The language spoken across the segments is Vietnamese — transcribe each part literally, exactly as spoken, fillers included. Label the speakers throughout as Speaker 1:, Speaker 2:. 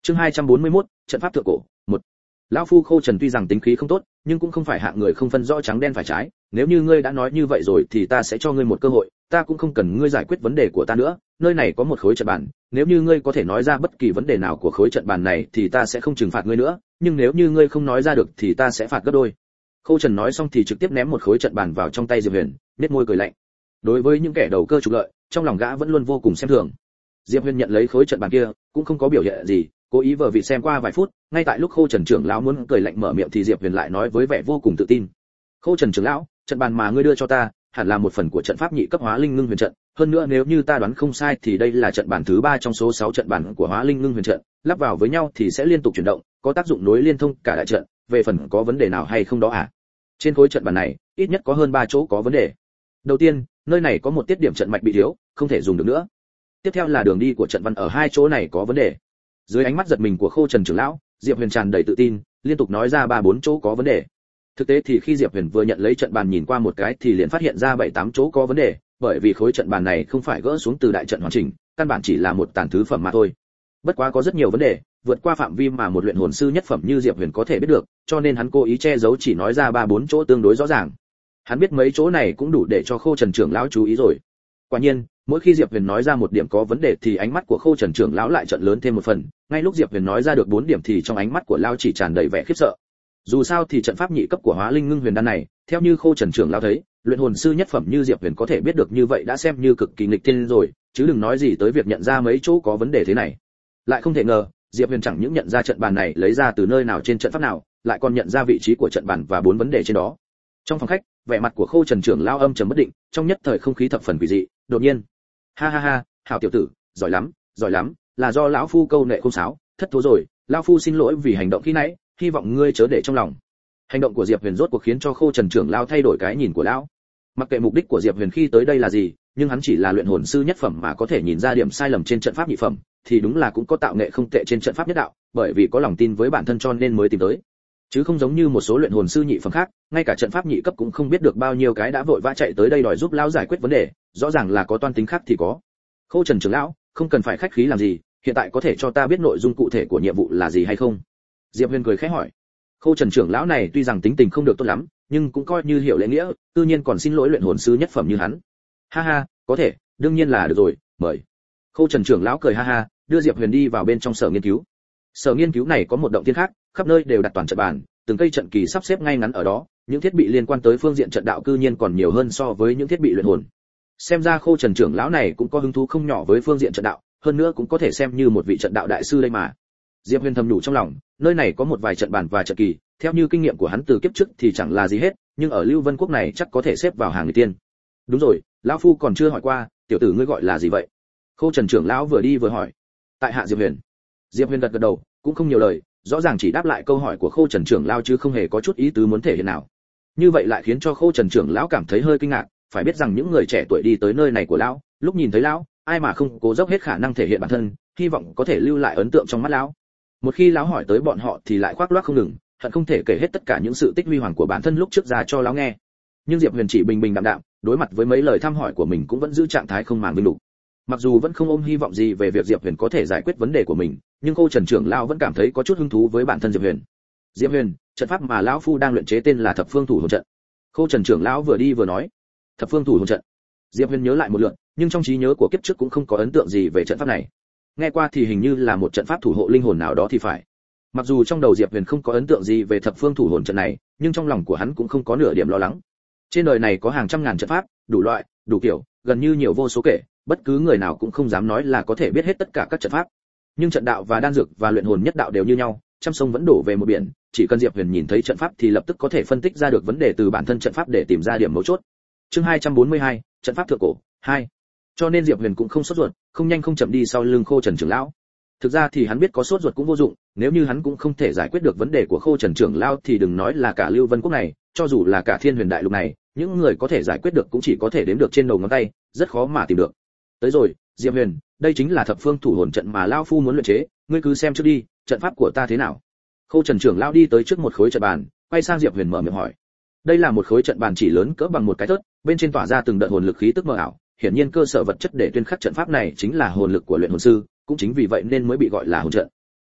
Speaker 1: Chương hai trăm bốn mươi mốt, trận pháp thượng cổ, một. Lão phu Khô Trần tuy rằng tính khí không tốt, nhưng cũng không phải hạng người không phân rõ trắng đen phải trái, nếu như ngươi đã nói như vậy rồi thì ta sẽ cho ngươi một cơ hội, ta cũng không cần ngươi giải quyết vấn đề của ta nữa, nơi này có một khối trận bàn, nếu như ngươi có thể nói ra bất kỳ vấn đề nào của khối trận bàn này thì ta sẽ không trừng phạt ngươi nữa, nhưng nếu như ngươi không nói ra được thì ta sẽ phạt gấp đôi. Khô Trần nói xong thì trực tiếp ném một khối trận bàn vào trong tay Diệp Huyền, nhếch môi cười lạnh. Đối với những kẻ đầu cơ trục lợi, trong lòng gã vẫn luôn vô cùng xem thường. Diệp Huyền nhận lấy khối trận bàn kia, cũng không có biểu hiện gì, cố ý vờ vịt xem qua vài phút, ngay tại lúc Khô Trần trưởng lão muốn cười lạnh mở miệng thì Diệp Huyền lại nói với vẻ vô cùng tự tin. Khô Trần trưởng lão, trận bàn mà ngươi đưa cho ta, hẳn là một phần của trận pháp nhị cấp Hóa Linh Ngưng Huyền trận, hơn nữa nếu như ta đoán không sai thì đây là trận bàn thứ ba trong số sáu trận bàn của Hóa Linh Ngưng Huyền trận, lắp vào với nhau thì sẽ liên tục chuyển động, có tác dụng nối liên thông cả đại trận, về phần có vấn đề nào hay không đó à? Trên khối trận bàn này, ít nhất có hơn ba chỗ có vấn đề. Đầu tiên, nơi này có một tiết điểm trận mạch bị thiếu, không thể dùng được nữa. Tiếp theo là đường đi của trận văn ở hai chỗ này có vấn đề. Dưới ánh mắt giật mình của Khô Trần trưởng lão, Diệp Huyền tràn đầy tự tin, liên tục nói ra ba bốn chỗ có vấn đề. Thực tế thì khi Diệp Huyền vừa nhận lấy trận bàn nhìn qua một cái thì liền phát hiện ra bảy tám chỗ có vấn đề, bởi vì khối trận bàn này không phải gỡ xuống từ đại trận hoàn chỉnh, căn bản chỉ là một tàn thứ phẩm mà thôi. Bất quá có rất nhiều vấn đề, vượt qua phạm vi mà một luyện hồn sư nhất phẩm như Diệp Huyền có thể biết được, cho nên hắn cố ý che giấu chỉ nói ra ba bốn chỗ tương đối rõ ràng. Hắn biết mấy chỗ này cũng đủ để cho Khô Trần trưởng lão chú ý rồi. Quả nhiên, mỗi khi Diệp Huyền nói ra một điểm có vấn đề thì ánh mắt của Khô Trần trưởng lão lại trợn lớn thêm một phần, ngay lúc Diệp Huyền nói ra được bốn điểm thì trong ánh mắt của lão chỉ tràn đầy vẻ khiếp sợ. Dù sao thì trận pháp nhị cấp của Hóa Linh Ngưng Huyền đan này, theo như Khô Trần trưởng lão thấy, luyện hồn sư nhất phẩm như Diệp Huyền có thể biết được như vậy đã xem như cực kỳ nghịch thiên rồi, chứ đừng nói gì tới việc nhận ra mấy chỗ có vấn đề thế này. Lại không thể ngờ, Diệp Huyền chẳng những nhận ra trận bàn này lấy ra từ nơi nào trên trận pháp nào, lại còn nhận ra vị trí của trận bàn và bốn vấn đề trên đó. Trong phòng khách, vẻ mặt của Khô Trần trưởng lão âm trầm bất định, trong nhất thời không khí thập phần quỷ dị. Đột nhiên, ha ha ha, hảo tiểu tử, giỏi lắm, giỏi lắm, là do lão phu câu nệ không sáo, thất thố rồi, lão phu xin lỗi vì hành động khi nãy, hy vọng ngươi chớ để trong lòng. Hành động của Diệp Huyền rốt cuộc khiến cho Khô Trần trưởng lão thay đổi cái nhìn của lão. Mặc kệ mục đích của Diệp Huyền khi tới đây là gì, nhưng hắn chỉ là luyện hồn sư nhất phẩm mà có thể nhìn ra điểm sai lầm trên trận pháp nhị phẩm, thì đúng là cũng có tạo nghệ không tệ trên trận pháp nhất đạo, bởi vì có lòng tin với bản thân cho nên mới tìm tới. Chứ không giống như một số luyện hồn sư nhị phẩm khác, ngay cả trận pháp nhị cấp cũng không biết được bao nhiêu cái đã vội vã chạy tới đây đòi giúp lão giải quyết vấn đề, rõ ràng là có toan tính khác thì có. Khô Trần trưởng lão, không cần phải khách khí làm gì, hiện tại có thể cho ta biết nội dung cụ thể của nhiệm vụ là gì hay không? Diệp Huyền cười khẽ hỏi. Khô Trần trưởng lão này tuy rằng tính tình không được tốt lắm, nhưng cũng coi như hiểu lễ nghĩa, tự nhiên còn xin lỗi luyện hồn sư nhất phẩm như hắn. Ha ha, có thể, đương nhiên là được rồi, mời. Khô Trần trưởng lão cười ha ha, đưa Diệp Huyền đi vào bên trong sở nghiên cứu. Sở nghiên cứu này có một động thiên khác, khắp nơi đều đặt toàn trận bàn, từng cây trận kỳ sắp xếp ngay ngắn ở đó, những thiết bị liên quan tới phương diện trận đạo cư nhiên còn nhiều hơn so với những thiết bị luyện hồn. Xem ra Khô Trần trưởng lão này cũng có hứng thú không nhỏ với phương diện trận đạo, hơn nữa cũng có thể xem như một vị trận đạo đại sư đây mà. Diệp Huyền thầm nhủ trong lòng, nơi này có một vài trận bàn và trận kỳ, theo như kinh nghiệm của hắn từ kiếp trước thì chẳng là gì hết, nhưng ở Lưu Vân quốc này chắc có thể xếp vào hàng người tiên. Đúng rồi, lão phu còn chưa hỏi qua, tiểu tử ngươi gọi là gì vậy? Khô Trần trưởng lão vừa đi vừa hỏi. Tại hạ Diệp Huyền. Diệp Huyền gật gật đầu, cũng không nhiều lời, rõ ràng chỉ đáp lại câu hỏi của Khô Trần trưởng lão chứ không hề có chút ý tứ muốn thể hiện nào. Như vậy lại khiến cho Khô Trần trưởng lão cảm thấy hơi kinh ngạc, phải biết rằng những người trẻ tuổi đi tới nơi này của lão, lúc nhìn thấy lão, ai mà không cố dốc hết khả năng thể hiện bản thân, hy vọng có thể lưu lại ấn tượng trong mắt lão. Một khi lão hỏi tới bọn họ thì lại khoác lác không ngừng, hận không thể kể hết tất cả những sự tích huy hoàng của bản thân lúc trước ra cho lão nghe. Nhưng Diệp Huyền chỉ bình bình đạm đạm, đối mặt với mấy lời thăm hỏi của mình cũng vẫn giữ trạng thái không màng vinh lục. Mặc dù vẫn không ôm hy vọng gì về việc Diệp Huyền có thể giải quyết vấn đề của mình, nhưng Khô Trần trưởng lão vẫn cảm thấy có chút hứng thú với bản thân Diệp Huyền. Diệp Huyền, trận pháp mà lão phu đang luyện chế tên là Thập Phương Thủ Hồn trận. Khô Trần trưởng lão vừa đi vừa nói. Thập Phương Thủ Hồn trận. Diệp Huyền nhớ lại một lượt, nhưng trong trí nhớ của kiếp trước cũng không có ấn tượng gì về trận pháp này. Nghe qua thì hình như là một trận pháp thủ hộ linh hồn nào đó thì phải. Mặc dù trong đầu Diệp Huyền không có ấn tượng gì về Thập Phương Thủ Hồn trận này, nhưng trong lòng của hắn cũng không có nửa điểm lo lắng. Trên đời này có hàng trăm ngàn trận pháp, đủ loại, đủ kiểu, gần như nhiều vô số kể, bất cứ người nào cũng không dám nói là có thể biết hết tất cả các trận pháp. Nhưng trận đạo và đan dược và luyện hồn nhất đạo đều như nhau, trăm sông vẫn đổ về một biển, chỉ cần Diệp Huyền nhìn thấy trận pháp thì lập tức có thể phân tích ra được vấn đề từ bản thân trận pháp để tìm ra điểm mấu chốt. Chương hai trăm bốn mươi hai, trận pháp thượng cổ hai. Cho nên Diệp Huyền cũng không sốt ruột, không nhanh không chậm đi sau lưng Khô Trần trưởng lão. Thực ra thì hắn biết có sốt ruột cũng vô dụng, nếu như hắn cũng không thể giải quyết được vấn đề của Khô Trần trưởng lão thì đừng nói là cả Lưu Vân quốc này, cho dù là cả Thiên Huyền đại lục này, những người có thể giải quyết được cũng chỉ có thể đếm được trên đầu ngón tay, rất khó mà tìm được. Tới rồi, Diệp Huyền, đây chính là Thập Phương Thủ Hồn trận mà lão phu muốn luyện chế, ngươi cứ xem trước đi, trận pháp của ta thế nào. Khô Trần trưởng lão đi tới trước một khối trận bàn, quay sang Diệp Huyền mở miệng hỏi. Đây là một khối trận bàn chỉ lớn cỡ bằng một cái thớt, bên trên tỏa ra từng đợt hồn lực khí tức mờ ảo, hiển nhiên cơ sở vật chất để tuyên khắc trận pháp này chính là hồn lực của luyện hồn sư, cũng chính vì vậy nên mới bị gọi là hồn trận. A,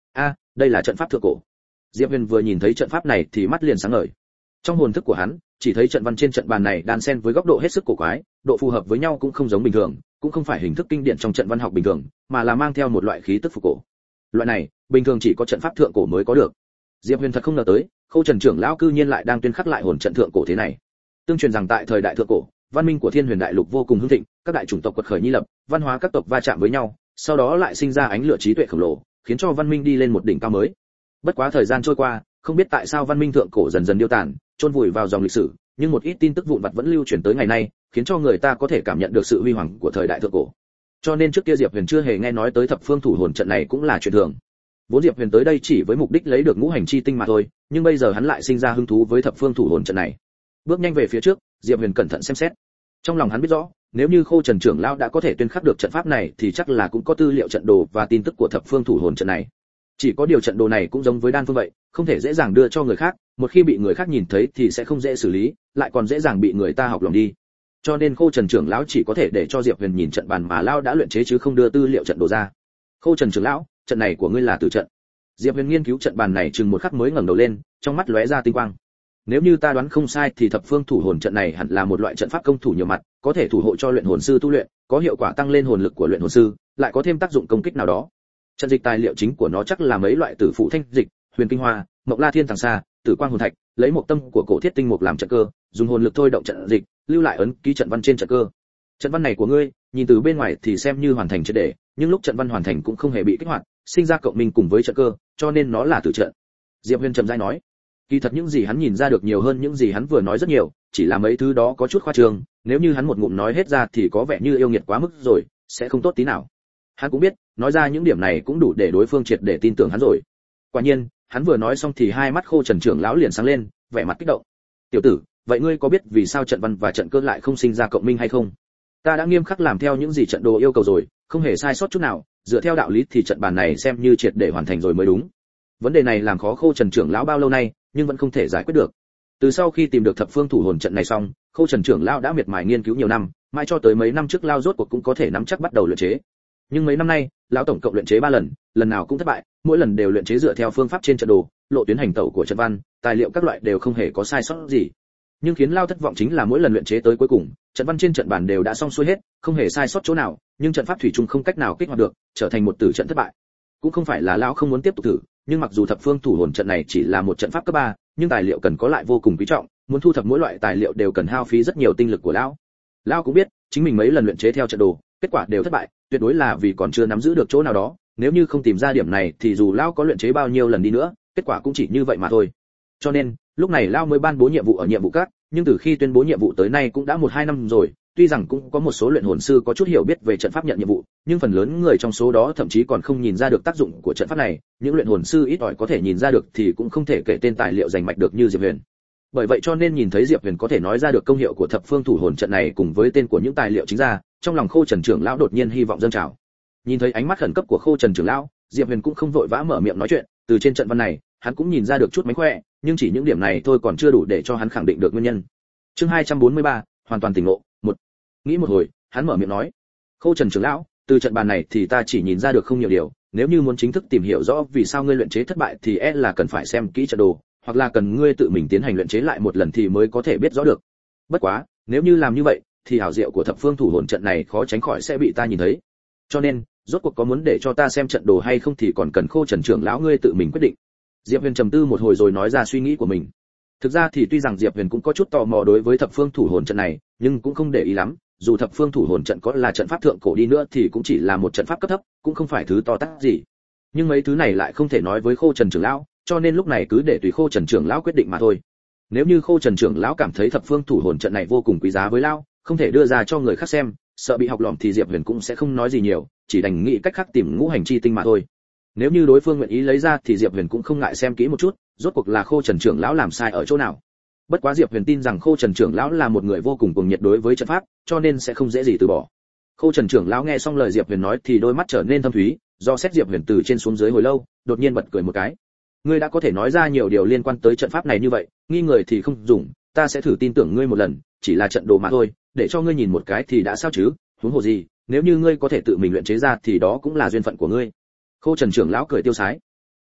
Speaker 1: đây là trận pháp thượng cổ. Diệp Huyền vừa nhìn thấy trận pháp này thì mắt liền sáng ngời. Trong hồn thức của hắn, chỉ thấy trận văn trên trận bàn này đan xen với góc độ hết sức cổ quái, độ phù hợp với nhau cũng không giống bình thường, cũng không phải hình thức kinh điển trong trận văn học bình thường, mà là mang theo một loại khí tức phục cổ. Loại này, bình thường chỉ có trận pháp thượng cổ mới có được. Diệp Huyền thật không ngờ tới, Khâu Trần trưởng lão cư nhiên lại đang tuyên khắc lại hồn trận thượng cổ thế này. Tương truyền rằng tại thời đại thượng cổ, văn minh của Thiên Huyền Đại Lục vô cùng hưng thịnh, các đại chủng tộc quật khởi nhi lập, văn hóa các tộc va chạm với nhau, sau đó lại sinh ra ánh lửa trí tuệ khổng lồ, khiến cho văn minh đi lên một đỉnh cao mới. Bất quá thời gian trôi qua, không biết tại sao văn minh thượng cổ dần dần điêu tàn, chôn vùi vào dòng lịch sử, nhưng một ít tin tức vụn vặt vẫn lưu truyền tới ngày nay, khiến cho người ta có thể cảm nhận được sự huy hoàng của thời đại thượng cổ. Cho nên trước kia Diệp Huyền chưa hề nghe nói tới thập phương thủ hồn trận này cũng là chuyện thường. Vốn Diệp Huyền tới đây chỉ với mục đích lấy được ngũ hành chi tinh mà thôi, nhưng bây giờ hắn lại sinh ra hứng thú với thập phương thủ hồn trận này. Bước nhanh về phía trước, Diệp Huyền cẩn thận xem xét. Trong lòng hắn biết rõ, nếu như Khô Trần trưởng lão đã có thể tuyên khắc được trận pháp này thì chắc là cũng có tư liệu trận đồ và tin tức của thập phương thủ hồn trận này. Chỉ có điều trận đồ này cũng giống với đan phương vậy, không thể dễ dàng đưa cho người khác, một khi bị người khác nhìn thấy thì sẽ không dễ xử lý, lại còn dễ dàng bị người ta học lòng đi. Cho nên Khô Trần trưởng lão chỉ có thể để cho Diệp Huyền nhìn trận bàn mà lão đã luyện chế chứ không đưa tư liệu trận đồ ra. Khô Trần trưởng lão, trận này của ngươi là tử trận. Diệp Huyền nghiên cứu trận bàn này chừng một khắc mới ngẩng đầu lên, trong mắt lóe ra tinh quang. Nếu như ta đoán không sai thì thập phương thủ hồn trận này hẳn là một loại trận pháp công thủ nhiều mặt, có thể thủ hộ cho luyện hồn sư tu luyện, có hiệu quả tăng lên hồn lực của luyện hồn sư, lại có thêm tác dụng công kích nào đó. Trận dịch tài liệu chính của nó chắc là mấy loại tử phụ thanh dịch, huyền kinh hoa, mộc la thiên tàng sa, tử quang hồn thạch, lấy một tâm của cổ thiết tinh mục làm trận cơ, dùng hồn lực thôi động trận dịch, lưu lại ấn ký trận văn trên trận cơ. Trận văn này của ngươi, nhìn từ bên ngoài thì xem như hoàn thành triệt để, nhưng lúc trận văn hoàn thành cũng không hề bị kích hoạt, sinh ra cộng minh cùng với trận cơ, cho nên nó là tử trận. Diệp Huyền trầm rãi nói. Kỳ thật những gì hắn nhìn ra được nhiều hơn những gì hắn vừa nói rất nhiều, chỉ là mấy thứ đó có chút khoa trương, nếu như hắn một ngụm nói hết ra thì có vẻ như yêu nghiệt quá mức rồi, sẽ không tốt tí nào. Hắn cũng biết, nói ra những điểm này cũng đủ để đối phương triệt để tin tưởng hắn rồi. Quả nhiên, hắn vừa nói xong thì hai mắt Khô Trần trưởng lão liền sáng lên, vẻ mặt kích động. "Tiểu tử, vậy ngươi có biết vì sao trận văn và trận cơ lại không sinh ra cộng minh hay không? Ta đã nghiêm khắc làm theo những gì trận đồ yêu cầu rồi, không hề sai sót chút nào, dựa theo đạo lý thì trận bàn này xem như triệt để hoàn thành rồi mới đúng." Vấn đề này làm khó Khô Trần trưởng lão bao lâu nay, nhưng vẫn không thể giải quyết được. Từ sau khi tìm được thập phương thủ hồn trận này xong, Khâu Trần trưởng lão đã miệt mài nghiên cứu nhiều năm, mãi cho tới mấy năm trước lao rốt cuộc cũng có thể nắm chắc bắt đầu luyện chế. Nhưng mấy năm nay, lão tổng cộng luyện chế ba lần, lần nào cũng thất bại, mỗi lần đều luyện chế dựa theo phương pháp trên trận đồ, lộ tuyến hành tẩu của trận văn, tài liệu các loại đều không hề có sai sót gì. Nhưng khiến lao thất vọng chính là mỗi lần luyện chế tới cuối cùng, trận văn trên trận bản đều đã xong xuôi hết, không hề sai sót chỗ nào, nhưng trận pháp thủy chung không cách nào kích hoạt được, trở thành một tử trận thất bại. Cũng không phải là lão không muốn tiếp tục thử, nhưng mặc dù thập phương thủ hồn trận này chỉ là một trận pháp cấp ba, nhưng tài liệu cần có lại vô cùng quý trọng, muốn thu thập mỗi loại tài liệu đều cần hao phí rất nhiều tinh lực của lão. Lão cũng biết, chính mình mấy lần luyện chế theo trận đồ, kết quả đều thất bại, tuyệt đối là vì còn chưa nắm giữ được chỗ nào đó, nếu như không tìm ra điểm này thì dù lão có luyện chế bao nhiêu lần đi nữa, kết quả cũng chỉ như vậy mà thôi. Cho nên, lúc này lão mới ban bố nhiệm vụ ở nhiệm vụ các, nhưng từ khi tuyên bố nhiệm vụ tới nay cũng đã một hai năm rồi, tuy rằng cũng có một số luyện hồn sư có chút hiểu biết về trận pháp nhận nhiệm vụ, nhưng phần lớn người trong số đó thậm chí còn không nhìn ra được tác dụng của trận pháp này, những luyện hồn sư ít ỏi có thể nhìn ra được thì cũng không thể kể tên tài liệu rành mạch được như Diệp Huyền. Bởi vậy cho nên nhìn thấy Diệp Huyền có thể nói ra được công hiệu của thập phương thủ hồn trận này cùng với tên của những tài liệu chính ra, trong lòng Khô Trần trưởng lão đột nhiên hy vọng dâng trào. Nhìn thấy ánh mắt khẩn cấp của Khô Trần trưởng lão, Diệp Huyền cũng không vội vã mở miệng nói chuyện, từ trên trận văn này, hắn cũng nhìn ra được chút mánh khỏe, nhưng chỉ những điểm này thôi còn chưa đủ để cho hắn khẳng định được nguyên nhân. Chương hai trăm bốn mươi ba, hoàn toàn tỉnh ngộ, một. Nghĩ một hồi, hắn mở miệng nói: "Khô Trần trưởng lão, từ trận bàn này thì ta chỉ nhìn ra được không nhiều điều, nếu như muốn chính thức tìm hiểu rõ vì sao ngươi luyện chế thất bại thì e là cần phải xem kỹ trận đồ, hoặc là cần ngươi tự mình tiến hành luyện chế lại một lần thì mới có thể biết rõ được. Bất quá, nếu như làm như vậy, thì hảo diệu của thập phương thủ hồn trận này khó tránh khỏi sẽ bị ta nhìn thấy. Cho nên, rốt cuộc có muốn để cho ta xem trận đồ hay không thì còn cần Khô Trần trưởng lão ngươi tự mình quyết định." Diệp Huyền trầm tư một hồi rồi nói ra suy nghĩ của mình. Thực ra thì tuy rằng Diệp Huyền cũng có chút tò mò đối với thập phương thủ hồn trận này, nhưng cũng không để ý lắm, dù thập phương thủ hồn trận có là trận pháp thượng cổ đi nữa thì cũng chỉ là một trận pháp cấp thấp, cũng không phải thứ to tát gì. Nhưng mấy thứ này lại không thể nói với Khô Trần trưởng lão, cho nên lúc này cứ để tùy Khô Trần trưởng lão quyết định mà thôi. Nếu như Khô Trần trưởng lão cảm thấy thập phương thủ hồn trận này vô cùng quý giá với lão, không thể đưa ra cho người khác xem, sợ bị học lỏm thì Diệp Huyền cũng sẽ không nói gì nhiều, chỉ đành nghĩ cách khác tìm ngũ hành chi tinh mà thôi. Nếu như đối phương nguyện ý lấy ra thì Diệp Huyền cũng không ngại xem kỹ một chút, rốt cuộc là Khô Trần trưởng lão làm sai ở chỗ nào. Bất quá Diệp Huyền tin rằng Khô Trần trưởng lão là một người vô cùng cuồng nhiệt đối với trận pháp, cho nên sẽ không dễ gì từ bỏ. Khô Trần trưởng lão nghe xong lời Diệp Huyền nói thì đôi mắt trở nên thâm thúy, do xét Diệp Huyền từ trên xuống dưới hồi lâu, đột nhiên bật cười một cái. "Ngươi đã có thể nói ra nhiều điều liên quan tới trận pháp này như vậy, nghi người thì không dùng, ta sẽ thử tin tưởng ngươi một lần, chỉ là trận đồ mà thôi, để cho ngươi nhìn một cái thì đã sao chứ, huống hồ gì, nếu như ngươi có thể tự mình luyện chế ra thì đó cũng là duyên phận của ngươi." Khô Trần trưởng lão cười tiêu sái.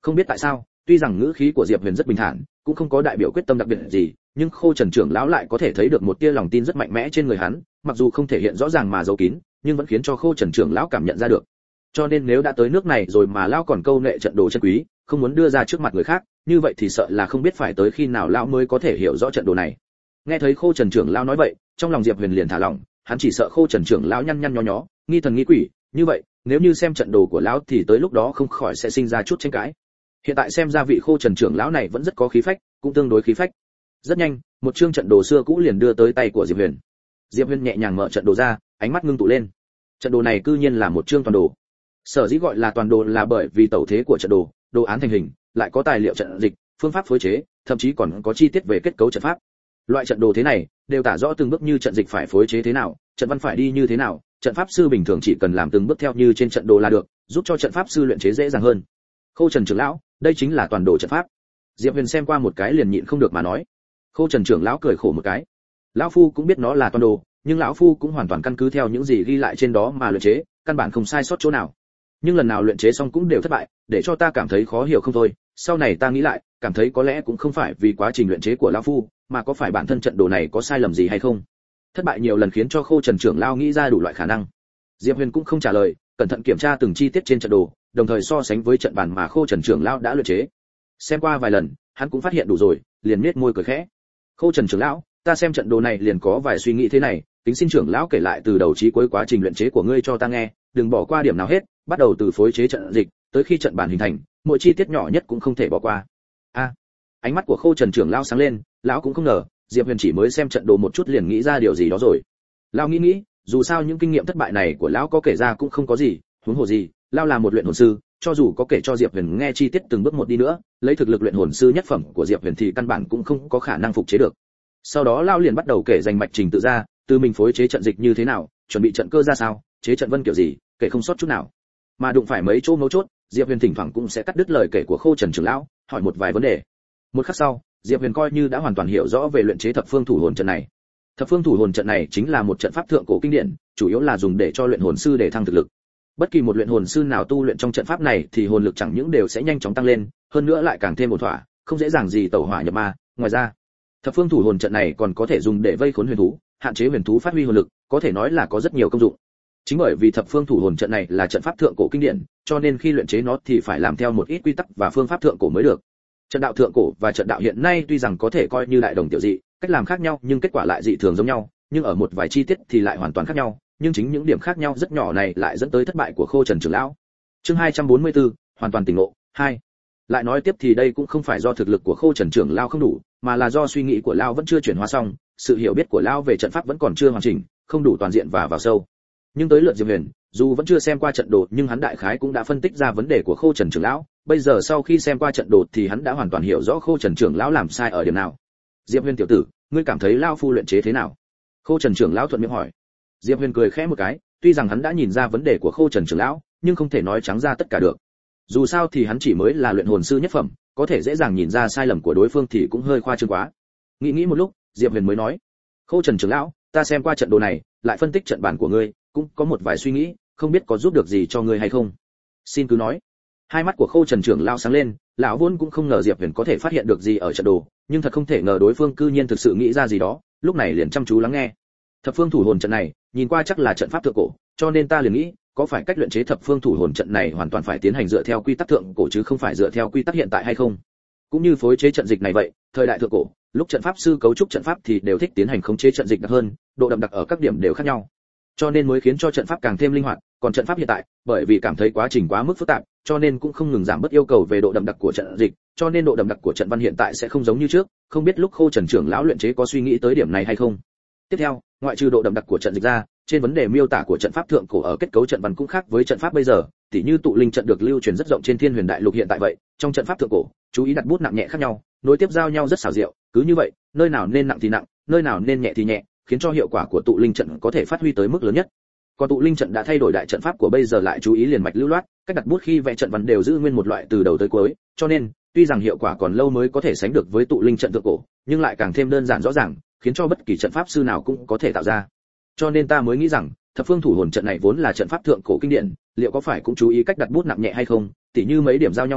Speaker 1: Không biết tại sao, tuy rằng ngữ khí của Diệp Huyền rất bình thản, cũng không có đại biểu quyết tâm đặc biệt gì, nhưng Khô Trần trưởng lão lại có thể thấy được một tia lòng tin rất mạnh mẽ trên người hắn, mặc dù không thể hiện rõ ràng mà giấu kín, nhưng vẫn khiến cho Khô Trần trưởng lão cảm nhận ra được. Cho nên nếu đã tới nước này rồi mà lão còn câu nệ trận đồ chân quý, không muốn đưa ra trước mặt người khác, như vậy thì sợ là không biết phải tới khi nào lão mới có thể hiểu rõ trận đồ này. Nghe thấy Khô Trần trưởng lão nói vậy, trong lòng Diệp Huyền liền thả lỏng, hắn chỉ sợ Khô Trần trưởng lão nhăn nhăn nhó nhó, nghi thần nghi quỷ, như vậy, nếu như xem trận đồ của lão thì tới lúc đó không khỏi sẽ sinh ra chút tranh cãi. Hiện tại xem ra vị Khô Trần trưởng lão này vẫn rất có khí phách, cũng tương đối khí phách. Rất nhanh, một chương trận đồ xưa cũ liền đưa tới tay của Diệp Huyền. Diệp Huyền nhẹ nhàng mở trận đồ ra, ánh mắt ngưng tụ lên. Trận đồ này cư nhiên là một chương toàn đồ. Sở dĩ gọi là toàn đồ là bởi vì tẩu thế của trận đồ, đồ án thành hình, lại có tài liệu trận dịch, phương pháp phối chế, thậm chí còn có chi tiết về kết cấu trận pháp. Loại trận đồ thế này đều tả rõ từng bước như trận dịch phải phối chế thế nào, trận văn phải đi như thế nào, trận pháp sư bình thường chỉ cần làm từng bước theo như trên trận đồ là được, giúp cho trận pháp sư luyện chế dễ dàng hơn. Khô Trần trưởng lão, đây chính là toàn đồ trận pháp. Diệp Huyền xem qua một cái liền nhịn không được mà nói. Khô Trần trưởng lão cười khổ một cái. Lão phu cũng biết nó là toàn đồ, nhưng lão phu cũng hoàn toàn căn cứ theo những gì ghi lại trên đó mà luyện chế, căn bản không sai sót chỗ nào. Nhưng lần nào luyện chế xong cũng đều thất bại, để cho ta cảm thấy khó hiểu không thôi. Sau này ta nghĩ lại, cảm thấy có lẽ cũng không phải vì quá trình luyện chế của lão phu, mà có phải bản thân trận đồ này có sai lầm gì hay không. Thất bại nhiều lần khiến cho Khô Trần trưởng lão nghĩ ra đủ loại khả năng. Diệp Huyền cũng không trả lời, cẩn thận kiểm tra từng chi tiết trên trận đồ, đồng thời so sánh với trận bàn mà Khô Trần trưởng lão đã luyện chế. Xem qua vài lần, hắn cũng phát hiện đủ rồi, liền nhếch môi cười khẽ. Khô Trần trưởng lão, ta xem trận đồ này liền có vài suy nghĩ thế này, kính xin trưởng lão kể lại từ đầu chí cuối quá trình luyện chế của ngươi cho ta nghe, đừng bỏ qua điểm nào hết, bắt đầu từ phối chế trận dịch, tới khi trận bàn hình thành, mỗi chi tiết nhỏ nhất cũng không thể bỏ qua. A, ánh mắt của Khô Trần trưởng lão sáng lên, lão cũng không ngờ, Diệp Huyền chỉ mới xem trận đồ một chút liền nghĩ ra điều gì đó rồi. Lão nghĩ nghĩ, dù sao những kinh nghiệm thất bại này của lão có kể ra cũng không có gì, huống hồ gì, lão là một luyện hồn sư, cho dù có kể cho Diệp Huyền nghe chi tiết từng bước một đi nữa, lấy thực lực luyện hồn sư nhất phẩm của Diệp Huyền thì căn bản cũng không có khả năng phục chế được. Sau đó lão liền bắt đầu kể dành mạch trình tự ra, từ mình phối chế trận dịch như thế nào, chuẩn bị trận cơ ra sao, chế trận vân kiểu gì, kể không sót chút nào. Mà đụng phải mấy chỗ mấu chốt, Diệp Huyền thỉnh thoảng cũng sẽ cắt đứt lời kể của Khô Trần trưởng lão, hỏi một vài vấn đề. Một khắc sau, Diệp Huyền coi như đã hoàn toàn hiểu rõ về luyện chế thập phương thủ hồn trận này. Thập phương thủ hồn trận này chính là một trận pháp thượng cổ kinh điển, chủ yếu là dùng để cho luyện hồn sư để thăng thực lực. Bất kỳ một luyện hồn sư nào tu luyện trong trận pháp này thì hồn lực chẳng những đều sẽ nhanh chóng tăng lên, hơn nữa lại càng thêm ổn thỏa, không dễ dàng gì tẩu hỏa nhập ma. Ngoài ra, thập phương thủ hồn trận này còn có thể dùng để vây khốn huyền thú, hạn chế huyền thú phát huy hồn lực, có thể nói là có rất nhiều công dụng. Chính bởi vì thập phương thủ hồn trận này là trận pháp thượng cổ kinh điển, cho nên khi luyện chế nó thì phải làm theo một ít quy tắc và phương pháp thượng cổ mới được. Trận đạo thượng cổ và trận đạo hiện nay tuy rằng có thể coi như đại đồng tiểu dị, cách làm khác nhau nhưng kết quả lại dị thường giống nhau, nhưng ở một vài chi tiết thì lại hoàn toàn khác nhau, nhưng chính những điểm khác nhau rất nhỏ này lại dẫn tới thất bại của Khô Trần trưởng lão. Chương hai trăm bốn mươi tư, hoàn toàn tỉnh ngộ. hai. Lại nói tiếp thì đây cũng không phải do thực lực của Khô Trần trưởng lão không đủ, mà là do suy nghĩ của lão vẫn chưa chuyển hóa xong, sự hiểu biết của lão về trận pháp vẫn còn chưa hoàn chỉnh, không đủ toàn diện và vào sâu. Nhưng tới lượt Diệp Huyền, dù vẫn chưa xem qua trận đồ, nhưng hắn đại khái cũng đã phân tích ra vấn đề của Khô Trần trưởng lão, bây giờ sau khi xem qua trận đồ thì hắn đã hoàn toàn hiểu rõ Khô Trần trưởng lão làm sai ở điểm nào. Diệp Huyền tiểu tử, ngươi cảm thấy lão phu luyện chế thế nào? Khô Trần trưởng lão thuận miệng hỏi. Diệp Huyền cười khẽ một cái, tuy rằng hắn đã nhìn ra vấn đề của Khô Trần trưởng lão, nhưng không thể nói trắng ra tất cả được. Dù sao thì hắn chỉ mới là luyện hồn sư nhất phẩm, có thể dễ dàng nhìn ra sai lầm của đối phương thì cũng hơi khoa trương quá. Nghĩ nghĩ một lúc, Diệp Huyền mới nói: "Khô Trần trưởng lão, ta xem qua trận đồ này, lại phân tích trận bản của ngươi, cũng có một vài suy nghĩ, không biết có giúp được gì cho ngươi hay không?" "Xin cứ nói." Hai mắt của Khô Trần trưởng lão sáng lên, lão vốn cũng không ngờ Diệp Huyền có thể phát hiện được gì ở trận đồ, nhưng thật không thể ngờ đối phương cư nhiên thực sự nghĩ ra gì đó, lúc này liền chăm chú lắng nghe. Thập phương thủ hồn trận này, nhìn qua chắc là trận pháp thượng cổ, cho nên ta liền nghĩ, có phải cách luyện chế thập phương thủ hồn trận này hoàn toàn phải tiến hành dựa theo quy tắc thượng cổ chứ không phải dựa theo quy tắc hiện tại hay không? Cũng như phối chế trận dịch này vậy, thời đại thượng cổ, lúc trận pháp sư cấu trúc trận pháp thì đều thích tiến hành khống chế trận dịch đặc hơn, độ đậm đặc ở các điểm đều khác nhau. Cho nên mới khiến cho trận pháp càng thêm linh hoạt, còn trận pháp hiện tại, bởi vì cảm thấy quá trình quá mức phức tạp, cho nên cũng không ngừng giảm bớt yêu cầu về độ đậm đặc của trận dịch, cho nên độ đậm đặc của trận văn hiện tại sẽ không giống như trước, không biết lúc Khô Trần trưởng lão luyện chế có suy nghĩ tới điểm này hay không. Tiếp theo, ngoại trừ độ đậm đặc của trận dịch ra, trên vấn đề miêu tả của trận pháp thượng cổ ở kết cấu trận văn cũng khác với trận pháp bây giờ, tỉ như tụ linh trận được lưu truyền rất rộng trên Thiên Huyền Đại Lục hiện tại vậy, trong trận pháp thượng cổ, chú ý đặt bút nặng nhẹ khác nhau, nối tiếp giao nhau rất xảo diệu, cứ như vậy, nơi nào nên nặng thì nặng, nơi nào nên nhẹ thì nhẹ, khiến cho hiệu quả của tụ linh trận có thể phát huy tới mức lớn nhất. Còn tụ linh trận đã thay đổi đại trận pháp của bây giờ lại chú ý liền mạch lưu loát, cách đặt bút khi vẽ trận văn đều giữ nguyên một loại từ đầu tới cuối, cho nên, tuy rằng hiệu quả còn lâu mới có thể sánh được với tụ linh trận thượng cổ, nhưng lại càng thêm đơn giản rõ ràng, khiến cho bất kỳ trận pháp sư nào cũng có thể tạo ra. Cho nên ta mới nghĩ rằng, thập phương thủ hồn trận này vốn là trận pháp thượng cổ kinh điển, liệu có phải cũng chú ý cách đặt bút nặng nhẹ hay không? Tỉ như mấy điểm giao nhau này,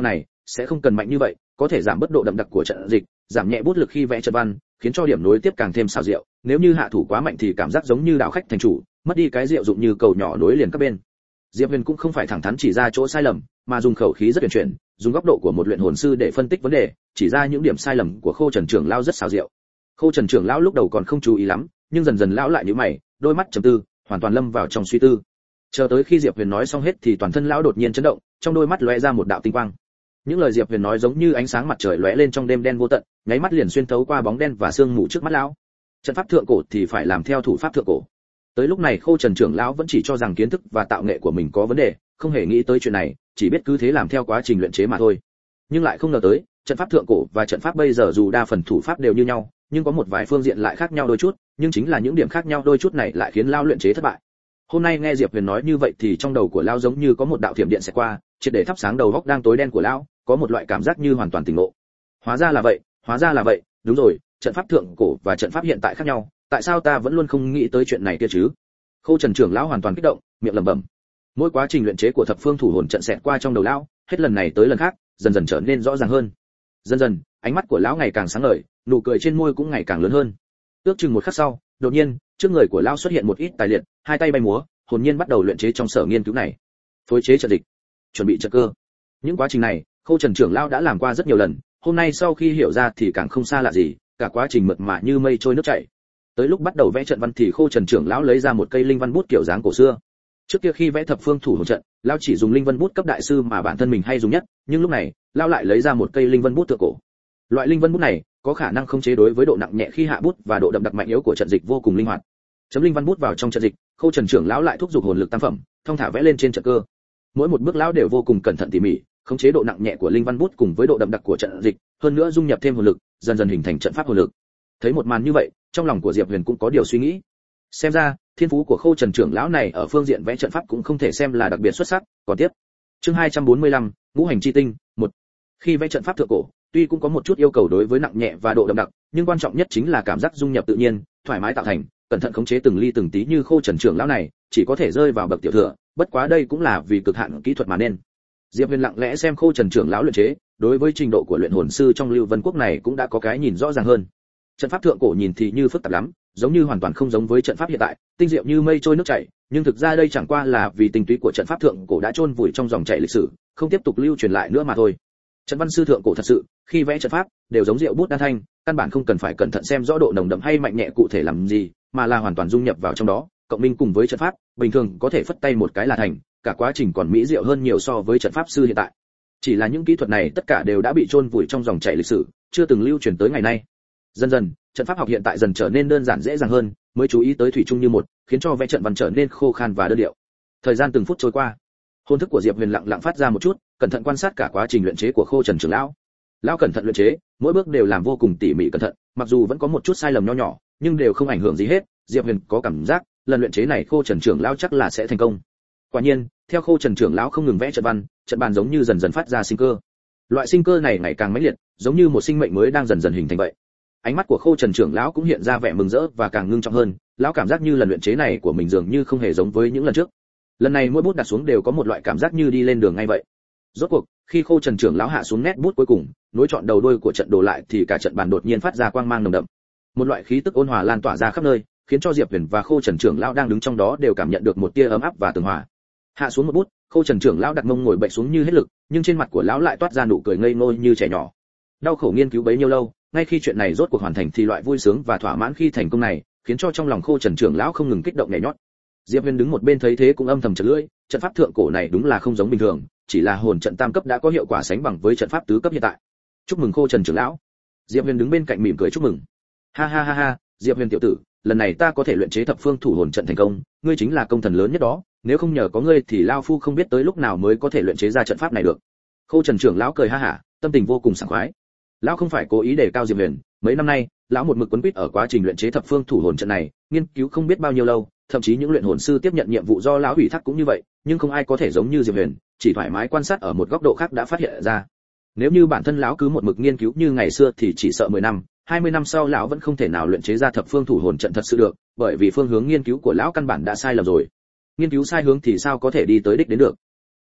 Speaker 1: sẽ không cần mạnh như vậy, có thể giảm bất độ đậm đặc của trận dịch, giảm nhẹ bút lực khi vẽ trận văn, khiến cho điểm nối tiếp càng thêm xảo diệu. Nếu như hạ thủ quá mạnh thì cảm giác giống như đạo khách thành chủ, mất đi cái diệu dụng như cầu nhỏ nối liền các bên. Diệp Huyền cũng không phải thẳng thắn chỉ ra chỗ sai lầm, mà dùng khẩu khí rất huyền chuyển, dùng góc độ của một luyện hồn sư để phân tích vấn đề, chỉ ra những điểm sai lầm của Khô Trần trưởng lão rất xảo diệu. Khô Trần trưởng lão lúc đầu còn không chú ý lắm, nhưng dần dần lão lại nhíu mày, đôi mắt trầm tư, hoàn toàn lâm vào trong suy tư. Chờ tới khi Diệp Huyền nói xong hết thì toàn thân lão đột nhiên chấn động, trong đôi mắt lóe ra một đạo tinh quang. Những lời Diệp Huyền nói giống như ánh sáng mặt trời lóe lên trong đêm đen vô tận, nháy mắt liền xuyên thấu qua bóng đen và sương mù trước mắt lão. Trận pháp thượng cổ thì phải làm theo thủ pháp thượng cổ. Tới lúc này Khô Trần trưởng lão vẫn chỉ cho rằng kiến thức và tạo nghệ của mình có vấn đề, không hề nghĩ tới chuyện này, chỉ biết cứ thế làm theo quá trình luyện chế mà thôi. Nhưng lại không ngờ tới, trận pháp thượng cổ và trận pháp bây giờ dù đa phần thủ pháp đều như nhau, nhưng có một vài phương diện lại khác nhau đôi chút, nhưng chính là những điểm khác nhau đôi chút này lại khiến lão luyện chế thất bại. Hôm nay nghe Diệp Huyền nói như vậy thì trong đầu của lão giống như có một đạo thiểm điện sẽ qua, triệt để thắp sáng đầu óc đang tối đen của lão, có một loại cảm giác như hoàn toàn tỉnh ngộ. Hóa ra là vậy, hóa ra là vậy, đúng rồi, trận pháp thượng cổ và trận pháp hiện tại khác nhau, tại sao ta vẫn luôn không nghĩ tới chuyện này kia chứ? Khô Trần trưởng lão hoàn toàn kích động, miệng lẩm bẩm. Mỗi quá trình luyện chế của thập phương thủ hồn trận xẹt qua trong đầu lão, hết lần này tới lần khác, dần dần trở nên rõ ràng hơn. Dần dần, ánh mắt của lão ngày càng sáng ngời, nụ cười trên môi cũng ngày càng lớn hơn. Ước chừng một khắc sau, đột nhiên, trước người của lão xuất hiện một ít tài liệu, hai tay bay múa, hồn nhiên bắt đầu luyện chế trong sở nghiên cứu này. Phối chế trận dịch, chuẩn bị trận cơ. Những quá trình này, Khô Trần trưởng lão đã làm qua rất nhiều lần, hôm nay sau khi hiểu ra thì càng không xa lạ gì, cả quá trình mượt mà như mây trôi nước chảy. Tới lúc bắt đầu vẽ trận văn thì Khô Trần trưởng lão lấy ra một cây linh văn bút kiểu dáng cổ xưa. Trước kia khi vẽ thập phương thủ hồn trận, lão chỉ dùng linh văn bút cấp đại sư mà bản thân mình hay dùng nhất, nhưng lúc này, lão lại lấy ra một cây linh văn bút thượng cổ. Loại linh văn bút này có khả năng khống chế đối với độ nặng nhẹ khi hạ bút và độ đậm đặc mạnh yếu của trận dịch vô cùng linh hoạt. Chấm linh văn bút vào trong trận dịch, Khô Trần trưởng lão lại thúc giục hồn lực tam phẩm, thông thả vẽ lên trên trận cơ. Mỗi một bước lão đều vô cùng cẩn thận tỉ mỉ, khống chế độ nặng nhẹ của linh văn bút cùng với độ đậm đặc của trận dịch, hơn nữa dung nhập thêm hồn lực, dần dần hình thành trận pháp hồn lực. Thấy một màn như vậy, trong lòng của Diệp Huyền cũng có điều suy nghĩ. Xem ra, thiên phú của Khô Trần trưởng lão này ở phương diện vẽ trận pháp cũng không thể xem là đặc biệt xuất sắc. Còn tiếp, chương hai trăm bốn mươi lăm, ngũ hành chi tinh, một. Khi vẽ trận pháp thượng cổ, tuy cũng có một chút yêu cầu đối với nặng nhẹ và độ đậm đặc, nhưng quan trọng nhất chính là cảm giác dung nhập tự nhiên, thoải mái tạo thành, cẩn thận khống chế từng ly từng tí như Khô Trần trưởng lão này, chỉ có thể rơi vào bậc tiểu thừa, bất quá đây cũng là vì cực hạn kỹ thuật mà nên. Diệp Huyền lặng lẽ xem Khô Trần trưởng lão luyện chế, đối với trình độ của luyện hồn sư trong Lưu Vân Quốc này cũng đã có cái nhìn rõ ràng hơn. Trận pháp thượng cổ nhìn thì như phức tạp lắm, giống như hoàn toàn không giống với trận pháp hiện tại, tinh diệu như mây trôi nước chảy, nhưng thực ra đây chẳng qua là vì tinh túy của trận pháp thượng cổ đã chôn vùi trong dòng chảy lịch sử, không tiếp tục lưu truyền lại nữa mà thôi. Trận văn sư thượng cổ thật sự, khi vẽ trận pháp, đều giống rượu bút đan thanh, căn bản không cần phải cẩn thận xem rõ độ nồng đậm hay mạnh nhẹ cụ thể làm gì, mà là hoàn toàn dung nhập vào trong đó, cộng minh cùng với trận pháp, bình thường có thể phất tay một cái là thành, cả quá trình còn mỹ diệu hơn nhiều so với trận pháp sư hiện tại. Chỉ là những kỹ thuật này tất cả đều đã bị chôn vùi trong dòng chảy lịch sử, chưa từng lưu truyền tới ngày nay. Dần dần, trận pháp học hiện tại dần trở nên đơn giản dễ dàng hơn, mới chú ý tới thủy chung như một, khiến cho vẽ trận văn trở nên khô khan và đơn điệu. Thời gian từng phút trôi qua, hồn thức của Diệp Huyền lặng lặng phát ra một chút, cẩn thận quan sát cả quá trình luyện chế của Khô Trần trưởng lão. Lão cẩn thận luyện chế, mỗi bước đều làm vô cùng tỉ mỉ cẩn thận, mặc dù vẫn có một chút sai lầm nho nhỏ, nhưng đều không ảnh hưởng gì hết. Diệp Huyền có cảm giác, lần luyện chế này Khô Trần trưởng lão chắc là sẽ thành công. Quả nhiên, theo Khô Trần trưởng lão không ngừng vẽ trận văn, trận bàn giống như dần dần phát ra sinh cơ. Loại sinh cơ này ngày càng mãnh liệt, giống như một sinh mệnh mới đang dần dần hình thành vậy. Ánh mắt của Khô Trần trưởng lão cũng hiện ra vẻ mừng rỡ và càng ngưng trọng hơn, lão cảm giác như lần luyện chế này của mình dường như không hề giống với những lần trước. Lần này mỗi bút đặt xuống đều có một loại cảm giác như đi lên đường ngay vậy. Rốt cuộc, khi Khô Trần trưởng lão hạ xuống nét bút cuối cùng, nối chọn đầu đuôi của trận đồ lại thì cả trận bàn đột nhiên phát ra quang mang nồng đậm. Một loại khí tức ôn hòa lan tỏa ra khắp nơi, khiến cho Diệp Huyền và Khô Trần trưởng lão đang đứng trong đó đều cảm nhận được một tia ấm áp và tường hòa. Hạ xuống một bút, Khô Trần trưởng lão đặt mông ngồi bệnh xuống như hết lực, nhưng trên mặt của lão lại toát ra nụ cười ngây ngô như trẻ nhỏ. Đau khổ nghiên cứu bấy nhiêu lâu, ngay khi chuyện này rốt cuộc hoàn thành thì loại vui sướng và thỏa mãn khi thành công này, khiến cho trong lòng Khô Trần trưởng lão không ngừng kích động nhảy nhót. Diệp Huyền đứng một bên thấy thế cũng âm thầm chật lưỡi, trận pháp thượng cổ này đúng là không giống bình thường, chỉ là hồn trận tam cấp đã có hiệu quả sánh bằng với trận pháp tứ cấp hiện tại. Chúc mừng Khô Trần trưởng lão. Diệp Huyền đứng bên cạnh mỉm cười chúc mừng. Ha ha ha ha, Diệp Huyền tiểu tử, lần này ta có thể luyện chế thập phương thủ hồn trận thành công, ngươi chính là công thần lớn nhất đó, nếu không nhờ có ngươi thì lão phu không biết tới lúc nào mới có thể luyện chế ra trận pháp này được. Khô Trần trưởng lão cười ha hả, tâm tình vô cùng sảng khoái. Lão không phải cố ý đề cao Diệp Huyền, mấy năm nay, lão một mực quấn quýt ở quá trình luyện chế thập phương thủ hồn trận này, nghiên cứu không biết bao nhiêu lâu, thậm chí những luyện hồn sư tiếp nhận nhiệm vụ do lão ủy thác cũng như vậy, nhưng không ai có thể giống như Diệp Huyền, chỉ thoải mái quan sát ở một góc độ khác đã phát hiện ra. Nếu như bản thân lão cứ một mực nghiên cứu như ngày xưa thì chỉ sợ mười năm, hai mươi năm sau lão vẫn không thể nào luyện chế ra thập phương thủ hồn trận thật sự được, bởi vì phương hướng nghiên cứu của lão căn bản đã sai lầm rồi. Nghiên cứu sai hướng thì sao có thể đi tới đích đến được.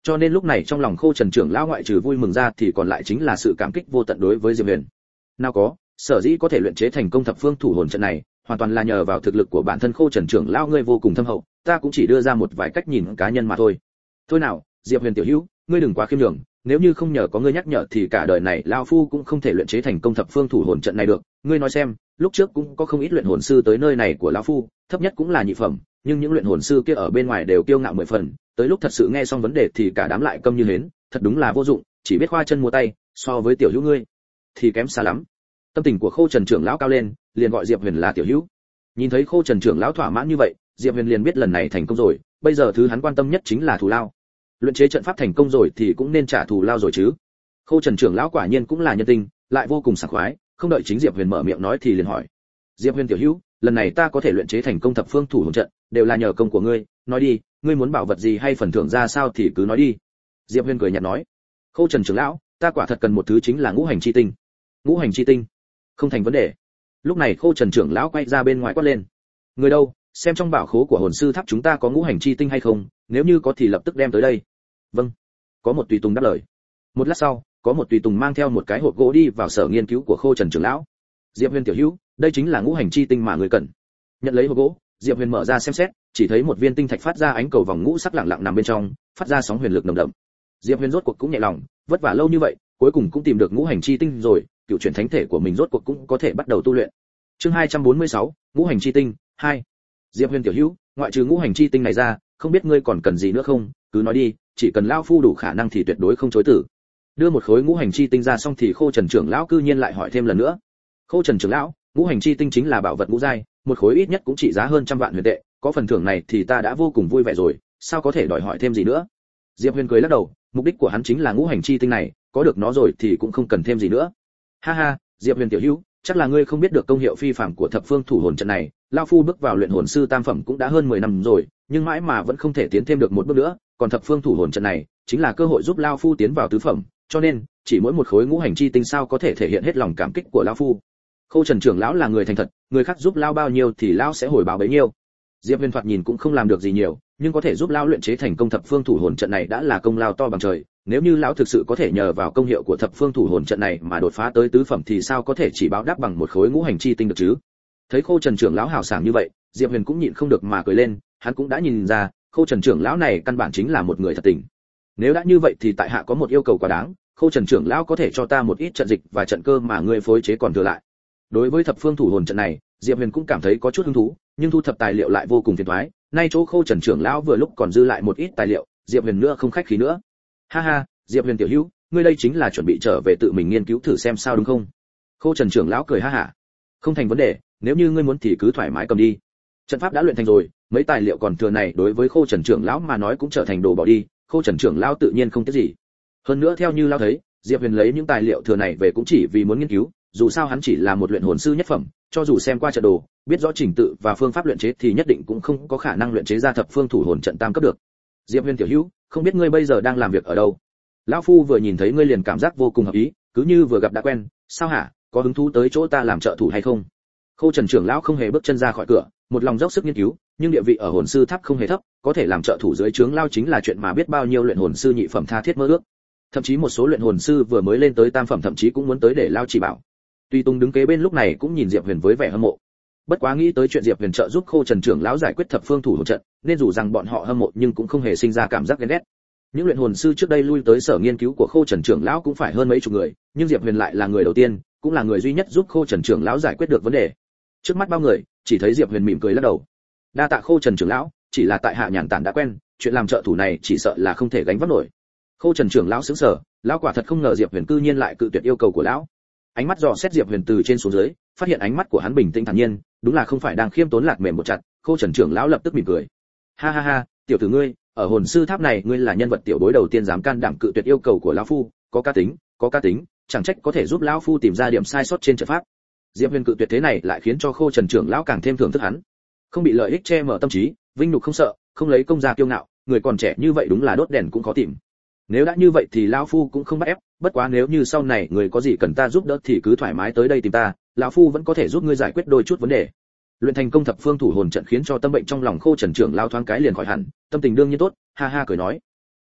Speaker 1: Cho nên lúc này trong lòng Khô Trần trưởng lão ngoại trừ vui mừng ra thì còn lại chính là sự cảm kích vô tận đối với Diệp Huyền. Nào có, sở dĩ có thể luyện chế thành công thập phương thủ hồn trận này, hoàn toàn là nhờ vào thực lực của bản thân Khô Trần trưởng lão ngươi vô cùng thâm hậu, ta cũng chỉ đưa ra một vài cách nhìn cá nhân mà thôi. Thôi nào, Diệp Huyền tiểu hữu, ngươi đừng quá khiêm nhường, nếu như không nhờ có ngươi nhắc nhở thì cả đời này lão phu cũng không thể luyện chế thành công thập phương thủ hồn trận này được. Ngươi nói xem, lúc trước cũng có không ít luyện hồn sư tới nơi này của lão phu, thấp nhất cũng là nhị phẩm, nhưng những luyện hồn sư kia ở bên ngoài đều kiêu ngạo mười phần, tới lúc thật sự nghe xong vấn đề thì cả đám lại câm như hến, thật đúng là vô dụng, chỉ biết khoa chân múa tay, so với tiểu hữu ngươi thì kém xa lắm. Tâm tình của Khô Trần trưởng lão cao lên, liền gọi Diệp Huyền là tiểu hữu. Nhìn thấy Khô Trần trưởng lão thỏa mãn như vậy, Diệp Huyền liền biết lần này thành công rồi, bây giờ thứ hắn quan tâm nhất chính là thù lao. Luyện chế trận pháp thành công rồi thì cũng nên trả thù lao rồi chứ. Khô Trần trưởng lão quả nhiên cũng là nhân tình, lại vô cùng sảng khoái, không đợi chính Diệp Huyền mở miệng nói thì liền hỏi: "Diệp Huyền tiểu hữu, lần này ta có thể luyện chế thành công thập phương thủ hồn trận, đều là nhờ công của ngươi, nói đi, ngươi muốn bảo vật gì hay phần thưởng ra sao thì cứ nói đi." Diệp Huyền cười nhạt nói: "Khô Trần trưởng lão, ta quả thật cần một thứ chính là ngũ hành chi tinh." "Ngũ hành chi tinh? Không thành vấn đề." Lúc này Khô Trần trưởng lão quay ra bên ngoài quát lên: "Người đâu, xem trong bảo khố của hồn sư tháp chúng ta có ngũ hành chi tinh hay không, nếu như có thì lập tức đem tới đây." "Vâng." Có một tùy tùng đáp lời. Một lát sau, có một tùy tùng mang theo một cái hộp gỗ đi vào sở nghiên cứu của Khô Trần trưởng lão. "Diệp Huyền tiểu hữu, đây chính là ngũ hành chi tinh mà người cần." Nhận lấy hộp gỗ, Diệp Huyền mở ra xem xét, chỉ thấy một viên tinh thạch phát ra ánh cầu vòng ngũ sắc lặng lặng nằm bên trong, phát ra sóng huyền lực nồng đậm. Diệp Huyền rốt cuộc cũng nhẹ lòng, vất vả lâu như vậy, cuối cùng cũng tìm được ngũ hành chi tinh rồi, cựu chuyển thánh thể của mình rốt cuộc cũng có thể bắt đầu tu luyện. Chương hai trăm bốn mươi sáu, ngũ hành chi tinh hai. Diệp Huyền tiểu hữu, ngoại trừ ngũ hành chi tinh này ra, không biết ngươi còn cần gì nữa không, cứ nói đi, chỉ cần lão phu đủ khả năng thì tuyệt đối không chối từ. Đưa một khối ngũ hành chi tinh ra xong thì Khô Trần trưởng lão cư nhiên lại hỏi thêm lần nữa. "Khô Trần trưởng lão, ngũ hành chi tinh chính là bảo vật ngũ giai, một khối ít nhất cũng trị giá hơn trăm vạn huyền tệ, có phần thưởng này thì ta đã vô cùng vui vẻ rồi, sao có thể đòi hỏi thêm gì nữa?" Diệp Huyền cười lắc đầu, mục đích của hắn chính là ngũ hành chi tinh này, có được nó rồi thì cũng không cần thêm gì nữa. "Ha ha, Diệp Huyền tiểu hữu, chắc là ngươi không biết được công hiệu phi phàm của thập phương thủ hồn trận này, lão phu bước vào luyện hồn sư tam phẩm cũng đã hơn mười năm rồi, nhưng mãi mà vẫn không thể tiến thêm được một bước nữa, còn thập phương thủ hồn trận này chính là cơ hội giúp lão phu tiến vào tứ phẩm, cho nên chỉ mỗi một khối ngũ hành chi tinh sao có thể thể hiện hết lòng cảm kích của lão phu." Khô Trần trưởng lão là người thành thật, người khác giúp lão bao nhiêu thì lão sẽ hồi báo bấy nhiêu. Diệp Huyền thoạt nhìn cũng không làm được gì nhiều, nhưng có thể giúp lão luyện chế thành công thập phương thủ hồn trận này đã là công lao to bằng trời, nếu như lão thực sự có thể nhờ vào công hiệu của thập phương thủ hồn trận này mà đột phá tới tứ phẩm thì sao có thể chỉ báo đáp bằng một khối ngũ hành chi tinh được chứ. Thấy Khô Trần trưởng lão hào sảng như vậy, Diệp Huyền cũng nhịn không được mà cười lên, hắn cũng đã nhìn ra, Khô Trần trưởng lão này căn bản chính là một người thật tình. Nếu đã như vậy thì tại hạ có một yêu cầu quá đáng, Khô Trần trưởng lão có thể cho ta một ít trận dịch và trận cơ mà ngươi phối chế còn thừa lại. Đối với thập phương thủ hồn trận này, Diệp Huyền cũng cảm thấy có chút hứng thú, nhưng thu thập tài liệu lại vô cùng phiền toái, nay chỗ Khô Trần trưởng lão vừa lúc còn dư lại một ít tài liệu, Diệp Huyền nữa không khách khí nữa. "Ha ha, Diệp Huyền tiểu hữu, ngươi đây chính là chuẩn bị trở về tự mình nghiên cứu thử xem sao đúng không?" Khô Trần trưởng lão cười ha hả. "Không thành vấn đề, nếu như ngươi muốn thì cứ thoải mái cầm đi. Trận pháp đã luyện thành rồi, mấy tài liệu còn thừa này đối với Khô Trần trưởng lão mà nói cũng trở thành đồ bỏ đi, Khô Trần trưởng lão tự nhiên không tiếc gì. Hơn nữa theo như lão thấy, Diệp Huyền lấy những tài liệu thừa này về cũng chỉ vì muốn nghiên cứu, dù sao hắn chỉ là một luyện hồn sư nhất phẩm, cho dù xem qua trận đồ, biết rõ trình tự và phương pháp luyện chế thì nhất định cũng không có khả năng luyện chế ra thập phương thủ hồn trận tam cấp được. Diệp Huyền tiểu hữu, không biết ngươi bây giờ đang làm việc ở đâu? Lão phu vừa nhìn thấy ngươi liền cảm giác vô cùng hợp ý, cứ như vừa gặp đã quen, sao hả, có hứng thú tới chỗ ta làm trợ thủ hay không?" Khô Trần trưởng lão không hề bước chân ra khỏi cửa, một lòng dốc sức nghiên cứu, nhưng địa vị ở hồn sư tháp không hề thấp, có thể làm trợ thủ dưới trướng lao chính là chuyện mà biết bao nhiêu luyện hồn sư nhị phẩm tha thiết mơ ước. Thậm chí một số luyện hồn sư vừa mới lên tới tam phẩm thậm chí cũng muốn tới để lao chỉ bảo. Tuy Tùng đứng kế bên lúc này cũng nhìn Diệp Huyền với vẻ hâm mộ. Bất quá nghĩ tới chuyện Diệp Huyền trợ giúp Khô Trần trưởng lão giải quyết thập phương thủ hồn trận, nên dù rằng bọn họ hâm mộ nhưng cũng không hề sinh ra cảm giác ghen ghét. Những luyện hồn sư trước đây lui tới sở nghiên cứu của Khô Trần trưởng lão cũng phải hơn mấy chục người, nhưng Diệp Huyền lại là người đầu tiên, cũng là người duy nhất giúp Khô Trần trưởng lão giải quyết được vấn đề. Trước mắt bao người, chỉ thấy Diệp Huyền mỉm cười lắc đầu. "Đa tạ Khô Trần trưởng lão, chỉ là tại hạ nhàn tản đã quen, chuyện làm trợ thủ này chỉ sợ là không thể gánh vác nổi." Khô Trần trưởng lão sững sờ, lão quả thật không ngờ Diệp Huyền cư nhiên lại cự tuyệt yêu cầu của lão. Ánh mắt dò xét Diệp Huyền từ trên xuống dưới, phát hiện ánh mắt của hắn bình tĩnh thản nhiên, đúng là không phải đang khiêm tốn lạc mềm một chặt. Khô Trần trưởng lão lập tức mỉm cười. "Ha ha ha, tiểu tử ngươi, ở hồn sư tháp này ngươi là nhân vật tiểu bối đầu tiên dám can đảm cự tuyệt yêu cầu của lão phu, có cá tính, có cá tính, chẳng trách có thể giúp lão phu tìm ra điểm sai sót trên trận pháp." Diệp Huyền cự tuyệt thế này lại khiến cho Khô Trần trưởng lão càng thêm thưởng thức hắn. Không bị lợi ích che mở tâm trí, vinh nhục không sợ, không lấy công ra kiêu ngạo, người còn trẻ như vậy đúng là đốt đèn cũng khó tìm. Nếu đã như vậy thì lão phu cũng không bắt ép, bất quá nếu như sau này người có gì cần ta giúp đỡ thì cứ thoải mái tới đây tìm ta, lão phu vẫn có thể giúp ngươi giải quyết đôi chút vấn đề. Luyện thành công thập phương thủ hồn trận khiến cho tâm bệnh trong lòng Khô Trần trưởng lão thoáng cái liền khỏi hẳn, tâm tình đương nhiên tốt, ha ha cười nói.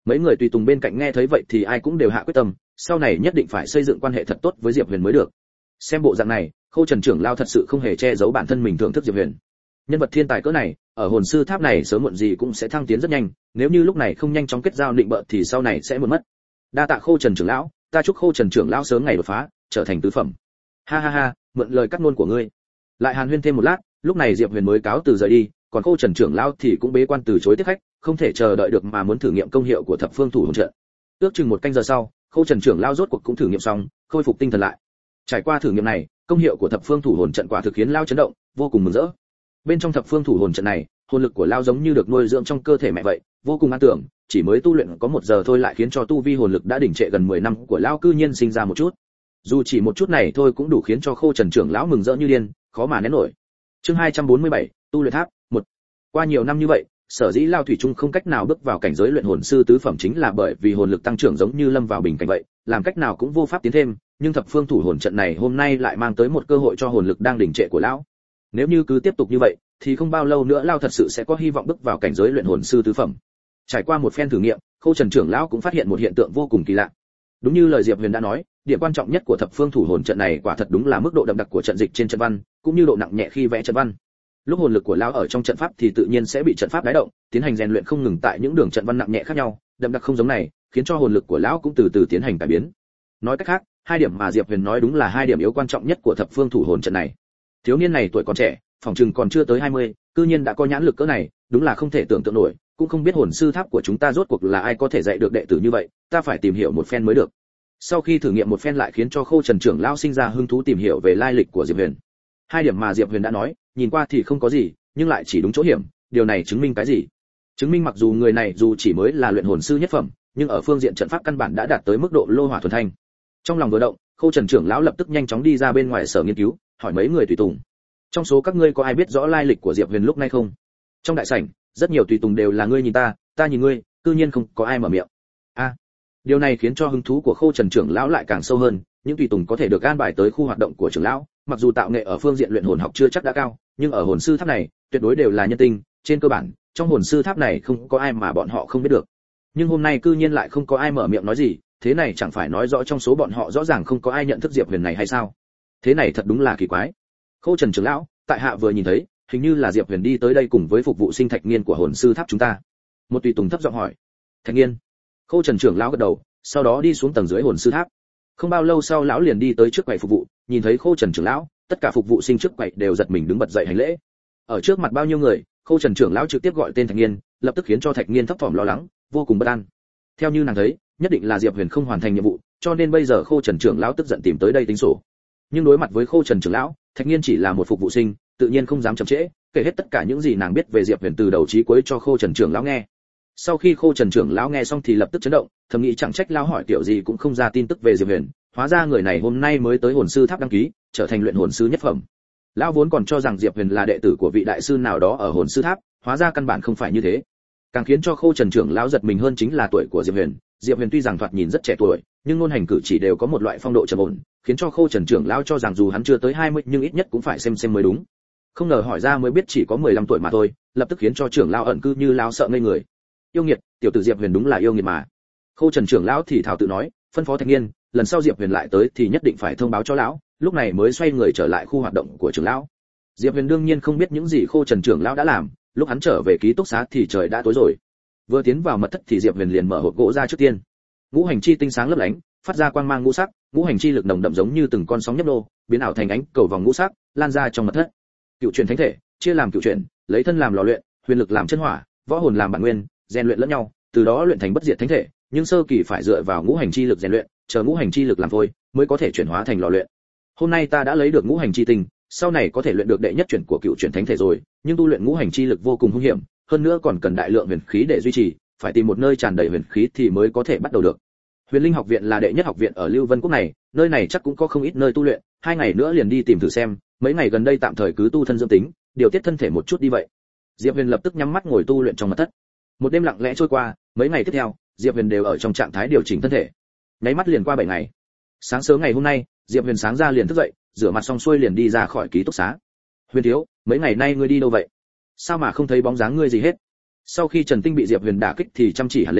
Speaker 1: Mấy người tùy tùng bên cạnh nghe thấy vậy thì ai cũng đều hạ quyết tâm, sau này nhất định phải xây dựng quan hệ thật tốt với Diệp Huyền mới được. Xem bộ dạng này, Khâu Trần trưởng lão thật sự không hề che giấu bản thân mình thưởng thức Diệp Huyền. Nhân vật thiên tài cỡ này, ở hồn sư tháp này sớm muộn gì cũng sẽ thăng tiến rất nhanh, nếu như lúc này không nhanh chóng kết giao định bợ thì sau này sẽ muộn mất. Đa tạ Khâu Trần trưởng lão, ta chúc Khâu Trần trưởng lão sớm ngày đột phá, trở thành tứ phẩm. Ha ha ha, mượn lời cắt ngôn của ngươi. Lại hàn huyên thêm một lát, lúc này Diệp Huyền mới cáo từ rời đi, còn Khâu Trần trưởng lão thì cũng bế quan từ chối tiếp khách, không thể chờ đợi được mà muốn thử nghiệm công hiệu của thập phương thủ hồn trận. Ước chừng một canh giờ sau, Khâu Trần trưởng lão rốt cuộc cũng thử nghiệm xong, khôi phục tinh thần lại. Trải qua thử nghiệm này, công hiệu của thập phương thủ hồn trận quả thực khiến lão chấn động, vô cùng mừng rỡ. Bên trong thập phương thủ hồn trận này, hồn lực của lão giống như được nuôi dưỡng trong cơ thể mẹ vậy, vô cùng an tưởng, chỉ mới tu luyện có một giờ thôi lại khiến cho tu vi hồn lực đã đỉnh trệ gần mười năm của lão cư nhiên sinh ra một chút. Dù chỉ một chút này thôi cũng đủ khiến cho Khâu Trần trưởng lão mừng rỡ như điên, khó mà nén nổi. Chương hai trăm bốn mươi bảy, tu luyện tháp, một. Qua nhiều năm như vậy, sở dĩ Lao thủy chung không cách nào bước vào cảnh giới luyện hồn sư tứ phẩm chính là bởi vì hồn lực tăng trưởng giống như lâm vào bình cảnh vậy, làm cách nào cũng vô pháp tiến thêm, nhưng thập phương thủ hồn trận này hôm nay lại mang tới một cơ hội cho hồn lực đang đỉnh trệ của lão. Nếu như cứ tiếp tục như vậy, thì không bao lâu nữa Lao thật sự sẽ có hy vọng bước vào cảnh giới luyện hồn sư tứ phẩm. Trải qua một phen thử nghiệm, Khâu Trần trưởng lão cũng phát hiện một hiện tượng vô cùng kỳ lạ. Đúng như lời Diệp Huyền đã nói, điểm quan trọng nhất của thập phương thủ hồn trận này quả thật đúng là mức độ đậm đặc của trận dịch trên trận văn, cũng như độ nặng nhẹ khi vẽ trận văn. Lúc hồn lực của lão ở trong trận pháp thì tự nhiên sẽ bị trận pháp đái động, tiến hành rèn luyện không ngừng tại những đường trận văn nặng nhẹ khác nhau, đậm đặc không giống này, khiến cho hồn lực của lão cũng từ từ tiến hành cải biến. Nói cách khác, hai điểm mà Diệp Huyền nói đúng là hai điểm yếu quan trọng nhất của thập phương thủ hồn trận này. Thiếu niên này tuổi còn trẻ, phỏng chừng còn chưa tới hai mươi, cư nhiên đã có nhãn lực cỡ này, đúng là không thể tưởng tượng nổi, cũng không biết hồn sư tháp của chúng ta rốt cuộc là ai có thể dạy được đệ tử như vậy, ta phải tìm hiểu một phen mới được. Sau khi thử nghiệm một phen lại khiến cho Khâu Trần trưởng lão sinh ra hứng thú tìm hiểu về lai lịch của Diệp Huyền. Hai điểm mà Diệp Huyền đã nói, nhìn qua thì không có gì, nhưng lại chỉ đúng chỗ hiểm, điều này chứng minh cái gì? Chứng minh mặc dù người này dù chỉ mới là luyện hồn sư nhất phẩm, nhưng ở phương diện trận pháp căn bản đã đạt tới mức độ lô hỏa thuần thanh. Trong lòng vừa động, Khâu Trần trưởng lão lập tức nhanh chóng đi ra bên ngoài sở nghiên cứu, hỏi mấy người tùy tùng. Trong số các ngươi có ai biết rõ lai lịch của Diệp Huyền lúc này không? Trong đại sảnh, rất nhiều tùy tùng đều là ngươi nhìn ta, ta nhìn ngươi, cư nhiên không có ai mở miệng. A, à, điều này khiến cho hứng thú của Khâu Trần trưởng lão lại càng sâu hơn, những tùy tùng có thể được an bài tới khu hoạt động của trưởng lão, mặc dù tạo nghệ ở phương diện luyện hồn học chưa chắc đã cao, nhưng ở hồn sư tháp này, tuyệt đối đều là nhân tinh, trên cơ bản, trong hồn sư tháp này không có ai mà bọn họ không biết được. Nhưng hôm nay cư nhiên lại không có ai mở miệng nói gì, thế này chẳng phải nói rõ trong số bọn họ rõ ràng không có ai nhận thức Diệp Huyền này hay sao? Thế này thật đúng là kỳ quái. Khâu Trần trưởng lão, tại hạ vừa nhìn thấy, hình như là Diệp Huyền đi tới đây cùng với phục vụ sinh Thạch Nghiên của hồn sư tháp chúng ta. Một tùy tùng thấp giọng hỏi. Thạch Nghiên? Khâu Trần trưởng lão gật đầu, sau đó đi xuống tầng dưới hồn sư tháp. Không bao lâu sau lão liền đi tới trước quầy phục vụ, nhìn thấy Khâu Trần trưởng lão, tất cả phục vụ sinh trước quầy đều giật mình đứng bật dậy hành lễ. Ở trước mặt bao nhiêu người, Khâu Trần trưởng lão trực tiếp gọi tên Thạch Nghiên, lập tức khiến cho Thạch Nghiên thấp thỏm lo lắng, vô cùng bất an. Theo như nàng thấy, nhất định là Diệp Huyền không hoàn thành nhiệm vụ, cho nên bây giờ Khâu Trần trưởng lão tức giận tìm tới đây tính sổ. Nhưng đối mặt với Khâu Trần trưởng lão, Thạch Nghiên chỉ là một phục vụ sinh, tự nhiên không dám chậm trễ, kể hết tất cả những gì nàng biết về Diệp Huyền từ đầu chí cuối cho Khâu Trần trưởng lão nghe. Sau khi Khâu Trần trưởng lão nghe xong thì lập tức chấn động, thầm nghĩ chẳng trách lão hỏi tiểu gì cũng không ra tin tức về Diệp Huyền, hóa ra người này hôm nay mới tới hồn sư tháp đăng ký, trở thành luyện hồn sư nhất phẩm. Lão vốn còn cho rằng Diệp Huyền là đệ tử của vị đại sư nào đó ở hồn sư tháp, hóa ra căn bản không phải như thế. Càng khiến cho Khâu Trần trưởng lão giật mình hơn chính là tuổi của Diệp Huyền. Diệp Huyền tuy rằng thoạt nhìn rất trẻ tuổi, nhưng ngôn hành cử chỉ đều có một loại phong độ trầm ổn, khiến cho Khâu Trần trưởng lão cho rằng dù hắn chưa tới hai mươi nhưng ít nhất cũng phải xem xem mới đúng. Không ngờ hỏi ra mới biết chỉ có mười lăm tuổi mà thôi, lập tức khiến cho trưởng lão ẩn cư như lão sợ ngây người. Yêu nghiệt, tiểu tử Diệp Huyền đúng là yêu nghiệt mà. Khâu Trần trưởng lão thì thào tự nói, phân phó Thạch Nghiên, lần sau Diệp Huyền lại tới thì nhất định phải thông báo cho lão, lúc này mới xoay người trở lại khu hoạt động của trưởng lão. Diệp Huyền đương nhiên không biết những gì Khâu Trần trưởng lão đã làm, lúc hắn trở về ký túc xá thì trời đã tối rồi. Vừa tiến vào mật thất thì Diệp Huyền liền mở hộp gỗ ra trước tiên. Ngũ hành chi tinh sáng lấp lánh, phát ra quang mang ngũ sắc, ngũ hành chi lực nồng đậm giống như từng con sóng nhấp nô, biến ảo thành ánh cầu vòng ngũ sắc, lan ra trong mật thất. Cựu chuyển thánh thể, chia làm cựu chuyển, lấy thân làm lò luyện, huyền lực làm chân hỏa, võ hồn làm bản nguyên, rèn luyện lẫn nhau, từ đó luyện thành bất diệt thánh thể, nhưng sơ kỳ phải dựa vào ngũ hành chi lực rèn luyện, chờ ngũ hành chi lực làm vôi, mới có thể chuyển hóa thành lò luyện. Hôm nay ta đã lấy được ngũ hành chi tinh, sau này có thể luyện được đệ nhất chuyển của cựu chuyển thánh thể rồi, nhưng tu luyện ngũ hành chi lực vô cùng hung hiểm, hơn nữa còn cần đại lượng huyền khí để duy trì, phải tìm một nơi tràn đầy huyền khí thì mới có thể bắt đầu được. Huyền Linh học viện là đệ nhất học viện ở Lưu Vân quốc này, nơi này chắc cũng có không ít nơi tu luyện, hai ngày nữa liền đi tìm thử xem, mấy ngày gần đây tạm thời cứ tu thân dưỡng tính, điều tiết thân thể một chút đi vậy. Diệp Huyền lập tức nhắm mắt ngồi tu luyện trong mật thất. Một đêm lặng lẽ trôi qua, mấy ngày tiếp theo, Diệp Huyền đều ở trong trạng thái điều chỉnh thân thể. Nháy mắt liền qua bảy ngày. Sáng sớm ngày hôm nay, Diệp Huyền sáng ra liền thức dậy, rửa mặt xong xuôi liền đi ra khỏi ký túc xá. Huyền thiếu, mấy ngày nay ngươi đi đâu vậy? Sao mà không thấy bóng dáng ngươi gì hết? Sau khi Trần Tinh bị Diệp Huyền đả kích thì chăm chỉ hẳn lên,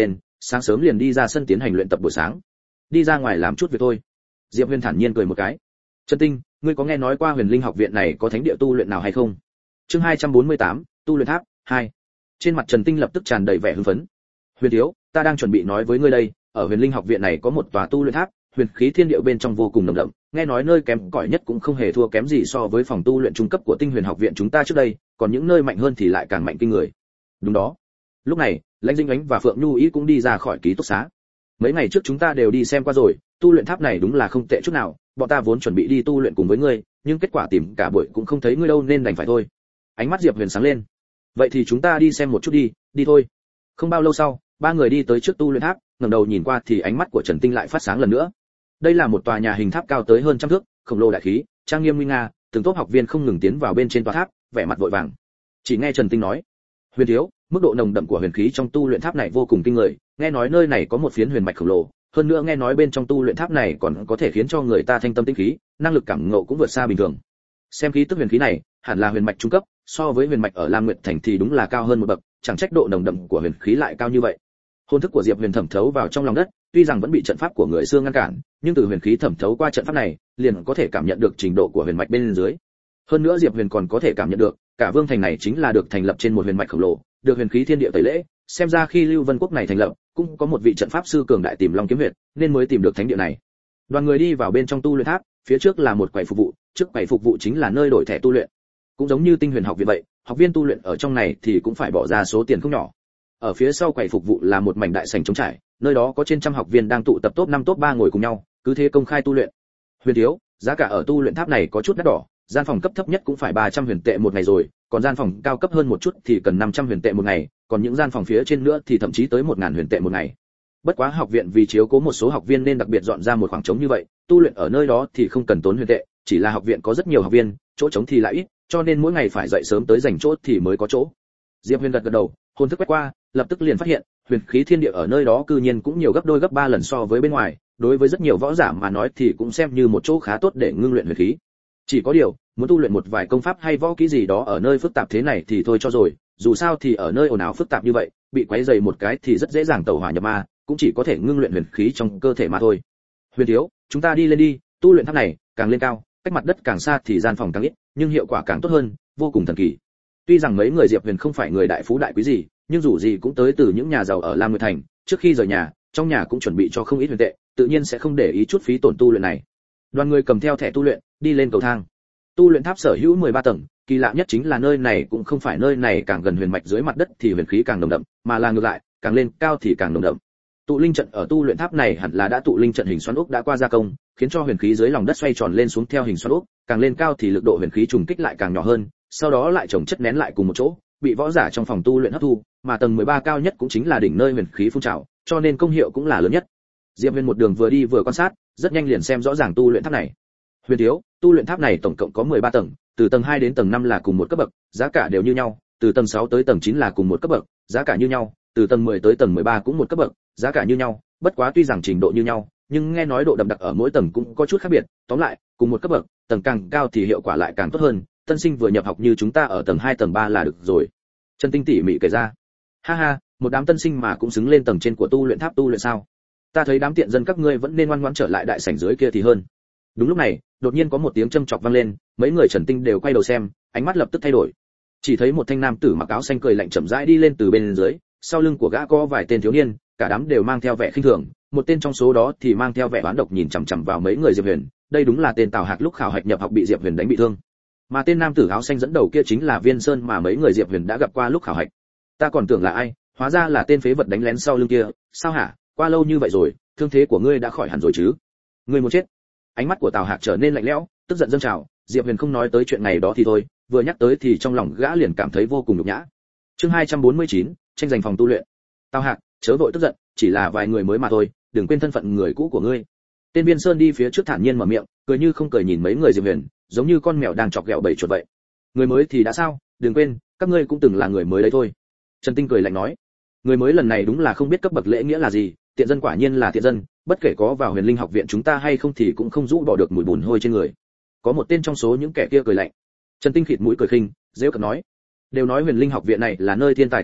Speaker 1: sáng sớm liền đi ra sân tiến hành luyện tập buổi sáng. Đi ra ngoài làm chút việc thôi. Diệp Huyền thản nhiên cười một cái. Trần Tinh, ngươi có nghe nói qua Huyền Linh học viện này có thánh địa tu luyện nào hay không? Chương hai trăm bốn mươi tám, tu luyện tháp hai. Trên mặt Trần Tinh lập tức tràn đầy vẻ hưng phấn. Huyền thiếu, ta đang chuẩn bị nói với ngươi đây, ở Huyền Linh học viện này có một tòa tu luyện tháp, huyền khí thiên địa bên trong vô cùng nồng đậm, nghe nói nơi kém cỏi nhất cũng không hề thua kém gì so với phòng tu luyện trung cấp của Tinh Huyền học viện chúng ta trước đây, còn những nơi mạnh hơn thì lại càng mạnh kinh người. Đúng đó. Lúc này, Lãnh Dĩnh Ánh và Phượng Nhu Ý cũng đi ra khỏi ký túc xá. Mấy ngày trước chúng ta đều đi xem qua rồi, tu luyện tháp này đúng là không tệ chút nào, bọn ta vốn chuẩn bị đi tu luyện cùng với ngươi, nhưng kết quả tìm cả buổi cũng không thấy ngươi đâu nên đành phải thôi. Ánh mắt Diệp Huyền sáng lên. Vậy thì chúng ta đi xem một chút đi, đi thôi. Không bao lâu sau, ba người đi tới trước tu luyện tháp, ngẩng đầu nhìn qua thì ánh mắt của Trần Tinh lại phát sáng lần nữa. Đây là một tòa nhà hình tháp cao tới hơn trăm thước, khổng lồ đại khí, trang nghiêm nguy nga, từng tốp học viên không ngừng tiến vào bên trên tòa tháp, vẻ mặt vội vàng. Chỉ nghe Trần Tinh nói: "Huyền thiếu, mức độ nồng đậm của huyền khí trong tu luyện tháp này vô cùng kinh người, nghe nói nơi này có một phiến huyền mạch khổng lồ, hơn nữa nghe nói bên trong tu luyện tháp này còn có thể khiến cho người ta thanh tâm tĩnh khí, năng lực cảm ngộ cũng vượt xa bình thường. Xem khí tức huyền khí này, hẳn là huyền mạch trung cấp, so với huyền mạch ở Lam Nguyệt Thành thì đúng là cao hơn một bậc, chẳng trách độ nồng đậm của huyền khí lại cao như vậy." Hồn thức của Diệp Huyền thẩm thấu vào trong lòng đất, tuy rằng vẫn bị trận pháp của người xưa ngăn cản, nhưng từ huyền khí thẩm thấu qua trận pháp này, liền có thể cảm nhận được trình độ của huyền mạch bên dưới. Hơn nữa Diệp Huyền còn có thể cảm nhận được, cả vương thành này chính là được thành lập trên một huyền mạch khổng lồ, được huyền khí thiên địa tẩy lễ, xem ra khi Lưu Vân quốc này thành lập, cũng có một vị trận pháp sư cường đại tìm Long kiếm huyệt, nên mới tìm được thánh địa này. Đoàn người đi vào bên trong tu luyện tháp, phía trước là một quầy phục vụ, trước quầy phục vụ chính là nơi đổi thẻ tu luyện. Cũng giống như Tinh Huyền học viện vậy, học viên tu luyện ở trong này thì cũng phải bỏ ra số tiền không nhỏ. Ở phía sau quầy phục vụ là một mảnh đại sảnh trống trải, nơi đó có trên trăm học viên đang tụ tập top năm top ba ngồi cùng nhau, cứ thế công khai tu luyện. Huyền thiếu, giá cả ở tu luyện tháp này có chút đắt đỏ, gian phòng cấp thấp nhất cũng phải ba trăm huyền tệ một ngày rồi, còn gian phòng cao cấp hơn một chút thì cần năm trăm huyền tệ một ngày, còn những gian phòng phía trên nữa thì thậm chí tới một nghìn huyền tệ một ngày. Bất quá học viện vì chiếu cố một số học viên nên đặc biệt dọn ra một khoảng trống như vậy, tu luyện ở nơi đó thì không cần tốn huyền tệ, chỉ là học viện có rất nhiều học viên, chỗ trống thì lại ít, cho nên mỗi ngày phải dậy sớm tới dành chỗ thì mới có chỗ. Diệp Huyền gật gật đầu, hồn thức quét qua, lập tức liền phát hiện, huyền khí thiên địa ở nơi đó cư nhiên cũng nhiều gấp đôi gấp ba lần so với bên ngoài, đối với rất nhiều võ giả mà nói thì cũng xem như một chỗ khá tốt để ngưng luyện huyền khí. Chỉ có điều, muốn tu luyện một vài công pháp hay võ kỹ gì đó ở nơi phức tạp thế này thì thôi cho rồi, dù sao thì ở nơi ồn ào phức tạp như vậy, bị quấy rầy một cái thì rất dễ dàng tẩu hỏa nhập ma, cũng chỉ có thể ngưng luyện huyền khí trong cơ thể mà thôi. Huyền thiếu, chúng ta đi lên đi, tu luyện tháp này, càng lên cao, cách mặt đất càng xa thì gian phòng càng ít, nhưng hiệu quả càng tốt hơn, vô cùng thần kỳ. Tuy rằng mấy người Diệp Huyền không phải người đại phú đại quý gì, nhưng dù gì cũng tới từ những nhà giàu ở Lam Nguyệt Thành, trước khi rời nhà, trong nhà cũng chuẩn bị cho không ít huyền tệ, tự nhiên sẽ không để ý chút phí tổn tu luyện này. Đoàn người cầm theo thẻ tu luyện, đi lên cầu thang. Tu luyện tháp sở hữu mười ba tầng, kỳ lạ nhất chính là nơi này cũng không phải nơi này càng gần huyền mạch dưới mặt đất thì huyền khí càng nồng đậm, mà là ngược lại, càng lên cao thì càng nồng đậm. Tụ linh trận ở tu luyện tháp này hẳn là đã tụ linh trận hình xoắn ốc đã qua gia công, khiến cho huyền khí dưới lòng đất xoay tròn lên xuống theo hình xoắn ốc, càng lên cao thì lực độ huyền khí trùng kích lại càng nhỏ hơn, sau đó lại chồng chất nén lại cùng một chỗ, bị võ giả trong phòng tu luyện hấp thu, mà tầng mười ba cao nhất cũng chính là đỉnh nơi huyền khí phun trào, cho nên công hiệu cũng là lớn nhất. Diệp Huyền một đường vừa đi vừa quan sát, rất nhanh liền xem rõ ràng tu luyện tháp này. Huyền thiếu, tu luyện tháp này tổng cộng có mười ba tầng, từ tầng hai đến tầng năm là cùng một cấp bậc, giá cả đều như nhau, từ tầng sáu tới tầng chín là cùng một cấp bậc, giá cả như nhau, từ tầng mười tới tầng mười ba cũng một cấp bậc, giá cả như nhau, bất quá tuy rằng trình độ như nhau, nhưng nghe nói độ đậm đặc ở mỗi tầng cũng có chút khác biệt, tóm lại, cùng một cấp bậc, tầng càng cao thì hiệu quả lại càng tốt hơn, tân sinh vừa nhập học như chúng ta ở tầng hai tầng ba là được rồi. Trần Tinh tỉ mỉ kể ra. Ha ha, một đám tân sinh mà cũng xứng lên tầng trên của tu luyện tháp tu luyện sao? Ta thấy đám tiện dân các ngươi vẫn nên ngoan ngoãn trở lại đại sảnh dưới kia thì hơn. Đúng lúc này, đột nhiên có một tiếng châm chọc vang lên, mấy người Trần Tinh đều quay đầu xem, ánh mắt lập tức thay đổi. Chỉ thấy một thanh nam tử mặc áo xanh cười lạnh chậm rãi đi lên từ bên dưới, sau lưng của gã có vài tên thiếu niên, cả đám đều mang theo vẻ khinh thường, một tên trong số đó thì mang theo vẻ oán độc nhìn chằm chằm vào mấy người Diệp Huyền, đây đúng là tên Tào Hạc lúc khảo hạch nhập học bị Diệp Huyền đánh bị thương. Mà tên nam tử áo xanh dẫn đầu kia chính là Viên Sơn mà mấy người Diệp Huyền đã gặp qua lúc khảo hạch. Ta còn tưởng là ai, hóa ra là tên phế vật đánh lén sau lưng kia, sao hả, qua lâu như vậy rồi, thương thế của ngươi đã khỏi hẳn rồi chứ? Ngươi muốn chết? Ánh mắt của Tào Hạc trở nên lạnh lẽo, tức giận dâng trào, Diệp Huyền không nói tới chuyện này đó thì thôi, vừa nhắc tới thì trong lòng gã liền cảm thấy vô cùng nhục nhã. Chương hai trăm bốn mươi chín, tranh giành phòng tu luyện. Tào Hạc, chớ vội tức giận, chỉ là vài người mới mà thôi, đừng quên thân phận người cũ của ngươi. Tên Viên Sơn đi phía trước thản nhiên mở miệng, cười như không cười nhìn mấy người Diệp Huyền, giống như con mèo đang chọc ghẹo bầy chuột vậy. Người mới thì đã sao, đừng quên, các ngươi cũng từng là người mới đấy thôi. Trần Tinh cười lạnh nói, người mới lần này đúng là không biết cấp bậc lễ nghĩa là gì, tiện dân quả nhiên là tiện dân, bất kể có vào Huyền Linh học viện chúng ta hay không thì cũng không rũ bỏ được mùi bùn hôi trên người. Có một tên trong số những kẻ kia cười lạnh. Trần Tinh khịt mũi cười khinh, giễu cợt nói, đều nói Huyền Linh học viện này là nơi thiên tài tụ tập,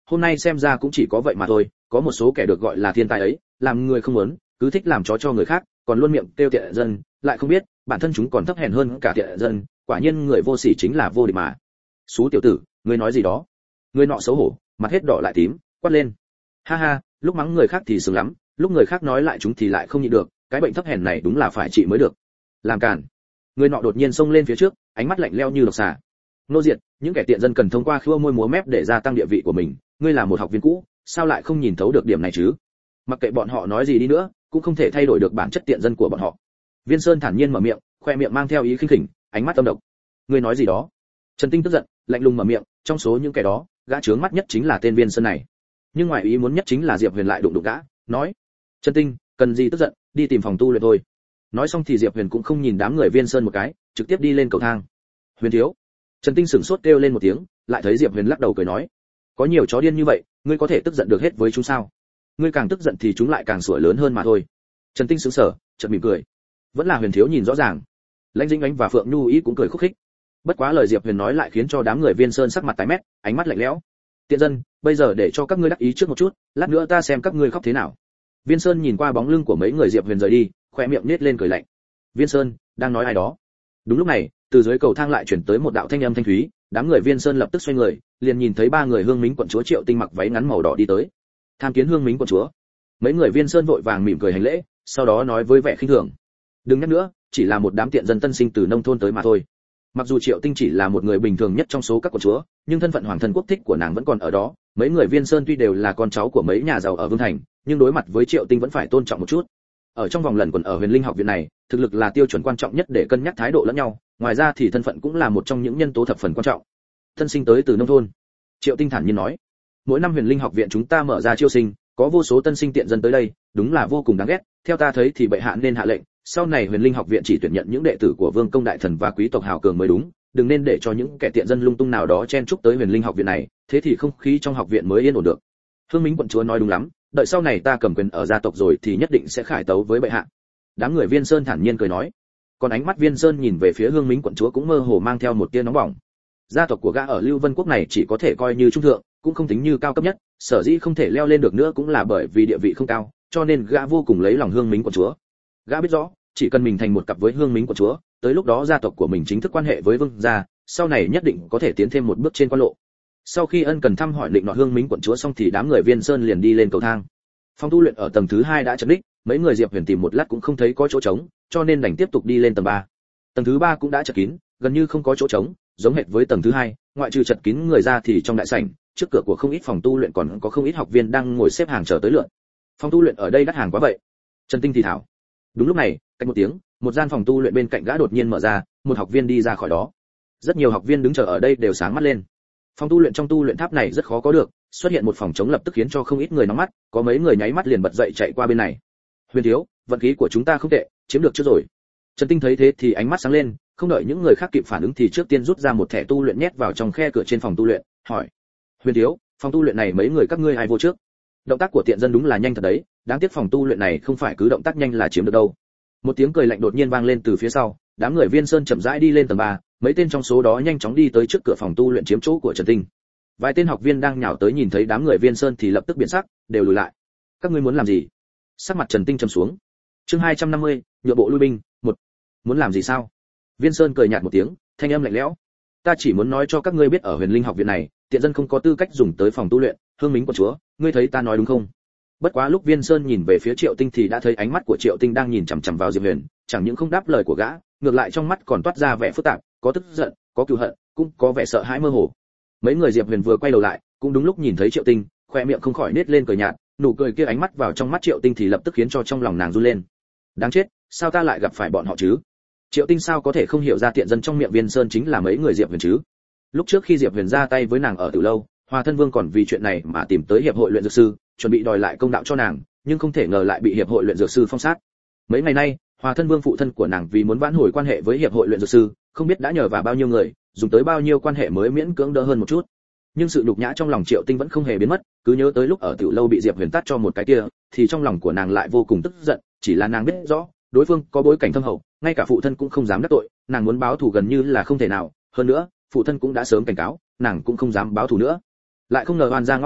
Speaker 1: hôm nay xem ra cũng chỉ có vậy mà thôi, có một số kẻ được gọi là thiên tài ấy, làm người không muốn, cứ thích làm chó cho người khác, còn luôn miệng kêu tiện dân, lại không biết bản thân chúng còn thấp hèn hơn cả tiện dân, quả nhiên người vô sỉ chính là vô địch mà. Xú tiểu tử, ngươi nói gì đó? Ngươi nọ xấu hổ, mặt hết đỏ lại tím, quát lên. Ha ha, lúc mắng người khác thì sướng lắm, lúc người khác nói lại chúng thì lại không nhịn được, cái bệnh thấp hèn này đúng là phải trị mới được. Làm cản. Người nọ đột nhiên xông lên phía trước, ánh mắt lạnh lẽo như độc xà. Nô Diệt, những kẻ tiện dân cần thông qua khua môi múa mép để gia tăng địa vị của mình, ngươi là một học viên cũ, sao lại không nhìn thấu được điểm này chứ? Mặc kệ bọn họ nói gì đi nữa, cũng không thể thay đổi được bản chất tiện dân của bọn họ. Viên Sơn thản nhiên mở miệng, khoe miệng mang theo ý khinh khỉnh, ánh mắt âm độc. Ngươi nói gì đó? Trần Tinh tức giận, lạnh lùng mở miệng, trong số những kẻ đó, gã trướng mắt nhất chính là tên Viên Sơn này. Nhưng ngoài ý muốn nhất chính là Diệp Huyền lại đụng đụng gã, nói: "Trần Tinh, cần gì tức giận, đi tìm phòng tu luyện thôi." Nói xong thì Diệp Huyền cũng không nhìn đám người Viên Sơn một cái, trực tiếp đi lên cầu thang. "Huyền thiếu." Trần Tinh sửng sốt kêu lên một tiếng, lại thấy Diệp Huyền lắc đầu cười nói: "Có nhiều chó điên như vậy, ngươi có thể tức giận được hết với chúng sao? Ngươi càng tức giận thì chúng lại càng sủa lớn hơn mà thôi." Trần Tinh sững sờ, chợt mỉm cười. Vẫn là Huyền thiếu nhìn rõ ràng. Lãnh Dĩnh Ánh và Phượng Nhu Ý cũng cười khúc khích. Bất quá lời Diệp Huyền nói lại khiến cho đám người Viên Sơn sắc mặt tái mét, ánh mắt lạnh lẽo. "Tiện dân, bây giờ để cho các ngươi đắc ý trước một chút, lát nữa ta xem các ngươi khóc thế nào." Viên Sơn nhìn qua bóng lưng của mấy người Diệp Huyền rời đi, khóe miệng nhếch lên cười lạnh. "Viên Sơn, đang nói ai đó?" Đúng lúc này, từ dưới cầu thang lại chuyển tới một đạo thanh âm thanh thúy, đám người Viên Sơn lập tức xoay người, liền nhìn thấy ba người Hương Mính quận chúa Triệu Tinh mặc váy ngắn màu đỏ đi tới. "Tham kiến Hương Mính quận chúa." Mấy người Viên Sơn vội vàng mỉm cười hành lễ, sau đó nói với vẻ khinh thường: "Đừng nhắc nữa, chỉ là một đám tiện dân tân sinh từ nông thôn tới mà thôi." Mặc dù Triệu Tinh chỉ là một người bình thường nhất trong số các quận chúa, nhưng thân phận hoàng thân quốc thích của nàng vẫn còn ở đó. Mấy người Viên Sơn tuy đều là con cháu của mấy nhà giàu ở Vương thành, nhưng đối mặt với Triệu Tinh vẫn phải tôn trọng một chút. Ở trong vòng lần quần ở Huyền Linh học viện này, thực lực là tiêu chuẩn quan trọng nhất để cân nhắc thái độ lẫn nhau, ngoài ra thì thân phận cũng là một trong những nhân tố thập phần quan trọng. Tân sinh tới từ nông thôn, Triệu Tinh thản nhiên nói: "Mỗi năm Huyền Linh học viện chúng ta mở ra chiêu sinh, có vô số tân sinh tiện dân tới đây, đúng là vô cùng đáng ghét. Theo ta thấy thì bệ hạ nên hạ lệnh, sau này Huyền Linh học viện chỉ tuyển nhận những đệ tử của vương công đại thần và quý tộc hào cường mới đúng, đừng nên để cho những kẻ tiện dân lung tung nào đó chen chúc tới Huyền Linh học viện này, thế thì không khí trong học viện mới yên ổn được." Hương Mính quận chúa nói đúng lắm, đợi sau này ta cầm quyền ở gia tộc rồi thì nhất định sẽ khải tấu với bệ hạ. Đám người Viên Sơn thản nhiên cười nói. Còn ánh mắt Viên Sơn nhìn về phía Hương Mính quận chúa cũng mơ hồ mang theo một tia nóng bỏng. Gia tộc của gã ở Lưu Vân quốc này chỉ có thể coi như trung thượng, cũng không tính như cao cấp nhất, sở dĩ không thể leo lên được nữa cũng là bởi vì địa vị không cao, cho nên gã vô cùng lấy lòng Hương Mính quận chúa. Gã biết rõ, chỉ cần mình thành một cặp với Hương Mính quận chúa, tới lúc đó gia tộc của mình chính thức quan hệ với Vương gia, sau này nhất định có thể tiến thêm một bước trên quan lộ. Sau khi ân cần thăm hỏi định nọ Hương Mính quận chúa xong thì đám người Viên Sơn liền đi lên cầu thang. Phòng tu luyện ở tầng thứ hai đã chật ních, mấy người Diệp Huyền tìm một lát cũng không thấy có chỗ trống, cho nên đành tiếp tục đi lên tầng ba. Tầng thứ ba cũng đã chật kín, gần như không có chỗ trống, giống hệt với tầng thứ hai, ngoại trừ chật kín người ra thì trong đại sảnh, trước cửa của không ít phòng tu luyện còn có không ít học viên đang ngồi xếp hàng chờ tới lượt. Phòng tu luyện ở đây đắt hàng quá vậy. Trần Tinh thì thảo. Đúng lúc này, cách một tiếng, một gian phòng tu luyện bên cạnh gã đột nhiên mở ra, một học viên đi ra khỏi đó. Rất nhiều học viên đứng chờ ở đây đều sáng mắt lên. Phòng tu luyện trong tu luyện tháp này rất khó có được, xuất hiện một phòng trống lập tức khiến cho không ít người nóng mắt, có mấy người nháy mắt liền bật dậy chạy qua bên này. Huyền thiếu, vận khí của chúng ta không tệ, chiếm được trước rồi. Trần Tinh thấy thế thì ánh mắt sáng lên, không đợi những người khác kịp phản ứng thì trước tiên rút ra một thẻ tu luyện nhét vào trong khe cửa trên phòng tu luyện, hỏi: "Huyền thiếu, phòng tu luyện này mấy người các ngươi ai vô trước?" Động tác của tiện dân đúng là nhanh thật đấy, đáng tiếc phòng tu luyện này không phải cứ động tác nhanh là chiếm được đâu. Một tiếng cười lạnh đột nhiên vang lên từ phía sau, đám người Viên Sơn chậm rãi đi lên tầng ba, mấy tên trong số đó nhanh chóng đi tới trước cửa phòng tu luyện chiếm chỗ của Trần Tinh. Vài tên học viên đang nhào tới nhìn thấy đám người Viên Sơn thì lập tức biến sắc, đều lùi lại. "Các ngươi muốn làm gì?" Sắc mặt Trần Tinh trầm xuống. Chương hai trăm năm mươi, nhượng bộ lui binh, một. Muốn làm gì sao? Viên Sơn cười nhạt một tiếng, thanh âm lạnh lẽo. "Ta chỉ muốn nói cho các ngươi biết ở Huyền Linh học viện này, tiện dân không có tư cách dùng tới phòng tu luyện, Hương Mính quận chúa, ngươi thấy ta nói đúng không?" Bất quá lúc Viên Sơn nhìn về phía Triệu Tinh thì đã thấy ánh mắt của Triệu Tinh đang nhìn chằm chằm vào Diệp Huyền, chẳng những không đáp lời của gã, ngược lại trong mắt còn toát ra vẻ phức tạp, có tức giận, có cừu hận, cũng có vẻ sợ hãi mơ hồ. Mấy người Diệp Huyền vừa quay đầu lại, cũng đúng lúc nhìn thấy Triệu Tinh, khoe miệng không khỏi nết lên cười nhạt, nụ cười kia ánh mắt vào trong mắt Triệu Tinh thì lập tức khiến cho trong lòng nàng run lên. Đáng chết, sao ta lại gặp phải bọn họ chứ? Triệu Tinh sao có thể không hiểu ra tiện dân trong miệng Viên Sơn chính là mấy người Diệp Huyền chứ? Lúc trước khi Diệp Huyền ra tay với nàng ở Tử Lâu, Hòa Thân Vương còn vì chuyện này mà tìm tới hiệp hội luyện dược sư, chuẩn bị đòi lại công đạo cho nàng, nhưng không thể ngờ lại bị hiệp hội luyện dược sư phong sát. Mấy ngày nay, Hòa Thân Vương phụ thân của nàng vì muốn vãn hồi quan hệ với hiệp hội luyện dược sư, không biết đã nhờ vào bao nhiêu người, dùng tới bao nhiêu quan hệ mới miễn cưỡng đỡ hơn một chút. Nhưng sự nhục nhã trong lòng Triệu Tinh vẫn không hề biến mất, cứ nhớ tới lúc ở Tiểu Lâu bị Diệp Huyền tát cho một cái kia, thì trong lòng của nàng lại vô cùng tức giận, chỉ là nàng biết rõ, đối phương có bối cảnh thâm hậu, ngay cả phụ thân cũng không dám đắc tội, nàng muốn báo thù gần như là không thể nào, hơn nữa, phụ thân cũng đã sớm cảnh cáo, nàng cũng không dám báo thù nữa. Lại không ngờ oan ra ngõ hẹp,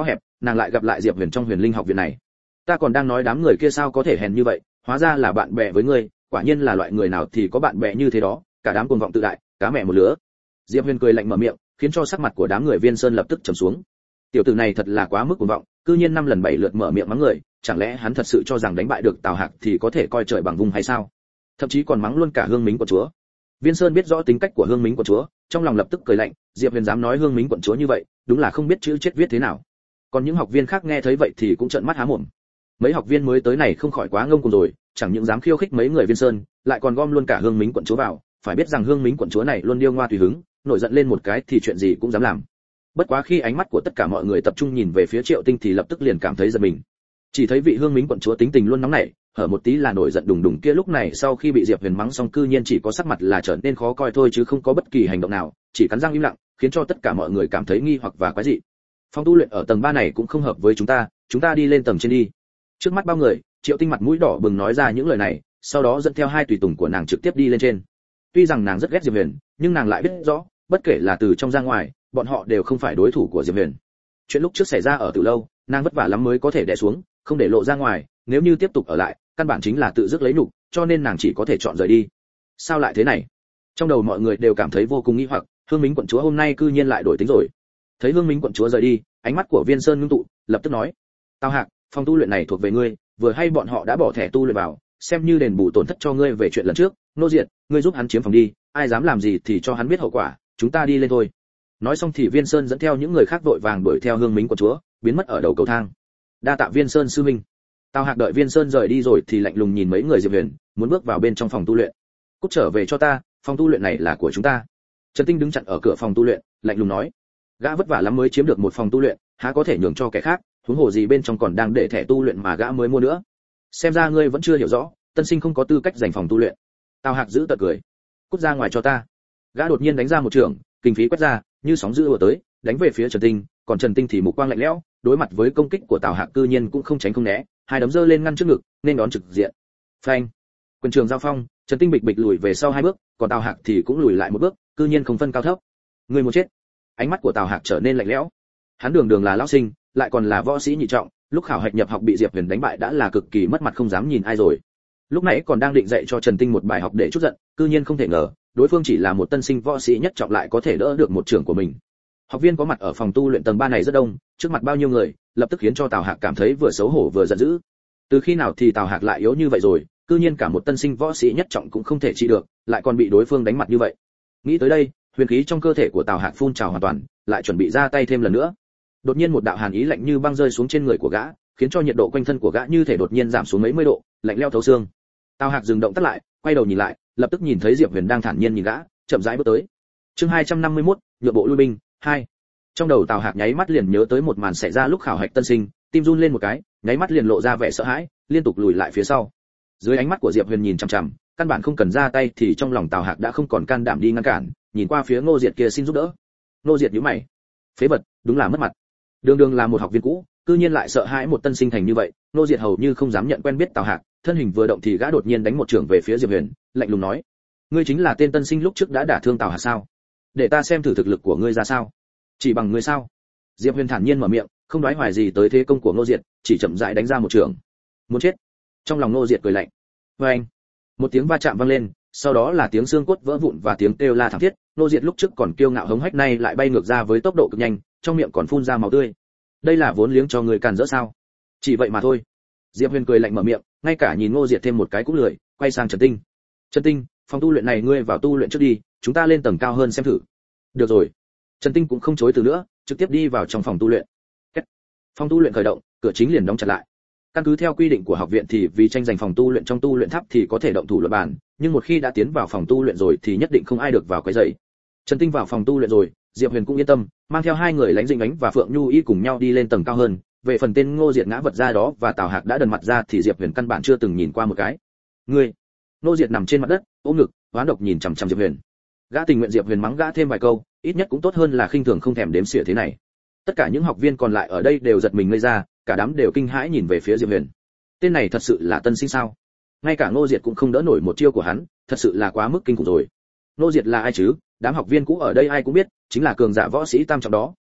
Speaker 1: nàng lại gặp lại Diệp Huyền trong Huyền Linh học viện này. Ta còn đang nói đám người kia sao có thể hèn như vậy, hóa ra là bạn bè với ngươi, quả nhiên là loại người nào thì có bạn bè như thế đó, cả đám cuồng vọng tự đại, cá mẹ một lứa. Diệp Huyền cười lạnh mở miệng, khiến cho sắc mặt của đám người Viên Sơn lập tức trầm xuống. Tiểu tử này thật là quá mức cuồng vọng, cư nhiên năm lần bảy lượt mở miệng mắng người, chẳng lẽ hắn thật sự cho rằng đánh bại được Tào Hạc thì có thể coi trời bằng vung hay sao? Thậm chí còn mắng luôn cả Hương Mính quận chúa. Viên Sơn biết rõ tính cách của Hương Mính quận chúa, trong lòng lập tức cười lạnh, Diệp Huyền dám nói Hương Mính quận chúa như vậy, đúng là không biết chữ chết viết thế nào. Còn những học viên khác nghe thấy vậy thì cũng trợn mắt há mồm. Mấy học viên mới tới này không khỏi quá ngông cuồng rồi, chẳng những dám khiêu khích mấy người Viên Sơn, lại còn gom luôn cả Hương Mính quận chúa vào, phải biết rằng Hương Mính quận chúa này luôn điêu ngoa tùy hứng, nổi giận lên một cái thì chuyện gì cũng dám làm. Bất quá khi ánh mắt của tất cả mọi người tập trung nhìn về phía Triệu Tinh thì lập tức liền cảm thấy giật mình. Chỉ thấy vị Hương Mính quận chúa tính tình luôn nóng nảy, hở một tí là nổi giận đùng đùng kia, lúc này sau khi bị Diệp Huyền mắng xong cư nhiên chỉ có sắc mặt là trở nên khó coi thôi chứ không có bất kỳ hành động nào, chỉ cắn răng im lặng, khiến cho tất cả mọi người cảm thấy nghi hoặc và quái dị. Phòng tu luyện ở tầng ba này cũng không hợp với chúng ta, chúng ta đi lên tầng trên đi. Trước mắt bao người, Triệu Tinh mặt mũi đỏ bừng nói ra những lời này, sau đó dẫn theo hai tùy tùng của nàng trực tiếp đi lên trên. Tuy rằng nàng rất ghét Diệp Huyền, nhưng nàng lại biết rõ, bất kể là từ trong ra ngoài, bọn họ đều không phải đối thủ của Diệp Huyền. Chuyện lúc trước xảy ra ở Từ Lâu, nàng vất vả lắm mới có thể đè xuống, không để lộ ra ngoài, nếu như tiếp tục ở lại, căn bản chính là tự dứt lấy nhục, cho nên nàng chỉ có thể chọn rời đi. Sao lại thế này? Trong đầu mọi người đều cảm thấy vô cùng nghi hoặc, Hương Mính quận chúa hôm nay cư nhiên lại đổi tính rồi. Thấy Hương Mính quận chúa rời đi, ánh mắt của Viên Sơn ngưng tụ, lập tức nói: "Tào Hạc, phòng tu luyện này thuộc về ngươi, vừa hay bọn họ đã bỏ thẻ tu luyện vào, xem như đền bù tổn thất cho ngươi về chuyện lần trước, nô diệt, ngươi giúp hắn chiếm phòng đi, ai dám làm gì thì cho hắn biết hậu quả, chúng ta đi lên thôi." Nói xong thì Viên Sơn dẫn theo những người khác vội vàng đuổi theo Hương Mính quận chúa, biến mất ở đầu cầu thang. Đa tạ Viên Sơn sư huynh. Tào Hạc đợi Viên Sơn rời đi rồi thì lạnh lùng nhìn mấy người Diệp Huyền, muốn bước vào bên trong phòng tu luyện. "Cút trở về cho ta, phòng tu luyện này là của chúng ta." Trần Tinh đứng chặn ở cửa phòng tu luyện, lạnh lùng nói: "Gã vất vả lắm mới chiếm được một phòng tu luyện, há có thể nhường cho kẻ khác, huống hồ gì bên trong còn đang để thẻ tu luyện mà gã mới mua nữa. Xem ra ngươi vẫn chưa hiểu rõ, tân sinh không có tư cách giành phòng tu luyện." Tào Hạc giữ tợn cười: "Cút ra ngoài cho ta." Gã đột nhiên đánh ra một trường, kinh khí quét ra, như sóng dữ ùa tới, đánh về phía Trần Tinh, còn Trần Tinh thì mục quang lạnh lẽo, đối mặt với công kích của Tào Hạc cư nhiên cũng không tránh không né, hai đấm giơ lên ngăn trước ngực, nên đón trực diện. Phanh! Quyền trường giao phong, Trần Tinh bịch bịch lùi về sau hai bước, còn Tào Hạc thì cũng lùi lại một bước, cư nhiên không phân cao thấp. Người muốn chết! Ánh mắt của Tào Hạc trở nên lạnh lẽo. Hắn đường đường là lão sinh, lại còn là võ sĩ nhị trọng, lúc khảo hạch nhập học bị Diệp Huyền đánh bại đã là cực kỳ mất mặt không dám nhìn ai rồi. Lúc nãy còn đang định dạy cho Trần Tinh một bài học để chút giận, cư nhiên không thể ngờ, đối phương chỉ là một tân sinh võ sĩ nhất trọng lại có thể đỡ được một trưởng của mình. Học viên có mặt ở phòng tu luyện tầng ba này rất đông, trước mặt bao nhiêu người, lập tức khiến cho Tào Hạc cảm thấy vừa xấu hổ vừa giận dữ. Từ khi nào thì Tào Hạc lại yếu như vậy rồi, cư nhiên cả một tân sinh võ sĩ nhất trọng cũng không thể trị được, lại còn bị đối phương đánh mặt như vậy. Nghĩ tới đây, huyền khí trong cơ thể của Tào Hạc phun trào hoàn toàn, lại chuẩn bị ra tay thêm lần nữa. Đột nhiên một đạo hàn ý lạnh như băng rơi xuống trên người của gã, khiến cho nhiệt độ quanh thân của gã như thể đột nhiên giảm xuống mấy mươi độ, lạnh lẽo thấu xương. Tào Hạc dừng động tác lại, quay đầu nhìn lại, lập tức nhìn thấy Diệp Huyền đang thản nhiên nhìn gã, chậm rãi bước tới. Chương hai trăm năm mươi mốt, nhượng bộ lui binh hai. Trong đầu Tào Hạc nháy mắt liền nhớ tới một màn xảy ra lúc khảo hạch tân sinh, tim run lên một cái, nháy mắt liền lộ ra vẻ sợ hãi, liên tục lùi lại phía sau. Dưới ánh mắt của Diệp Huyền nhìn chằm chằm, căn bản không cần ra tay thì trong lòng Tào Hạc đã không còn can đảm đi ngăn cản, nhìn qua phía Ngô Diệt kia xin giúp đỡ. Ngô Diệt nhíu mày, phế vật, đúng là mất mặt. Đường đường là một học viên cũ, cư nhiên lại sợ hãi một tân sinh thành như vậy. Ngô Diệt hầu như không dám nhận quen biết Tào Hạc, thân hình vừa động thì gã đột nhiên đánh một chưởng về phía Diệp Huyền, lạnh lùng nói: "Ngươi chính là tên tân sinh lúc trước đã đả thương Tào Hạc sao? Để ta xem thử thực lực của ngươi ra sao. Chỉ bằng ngươi sao?" Diệp Huyền thản nhiên mở miệng, không đoái hoài gì tới thế công của Ngô Diệt, chỉ chậm rãi đánh ra một chưởng. Muốn chết! Trong lòng Ngô Diệt cười lạnh. Oeng! Một tiếng va chạm vang lên, sau đó là tiếng xương cốt vỡ vụn và tiếng kêu la thảm thiết. Ngô Diệt lúc trước còn kiêu ngạo hống hách nay lại bay ngược ra với tốc độ cực nhanh, trong miệng còn phun ra máu tươi. Đây là vốn liếng cho người càn rỡ sao? Chỉ vậy mà thôi. Diệp Huyền cười lạnh mở miệng, ngay cả nhìn Ngô Diệt thêm một cái cũng lười, quay sang Trần Tinh. Trần Tinh, phòng tu luyện này ngươi vào tu luyện trước đi, chúng ta lên tầng cao hơn xem thử. Được rồi. Trần Tinh cũng không chối từ nữa, trực tiếp đi vào trong phòng tu luyện. Phòng tu luyện khởi động, cửa chính liền đóng chặt lại. Căn cứ theo quy định của học viện thì vì tranh giành phòng tu luyện trong tu luyện tháp thì có thể động thủ luận bàn, nhưng một khi đã tiến vào phòng tu luyện rồi thì nhất định không ai được vào quấy rầy. Trần Tinh vào phòng tu luyện rồi, Diệp Huyền cũng yên tâm, mang theo hai người Lãnh Dĩnh Ánh và Phượng Nhu Y cùng nhau đi lên tầng cao hơn. Về phần tên Ngô Diệt ngã vật ra đó và Tào Hạc đã đần mặt ra thì Diệp Huyền căn bản chưa từng nhìn qua một cái. Ngươi! Ngô Diệt nằm trên mặt đất, ôm ngực, oán độc nhìn chằm chằm Diệp Huyền. Gã tình nguyện Diệp Huyền mắng gã thêm vài câu, ít nhất cũng tốt hơn là khinh thường không thèm đếm xỉa thế này. Tất cả những học viên còn lại ở đây đều giật mình ngây ra, cả đám đều kinh hãi nhìn về phía Diệp Huyền. Tên này thật sự là tân sinh sao? Ngay cả Ngô Diệt cũng không đỡ nổi một chiêu của hắn, thật sự là quá mức kinh khủng rồi. Ngô Diệt là ai chứ? Đám học viên cũ ở đây ai cũng biết, chính là cường giả võ sĩ tam trọng đó,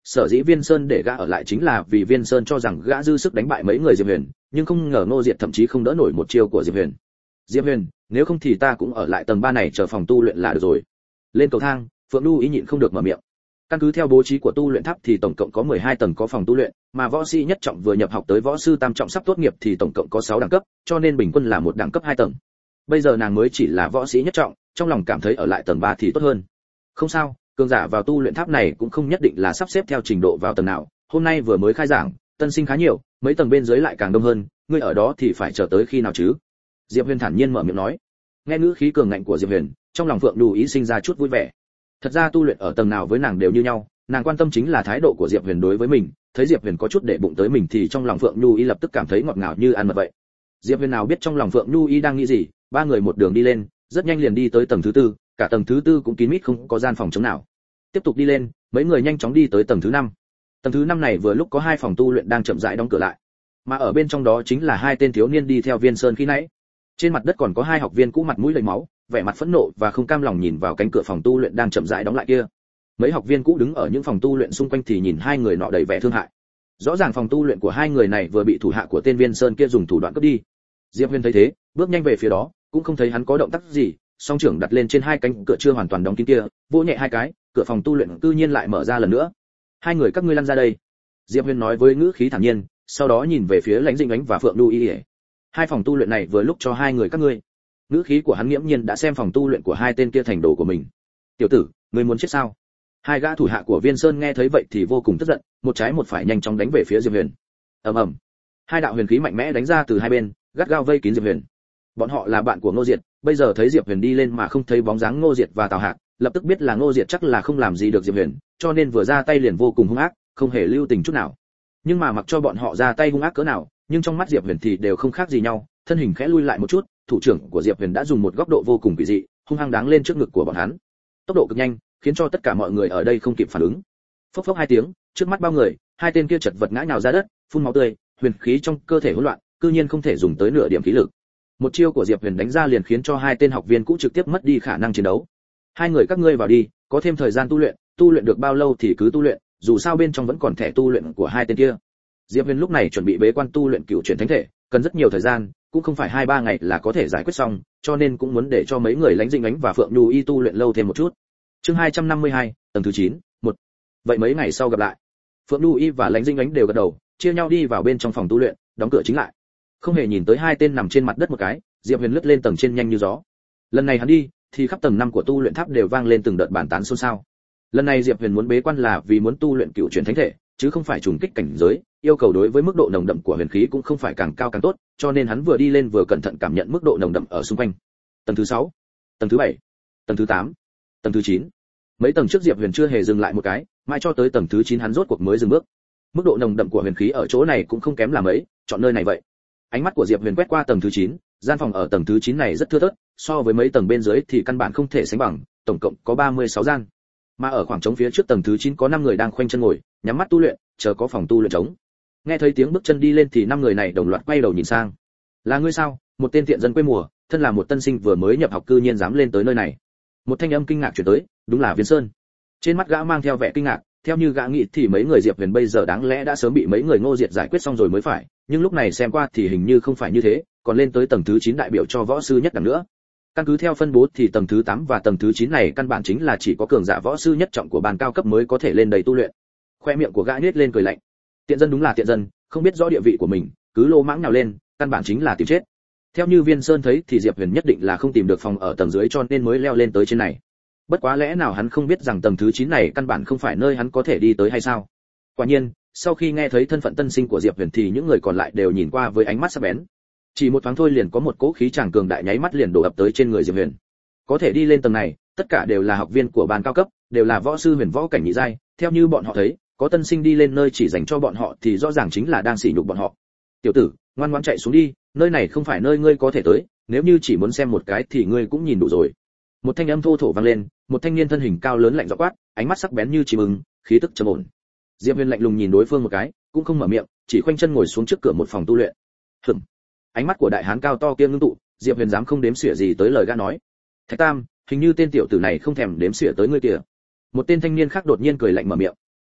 Speaker 1: Sở dĩ Viên Sơn để gã ở lại chính là vì Viên Sơn cho rằng gã dư sức đánh bại mấy người Diệp Huyền, nhưng không ngờ Ngô Diệt thậm chí không đỡ nổi một chiêu của Diệp Huyền. Diệp Huyền, nếu không thì ta cũng ở lại tầng ba này chờ phòng tu luyện là được rồi. Lên cầu thang, Phượng Nhu ý nhịn không được mở miệng. Căn cứ theo bố trí của tu luyện tháp thì tổng cộng có mười hai tầng có phòng tu luyện, mà võ sĩ nhất trọng vừa nhập học tới võ sư tam trọng sắp tốt nghiệp thì tổng cộng có sáu đẳng cấp, cho nên bình quân là một đẳng cấp hai tầng. Bây giờ nàng mới chỉ là võ sĩ nhất trọng, trong lòng cảm thấy ở lại tầng ba thì tốt hơn. Không sao, cường giả vào tu luyện tháp này cũng không nhất định là sắp xếp theo trình độ vào tầng nào, hôm nay vừa mới khai giảng, tân sinh khá nhiều, mấy tầng bên dưới lại càng đông hơn, ngươi ở đó thì phải chờ tới khi nào chứ? Diệp Huyền thản nhiên mở miệng nói. Nghe ngữ khí cường ngạnh của Diệp Huyền, trong lòng Phượng Nhu ý sinh ra chút vui vẻ. Thật ra tu luyện ở tầng nào với nàng đều như nhau, nàng quan tâm chính là thái độ của Diệp Huyền đối với mình, thấy Diệp Huyền có chút để bụng tới mình thì trong lòng Phượng Nhu ý lập tức cảm thấy ngọt ngào như ăn mật vậy. Diệp Huyền nào biết trong lòng Phượng Nhu ý đang nghĩ gì, ba người một đường đi lên, rất nhanh liền đi tới tầng thứ tư, cả tầng thứ tư cũng kín mít không có gian phòng trống nào. Tiếp tục đi lên, mấy người nhanh chóng đi tới tầng thứ năm. Tầng thứ năm này vừa lúc có hai phòng tu luyện đang chậm rãi đóng cửa lại, mà ở bên trong đó chính là hai tên thiếu niên đi theo Viên Sơn khi nãy. Trên mặt đất còn có hai học viên cũ mặt mũi lầy máu, vẻ mặt phẫn nộ và không cam lòng nhìn vào cánh cửa phòng tu luyện đang chậm rãi đóng lại kia. Mấy học viên cũ đứng ở những phòng tu luyện xung quanh thì nhìn hai người nọ đầy vẻ thương hại. Rõ ràng phòng tu luyện của hai người này vừa bị thủ hạ của tên Viên Sơn kia dùng thủ đoạn cướp đi. Diệp Huyền thấy thế, bước nhanh về phía đó, cũng không thấy hắn có động tác gì, song trưởng đặt lên trên hai cánh cửa chưa hoàn toàn đóng kín kia, vỗ nhẹ hai cái, cửa phòng tu luyện cư nhiên lại mở ra lần nữa. Hai người các ngươi lăn ra đây. Diệp Huyền nói với ngữ khí thản nhiên, sau đó nhìn về phía Lãnh Dĩnh Ánh và Phượng Nhu Y. Hai phòng tu luyện này vừa lúc cho hai người các ngươi. Ngữ khí của hắn nghiễm nhiên đã xem phòng tu luyện của hai tên kia thành đồ của mình. Tiểu tử, ngươi muốn chết sao? Hai gã thủ hạ của Viên Sơn nghe thấy vậy thì vô cùng tức giận, một trái một phải nhanh chóng đánh về phía Diệp Huyền. Ầm ầm. Hai đạo huyền khí mạnh mẽ đánh ra từ hai bên, gắt gao vây kín Diệp Huyền. Bọn họ là bạn của Ngô Diệt, bây giờ thấy Diệp Huyền đi lên mà không thấy bóng dáng Ngô Diệt và Tào Hạc, lập tức biết là Ngô Diệt chắc là không làm gì được Diệp Huyền, cho nên vừa ra tay liền vô cùng hung ác, không hề lưu tình chút nào. Nhưng mà mặc cho bọn họ ra tay hung ác cỡ nào, nhưng trong mắt Diệp Huyền thì đều không khác gì nhau, thân hình khẽ lui lại một chút, thủ trưởng của Diệp Huyền đã dùng một góc độ vô cùng kỳ dị, hung hăng đáng lên trước ngực của bọn hắn. Tốc độ cực nhanh, khiến cho tất cả mọi người ở đây không kịp phản ứng. Phốc phốc hai tiếng, trước mắt bao người, hai tên kia chật vật ngã nhào ra đất, phun máu tươi, huyền khí trong cơ thể hỗn loạn, cư nhiên không thể dùng tới nửa điểm khí lực. Một chiêu của Diệp Huyền đánh ra liền khiến cho hai tên học viên cũ trực tiếp mất đi khả năng chiến đấu. Hai người các ngươi vào đi, có thêm thời gian tu luyện, tu luyện được bao lâu thì cứ tu luyện, dù sao bên trong vẫn còn thẻ tu luyện của hai tên kia. Diệp Huyền lúc này chuẩn bị bế quan tu luyện cựu chuyển thánh thể, cần rất nhiều thời gian, cũng không phải hai ba ngày là có thể giải quyết xong, cho nên cũng muốn để cho mấy người Lãnh Dĩnh Ánh và Phượng Nhu Y tu luyện lâu thêm một chút. Chương hai trăm năm mươi hai, tầng thứ chín, một. Vậy mấy ngày sau gặp lại. Phượng Nhu Y và Lãnh Dĩnh Ánh đều gật đầu, chia nhau đi vào bên trong phòng tu luyện, đóng cửa chính lại. Không hề nhìn tới hai tên nằm trên mặt đất một cái, Diệp Huyền lướt lên tầng trên nhanh như gió. Lần này hắn đi, thì khắp tầng năm của tu luyện tháp đều vang lên từng đợt bàn tán xôn xao. Lần này Diệp Huyền muốn bế quan là vì muốn tu luyện cựu chuyển thánh thể, chứ không phải trùng kích cảnh giới, yêu cầu đối với mức độ nồng đậm của huyền khí cũng không phải càng cao càng tốt, cho nên hắn vừa đi lên vừa cẩn thận cảm nhận mức độ nồng đậm ở xung quanh. Tầng thứ sáu, tầng thứ bảy, tầng thứ tám, tầng thứ chín. Mấy tầng trước Diệp Huyền chưa hề dừng lại một cái, mãi cho tới tầng thứ chín hắn rốt cuộc mới dừng bước. Mức độ nồng đậm của huyền khí ở chỗ này cũng không kém là mấy, chọn nơi này vậy. Ánh mắt của Diệp Huyền quét qua tầng thứ chín, gian phòng ở tầng thứ chín này rất thưa thớt, so với mấy tầng bên dưới thì căn bản không thể sánh bằng, tổng cộng có ba mươi sáu gian. Mà ở khoảng trống phía trước tầng thứ chín có năm người đang khoanh chân ngồi, nhắm mắt tu luyện, chờ có phòng tu luyện trống. Nghe thấy tiếng bước chân đi lên thì năm người này đồng loạt quay đầu nhìn sang. Là ngươi sao? Một tên tiện dân quê mùa, thân là một tân sinh vừa mới nhập học cư nhiên dám lên tới nơi này. Một thanh âm kinh ngạc truyền tới, đúng là Viên Sơn. Trên mắt gã mang theo vẻ kinh ngạc, theo như gã nghĩ thì mấy người Diệp Huyền bây giờ đáng lẽ đã sớm bị mấy người Ngô Diệt giải quyết xong rồi mới phải, nhưng lúc này xem qua thì hình như không phải như thế, còn lên tới tầng thứ chín đại biểu cho võ sư nhất đẳng nữa. Căn cứ theo phân bố thì tầng thứ tám và tầng thứ chín này căn bản chính là chỉ có cường giả võ sư nhất trọng của ban cao cấp mới có thể lên đầy tu luyện. Khoe miệng của gã nhếch lên cười lạnh. Tiện dân đúng là tiện dân, không biết rõ địa vị của mình, cứ lô mãng nào lên, căn bản chính là tìm chết. Theo như Viên Sơn thấy thì Diệp Huyền nhất định là không tìm được phòng ở tầng dưới cho nên mới leo lên tới trên này. Bất quá lẽ nào hắn không biết rằng tầng thứ chín này căn bản không phải nơi hắn có thể đi tới hay sao? Quả nhiên, sau khi nghe thấy thân phận tân sinh của Diệp Huyền thì những người còn lại đều nhìn qua với ánh mắt sắc bén. Chỉ một thoáng thôi liền có một cỗ khí tràng cường đại nháy mắt liền đổ ập tới trên người Diệp Huyền. Có thể đi lên tầng này, tất cả đều là học viên của ban cao cấp, đều là võ sư huyền võ cảnh nhị giai, theo như bọn họ thấy, có tân sinh đi lên nơi chỉ dành cho bọn họ thì rõ ràng chính là đang sỉ nhục bọn họ. Tiểu tử, ngoan ngoãn chạy xuống đi, nơi này không phải nơi ngươi có thể tới, nếu như chỉ muốn xem một cái thì ngươi cũng nhìn đủ rồi. Một thanh âm thô thổ vang lên, một thanh niên thân hình cao lớn lạnh rõ quát, ánh mắt sắc bén như chim ưng, khí tức trầm ổn. Diệp Huyền lạnh lùng nhìn đối phương một cái, cũng không mở miệng, chỉ khoanh chân ngồi xuống trước cửa một phòng tu luyện. Hừm. Ánh mắt của đại hán cao to kia ngưng tụ, Diệp Huyền dám không đếm xỉa gì tới lời gã nói. Thạch Tam, hình như tên tiểu tử này không thèm đếm xỉa tới ngươi kìa. Một tên thanh niên khác đột nhiên cười lạnh mở miệng.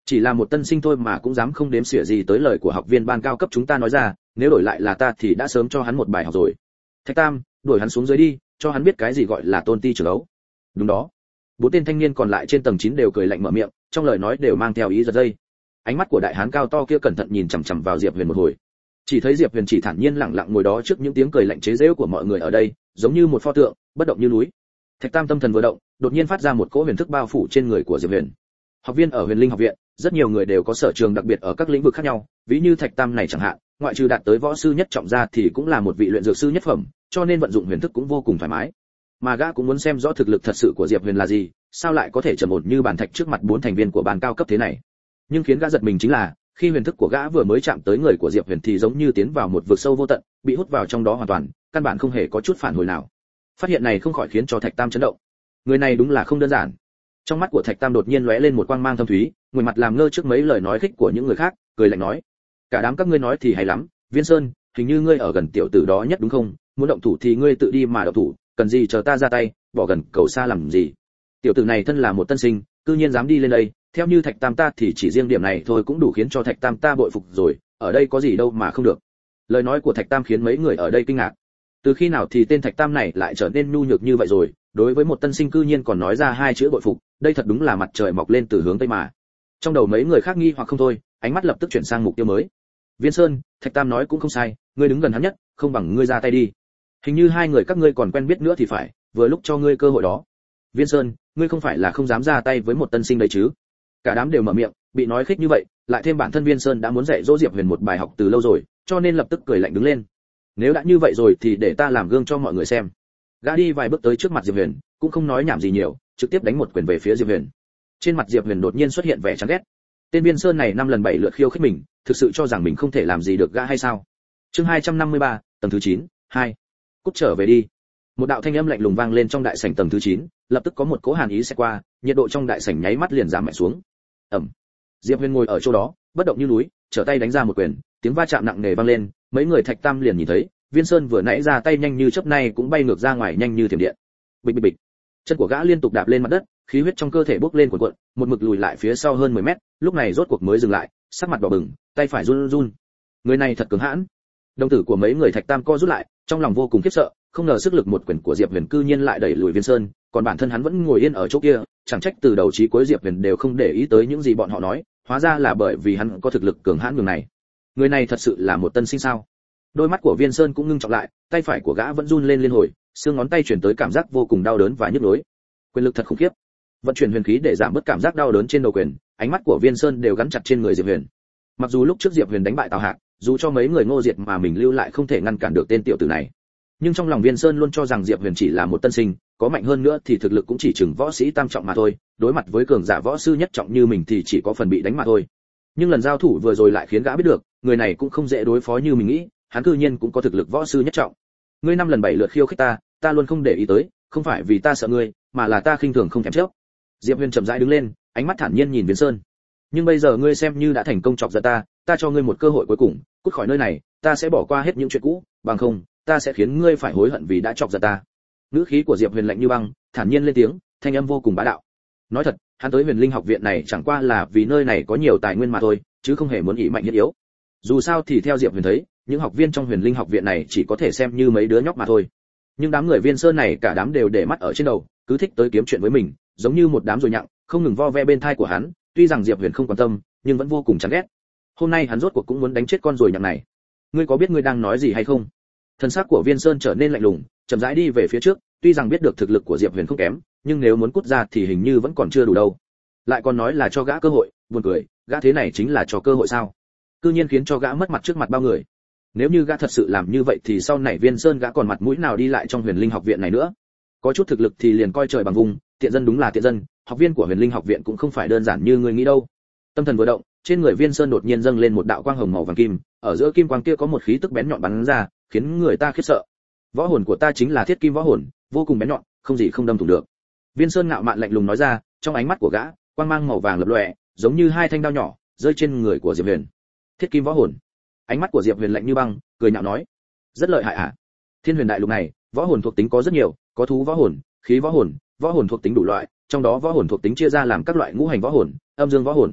Speaker 1: Chỉ là một tân sinh thôi mà cũng dám không đếm xỉa gì tới lời của học viên ban cao cấp chúng ta nói ra, nếu đổi lại là ta thì đã sớm cho hắn một bài học rồi. Thạch Tam, đuổi hắn xuống dưới đi, cho hắn biết cái gì gọi là tôn ti trưởng ấu. Đúng đó. Bốn tên thanh niên còn lại trên tầng chín đều cười lạnh mở miệng, trong lời nói đều mang theo ý giật dây. Ánh mắt của đại hán cao to kia cẩn thận nhìn chằm chằm vào Diệp Huyền một hồi. Chỉ thấy Diệp Huyền chỉ thản nhiên lặng lặng ngồi đó trước những tiếng cười lạnh chế giễu của mọi người ở đây, giống như một pho tượng, bất động như núi. Thạch Tam tâm thần vừa động, đột nhiên phát ra một cỗ huyền thức bao phủ trên người của Diệp Huyền. Học viên ở Huyền Linh học viện, rất nhiều người đều có sở trường đặc biệt ở các lĩnh vực khác nhau, ví như Thạch Tam này chẳng hạn, ngoại trừ đạt tới võ sư nhất trọng ra thì cũng là một vị luyện dược sư nhất phẩm, cho nên vận dụng huyền thức cũng vô cùng thoải mái. Mà gã cũng muốn xem rõ thực lực thật sự của Diệp Huyền là gì, sao lại có thể trầm ổn như bàn thạch trước mặt bốn thành viên của ban cao cấp thế này. Nhưng khiến gã giật mình chính là, khi huyền thức của gã vừa mới chạm tới người của Diệp Huyền thì giống như tiến vào một vực sâu vô tận, bị hút vào trong đó hoàn toàn, căn bản không hề có chút phản hồi nào. Phát hiện này không khỏi khiến cho Thạch Tam chấn động. Người này đúng là không đơn giản. Trong mắt của Thạch Tam đột nhiên lóe lên một quang mang thâm thúy, người mặt làm ngơ trước mấy lời nói khích của những người khác, cười lạnh nói: "Cả đám các ngươi nói thì hay lắm, Viên Sơn, hình như ngươi ở gần tiểu tử đó nhất đúng không? Muốn động thủ thì ngươi tự đi mà động thủ, cần gì chờ ta ra tay, bỏ gần cầu xa làm gì?" Tiểu tử này thân là một tân sinh, cư nhiên dám đi lên đây, theo như Thạch Tam ta thì chỉ riêng điểm này thôi cũng đủ khiến cho Thạch Tam ta bội phục rồi, ở đây có gì đâu mà không được. Lời nói của Thạch Tam khiến mấy người ở đây kinh ngạc. Từ khi nào thì tên Thạch Tam này lại trở nên nhu nhược như vậy rồi, đối với một tân sinh cư nhiên còn nói ra hai chữ bội phục, đây thật đúng là mặt trời mọc lên từ hướng tây mà. Trong đầu mấy người khác nghi hoặc không thôi, ánh mắt lập tức chuyển sang mục tiêu mới. Viên Sơn, Thạch Tam nói cũng không sai, ngươi đứng gần hắn nhất, không bằng ngươi ra tay đi. Hình như hai người các ngươi còn quen biết nữa thì phải, vừa lúc cho ngươi cơ hội đó. Viên Sơn, ngươi không phải là không dám ra tay với một tân sinh đấy chứ? Cả đám đều mở miệng, bị nói khích như vậy, lại thêm bản thân Viên Sơn đã muốn dạy dỗ Diệp Huyền một bài học từ lâu rồi, cho nên lập tức cười lạnh đứng lên. Nếu đã như vậy rồi thì để ta làm gương cho mọi người xem. Gã đi vài bước tới trước mặt Diệp Huyền, cũng không nói nhảm gì nhiều, trực tiếp đánh một quyền về phía Diệp Huyền. Trên mặt Diệp Huyền đột nhiên xuất hiện vẻ chán ghét. Tên Viên Sơn này năm lần bảy lượt khiêu khích mình, thực sự cho rằng mình không thể làm gì được gã hay sao? Chương hai trăm năm mươi ba, tầng thứ chín, hai. Cút trở về đi. Một đạo thanh âm lạnh lùng vang lên trong đại sảnh tầng thứ chín, lập tức có một cỗ hàn ý sẽ qua, nhiệt độ trong đại sảnh nháy mắt liền giảm mạnh xuống. Ầm. Diệp Huyền ngồi ở chỗ đó, bất động như núi, trở tay đánh ra một quyền, tiếng va chạm nặng nề vang lên, mấy người Thạch Tam liền nhìn thấy, Viên Sơn vừa nãy ra tay nhanh như chớp này cũng bay ngược ra ngoài nhanh như thiểm điện. Bịch bịch bịch. Chân của gã liên tục đạp lên mặt đất, khí huyết trong cơ thể bốc lên cuộn cuộn, một mực lùi lại phía sau hơn mười mét, lúc này rốt cuộc mới dừng lại, sắc mặt đỏ bừng, tay phải run run. Người này thật cứng hãn. Đồng tử của mấy người Thạch Tam co rút lại, trong lòng vô cùng khiếp sợ, không ngờ sức lực một quyền của Diệp Huyền cư nhiên lại đẩy lùi Viên Sơn, còn bản thân hắn vẫn ngồi yên ở chỗ kia, chẳng trách từ đầu chí cuối Diệp Huyền đều không để ý tới những gì bọn họ nói, hóa ra là bởi vì hắn có thực lực cường hãn nhường này. Người này thật sự là một tân sinh sao? Đôi mắt của Viên Sơn cũng ngưng trọng lại, tay phải của gã vẫn run lên liên hồi, xương ngón tay chuyển tới cảm giác vô cùng đau đớn và nhức nhối. Quyền lực thật khủng khiếp. Vận chuyển huyền khí để giảm bớt cảm giác đau đớn trên đầu quyền, ánh mắt của Viên Sơn đều gắn chặt trên người Diệp Huyền. Mặc dù lúc trước Diệp Huyền đánh bại Tào Hạc, dù cho mấy người Ngô Diệt mà mình lưu lại không thể ngăn cản được tên tiểu tử này, nhưng trong lòng Viên Sơn luôn cho rằng Diệp Huyền chỉ là một tân sinh, có mạnh hơn nữa thì thực lực cũng chỉ chừng võ sĩ tam trọng mà thôi, đối mặt với cường giả võ sư nhất trọng như mình thì chỉ có phần bị đánh mà thôi. Nhưng lần giao thủ vừa rồi lại khiến gã biết được, người này cũng không dễ đối phó như mình nghĩ, hắn cư nhiên cũng có thực lực võ sư nhất trọng. Ngươi năm lần bảy lượt khiêu khích ta, ta luôn không để ý tới, không phải vì ta sợ ngươi, mà là ta khinh thường không thèm chớp. Diệp Huyền chậm rãi đứng lên, ánh mắt thản nhiên nhìn Viên Sơn. Nhưng bây giờ ngươi xem như đã thành công chọc giận ta, ta cho ngươi một cơ hội cuối cùng, cút khỏi nơi này, ta sẽ bỏ qua hết những chuyện cũ, bằng không, ta sẽ khiến ngươi phải hối hận vì đã chọc giận ta. Ngữ khí của Diệp Huyền lạnh như băng, thản nhiên lên tiếng, thanh âm vô cùng bá đạo. Nói thật, hắn tới Huyền Linh học viện này chẳng qua là vì nơi này có nhiều tài nguyên mà thôi, chứ không hề muốn ỷ mạnh hiếp yếu. Dù sao thì theo Diệp Huyền thấy, những học viên trong Huyền Linh học viện này chỉ có thể xem như mấy đứa nhóc mà thôi. Nhưng đám người Viên Sơn này cả đám đều để mắt ở trên đầu, cứ thích tới kiếm chuyện với mình, giống như một đám rồi nhặng, không ngừng vo ve bên tai của hắn, tuy rằng Diệp Huyền không quan tâm, nhưng vẫn vô cùng chán ghét. Hôm nay hắn rốt cuộc cũng muốn đánh chết con rồi nhặng này. Ngươi có biết ngươi đang nói gì hay không? Thân xác của Viên Sơn trở nên lạnh lùng, chậm rãi đi về phía trước, tuy rằng biết được thực lực của Diệp Huyền không kém, nhưng nếu muốn cút ra thì hình như vẫn còn chưa đủ đâu. Lại còn nói là cho gã cơ hội, buồn cười, gã thế này chính là cho cơ hội sao? Cư nhiên khiến cho gã mất mặt trước mặt bao người. Nếu như gã thật sự làm như vậy thì sau này Viên Sơn gã còn mặt mũi nào đi lại trong Huyền Linh học viện này nữa? Có chút thực lực thì liền coi trời bằng vùng, tiện dân đúng là tiện dân, học viên của Huyền Linh học viện cũng không phải đơn giản như người nghĩ đâu. Tâm thần vừa động, trên người Viên Sơn đột nhiên dâng lên một đạo quang hồng màu vàng kim, ở giữa kim quang kia có một khí tức bén nhọn bắn ra, khiến người ta khiếp sợ. Võ hồn của ta chính là thiết kim võ hồn, vô cùng bén nhọn, không gì không đâm thủng được. Viên Sơn ngạo mạn lạnh lùng nói ra, trong ánh mắt của gã, quang mang màu vàng lập lòe, giống như hai thanh đao nhỏ rơi trên người của Diệp Huyền. Thiết kim võ hồn. Ánh mắt của Diệp Huyền lạnh như băng, cười nhạo nói, rất lợi hại à? Thiên Huyền đại lục này, võ hồn thuộc tính có rất nhiều, có thú võ hồn, khí võ hồn, võ hồn thuộc tính đủ loại, trong đó võ hồn thuộc tính chia ra làm các loại ngũ hành võ hồn, âm dương võ hồn.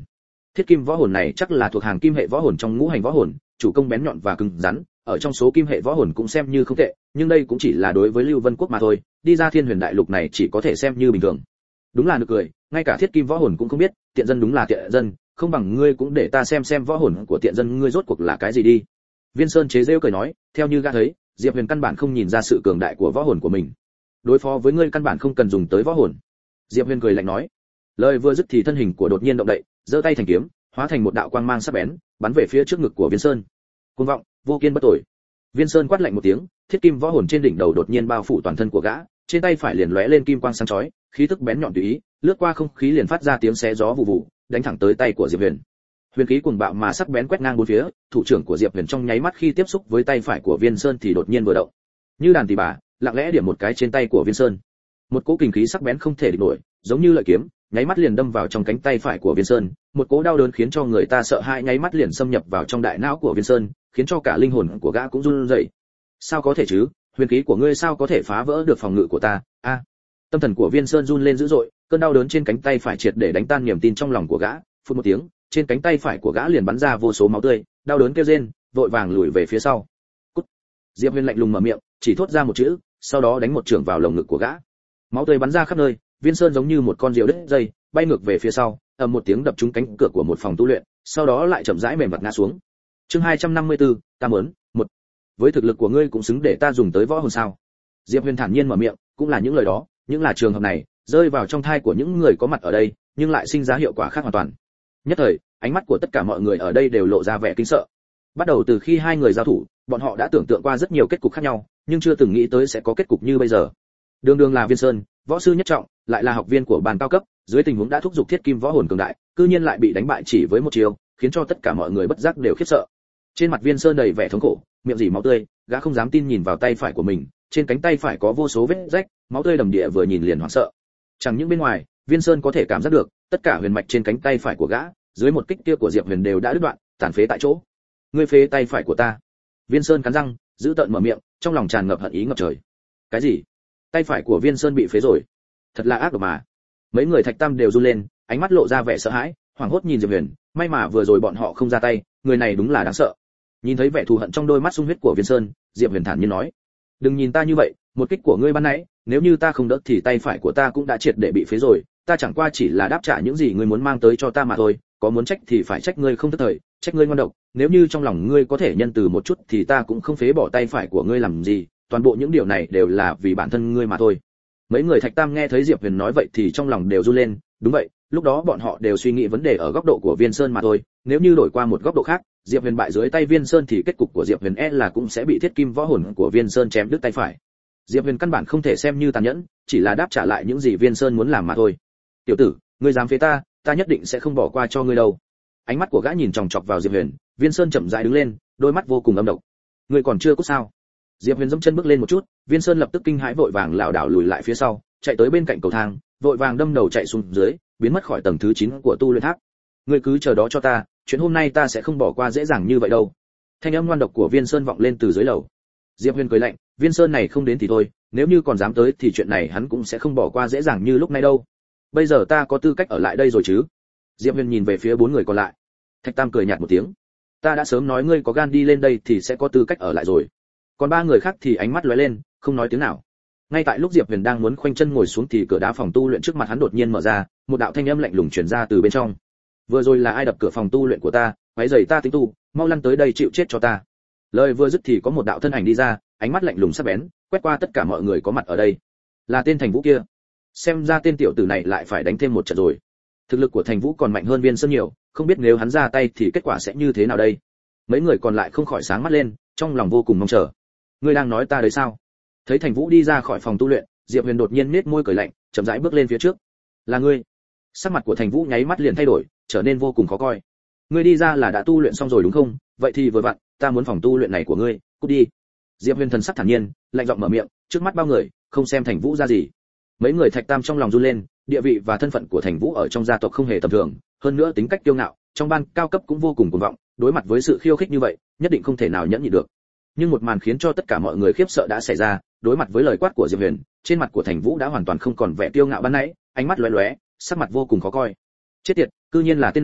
Speaker 1: Thiết kim võ hồn này chắc là thuộc hàng kim hệ võ hồn trong ngũ hành võ hồn, chủ công bén nhọn và cứng rắn, ở trong số kim hệ võ hồn cũng xem như không tệ, nhưng đây cũng chỉ là đối với Lưu Vân Quốc mà thôi, đi ra Thiên Huyền Đại Lục này chỉ có thể xem như bình thường. Đúng là nực cười, ngay cả thiết kim võ hồn cũng không biết, tiện dân đúng là tiện dân, không bằng ngươi cũng để ta xem xem võ hồn của tiện dân ngươi rốt cuộc là cái gì đi. Viên Sơn chế giễu cười nói, theo như gã thấy, Diệp Huyền căn bản không nhìn ra sự cường đại của võ hồn của mình. Đối phó với ngươi căn bản không cần dùng tới võ hồn. Diệp Huyền cười lạnh nói. Lời vừa dứt thì thân hình của đột nhiên động đậy, giơ tay thành kiếm, hóa thành một đạo quang mang sắc bén, bắn về phía trước ngực của Viên Sơn. Cuồng vọng, vô kiên bất tội. Viên Sơn quát lạnh một tiếng, thiết kim võ hồn trên đỉnh đầu đột nhiên bao phủ toàn thân của gã, trên tay phải liền lóe lên kim quang sáng chói, khí tức bén nhọn tùy ý, lướt qua không khí liền phát ra tiếng xé gió vụ vụ, đánh thẳng tới tay của Diệp Huyền. Huyền khí cuồng bạo mà sắc bén quét ngang bốn phía, thủ trưởng của Diệp Huyền trong nháy mắt khi tiếp xúc với tay phải của Viên Sơn thì đột nhiên vừa động, như đàn tỳ bà, lặng lẽ điểm một cái trên tay của Viên Sơn. Một cỗ kình khí sắc bén không thể địch nổi, giống như lợi kiếm, nháy mắt liền đâm vào trong cánh tay phải của Viên Sơn, một cỗ đau đớn khiến cho người ta sợ hãi nháy mắt liền xâm nhập vào trong đại não của Viên Sơn, khiến cho cả linh hồn của gã cũng run rẩy. Sao có thể chứ? Huyền khí của ngươi sao có thể phá vỡ được phòng ngự của ta? A! À, tâm thần của Viên Sơn run lên dữ dội, cơn đau đớn trên cánh tay phải triệt để đánh tan niềm tin trong lòng của gã. Phút một tiếng, trên cánh tay phải của gã liền bắn ra vô số máu tươi, đau đớn kêu rên, vội vàng lùi về phía sau. Cút! Diệp Huyền lạnh lùng mở miệng, chỉ thốt ra một chữ, sau đó đánh một chưởng vào lồng ngực của gã. Máu tươi bắn ra khắp nơi, Viên Sơn giống như một con diều đứt dây, bay ngược về phía sau, ầm một tiếng đập trúng cánh cửa của một phòng tu luyện, sau đó lại chậm rãi mềm vật ngã xuống. Chương hai trăm năm mươi tư, ta muốn, một. Với thực lực của ngươi cũng xứng để ta dùng tới võ hồn sao? Diệp Huyền thản nhiên mở miệng, cũng là những lời đó, những là trường hợp này, rơi vào trong thai của những người có mặt ở đây, nhưng lại sinh ra hiệu quả khác hoàn toàn. Nhất thời, ánh mắt của tất cả mọi người ở đây đều lộ ra vẻ kinh sợ. Bắt đầu từ khi hai người giao thủ, bọn họ đã tưởng tượng qua rất nhiều kết cục khác nhau, nhưng chưa từng nghĩ tới sẽ có kết cục như bây giờ. Đường đường là Viên Sơn, võ sư nhất trọng, lại là học viên của bàn cao cấp, dưới tình huống đã thúc giục thiết kim võ hồn cường đại, cư nhiên lại bị đánh bại chỉ với một chiêu, khiến cho tất cả mọi người bất giác đều khiếp sợ. Trên mặt Viên Sơn đầy vẻ thống khổ, miệng rỉ máu tươi, gã không dám tin nhìn vào tay phải của mình, trên cánh tay phải có vô số vết rách, máu tươi đầm địa vừa nhìn liền hoảng sợ. Chẳng những bên ngoài, Viên Sơn có thể cảm giác được, tất cả huyền mạch trên cánh tay phải của gã, dưới một kích kia của Diệp Huyền đều đã đứt đoạn, tàn phế tại chỗ. Ngươi phế tay phải của ta. Viên Sơn cắn răng, giữ tợn mở miệng, trong lòng tràn ngập hận ý ngập trời. Cái gì? Tay phải của Viên Sơn bị phế rồi? Thật là ác độc mà. Mấy người Thạch Tam đều run lên, ánh mắt lộ ra vẻ sợ hãi, hoảng hốt nhìn Diệp Huyền, may mà vừa rồi bọn họ không ra tay, người này đúng là đáng sợ. Nhìn thấy vẻ thù hận trong đôi mắt sung huyết của Viên Sơn, Diệp Huyền thản nhiên nói: "Đừng nhìn ta như vậy, một kích của ngươi ban nãy, nếu như ta không đỡ thì tay phải của ta cũng đã triệt để bị phế rồi, ta chẳng qua chỉ là đáp trả những gì ngươi muốn mang tới cho ta mà thôi, có muốn trách thì phải trách ngươi không thức thời, trách ngươi ngoan độc, nếu như trong lòng ngươi có thể nhân từ một chút thì ta cũng không phế bỏ tay phải của ngươi làm gì, toàn bộ những điều này đều là vì bản thân ngươi mà thôi." Mấy người Thạch Tam nghe thấy Diệp Huyền nói vậy thì trong lòng đều run lên, đúng vậy, lúc đó bọn họ đều suy nghĩ vấn đề ở góc độ của Viên Sơn mà thôi, nếu như đổi qua một góc độ khác, Diệp Huyền bại dưới tay Viên Sơn thì kết cục của Diệp Huyền e là cũng sẽ bị thiết kim võ hồn của Viên Sơn chém đứt tay phải. Diệp Huyền căn bản không thể xem như tàn nhẫn, chỉ là đáp trả lại những gì Viên Sơn muốn làm mà thôi. "Tiểu tử, ngươi dám phế ta, ta nhất định sẽ không bỏ qua cho ngươi đâu." Ánh mắt của gã nhìn chòng chọc vào Diệp Huyền, Viên Sơn chậm rãi đứng lên, đôi mắt vô cùng âm độc. "Ngươi còn chưa cút sao?" Diệp Huyền dẫm chân bước lên một chút, Viên Sơn lập tức kinh hãi vội vàng lảo đảo lùi lại phía sau, chạy tới bên cạnh cầu thang, vội vàng đâm đầu chạy xuống dưới, biến mất khỏi tầng thứ chín của tu luyện tháp. "Ngươi cứ chờ đó cho ta, chuyện hôm nay ta sẽ không bỏ qua dễ dàng như vậy đâu." Thanh âm ngoan độc của Viên Sơn vọng lên từ dưới lầu. Diệp Huyền cười lạnh, Viên Sơn này không đến thì thôi, nếu như còn dám tới thì chuyện này hắn cũng sẽ không bỏ qua dễ dàng như lúc này đâu. Bây giờ ta có tư cách ở lại đây rồi chứ? Diệp Huyền nhìn về phía bốn người còn lại. Thạch Tam cười nhạt một tiếng. "Ta đã sớm nói ngươi có gan đi lên đây thì sẽ có tư cách ở lại rồi." Còn ba người khác thì ánh mắt lóe lên, không nói tiếng nào. Ngay tại lúc Diệp Huyền đang muốn khoanh chân ngồi xuống thì cửa đá phòng tu luyện trước mặt hắn đột nhiên mở ra, một đạo thanh âm lạnh lùng truyền ra từ bên trong. "Vừa rồi là ai đập cửa phòng tu luyện của ta, quấy rầy ta tính tu, mau lăn tới đây chịu chết cho ta." Lời vừa dứt thì có một đạo thân ảnh đi ra, ánh mắt lạnh lùng sắc bén, quét qua tất cả mọi người có mặt ở đây. Là tên Thành Vũ kia. Xem ra tên tiểu tử này lại phải đánh thêm một trận rồi. Thực lực của Thành Vũ còn mạnh hơn Viên Sơn nhiều, không biết nếu hắn ra tay thì kết quả sẽ như thế nào đây. Mấy người còn lại không khỏi sáng mắt lên, trong lòng vô cùng mong chờ. "Ngươi đang nói ta đấy sao?" Thấy Thành Vũ đi ra khỏi phòng tu luyện, Diệp Huyền đột nhiên nhếch môi cười lạnh, chậm rãi bước lên phía trước. "Là ngươi?" Sắc mặt của Thành Vũ nháy mắt liền thay đổi, trở nên vô cùng khó coi. "Ngươi đi ra là đã tu luyện xong rồi đúng không? Vậy thì vừa vặn, ta muốn phòng tu luyện này của ngươi, cút đi." Diệp Huyền thần sắc thản nhiên, lạnh giọng mở miệng, trước mắt bao người, không xem Thành Vũ ra gì. Mấy người Thạch Tam trong lòng run lên, địa vị và thân phận của Thành Vũ ở trong gia tộc không hề tầm thường, hơn nữa tính cách kiêu ngạo, trong ban cao cấp cũng vô cùng cuồng vọng, đối mặt với sự khiêu khích như vậy, nhất định không thể nào nhẫn nhịn được. Nhưng một màn khiến cho tất cả mọi người khiếp sợ đã xảy ra, đối mặt với lời quát của Diệp Huyền, trên mặt của Thành Vũ đã hoàn toàn không còn vẻ kiêu ngạo ban nãy, ánh mắt lóe lóe, sắc mặt vô cùng khó coi. Chết tiệt, cư nhiên là tên này,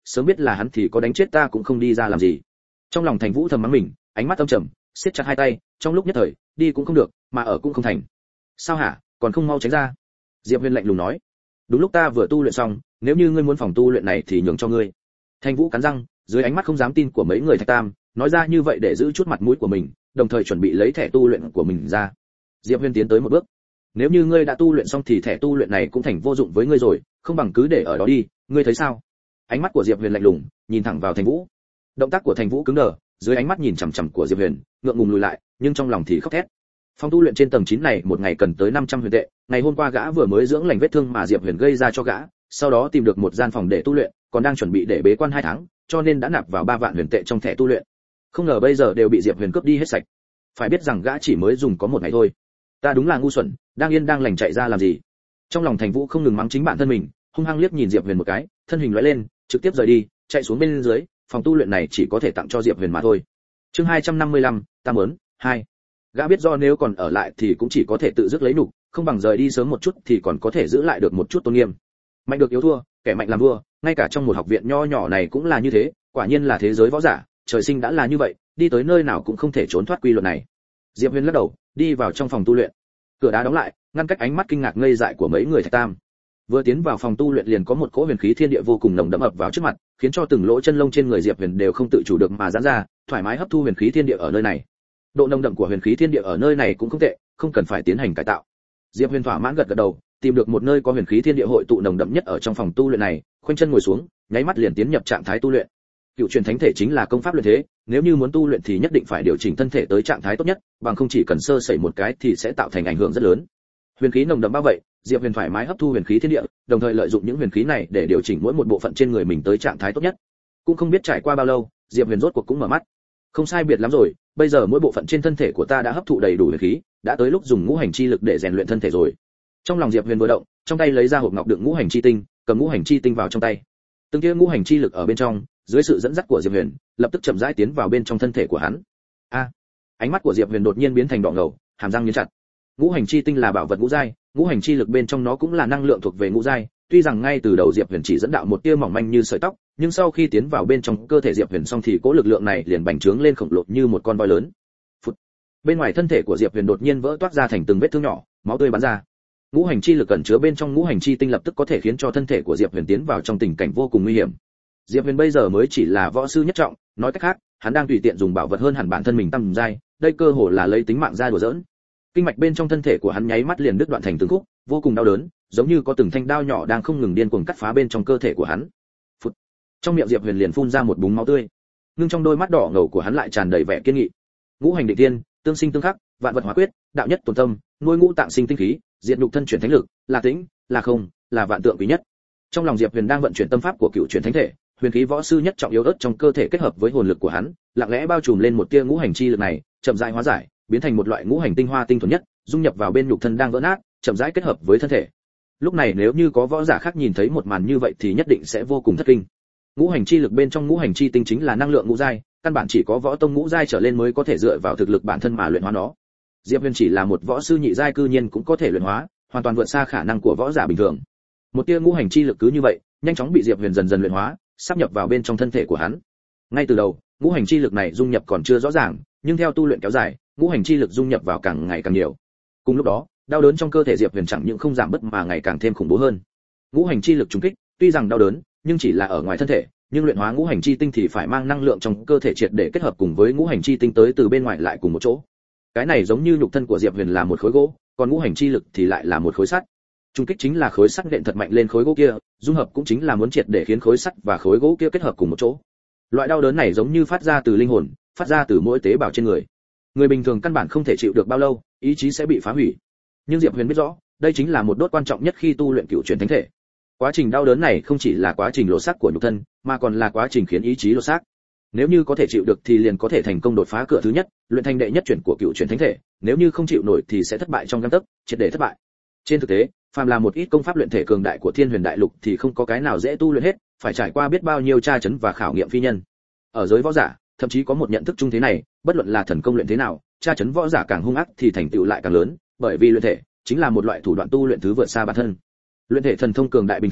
Speaker 1: sớm biết là hắn thì có đánh chết ta cũng không đi ra làm gì. Trong lòng Thành Vũ thầm mắng mình, ánh mắt âm trầm, siết chặt hai tay, trong lúc nhất thời, đi cũng không được, mà ở cũng không thành. Sao hả, còn không mau tránh ra? Diệp Huyền lạnh lùng nói. Đúng lúc ta vừa tu luyện xong, nếu như ngươi muốn phòng tu luyện này thì nhường cho ngươi. Thành Vũ cắn răng, dưới ánh mắt không dám tin của mấy người Thạch Tam, nói ra như vậy để giữ chút mặt mũi của mình, đồng thời chuẩn bị lấy thẻ tu luyện của mình ra. Diệp Huyền tiến tới một bước. Nếu như ngươi đã tu luyện xong thì thẻ tu luyện này cũng thành vô dụng với ngươi rồi, không bằng cứ để ở đó đi, ngươi thấy sao? Ánh mắt của Diệp Huyền lạnh lùng, nhìn thẳng vào Thành Vũ. Động tác của Thành Vũ cứng đờ, dưới ánh mắt nhìn chằm chằm của Diệp Huyền, ngượng ngùng lùi lại, nhưng trong lòng thì khóc thét. Phòng tu luyện trên tầng chín này một ngày cần tới năm trăm huyền tệ, ngày hôm qua gã vừa mới dưỡng lành vết thương mà Diệp Huyền gây ra cho gã, sau đó tìm được một gian phòng để tu luyện, còn đang chuẩn bị để bế quan hai tháng, cho nên đã nạp vào ba vạn huyền tệ trong thẻ tu luyện. Không ngờ bây giờ đều bị Diệp Huyền cướp đi hết sạch. Phải biết rằng gã chỉ mới dùng có một ngày thôi. Ta đúng là ngu xuẩn, đang yên đang lành chạy ra làm gì? Trong lòng Thành Vũ không ngừng mắng chính bản thân mình, hung hăng liếc nhìn Diệp Huyền một cái, thân hình lóe lên, trực tiếp rời đi, chạy xuống bên dưới, phòng tu luyện này chỉ có thể tặng cho Diệp Huyền mà thôi. Chương hai trăm năm mươi lăm, ta muốn, hai. Gã biết do nếu còn ở lại thì cũng chỉ có thể tự dứt lấy nhục, không bằng rời đi sớm một chút thì còn có thể giữ lại được một chút tôn nghiêm. Mạnh được yếu thua, kẻ mạnh làm vua, ngay cả trong một học viện nho nhỏ này cũng là như thế, quả nhiên là thế giới võ giả, trời sinh đã là như vậy, đi tới nơi nào cũng không thể trốn thoát quy luật này. Diệp Huyền lắc đầu, đi vào trong phòng tu luyện. Cửa đá đóng lại, ngăn cách ánh mắt kinh ngạc ngây dại của mấy người Thạch Tam. Vừa tiến vào phòng tu luyện liền có một cỗ huyền khí thiên địa vô cùng nồng đậm ập vào trước mặt, khiến cho từng lỗ chân lông trên người Diệp Huyền đều không tự chủ được mà giãn ra, thoải mái hấp thu huyền khí thiên địa ở nơi này. Độ nồng đậm của huyền khí thiên địa ở nơi này cũng không tệ, không cần phải tiến hành cải tạo. Diệp Huyền thỏa mãn gật gật đầu, tìm được một nơi có huyền khí thiên địa hội tụ nồng đậm nhất ở trong phòng tu luyện này, khoanh chân ngồi xuống, nháy mắt liền tiến nhập trạng thái tu luyện. Cựu truyền thánh thể chính là công pháp luyện thế, nếu như muốn tu luyện thì nhất định phải điều chỉnh thân thể tới trạng thái tốt nhất, bằng không chỉ cần sơ sẩy một cái thì sẽ tạo thành ảnh hưởng rất lớn. Huyền khí nồng đậm bao vậy, Diệp Huyền thoải mái hấp thu huyền khí thiên địa, đồng thời lợi dụng những huyền khí này để điều chỉnh mỗi một bộ phận trên người mình tới trạng thái tốt nhất. Cũng không biết trải qua bao lâu, Diệp Huyền rốt cuộc cũng mở mắt. Không sai biệt lắm rồi, bây giờ mỗi bộ phận trên thân thể của ta đã hấp thụ đầy đủ huyền khí, đã tới lúc dùng ngũ hành chi lực để rèn luyện thân thể rồi. Trong lòng Diệp Huyền vừa động, trong tay lấy ra hộp ngọc đựng ngũ hành chi tinh, cầm ngũ hành chi tinh vào trong tay. Từng tia ngũ hành chi lực ở bên trong, dưới sự dẫn dắt của Diệp Huyền, lập tức chậm rãi tiến vào bên trong thân thể của hắn. A! Ánh mắt của Diệp Huyền đột nhiên biến thành đỏ ngầu, hàm răng nghiến chặt. Ngũ hành chi tinh là bảo vật ngũ giai, ngũ hành chi lực bên trong nó cũng là năng lượng thuộc về ngũ giai, tuy rằng ngay từ đầu Diệp Huyền chỉ dẫn đạo một tia mỏng manh như sợi tóc, nhưng sau khi tiến vào bên trong cơ thể Diệp Huyền xong thì cỗ lực lượng này liền bành trướng lên khổng lồ như một con voi lớn. Phụt. Bên ngoài thân thể của Diệp Huyền đột nhiên vỡ toát ra thành từng vết thương nhỏ, máu tươi bắn ra. Ngũ hành chi lực ẩn chứa bên trong ngũ hành chi tinh lập tức có thể khiến cho thân thể của Diệp Huyền tiến vào trong tình cảnh vô cùng nguy hiểm. Diệp Huyền bây giờ mới chỉ là võ sư nhất trọng, nói cách khác, hắn đang tùy tiện dùng bảo vật hơn hẳn bản thân mình tầm giai, đây cơ hồ là lấy tính mạng ra đùa giỡn. Kinh mạch bên trong thân thể của hắn nháy mắt liền đứt đoạn thành từng khúc, vô cùng đau đớn, giống như có từng thanh đao nhỏ đang không ngừng điên cuồng cắt phá bên trong cơ thể của hắn. Phụt. Trong miệng Diệp Huyền liền phun ra một búng máu tươi, nhưng trong đôi mắt đỏ ngầu của hắn lại tràn đầy vẻ kiên nghị. Ngũ hành định tiên, tương sinh tương khắc, vạn vật hóa quyết, đạo nhất tồn tâm, nuôi ngũ tạng sinh tinh khí, diệt nhục thân chuyển thánh lực, là tĩnh, là không, là vạn tượng quý nhất. Trong lòng Diệp Huyền đang vận chuyển tâm pháp của cựu chuyển thánh thể, huyền khí võ sư nhất trọng yếu ớt trong cơ thể kết hợp với hồn lực của hắn, lặng lẽ bao trùm lên một tia ngũ hành chi lực này, chậm rãi hóa giải, biến thành một loại ngũ hành tinh hoa tinh thuần nhất, dung nhập vào bên nhục thân đang vỡ nát, chậm rãi kết hợp với thân thể. Lúc này nếu như có võ giả khác nhìn thấy một màn như vậy thì nhất định sẽ vô cùng thất kinh. Ngũ hành chi lực bên trong ngũ hành chi tinh chính là năng lượng ngũ giai, căn bản chỉ có võ tông ngũ giai trở lên mới có thể dựa vào thực lực bản thân mà luyện hóa nó. Diệp Huyền chỉ là một võ sư nhị giai cư nhiên cũng có thể luyện hóa, hoàn toàn vượt xa khả năng của võ giả bình thường. Một tia ngũ hành chi lực cứ như vậy, nhanh chóng bị Diệp Huyền dần dần luyện hóa, sắp nhập vào bên trong thân thể của hắn. Ngay từ đầu, ngũ hành chi lực này dung nhập còn chưa rõ ràng, nhưng theo tu luyện kéo dài, ngũ hành chi lực dung nhập vào càng ngày càng nhiều. Cùng lúc đó, đau đớn trong cơ thể Diệp Huyền chẳng những không giảm bớt mà ngày càng thêm khủng bố hơn. Ngũ hành chi lực trùng kích, tuy rằng đau đớn, nhưng chỉ là ở ngoài thân thể, nhưng luyện hóa ngũ hành chi tinh thì phải mang năng lượng trong cơ thể triệt để kết hợp cùng với ngũ hành chi tinh tới từ bên ngoài lại cùng một chỗ. Cái này giống như nhục thân của Diệp Huyền là một khối gỗ, còn ngũ hành chi lực thì lại là một khối sắt. Trùng kích chính là khối sắt nện thật mạnh lên khối gỗ kia, dung hợp cũng chính là muốn triệt để khiến khối sắt và khối gỗ kia kết hợp cùng một chỗ. Loại đau đớn này giống như phát ra từ linh hồn, phát ra từ mỗi tế bào trên người. Người bình thường căn bản không thể chịu được bao lâu, ý chí sẽ bị phá hủy. Nhưng Diệp Huyền biết rõ, đây chính là một đốt quan trọng nhất khi tu luyện cựu truyền thánh thể. Quá trình đau đớn này không chỉ là quá trình lột xác của nhục thân, mà còn là quá trình khiến ý chí lột xác. Nếu như có thể chịu được thì liền có thể thành công đột phá cửa thứ nhất, luyện thành đệ nhất chuyển của cựu truyền thánh thể, nếu như không chịu nổi thì sẽ thất bại trong gang tấc, triệt để thất bại. Trên thực tế, phàm là một ít công pháp luyện thể cường đại của Thiên Huyền Đại Lục thì không có cái nào dễ tu luyện hết, phải trải qua biết bao nhiêu tra chấn và khảo nghiệm phi nhân. Ở giới võ giả, thậm chí có một nhận thức chung thế này, bất luận là thần công luyện thế nào, tra chấn võ giả càng hung ác thì thành tựu lại càng lớn, bởi vì luyện thể chính là một loại thủ đoạn tu luyện thứ vượt xa bản thân. Luyện thể thần thông cường đại bình thường,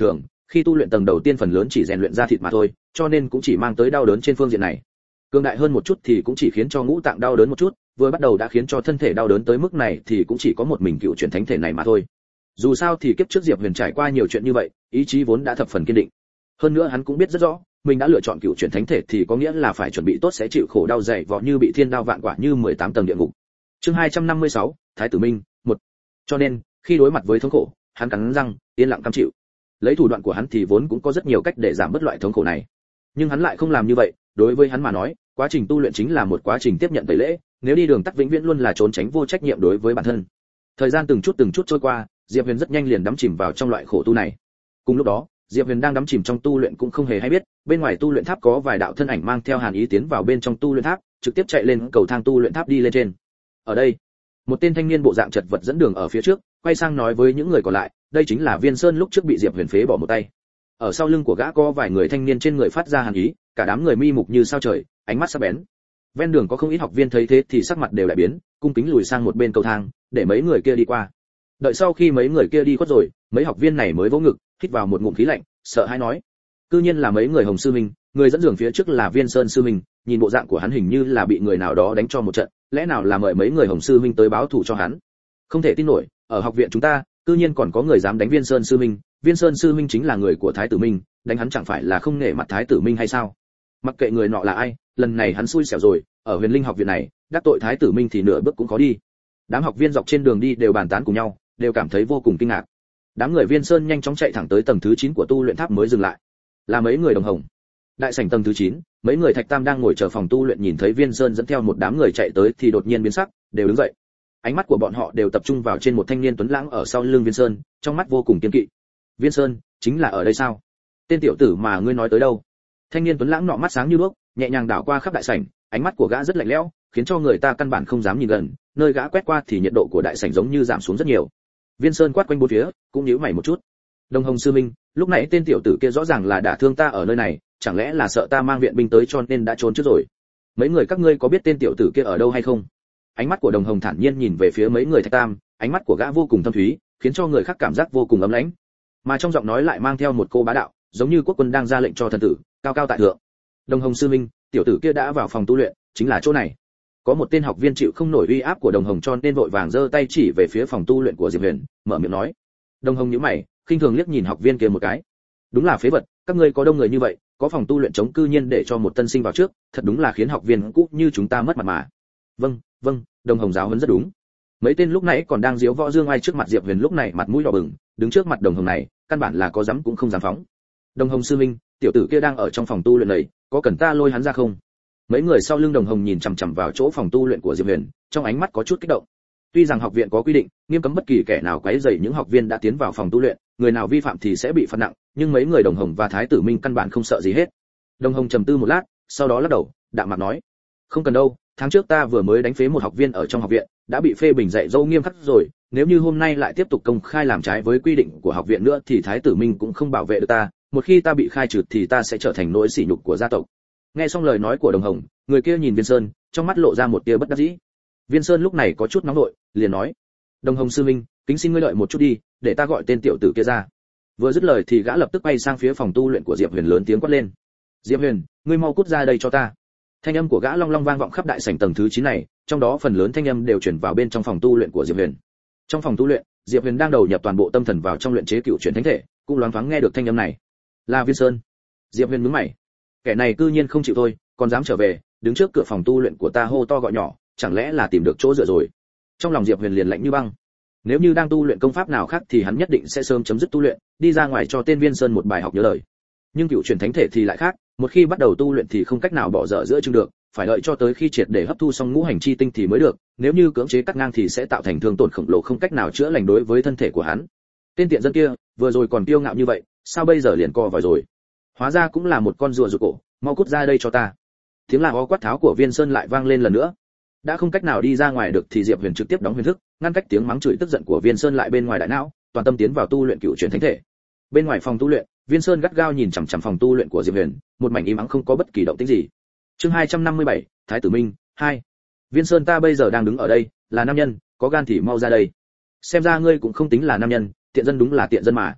Speaker 1: Khi tu luyện tầng đầu tiên phần lớn chỉ rèn luyện ra thịt mà thôi, cho nên cũng chỉ mang tới đau đớn trên phương diện này. Cường đại hơn một chút thì cũng chỉ khiến cho ngũ tạng đau đớn một chút, vừa bắt đầu đã khiến cho thân thể đau đớn tới mức này thì cũng chỉ có một mình cựu chuyển thánh thể này mà thôi. Dù sao thì kiếp trước Diệp Huyền trải qua nhiều chuyện như vậy, ý chí vốn đã thập phần kiên định. Hơn nữa hắn cũng biết rất rõ, mình đã lựa chọn cựu chuyển thánh thể thì có nghĩa là phải chuẩn bị tốt sẽ chịu khổ đau dày vò như bị thiên đao vạn quả như mười tám tầng địa ngục. Chương hai trăm năm mươi sáu, Thái tử Minh, một. Cho nên, khi đối mặt với thống khổ, hắn cắn răng, yên lặng cam chịu. Lấy thủ đoạn của hắn thì vốn cũng có rất nhiều cách để giảm bớt loại thống khổ này. Nhưng hắn lại không làm như vậy, đối với hắn mà nói, quá trình tu luyện chính là một quá trình tiếp nhận tẩy lễ, nếu đi đường tắt vĩnh viễn luôn là trốn tránh vô trách nhiệm đối với bản thân. Thời gian từng chút từng chút trôi qua, Diệp Huyền rất nhanh liền đắm chìm vào trong loại khổ tu này. Cùng lúc đó, Diệp Huyền đang đắm chìm trong tu luyện cũng không hề hay biết, bên ngoài tu luyện tháp có vài đạo thân ảnh mang theo hàn ý tiến vào bên trong tu luyện tháp, trực tiếp chạy lên cầu thang tu luyện tháp đi lên trên. Ở đây, một tên thanh niên bộ dạng chật vật dẫn đường ở phía trước, quay sang nói với những người còn lại, đây chính là Viên Sơn lúc trước bị Diệp Huyền phế bỏ một tay. Ở sau lưng của gã có vài người thanh niên trên người phát ra hàn ý, cả đám người mi mục như sao trời, ánh mắt sắc bén. Ven đường có không ít học viên thấy thế thì sắc mặt đều đại biến, cung kính lùi sang một bên cầu thang, để mấy người kia đi qua. Đợi sau khi mấy người kia đi khuất rồi, mấy học viên này mới vỗ ngực, hít vào một ngụm khí lạnh, sợ hãi nói: cư nhiên là mấy người Hồng sư minh, người dẫn đường phía trước là Viên Sơn sư minh, nhìn bộ dạng của hắn hình như là bị người nào đó đánh cho một trận, lẽ nào là mời mấy người Hồng sư minh tới báo thù cho hắn? Không thể tin nổi, ở học viện chúng ta, cư nhiên còn có người dám đánh Viên Sơn sư minh, Viên Sơn sư minh chính là người của Thái tử Minh, đánh hắn chẳng phải là không nể mặt Thái tử Minh hay sao? Mặc kệ người nọ là ai, lần này hắn xui xẻo rồi, ở Huyền Linh học viện này, đắc tội Thái tử Minh thì nửa bước cũng có đi. Đám học viên dọc trên đường đi đều bàn tán cùng nhau, đều cảm thấy vô cùng kinh ngạc. Đám người Viên Sơn nhanh chóng chạy thẳng tới tầng thứ chín của tu luyện tháp mới dừng lại. Là mấy người đồng hồng. Đại sảnh tầng thứ chín, mấy người Thạch Tam đang ngồi chờ phòng tu luyện nhìn thấy Viên Sơn dẫn theo một đám người chạy tới thì đột nhiên biến sắc, đều đứng dậy. Ánh mắt của bọn họ đều tập trung vào trên một thanh niên tuấn lãng ở sau lưng Viên Sơn, trong mắt vô cùng kiên kỵ. Viên Sơn, chính là ở đây sao? Tên tiểu tử mà ngươi nói tới đâu? Thanh niên tuấn lãng nọ mắt sáng như đuốc, nhẹ nhàng đảo qua khắp đại sảnh, ánh mắt của gã rất lạnh lẽo, khiến cho người ta căn bản không dám nhìn gần, nơi gã quét qua thì nhiệt độ của đại sảnh giống như giảm xuống rất nhiều. Viên Sơn quát quanh bốn phía, cũng nhíu mày một chút. Đồng Hồng sư minh, lúc nãy tên tiểu tử kia rõ ràng là đả thương ta ở nơi này, chẳng lẽ là sợ ta mang viện binh tới cho nên đã trốn trước rồi? Mấy người các ngươi có biết tên tiểu tử kia ở đâu hay không? Ánh mắt của Đồng Hồng thản nhiên nhìn về phía mấy người Thạch Tam, ánh mắt của gã vô cùng thâm thúy, khiến cho người khác cảm giác vô cùng ấm lãnh. Mà trong giọng nói lại mang theo một cô bá đạo, giống như quốc quân đang ra lệnh cho thần tử, cao cao tại thượng. Đồng Hồng sư minh, tiểu tử kia đã vào phòng tu luyện, chính là chỗ này. Có một tên học viên chịu không nổi uy áp của Đồng Hồng cho nên vội vàng giơ tay chỉ về phía phòng tu luyện của Diệp Huyền, mở miệng nói. Đồng Hồng nhíu mày, khinh thường liếc nhìn học viên kia một cái. Đúng là phế vật, các ngươi có đông người như vậy, có phòng tu luyện chống cư nhiên để cho một tân sinh vào trước, thật đúng là khiến học viên cũ như chúng ta mất mặt mà. Vâng, vâng, Đồng Hồng giáo huấn rất đúng. Mấy tên lúc nãy còn đang diếu võ dương ai trước mặt Diệp Huyền lúc này mặt mũi đỏ bừng, đứng trước mặt Đồng Hồng này, căn bản là có dám cũng không dám phóng. Đồng Hồng sư minh, tiểu tử kia đang ở trong phòng tu luyện này, có cần ta lôi hắn ra không? Mấy người sau lưng Đồng Hồng nhìn chằm chằm vào chỗ phòng tu luyện của Diệp Huyền, trong ánh mắt có chút kích động. Tuy rằng học viện có quy định, nghiêm cấm bất kỳ kẻ nào quấy rầy những học viên đã tiến vào phòng tu luyện, người nào vi phạm thì sẽ bị phạt nặng, nhưng mấy người Đồng Hồng và Thái tử Minh căn bản không sợ gì hết. Đồng Hồng trầm tư một lát, sau đó lắc đầu, đạm mạc nói: "Không cần đâu, tháng trước ta vừa mới đánh phế một học viên ở trong học viện, đã bị phê bình dạy dỗ nghiêm khắc rồi, nếu như hôm nay lại tiếp tục công khai làm trái với quy định của học viện nữa thì Thái tử Minh cũng không bảo vệ được ta, một khi ta bị khai trừ thì ta sẽ trở thành nỗi sỉ nhục của gia tộc." Nghe xong lời nói của Đồng Hồng, người kia nhìn Viên Sơn, trong mắt lộ ra một tia bất đắc dĩ. Viên Sơn lúc này có chút nóng nội, liền nói: "Đồng Hồng sư minh, kính xin ngươi đợi một chút đi, để ta gọi tên tiểu tử kia ra." Vừa dứt lời thì gã lập tức bay sang phía phòng tu luyện của Diệp Huyền lớn tiếng quát lên: "Diệp Huyền, ngươi mau cút ra đây cho ta." Thanh âm của gã long long vang vọng khắp đại sảnh tầng thứ chín này, trong đó phần lớn thanh âm đều truyền vào bên trong phòng tu luyện của Diệp Huyền. Trong phòng tu luyện, Diệp Huyền đang đầu nhập toàn bộ tâm thần vào trong luyện chế cựu chuyển thánh thể, cũng loáng thoáng nghe được thanh âm này. Là Viên Sơn. Diệp Huyền nhướng mày. Kẻ này cư nhiên không chịu thôi, còn dám trở về, đứng trước cửa phòng tu luyện của ta hô to gọi nhỏ, chẳng lẽ là tìm được chỗ dựa rồi? Trong lòng Diệp Huyền liền lạnh như băng. Nếu như đang tu luyện công pháp nào khác thì hắn nhất định sẽ sớm chấm dứt tu luyện, đi ra ngoài cho tên Viên Sơn một bài học nhớ lời. Nhưng cựu chuyển thánh thể thì lại khác, một khi bắt đầu tu luyện thì không cách nào bỏ dở giữa chừng được, phải đợi cho tới khi triệt để hấp thu xong ngũ hành chi tinh thì mới được, nếu như cưỡng chế cắt ngang thì sẽ tạo thành thương tổn khổng lồ không cách nào chữa lành đối với thân thể của hắn. Tên tiện dân kia, vừa rồi còn kiêu ngạo như vậy, sao bây giờ liền co vào rồi? Hóa ra cũng là một con rùa rụt cổ, mau cút ra đây cho ta. Tiếng la ó quát tháo của Viên Sơn lại vang lên lần nữa. Đã không cách nào đi ra ngoài được thì Diệp Huyền trực tiếp đóng huyền thức, ngăn cách tiếng mắng chửi tức giận của Viên Sơn lại bên ngoài đại não, toàn tâm tiến vào tu luyện cựu chuyển thánh thể. Bên ngoài phòng tu luyện, Viên Sơn gắt gao nhìn chằm chằm phòng tu luyện của Diệp Huyền, một mảnh im ắng không có bất kỳ động tĩnh gì. Chương hai trăm năm mươi bảy, Thái tử Minh hai. Viên Sơn, ta bây giờ đang đứng ở đây, là nam nhân, có gan thì mau ra đây. Xem ra ngươi cũng không tính là nam nhân, tiện dân đúng là tiện dân mà.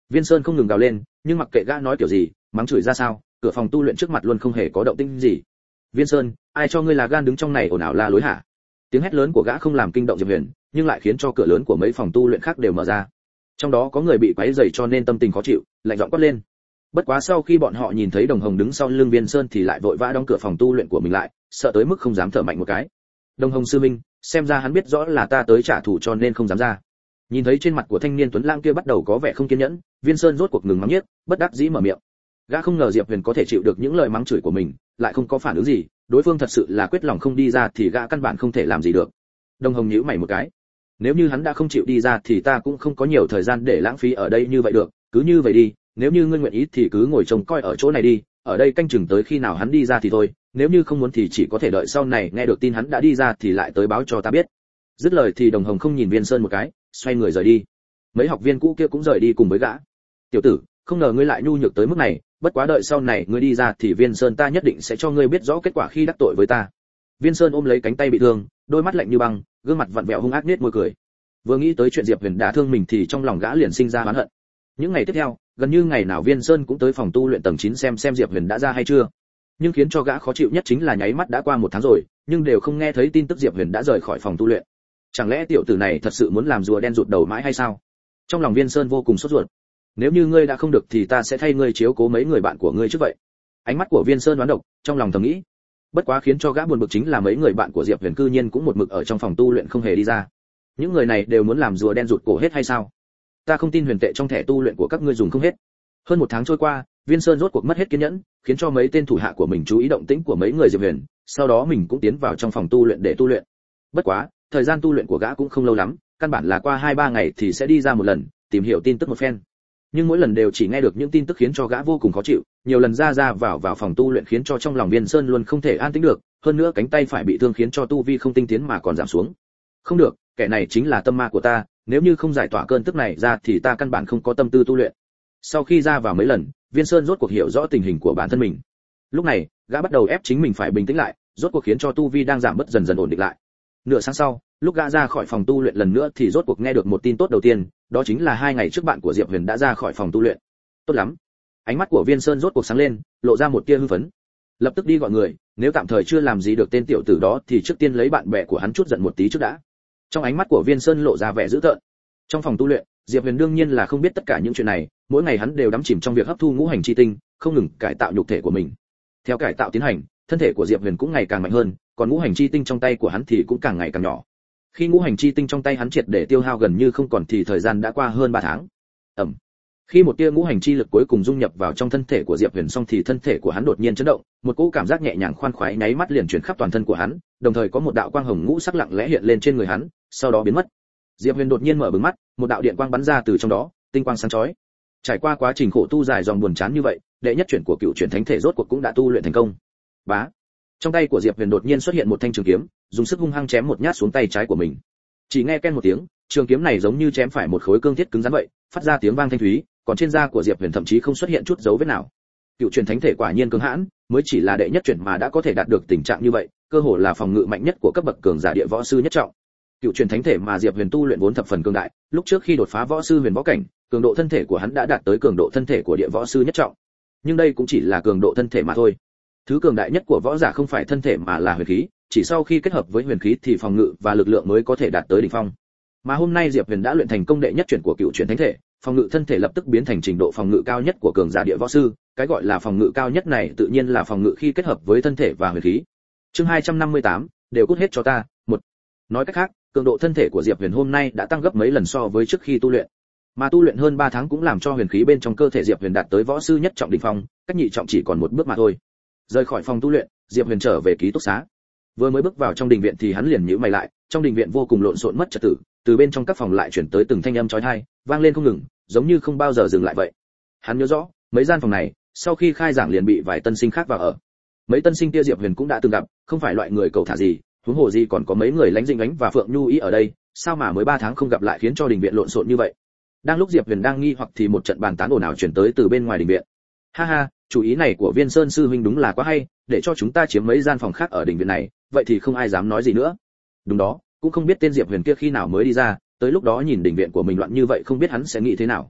Speaker 1: Viên Sơn không ngừng gào lên, nhưng mặc kệ gã nói kiểu gì, mắng chửi ra sao, cửa phòng tu luyện trước mặt luôn không hề có động tĩnh gì. Viên Sơn, ai cho ngươi là gan đứng trong này ồn ào la lối hả? Tiếng hét lớn của gã không làm kinh động Diệp Huyền, nhưng lại khiến cho cửa lớn của mấy phòng tu luyện khác đều mở ra. Trong đó có người bị quấy rầy cho nên tâm tình khó chịu, lạnh giọng quát lên. Bất quá sau khi bọn họ nhìn thấy Đồng Hồng đứng sau lưng Viên Sơn thì lại vội vã đóng cửa phòng tu luyện của mình lại, sợ tới mức không dám thở mạnh một cái. Đồng Hồng sư minh, xem ra hắn biết rõ là ta tới trả thù cho nên không dám ra. Nhìn thấy trên mặt của thanh niên tuấn lãng kia bắt đầu có vẻ không kiên nhẫn, Viên Sơn rốt cuộc ngừng mắng nhiếc, bất đắc dĩ mở miệng. Gã không ngờ Diệp Huyền có thể chịu được những lời mắng chửi của mình, lại không có phản ứng gì, đối phương thật sự là quyết lòng không đi ra thì gã căn bản không thể làm gì được. Đồng Hồng nhíu mày một cái. Nếu như hắn đã không chịu đi ra thì ta cũng không có nhiều thời gian để lãng phí ở đây như vậy được, cứ như vậy đi, nếu như ngươi nguyện ý thì cứ ngồi trông coi ở chỗ này đi, ở đây canh chừng tới khi nào hắn đi ra thì thôi, nếu như không muốn thì chỉ có thể đợi sau này nghe được tin hắn đã đi ra thì lại tới báo cho ta biết. Dứt lời thì Đồng Hồng không nhìn Viên Sơn một cái, xoay người rời đi. Mấy học viên cũ kia cũng rời đi cùng với gã. Tiểu tử, không ngờ ngươi lại nhu nhược tới mức này, bất quá đợi sau này ngươi đi ra thì Viên Sơn ta nhất định sẽ cho ngươi biết rõ kết quả khi đắc tội với ta. Viên Sơn ôm lấy cánh tay bị thương, đôi mắt lạnh như băng, gương mặt vặn vẹo hung ác nhếch môi cười. Vừa nghĩ tới chuyện Diệp Huyền đã thương mình thì trong lòng gã liền sinh ra oán hận. Những ngày tiếp theo, gần như ngày nào Viên Sơn cũng tới phòng tu luyện tầng chín xem xem Diệp Huyền đã ra hay chưa. Nhưng khiến cho gã khó chịu nhất chính là nháy mắt đã qua một tháng rồi, nhưng đều không nghe thấy tin tức Diệp Huyền đã rời khỏi phòng tu luyện. Chẳng lẽ tiểu tử này thật sự muốn làm rùa đen rụt đầu mãi hay sao? Trong lòng Viên Sơn vô cùng sốt ruột. Nếu như ngươi đã không được thì ta sẽ thay ngươi chiếu cố mấy người bạn của ngươi trước vậy. Ánh mắt của Viên Sơn đoán độc, trong lòng thầm nghĩ. Bất quá khiến cho gã buồn bực chính là mấy người bạn của Diệp Huyền cư nhiên cũng một mực ở trong phòng tu luyện không hề đi ra. Những người này đều muốn làm rùa đen rụt cổ hết hay sao? Ta không tin huyền tệ trong thẻ tu luyện của các ngươi dùng không hết. Hơn một tháng trôi qua, Viên Sơn rốt cuộc mất hết kiên nhẫn, khiến cho mấy tên thủ hạ của mình chú ý động tĩnh của mấy người Diệp Huyền, sau đó mình cũng tiến vào trong phòng tu luyện để tu luyện. Bất quá, thời gian tu luyện của gã cũng không lâu lắm, căn bản là qua hai ba ngày thì sẽ đi ra một lần, tìm hiểu tin tức một phen. Nhưng mỗi lần đều chỉ nghe được những tin tức khiến cho gã vô cùng khó chịu, nhiều lần ra ra vào vào phòng tu luyện khiến cho trong lòng Viên Sơn luôn không thể an tĩnh được, hơn nữa cánh tay phải bị thương khiến cho tu vi không tinh tiến mà còn giảm xuống. Không được, kẻ này chính là tâm ma của ta, nếu như không giải tỏa cơn tức này ra thì ta căn bản không có tâm tư tu luyện. Sau khi ra vào mấy lần, Viên Sơn rốt cuộc hiểu rõ tình hình của bản thân mình. Lúc này, gã bắt đầu ép chính mình phải bình tĩnh lại, rốt cuộc khiến cho tu vi đang giảm bớt dần dần ổn định lại. Nửa sáng sau, lúc gã ra khỏi phòng tu luyện lần nữa thì rốt cuộc nghe được một tin tốt đầu tiên, đó chính là hai ngày trước bạn của Diệp Huyền đã ra khỏi phòng tu luyện. Tốt lắm. Ánh mắt của Viên Sơn rốt cuộc sáng lên, lộ ra một tia hưng phấn. Lập tức đi gọi người, nếu tạm thời chưa làm gì được tên tiểu tử đó thì trước tiên lấy bạn bè của hắn chút giận một tí trước đã. Trong ánh mắt của Viên Sơn lộ ra vẻ dữ tợn. Trong phòng tu luyện, Diệp Huyền đương nhiên là không biết tất cả những chuyện này, mỗi ngày hắn đều đắm chìm trong việc hấp thu ngũ hành chi tinh, không ngừng cải tạo nhục thể của mình. Theo cải tạo tiến hành, thân thể của Diệp Huyền cũng ngày càng mạnh hơn, còn ngũ hành chi tinh trong tay của hắn thì cũng càng ngày càng nhỏ. Khi ngũ hành chi tinh trong tay hắn triệt để tiêu hao gần như không còn thì thời gian đã qua hơn ba tháng. Ầm. Khi một tia ngũ hành chi lực cuối cùng dung nhập vào trong thân thể của Diệp Huyền xong thì thân thể của hắn đột nhiên chấn động, một cỗ cảm giác nhẹ nhàng khoan khoái nháy mắt liền truyền khắp toàn thân của hắn, đồng thời có một đạo quang hồng ngũ sắc lặng lẽ hiện lên trên người hắn, sau đó biến mất. Diệp Huyền đột nhiên mở bừng mắt, một đạo điện quang bắn ra từ trong đó, tinh quang sáng chói. Trải qua quá trình khổ tu dài dòng buồn chán như vậy, đệ nhất chuyển của cựu chuyển thánh thể rốt cuộc cũng đã tu luyện thành công. Bá. Trong tay của Diệp Huyền đột nhiên xuất hiện một thanh trường kiếm, dùng sức hung hăng chém một nhát xuống tay trái của mình. Chỉ nghe ken một tiếng, trường kiếm này giống như chém phải một khối cương thiết cứng rắn vậy, phát ra tiếng vang thanh thúy, còn trên da của Diệp Huyền thậm chí không xuất hiện chút dấu vết nào. Cựu chuyển thánh thể quả nhiên cứng hãn, mới chỉ là đệ nhất chuyển mà đã có thể đạt được tình trạng như vậy, cơ hồ là phòng ngự mạnh nhất của cấp bậc cường giả địa võ sư nhất trọng. Cựu truyền thánh thể mà Diệp Huyền tu luyện vốn thập phần cường đại, lúc trước khi đột phá võ sư huyền võ cảnh, cường độ thân thể của hắn đã đạt tới cường độ thân thể của địa võ sư nhất trọng. Nhưng đây cũng chỉ là cường độ thân thể mà thôi. Thứ cường đại nhất của võ giả không phải thân thể mà là huyền khí, chỉ sau khi kết hợp với huyền khí thì phòng ngự và lực lượng mới có thể đạt tới đỉnh phong. Mà hôm nay Diệp Huyền đã luyện thành công đệ nhất chuyển của cựu truyền thánh thể, phòng ngự thân thể lập tức biến thành trình độ phòng ngự cao nhất của cường giả địa võ sư, cái gọi là phòng ngự cao nhất này tự nhiên là phòng ngự khi kết hợp với thân thể và huyền khí. Chương hai trăm năm mươi tám, đều cút hết cho ta. Một. Nói cách khác, cường độ thân thể của Diệp Huyền hôm nay đã tăng gấp mấy lần so với trước khi tu luyện. Mà tu luyện hơn ba tháng cũng làm cho huyền khí bên trong cơ thể Diệp Huyền đạt tới võ sư nhất trọng đỉnh phong, cách nhị trọng chỉ còn một bước mà thôi. Rời khỏi phòng tu luyện, Diệp Huyền trở về ký túc xá. Vừa mới bước vào trong đình viện thì hắn liền nhíu mày lại, trong đình viện vô cùng lộn xộn mất trật tự, từ bên trong các phòng lại chuyển tới từng thanh âm chói tai, vang lên không ngừng, giống như không bao giờ dừng lại vậy. Hắn nhớ rõ, mấy gian phòng này, sau khi khai giảng liền bị vài tân sinh khác vào ở. Mấy tân sinh kia Diệp Huyền cũng đã từng gặp, không phải loại người cầu thả gì, huống hồ gì còn có mấy người Lãnh Dĩnh Ánh và Phượng Nhu Ý ở đây, sao mà mới ba tháng không gặp lại khiến cho đình viện lộn xộn như vậy. Đang lúc Diệp Huyền đang nghi hoặc thì một trận bàn tán ồn ào truyền tới từ bên ngoài đình viện. Ha ha, chủ ý này của Viên Sơn sư huynh đúng là quá hay, để cho chúng ta chiếm mấy gian phòng khác ở đình viện này, vậy thì không ai dám nói gì nữa. Đúng đó, cũng không biết tên Diệp Huyền kia khi nào mới đi ra, tới lúc đó nhìn đình viện của mình loạn như vậy không biết hắn sẽ nghĩ thế nào.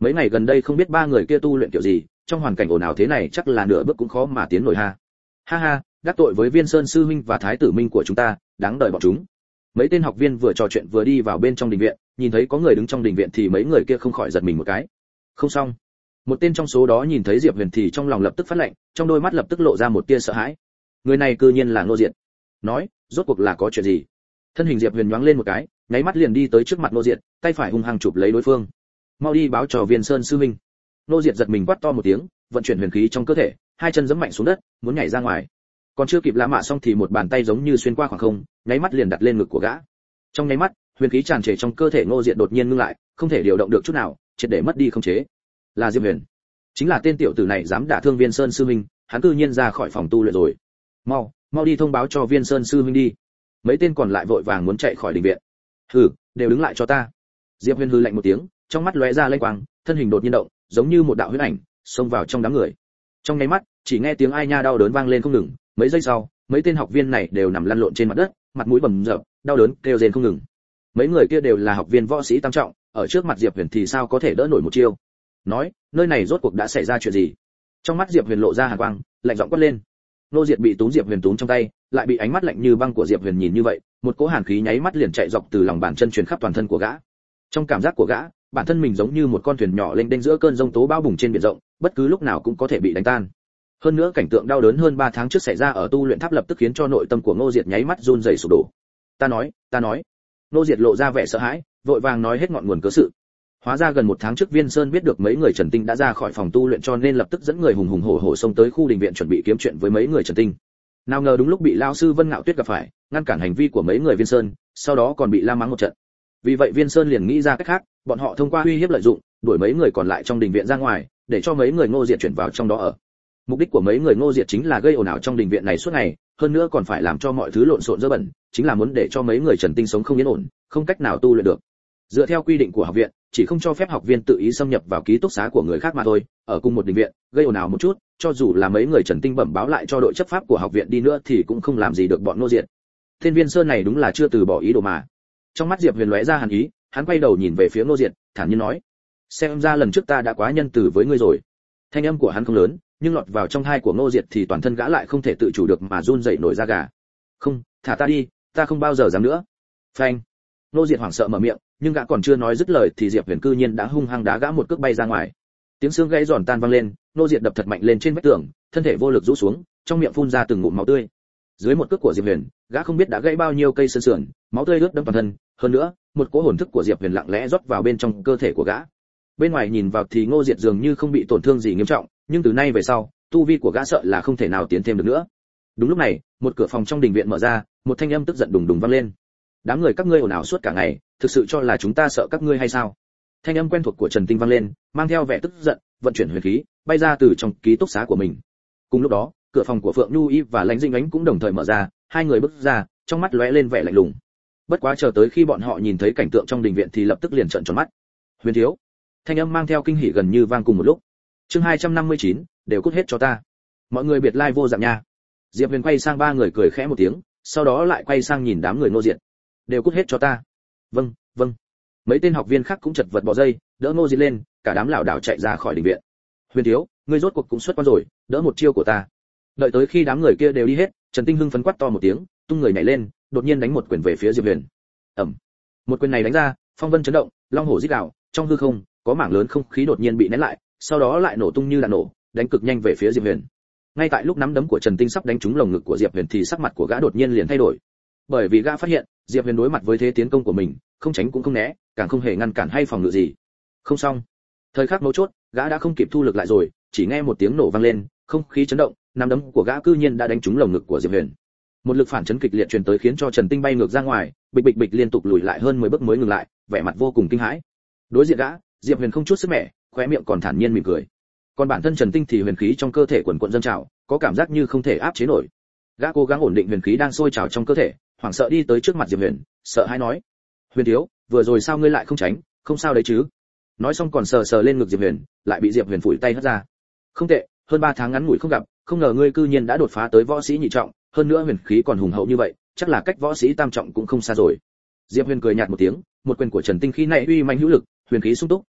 Speaker 1: mấy ngày gần đây không biết ba người kia tu luyện kiểu gì, trong hoàn cảnh ồn ào thế này chắc là nửa bước cũng khó mà tiến nổi ha. Ha ha, đắc tội với Viên Sơn sư huynh và Thái tử Minh của chúng ta, đáng đời bọn chúng. Mấy tên học viên vừa trò chuyện vừa đi vào bên trong đình viện, nhìn thấy có người đứng trong đình viện thì mấy người kia không khỏi giật mình một cái. Không xong. Một tên trong số đó nhìn thấy Diệp Huyền thì trong lòng lập tức phát lạnh, trong đôi mắt lập tức lộ ra một tia sợ hãi. Người này cư nhiên là Ngô Diệt. Nói, rốt cuộc là có chuyện gì? Thân hình Diệp Huyền nhoáng lên một cái, nháy mắt liền đi tới trước mặt Ngô Diệt, tay phải hung hăng chụp lấy đối phương. Mau đi báo cho Viên Sơn sư huynh. Ngô Diệt giật mình quát to một tiếng, vận chuyển huyền khí trong cơ thể, hai chân giẫm mạnh xuống đất, muốn nhảy ra ngoài. Còn chưa kịp lạ mạ xong thì một bàn tay giống như xuyên qua khoảng không, nháy mắt liền đặt lên ngực của gã. Trong nháy mắt, huyền khí tràn trề trong cơ thể Ngô Diệt đột nhiên ngưng lại, không thể điều động được chút nào, triệt để mất đi khống chế. Là Diệp Huyền. Chính là tên tiểu tử này dám đả thương Viên Sơn sư huynh, hắn cư nhiên ra khỏi phòng tu luyện rồi. Mau, mau đi thông báo cho Viên Sơn sư huynh đi. Mấy tên còn lại vội vàng muốn chạy khỏi đình viện. Hừ, đều đứng lại cho ta. Diệp Huyền hừ lạnh một tiếng, trong mắt lóe ra lanh quang, thân hình đột nhiên động, giống như một đạo huyễn ảnh, xông vào trong đám người. Trong nháy mắt, chỉ nghe tiếng ai nha đau đớn vang lên không ngừng, mấy giây sau, mấy tên học viên này đều nằm lăn lộn trên mặt đất, mặt mũi bầm dập, đau đớn kêu rên không ngừng. Mấy người kia đều là học viên võ sĩ tam trọng, ở trước mặt Diệp Huyền thì sao có thể đỡ nổi một chiêu. Nói, nơi này rốt cuộc đã xảy ra chuyện gì? Trong mắt Diệp Huyền lộ ra hàn quang, lạnh giọng quát lên. Nô Diệt bị túm Diệp Huyền túm trong tay, lại bị ánh mắt lạnh như băng của Diệp Huyền nhìn như vậy, một cỗ hàn khí nháy mắt liền chạy dọc từ lòng bàn chân truyền khắp toàn thân của gã. Trong cảm giác của gã, bản thân mình giống như một con thuyền nhỏ lênh đênh giữa cơn giông tố bao bùng trên biển rộng, bất cứ lúc nào cũng có thể bị đánh tan. Hơn nữa cảnh tượng đau đớn hơn ba tháng trước xảy ra ở tu luyện tháp lập tức khiến cho nội tâm của Ngô Diệt nháy mắt run rẩy sụp đổ. Ta nói, ta nói. Ngô Diệt lộ ra vẻ sợ hãi, vội vàng nói hết ngọn nguồn cớ sự. Hóa ra gần một tháng trước Viên Sơn biết được mấy người Trần Tinh đã ra khỏi phòng tu luyện cho nên lập tức dẫn người hùng hùng hổ hổ xông tới khu đình viện chuẩn bị kiếm chuyện với mấy người Trần Tinh. Nào ngờ đúng lúc bị lão sư Vân Ngạo Tuyết gặp phải, ngăn cản hành vi của mấy người Viên Sơn, sau đó còn bị la mắng một trận. Vì vậy Viên Sơn liền nghĩ ra cách khác, bọn họ thông qua uy hiếp lợi dụng, đuổi mấy người còn lại trong đình viện ra ngoài, để cho mấy người Ngô Diệt chuyển vào trong đó ở. Mục đích của mấy người Ngô Diệt chính là gây ồn ào trong đình viện này suốt ngày, hơn nữa còn phải làm cho mọi thứ lộn xộn dơ bẩn, chính là muốn để cho mấy người Trần Tinh sống không yên ổn, không cách nào tu luyện được. Dựa theo quy định của học viện, chỉ không cho phép học viên tự ý xâm nhập vào ký túc xá của người khác mà thôi, ở cùng một đình viện, gây ồn ào một chút, cho dù là mấy người Trần Tinh bẩm báo lại cho đội chấp pháp của học viện đi nữa thì cũng không làm gì được bọn Ngô Diệt. Tên Viên Sơn này đúng là chưa từ bỏ ý đồ mà. Trong mắt Diệp Huyền lóe ra hàn ý, hắn quay đầu nhìn về phía Ngô Diệt, thản nhiên nói: "Xem ra lần trước ta đã quá nhân từ với ngươi rồi." Thanh âm của hắn không lớn, nhưng lọt vào trong tai của Ngô Diệt thì toàn thân gã lại không thể tự chủ được mà run rẩy nổi da gà. "Không, thả ta đi, ta không bao giờ dám nữa." Phanh. Ngô Diệt hoảng sợ mở miệng, nhưng gã còn chưa nói dứt lời thì Diệp Huyền cư nhiên đã hung hăng đá gã một cước bay ra ngoài. Tiếng xương gãy giòn tan vang lên, Ngô Diệt đập thật mạnh lên trên vách tường, thân thể vô lực rũ xuống, trong miệng phun ra từng ngụm máu tươi. Dưới một cước của Diệp Huyền, gã không biết đã gãy bao nhiêu cây xương sườn, máu tươi ướt đẫm toàn thân, hơn nữa, một cỗ hồn thức của Diệp Huyền lặng lẽ rót vào bên trong cơ thể của gã. Bên ngoài nhìn vào thì Ngô Diệt dường như không bị tổn thương gì nghiêm trọng, nhưng từ nay về sau, tu vi của gã sợ là không thể nào tiến thêm được nữa. Đúng lúc này, một cửa phòng trong đình viện mở ra, một thanh âm tức giận đùng đùng vang lên. "Đám người các ngươi ồn ào suốt cả ngày, thực sự cho là chúng ta sợ các ngươi hay sao?" Thanh âm quen thuộc của Trần Tinh vang lên, mang theo vẻ tức giận, vận chuyển huyền khí, bay ra từ trong ký túc xá của mình. Cùng lúc đó, cửa phòng của Phượng Nhu Y và Lãnh Dĩnh Ánh cũng đồng thời mở ra, hai người bước ra, trong mắt lóe lên vẻ lạnh lùng. Bất quá chờ tới khi bọn họ nhìn thấy cảnh tượng trong đình viện thì lập tức liền trợn tròn mắt. "Huyền thiếu!" Thanh âm mang theo kinh hỉ gần như vang cùng một lúc. Chương hai trăm năm mươi chín, đều cút hết cho ta. Mọi người biệt lai vô dạng nha. Diệp Huyền quay sang ba người cười khẽ một tiếng, sau đó lại quay sang nhìn đám người Ngô Diệt. "Đều cút hết cho ta." "Vâng, vâng." Mấy tên học viên khác cũng chật vật bỏ dây, đỡ Ngô Diệt lên, cả đám lảo đảo chạy ra khỏi đình viện. "Huyền thiếu, ngươi rốt cuộc cũng xuất quan rồi, đỡ một chiêu của ta." Đợi tới khi đám người kia đều đi hết, Trần Tinh hưng phấn quát to một tiếng, tung người nhảy lên, đột nhiên đánh một quyền về phía Diệp Huyền. Ầm. Một quyền này đánh ra, phong vân chấn động, long hổ rít gào, trong hư không có mảng lớn không khí đột nhiên bị nén lại, sau đó lại nổ tung như đạn nổ, đánh cực nhanh về phía Diệp Huyền. Ngay tại lúc nắm đấm của Trần Tinh sắp đánh trúng lồng ngực của Diệp Huyền thì sắc mặt của gã đột nhiên liền thay đổi. Bởi vì gã phát hiện, Diệp Huyền đối mặt với thế tiến công của mình, không tránh cũng không né, càng không hề ngăn cản hay phòng ngự gì. Không xong. Thời khắc mấu chốt, gã đã không kịp thu lực lại rồi, chỉ nghe một tiếng nổ vang lên, không khí chấn động, nắm đấm của gã cư nhiên đã đánh trúng lồng ngực của Diệp Huyền. Một lực phản chấn kịch liệt truyền tới khiến cho Trần Tinh bay ngược ra ngoài, bịch bịch bịch liên tục lùi lại hơn mười bước mới ngừng lại, vẻ mặt vô cùng kinh hãi. Đối diện gã, Diệp Huyền không chút sức mẻ, khóe miệng còn thản nhiên mỉm cười. Còn bản thân Trần Tinh thì huyền khí trong cơ thể quần quần dâng trào, có cảm giác như không thể áp chế nổi. Gã cố gắng ổn định huyền khí đang sôi trào trong cơ thể, hoảng sợ đi tới trước mặt Diệp Huyền, sợ hãi nói: "Huyền thiếu, vừa rồi sao ngươi lại không tránh, không sao đấy chứ?" Nói xong còn sờ sờ lên ngực Diệp Huyền, lại bị Diệp Huyền phủi tay hất ra. "Không tệ, hơn ba tháng ngắn ngủi không gặp, không ngờ ngươi cư nhiên đã đột phá tới võ sĩ nhị trọng, hơn nữa huyền khí còn hùng hậu như vậy, chắc là cách võ sĩ tam trọng cũng không xa rồi." Diệp Huyền cười nhạt một tiếng, một quyền của Trần Tinh khi này uy mãnh hữu lực, huyền khí sung túc,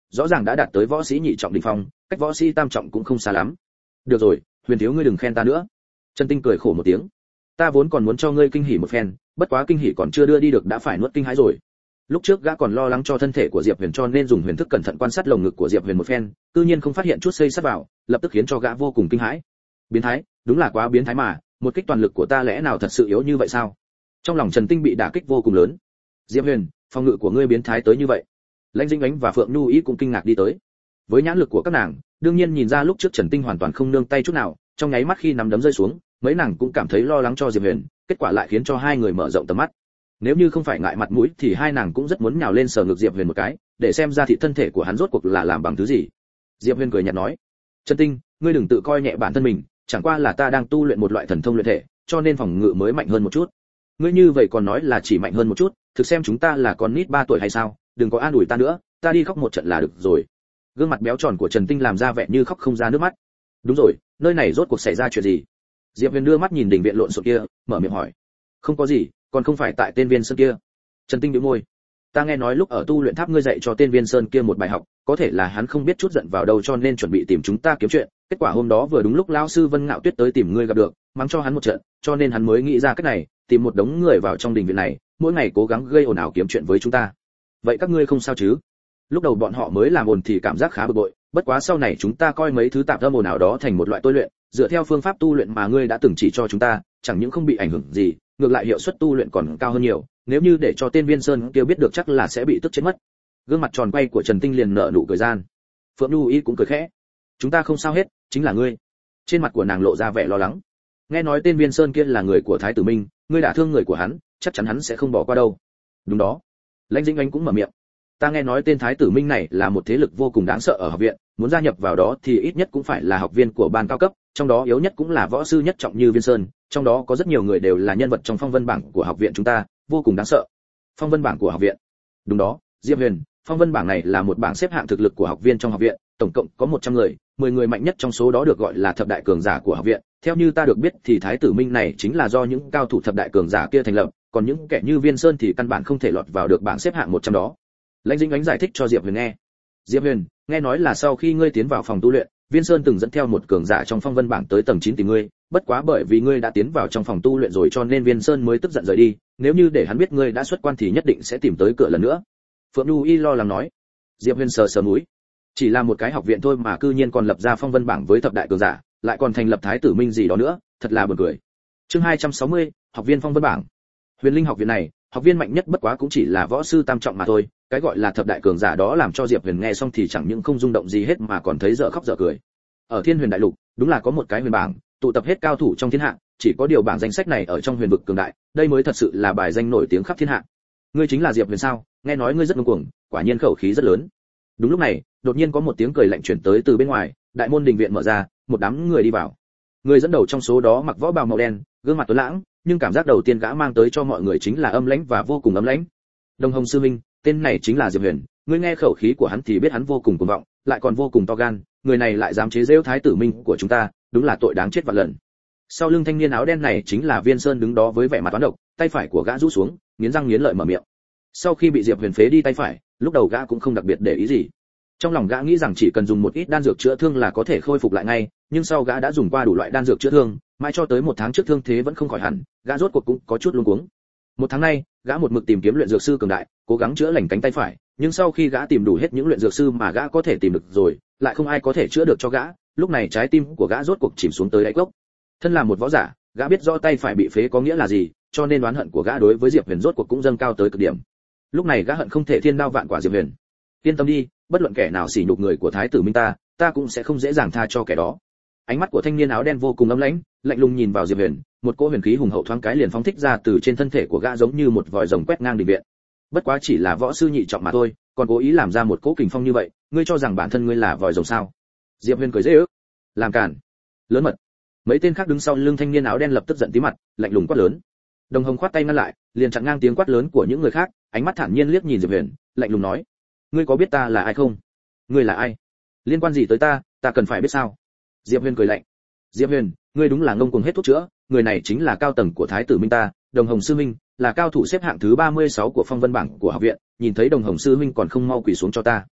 Speaker 1: rõ ràng đã đạt tới võ sĩ nhị trọng đỉnh phong, cách võ sĩ tam trọng cũng không xa lắm. Được rồi, Huyền thiếu ngươi đừng khen ta nữa. Trần Tinh cười khổ một tiếng. Ta vốn còn muốn cho ngươi kinh hỉ một phen, bất quá kinh hỉ còn chưa đưa đi được đã phải nuốt kinh hãi rồi. Lúc trước gã còn lo lắng cho thân thể của Diệp Huyền cho nên dùng huyền thức cẩn thận quan sát lồng ngực của Diệp Huyền một phen, tự nhiên không phát hiện chút xây sát vào, lập tức khiến cho gã vô cùng kinh hãi. Biến thái, đúng là quá biến thái mà, một kích toàn lực của ta lẽ nào thật sự yếu như vậy sao? Trong lòng Trần Tinh bị đả kích vô cùng lớn. Diệp Huyền, phòng ngự của ngươi biến thái tới như vậy. Lãnh Dĩnh Ánh và Phượng Nhu Ý cũng kinh ngạc đi tới. Với nhãn lực của các nàng, đương nhiên nhìn ra lúc trước Trần Tinh hoàn toàn không nương tay chút nào, trong nháy mắt khi nắm đấm rơi xuống, mấy nàng cũng cảm thấy lo lắng cho Diệp Huyền, kết quả lại khiến cho hai người mở rộng tầm mắt. Nếu như không phải ngại mặt mũi thì hai nàng cũng rất muốn nhào lên sờ ngực Diệp Huyền một cái, để xem ra thị thân thể của hắn rốt cuộc là làm bằng thứ gì. Diệp Huyền cười nhạt nói: "Trần Tinh, ngươi đừng tự coi nhẹ bản thân mình, chẳng qua là ta đang tu luyện một loại thần thông luyện thể, cho nên phòng ngự mới mạnh hơn một chút. Ngươi như vậy còn nói là chỉ mạnh hơn một chút, thực xem chúng ta là con nít ba tuổi hay sao, đừng có an ủi ta nữa, ta đi khóc một trận là được rồi." Gương mặt béo tròn của Trần Tinh làm ra vẻ như khóc không ra nước mắt. "Đúng rồi, nơi này rốt cuộc xảy ra chuyện gì?" Diệp Huyền đưa mắt nhìn đỉnh viện lộn xộn kia, mở miệng hỏi. "Không có gì, còn không phải tại tên Viên Sơn kia." Trần Tinh nhíu môi. "Ta nghe nói lúc ở tu luyện tháp ngươi dạy cho tên Viên Sơn kia một bài học, có thể là hắn không biết chút giận vào đâu cho nên chuẩn bị tìm chúng ta kiếm chuyện, kết quả hôm đó vừa đúng lúc lão sư Vân Ngạo Tuyết tới tìm ngươi gặp được, mắng cho hắn một trận, cho nên hắn mới nghĩ ra cách này, tìm một đống người vào trong đình viện này, mỗi ngày cố gắng gây ồn ào kiếm chuyện với chúng ta. Vậy các ngươi không sao chứ?" Lúc đầu bọn họ mới làm ồn thì cảm giác khá bực bội, bất quá sau này chúng ta coi mấy thứ tạp âm ồn ào đó thành một loại tôi luyện, dựa theo phương pháp tu luyện mà ngươi đã từng chỉ cho chúng ta, chẳng những không bị ảnh hưởng gì, ngược lại hiệu suất tu luyện còn cao hơn nhiều, nếu như để cho tên Viên Sơn kia biết được chắc là sẽ bị tức chết mất. Gương mặt tròn quay của Trần Tinh liền nở nụ cười gian. Phượng Nhu Y cũng cười khẽ. "Chúng ta không sao hết, chính là ngươi." Trên mặt của nàng lộ ra vẻ lo lắng. "Nghe nói tên Viên Sơn kia là người của Thái tử Minh, ngươi đã thương người của hắn, chắc chắn hắn sẽ không bỏ qua đâu." "Đúng đó." Lãnh Dĩnh Ánh cũng mở miệng. "Ta nghe nói tên Thái tử Minh này là một thế lực vô cùng đáng sợ ở học viện, muốn gia nhập vào đó thì ít nhất cũng phải là học viên của ban cao cấp, trong đó yếu nhất cũng là võ sư nhất trọng như Viên Sơn, trong đó có rất nhiều người đều là nhân vật trong phong vân bảng của học viện chúng ta, vô cùng đáng sợ." Phong vân bảng của học viện? Đúng đó, Diệp Huyền, phong vân bảng này là một bảng xếp hạng thực lực của học viên trong học viện, tổng cộng có một trăm người, mười người mạnh nhất trong số đó được gọi là thập đại cường giả của học viện. Theo như ta được biết thì Thái tử Minh này chính là do những cao thủ thập đại cường giả kia thành lập, còn những kẻ như Viên Sơn thì căn bản không thể lọt vào được bảng xếp hạng một trăm đó. Lãnh Dĩnh Ánh giải thích cho Diệp Huyền nghe. "Diệp Huyền, nghe nói là sau khi ngươi tiến vào phòng tu luyện, Viên Sơn từng dẫn theo một cường giả trong phong vân bảng tới tầng chín tìm ngươi, bất quá bởi vì ngươi đã tiến vào trong phòng tu luyện rồi cho nên Viên Sơn mới tức giận rời đi, nếu như để hắn biết ngươi đã xuất quan thì nhất định sẽ tìm tới cửa lần nữa." Phượng Nhu Y lo lắng nói. Diệp Huyền sờ sờ mũi. Chỉ là một cái học viện thôi mà cư nhiên còn lập ra phong vân bảng với thập đại cường giả, lại còn thành lập Thái tử Minh gì đó nữa, thật là buồn cười. Chương hai trăm sáu mươi, học viên phong vân bảng. Huyền Linh học viện này, học viên mạnh nhất bất quá cũng chỉ là võ sư tam trọng mà thôi, cái gọi là thập đại cường giả đó làm cho Diệp Huyền nghe xong thì chẳng những không rung động gì hết mà còn thấy dở khóc dở cười. Ở Thiên Huyền đại lục, đúng là có một cái huyền bảng, tụ tập hết cao thủ trong thiên hạ, chỉ có điều bảng danh sách này ở trong huyền vực cường đại, đây mới thật sự là bài danh nổi tiếng khắp thiên hạ. Ngươi chính là Diệp Huyền sao? Nghe nói ngươi rất ngông cuồng, quả nhiên khẩu khí rất lớn. Đúng lúc này, đột nhiên có một tiếng cười lạnh truyền tới từ bên ngoài, đại môn đình viện mở ra, một đám người đi vào. Người dẫn đầu trong số đó mặc võ bào màu đen, gương mặt tuấn lãng, nhưng cảm giác đầu tiên gã mang tới cho mọi người chính là âm lãnh và vô cùng ấm lãnh. Đồng Hồng sư minh, tên này chính là Diệp Huyền, ngươi nghe khẩu khí của hắn thì biết hắn vô cùng cuồng vọng, lại còn vô cùng to gan, người này lại dám chế giễu Thái tử Minh của chúng ta, đúng là tội đáng chết vạn lần. Sau lưng thanh niên áo đen này chính là Viên Sơn đứng đó với vẻ mặt toán độc, tay phải của gã rũ xuống, nghiến răng nghiến lợi mở miệng. Sau khi bị Diệp Huyền phế đi tay phải, lúc đầu gã cũng không đặc biệt để ý gì. Trong lòng gã nghĩ rằng chỉ cần dùng một ít đan dược chữa thương là có thể khôi phục lại ngay, nhưng sau gã đã dùng qua đủ loại đan dược chữa thương, mãi cho tới một tháng trước thương thế vẫn không khỏi hẳn, gã rốt cuộc cũng có chút luống cuống. Một tháng nay, gã một mực tìm kiếm luyện dược sư cường đại, cố gắng chữa lành cánh tay phải, nhưng sau khi gã tìm đủ hết những luyện dược sư mà gã có thể tìm được rồi, lại không ai có thể chữa được cho gã, lúc này trái tim của gã rốt cuộc chìm xuống tới đáy cốc. Thân là một võ giả, gã biết rõ tay phải bị phế có nghĩa là gì, cho nên oán hận của gã đối với Diệp Huyền rốt cuộc cũng dâng cao tới cực điểm. Lúc này gã hận không thể thiên đao vạn quả Diệp Huyền. Yên tâm đi, bất luận kẻ nào sỉ nhục người của Thái tử Minh ta, ta cũng sẽ không dễ dàng tha cho kẻ đó. Ánh mắt của thanh niên áo đen vô cùng ấm lãnh, lạnh lùng nhìn vào Diệp Huyền, một cỗ huyền khí hùng hậu thoáng cái liền phóng thích ra từ trên thân thể của gã giống như một vòi rồng quét ngang đình viện. Bất quá chỉ là võ sư nhị trọng mà thôi, còn cố ý làm ra một cỗ kình phong như vậy, ngươi cho rằng bản thân ngươi là vòi rồng sao? Diệp Huyền cười dễ ước. Làm cản. Lớn mật. Mấy tên khác đứng sau lưng thanh niên áo đen lập tức giận tí mặt, lạnh lùng quát lớn. Đồng Hồng khoát tay ngăn lại, liền chặn ngang tiếng quát lớn của những người khác, ánh mắt thản nhiên liếc nhìn Diệp Huyền, lạnh lùng nói: ngươi có biết ta là ai không? Ngươi là ai? Liên quan gì tới ta, ta cần phải biết sao? Diệp Huyền cười lạnh. Diệp Huyền, ngươi đúng là ngông cuồng hết thuốc chữa, người này chính là cao tầng của Thái tử Minh ta, Đồng Hồng sư minh, là cao thủ xếp hạng thứ ba mươi sáu của phong vân bảng của học viện, nhìn thấy Đồng Hồng sư minh còn không mau quỳ xuống cho ta.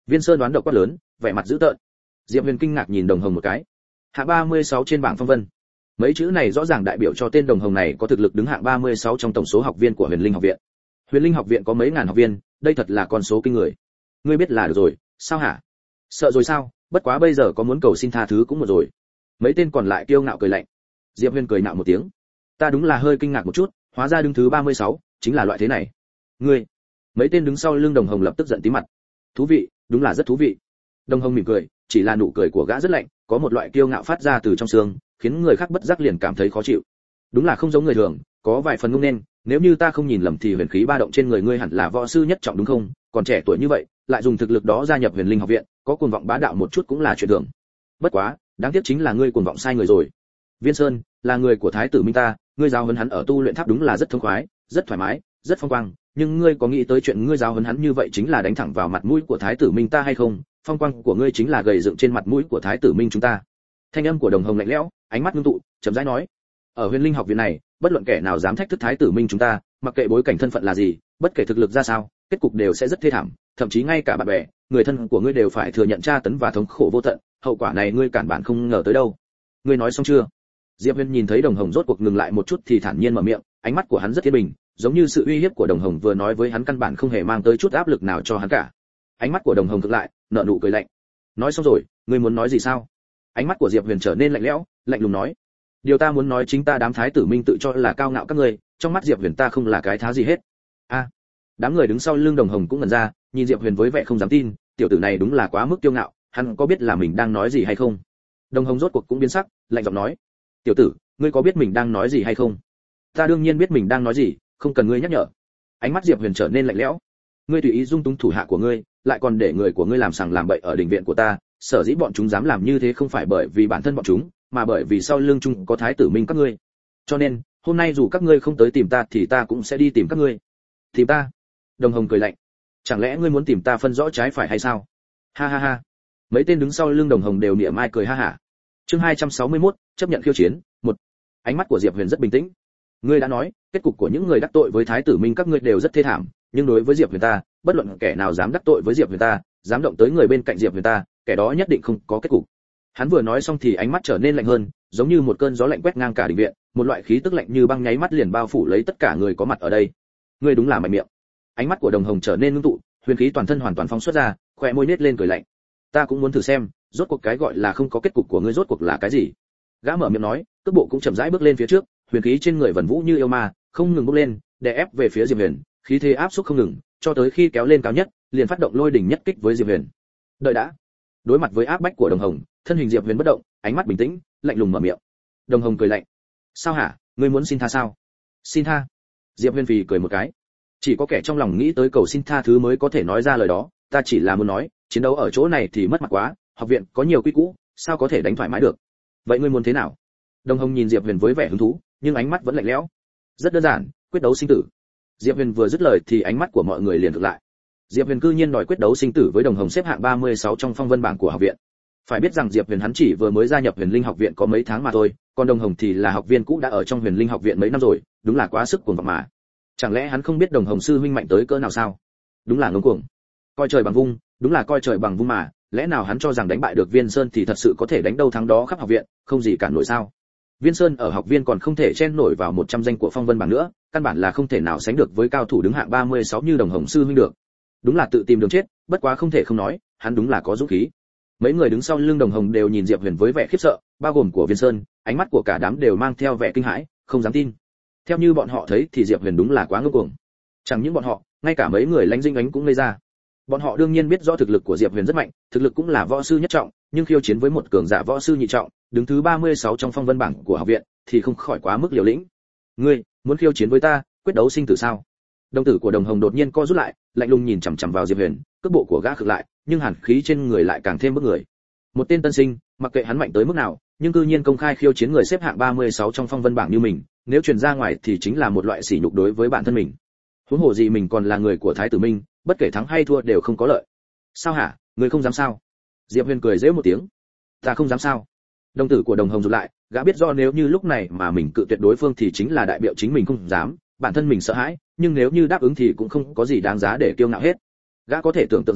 Speaker 1: Viên Sơn đoán độc quát lớn, vẻ mặt dữ tợn. Diệp Huyền kinh ngạc nhìn Đồng Hồng một cái. Hạng ba mươi sáu trên bảng phong vân. Mấy chữ này rõ ràng đại biểu cho tên Đồng Hồng này có thực lực đứng hạng ba mươi sáu trong tổng số học viên của Huyền Linh học viện. Huyền Linh học viện có mấy ngàn học viên, đây thật là con số kinh người. Ngươi biết là được rồi, sao hả? Sợ rồi sao? Bất quá bây giờ có muốn cầu xin tha thứ cũng một rồi. Mấy tên còn lại kiêu ngạo cười lạnh. Diệp Huyền cười nạo một tiếng. Ta đúng là hơi kinh ngạc một chút, hóa ra đứng thứ ba mươi sáu, chính là loại thế này. Ngươi. Mấy tên đứng sau lưng Đồng Hồng lập tức giận tím mặt. Thú vị, đúng là rất thú vị. Đồng Hồng mỉm cười, chỉ là nụ cười của gã rất lạnh, có một loại kiêu ngạo phát ra từ trong xương, khiến người khác bất giác liền cảm thấy khó chịu. Đúng là không giống người thường, có vài phần ngung nên, nếu như ta không nhìn lầm thì huyền khí ba động trên người ngươi hẳn là võ sư nhất trọng đúng không? Còn trẻ tuổi như vậy, lại dùng thực lực đó gia nhập Huyền Linh học viện, có cuồng vọng bá đạo một chút cũng là chuyện thường. Bất quá, đáng tiếc chính là ngươi cuồng vọng sai người rồi. Viên Sơn là người của Thái tử Minh ta, ngươi giáo huấn hắn ở tu luyện tháp đúng là rất thông khoái, rất thoải mái, rất phong quang, nhưng ngươi có nghĩ tới chuyện ngươi giáo huấn hắn như vậy chính là đánh thẳng vào mặt mũi của Thái tử Minh ta hay không? Phong quang của ngươi chính là gầy dựng trên mặt mũi của Thái tử Minh chúng ta. Thanh âm của Đồng Hồng lạnh lẽo, ánh mắt ngưng tụ, chậm rãi nói: ở Huyền Linh học viện này, bất luận kẻ nào dám thách thức Thái tử Minh chúng ta, mặc kệ bối cảnh thân phận là gì, bất kể thực lực ra sao, kết cục đều sẽ rất thê thảm, thậm chí ngay cả bạn bè, người thân của ngươi đều phải thừa nhận tra tấn và thống khổ vô tận, hậu quả này ngươi cản bản không ngờ tới đâu. Ngươi nói xong chưa? Diệp Huyền nhìn thấy Đồng Hồng rốt cuộc ngừng lại một chút thì thản nhiên mở miệng, ánh mắt của hắn rất thiên bình, giống như sự uy hiếp của Đồng Hồng vừa nói với hắn căn bản không hề mang tới chút áp lực nào cho hắn cả. Ánh mắt của Đồng Hồng cực lại, nở nụ cười lạnh. Nói xong rồi, ngươi muốn nói gì sao? Ánh mắt của Diệp Huyền trở nên lạnh lẽo, lạnh lùng nói: điều ta muốn nói chính ta đám Thái tử Minh tự cho là cao ngạo các ngươi, trong mắt Diệp Huyền ta không là cái thá gì hết. A, à, đám người đứng sau lưng Đồng Hồng cũng ngẩn ra, nhìn Diệp Huyền với vẻ không dám tin, tiểu tử này đúng là quá mức kiêu ngạo, hắn có biết là mình đang nói gì hay không? Đồng Hồng rốt cuộc cũng biến sắc, lạnh giọng nói: tiểu tử, ngươi có biết mình đang nói gì hay không? Ta đương nhiên biết mình đang nói gì, không cần ngươi nhắc nhở. Ánh mắt Diệp Huyền trở nên lạnh lẽo. Ngươi tùy ý dung túng thủ hạ của ngươi, lại còn để người của ngươi làm sằng làm bậy ở đình viện của ta, sở dĩ bọn chúng dám làm như thế không phải bởi vì bản thân bọn chúng, mà bởi vì sau lưng chúng có Thái tử Minh các ngươi. Cho nên, hôm nay dù các ngươi không tới tìm ta thì ta cũng sẽ đi tìm các ngươi. Tìm ta? Đồng Hồng cười lạnh. Chẳng lẽ ngươi muốn tìm ta phân rõ trái phải hay sao? Ha ha ha. Mấy tên đứng sau lưng Đồng Hồng đều niệm mai cười ha hả. Chương hai trăm sáu mươi mốt, chấp nhận khiêu chiến, một. Ánh mắt của Diệp Huyền rất bình tĩnh. Ngươi đã nói, kết cục của những người đắc tội với Thái tử Minh các ngươi đều rất thê thảm, nhưng đối với Diệp Huyền ta, bất luận kẻ nào dám đắc tội với Diệp Huyền ta, dám động tới người bên cạnh Diệp Huyền ta, kẻ đó nhất định không có kết cục. Hắn vừa nói xong thì ánh mắt trở nên lạnh hơn, giống như một cơn gió lạnh quét ngang cả đình viện, một loại khí tức lạnh như băng nháy mắt liền bao phủ lấy tất cả người có mặt ở đây. Ngươi đúng là mạnh miệng. Ánh mắt của Đồng Hồng trở nên ngưng tụ, huyền khí toàn thân hoàn toàn phóng xuất ra, khóe môi nết lên cười lạnh. Ta cũng muốn thử xem, rốt cuộc cái gọi là không có kết cục của ngươi rốt cuộc là cái gì. Gã mở miệng nói, cước bộ cũng chậm rãi bước lên phía trước, huyền khí trên người vần vũ như yêu ma, không ngừng bốc lên, đè ép về phía Diệp Huyền, khí thế áp xúc không ngừng, cho tới khi kéo lên cao nhất, liền phát động lôi đỉnh nhất kích với Diệp Huyền. Đợi đã. Đối mặt với áp bách của Đồng Hồng, thân hình Diệp Huyền bất động, ánh mắt bình tĩnh, lạnh lùng mở miệng. Đồng Hồng cười lạnh. Sao hả, ngươi muốn xin tha sao? Xin tha? Diệp Huyền phì cười một cái. Chỉ có kẻ trong lòng nghĩ tới cầu xin tha thứ mới có thể nói ra lời đó, ta chỉ là muốn nói, chiến đấu ở chỗ này thì mất mặt quá, học viện có nhiều quy củ, sao có thể đánh thoải mái được? Vậy ngươi muốn thế nào? Đồng Hồng nhìn Diệp Huyền với vẻ hứng thú, nhưng ánh mắt vẫn lạnh lẽo. Rất đơn giản, quyết đấu sinh tử. Diệp Huyền vừa dứt lời thì ánh mắt của mọi người liền ngược lại. Diệp Huyền cư nhiên đòi quyết đấu sinh tử với Đồng Hồng xếp hạng ba mươi sáu trong phong vân bảng của học viện. Phải biết rằng Diệp Huyền hắn chỉ vừa mới gia nhập Huyền Linh học viện có mấy tháng mà thôi, còn Đồng Hồng thì là học viên cũ đã ở trong Huyền Linh học viện mấy năm rồi, đúng là quá sức cuồng vọng mà. Chẳng lẽ hắn không biết Đồng Hồng sư huynh mạnh tới cỡ nào sao? Đúng là ngông cuồng. Coi trời bằng vung, đúng là coi trời bằng vung mà, lẽ nào hắn cho rằng đánh bại được Viên Sơn thì thật sự có thể đánh đâu thắng đó khắp học viện, không gì cản nổi sao? Viên Sơn ở học viên còn không thể chen nổi vào một trăm danh của phong vân bảng nữa, căn bản là không thể nào sánh được với cao thủ đứng hạng ba mươi sáu như Đồng Hồng sư huynh được. Đúng là tự tìm đường chết, bất quá không thể không nói, hắn đúng là có dũng khí. Mấy người đứng sau lưng Đồng Hồng đều nhìn Diệp Huyền với vẻ khiếp sợ, bao gồm của Viên Sơn, ánh mắt của cả đám đều mang theo vẻ kinh hãi, không dám tin. Theo như bọn họ thấy thì Diệp Huyền đúng là quá ngông cuồng. Chẳng những bọn họ, ngay cả mấy người lãnh dinh ánh cũng ngây ra. Bọn họ đương nhiên biết rõ thực lực của Diệp Huyền rất mạnh, thực lực cũng là võ sư nhất trọng, nhưng khiêu chiến với một cường giả võ sư nhị trọng, đứng thứ ba mươi sáu trong phong vân bảng của học viện, thì không khỏi quá mức liều lĩnh. Ngươi muốn khiêu chiến với ta, quyết đấu sinh tử sao? Đồng tử của Đồng Hồng đột nhiên co rút lại, lạnh lùng nhìn chằm chằm vào Diệp Huyền, cước bộ của gã khựng lại, nhưng hàn khí trên người lại càng thêm bức người. Một tên tân sinh, mặc kệ hắn mạnh tới mức nào, nhưng cư nhiên công khai khiêu chiến người xếp hạng ba mươi sáu trong phong vân bảng như mình, nếu truyền ra ngoài thì chính là một loại sỉ nhục đối với bản thân mình. Huống hồ gì mình còn là người của Thái tử Minh, bất kể thắng hay thua đều không có lợi. Sao hả, ngươi không dám sao? Diệp Huyền cười giễu một tiếng. Ta không dám sao? Đồng tử của Đồng Hồng rụt lại, gã biết do nếu như lúc này mà mình cự tuyệt đối phương thì chính là đại biểu chính mình không dám, bản thân mình sợ hãi, nhưng nếu như đáp ứng thì cũng không có gì đáng giá để kiêu ngạo hết. Gã có thể tưởng tượng ra,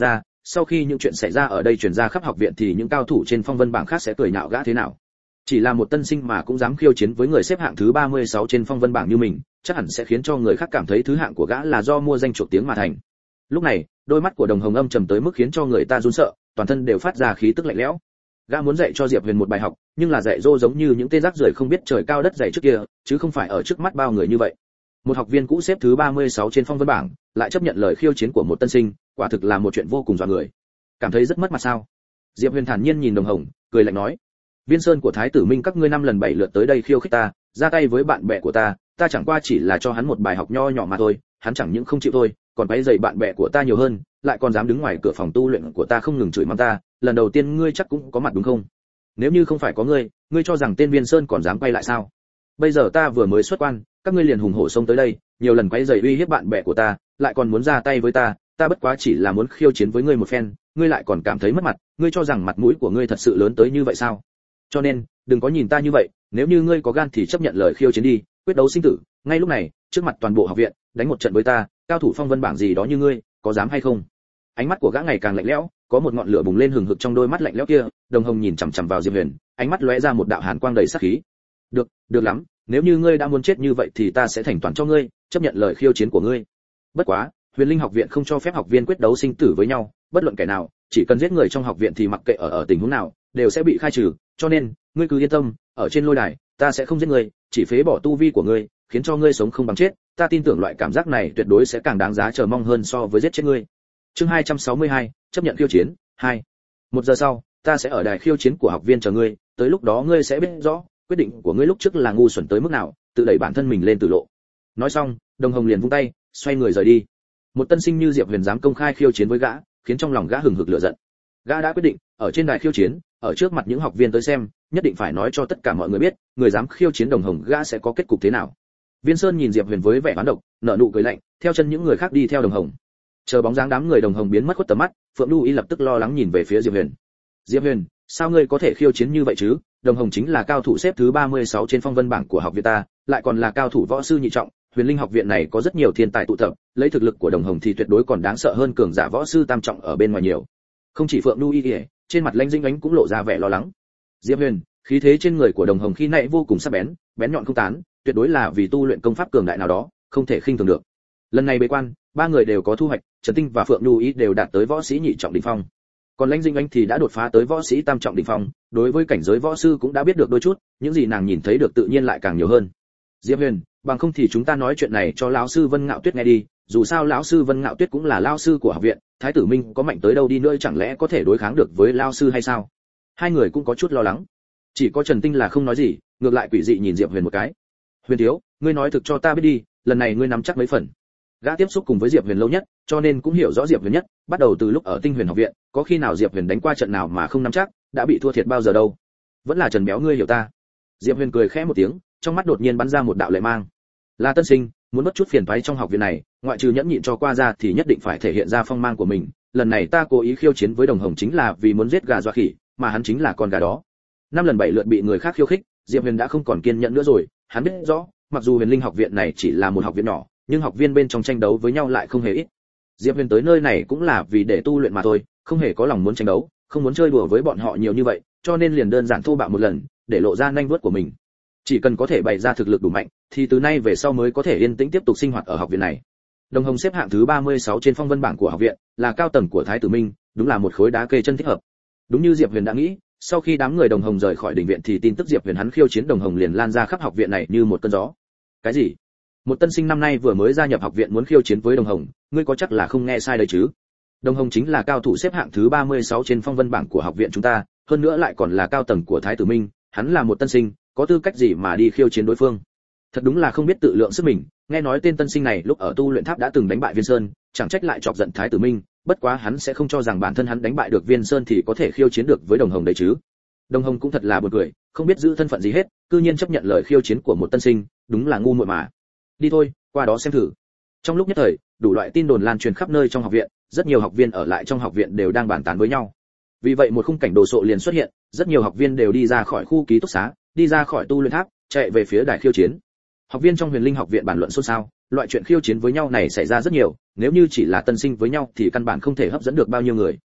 Speaker 1: sau khi những chuyện xảy ra ở đây truyền ra khắp học viện thì những cao thủ trên phong vân bảng khác sẽ cười nhạo gã thế nào. Chỉ là một tân sinh mà cũng dám khiêu chiến với người xếp hạng thứ ba mươi sáu trên phong vân bảng như mình, chắc hẳn sẽ khiến cho người khác cảm thấy thứ hạng của gã là do mua danh chuộc tiếng mà thành. Lúc này, đôi mắt của Đồng Hồng âm trầm tới mức khiến cho người ta run sợ, toàn thân đều phát ra khí tức lạnh lẽo. Gã muốn dạy cho Diệp Huyền một bài học, nhưng là dạy dỗ giống như những tên rác rưởi không biết trời cao đất dày trước kia, chứ không phải ở trước mắt bao người như vậy. Một học viên cũ xếp thứ ba mươi sáu trên phong vân bảng, lại chấp nhận lời khiêu chiến của một tân sinh, quả thực là một chuyện vô cùng dọa người. Cảm thấy rất mất mặt sao? Diệp Huyền thản nhiên nhìn Đồng Hồng, cười lạnh nói: Viên Sơn của Thái tử Minh các ngươi năm lần bảy lượt tới đây khiêu khích ta, ra tay với bạn bè của ta, ta chẳng qua chỉ là cho hắn một bài học nho nhỏ mà thôi, hắn chẳng những không chịu thôi, còn quấy rầy bạn bè của ta nhiều hơn, lại còn dám đứng ngoài cửa phòng tu luyện của ta không ngừng chửi mắng ta, lần đầu tiên ngươi chắc cũng có mặt đúng không? Nếu như không phải có ngươi, ngươi cho rằng tên Viên Sơn còn dám quay lại sao? Bây giờ ta vừa mới xuất quan, các ngươi liền hùng hổ xông tới đây, nhiều lần quấy rầy uy hiếp bạn bè của ta, lại còn muốn ra tay với ta, ta bất quá chỉ là muốn khiêu chiến với ngươi một phen, ngươi lại còn cảm thấy mất mặt, ngươi cho rằng mặt mũi của ngươi thật sự lớn tới như vậy sao? Cho nên, đừng có nhìn ta như vậy, nếu như ngươi có gan thì chấp nhận lời khiêu chiến đi, quyết đấu sinh tử, ngay lúc này, trước mặt toàn bộ học viện, đánh một trận với ta, cao thủ phong vân bảng gì đó như ngươi, có dám hay không? Ánh mắt của gã ngày càng lạnh lẽo, có một ngọn lửa bùng lên hừng hực trong đôi mắt lạnh lẽo kia, Đồng Hồng nhìn chằm chằm vào Diệp Huyền, ánh mắt lóe ra một đạo hàn quang đầy sát khí. Được, được lắm, nếu như ngươi đã muốn chết như vậy thì ta sẽ thành toàn cho ngươi, chấp nhận lời khiêu chiến của ngươi. Bất quá, Huyền Linh học viện không cho phép học viên quyết đấu sinh tử với nhau, bất luận kẻ nào, chỉ cần giết người trong học viện thì mặc kệ ở ở tình huống nào, đều sẽ bị khai trừ, cho nên, ngươi cứ yên tâm, ở trên lôi đài, ta sẽ không giết ngươi, chỉ phế bỏ tu vi của ngươi, khiến cho ngươi sống không bằng chết, ta tin tưởng loại cảm giác này tuyệt đối sẽ càng đáng giá chờ mong hơn so với giết chết ngươi. Chương hai trăm sáu mươi hai, chấp nhận khiêu chiến, hai. Một giờ sau, ta sẽ ở đài khiêu chiến của học viên chờ ngươi, tới lúc đó ngươi sẽ biết rõ, quyết định của ngươi lúc trước là ngu xuẩn tới mức nào, tự đẩy bản thân mình lên tử lộ. Nói xong, Đồng Hồng liền vung tay, xoay người rời đi. Một tân sinh như Diệp Huyền dám công khai khiêu chiến với gã, khiến trong lòng gã hừng hực lửa giận. Gã đã quyết định, ở trên đài khiêu chiến, ở trước mặt những học viên tới xem, nhất định phải nói cho tất cả mọi người biết, người dám khiêu chiến Đồng Hồng gã sẽ có kết cục thế nào. Viên Sơn nhìn Diệp Huyền với vẻ oán độc, nở nụ cười lạnh, theo chân những người khác đi theo Đồng Hồng. Chờ bóng dáng đám người Đồng Hồng biến mất khuất tầm mắt, Phượng Nhu Y lập tức lo lắng nhìn về phía Diệp Huyền. Diệp Huyền, sao ngươi có thể khiêu chiến như vậy chứ? Đồng Hồng chính là cao thủ xếp thứ ba mươi sáu trên phong vân bảng của học viện ta, lại còn là cao thủ võ sư nhị trọng, Huyền Linh học viện này có rất nhiều thiên tài tụ tập, lấy thực lực của Đồng Hồng thì tuyệt đối còn đáng sợ hơn cường giả võ sư tam trọng ở bên ngoài nhiều. Không chỉ Phượng Nhu Y, trên mặt Lãnh Dĩnh Ánh cũng lộ ra vẻ lo lắng. Diệp Huyền, khí thế trên người của Đồng Hồng khi nãy vô cùng sắc bén, bén nhọn không tán, tuyệt đối là vì tu luyện công pháp cường đại nào đó, không thể khinh thường được. Lần này bế quan, ba người đều có thu hoạch, Trần Tinh và Phượng Nhu Y đều đạt tới võ sĩ nhị trọng đỉnh phong. Còn Lãnh Dĩnh Ánh thì đã đột phá tới võ sĩ tam trọng đỉnh phong, đối với cảnh giới võ sư cũng đã biết được đôi chút, những gì nàng nhìn thấy được tự nhiên lại càng nhiều hơn. Diệp Huyền, bằng không thì chúng ta nói chuyện này cho lão sư Vân Ngạo Tuyết nghe đi, dù sao lão sư Vân Ngạo Tuyết cũng là lão sư của học viện, Thái tử Minh có mạnh tới đâu đi nữa chẳng lẽ có thể đối kháng được với lão sư hay sao? Hai người cũng có chút lo lắng. Chỉ có Trần Tinh là không nói gì, ngược lại quỷ dị nhìn Diệp Huyền một cái. Huyền thiếu, ngươi nói thực cho ta biết đi, lần này ngươi nắm chắc mấy phần? Gã tiếp xúc cùng với Diệp Huyền lâu nhất, cho nên cũng hiểu rõ Diệp Huyền nhất, bắt đầu từ lúc ở Tinh Huyền học viện, có khi nào Diệp Huyền đánh qua trận nào mà không nắm chắc, đã bị thua thiệt bao giờ đâu. Vẫn là Trần Béo ngươi hiểu ta. Diệp Huyền cười khẽ một tiếng, trong mắt đột nhiên bắn ra một đạo lệ mang. Là tân sinh, muốn mất chút phiền toái trong học viện này, ngoại trừ nhẫn nhịn cho qua ra thì nhất định phải thể hiện ra phong mang của mình, lần này ta cố ý khiêu chiến với Đồng Hồng chính là vì muốn giết gà dọa khỉ, mà hắn chính là con gà đó. Năm lần bảy lượt bị người khác khiêu khích, Diệp Huyền đã không còn kiên nhẫn nữa rồi, hắn biết rõ, mặc dù Huyền Linh học viện này chỉ là một học viện nhỏ, nhưng học viên bên trong tranh đấu với nhau lại không hề ít. Diệp Huyền tới nơi này cũng là vì để tu luyện mà thôi, không hề có lòng muốn tranh đấu, không muốn chơi đùa với bọn họ nhiều như vậy, cho nên liền đơn giản thô bạo một lần, để lộ ra nhanh vuốt của mình. Chỉ cần có thể bày ra thực lực đủ mạnh, thì từ nay về sau mới có thể yên tĩnh tiếp tục sinh hoạt ở học viện này. Đồng Hồng xếp hạng thứ ba mươi sáu trên phong vân bảng của học viện, là cao tầng của Thái tử Minh, đúng là một khối đá kê chân thích hợp. Đúng như Diệp Huyền đã nghĩ, sau khi đám người Đồng Hồng rời khỏi đình viện thì tin tức Diệp Huyền hắn khiêu chiến Đồng Hồng liền lan ra khắp học viện này như một cơn gió. Cái gì? Một tân sinh năm nay vừa mới gia nhập học viện muốn khiêu chiến với Đồng Hồng, ngươi có chắc là không nghe sai đấy chứ? Đồng Hồng chính là cao thủ xếp hạng thứ ba mươi sáu trên phong vân bảng của học viện chúng ta, hơn nữa lại còn là cao tầng của Thái tử Minh, hắn là một tân sinh, có tư cách gì mà đi khiêu chiến đối phương? Thật đúng là không biết tự lượng sức mình, nghe nói tên tân sinh này lúc ở tu luyện tháp đã từng đánh bại Viên Sơn, chẳng trách lại chọc giận Thái tử Minh, bất quá hắn sẽ không cho rằng bản thân hắn đánh bại được Viên Sơn thì có thể khiêu chiến được với Đồng Hồng đấy chứ. Đồng Hồng cũng thật là buồn cười, không biết giữ thân phận gì hết, cư nhiên chấp nhận lời khiêu chiến của một tân sinh, đúng là ngu muội mà. Đi thôi, qua đó xem thử. Trong lúc nhất thời, đủ loại tin đồn lan truyền khắp nơi trong học viện, rất nhiều học viên ở lại trong học viện đều đang bàn tán với nhau. Vì vậy một khung cảnh đồ sộ liền xuất hiện, rất nhiều học viên đều đi ra khỏi khu ký túc xá, đi ra khỏi tu luyện tháp, chạy về phía đài khiêu chiến. Học viên trong Huyền Linh học viện bàn luận xôn xao, loại chuyện khiêu chiến với nhau này xảy ra rất nhiều, nếu như chỉ là tân sinh với nhau thì căn bản không thể hấp dẫn được bao nhiêu người,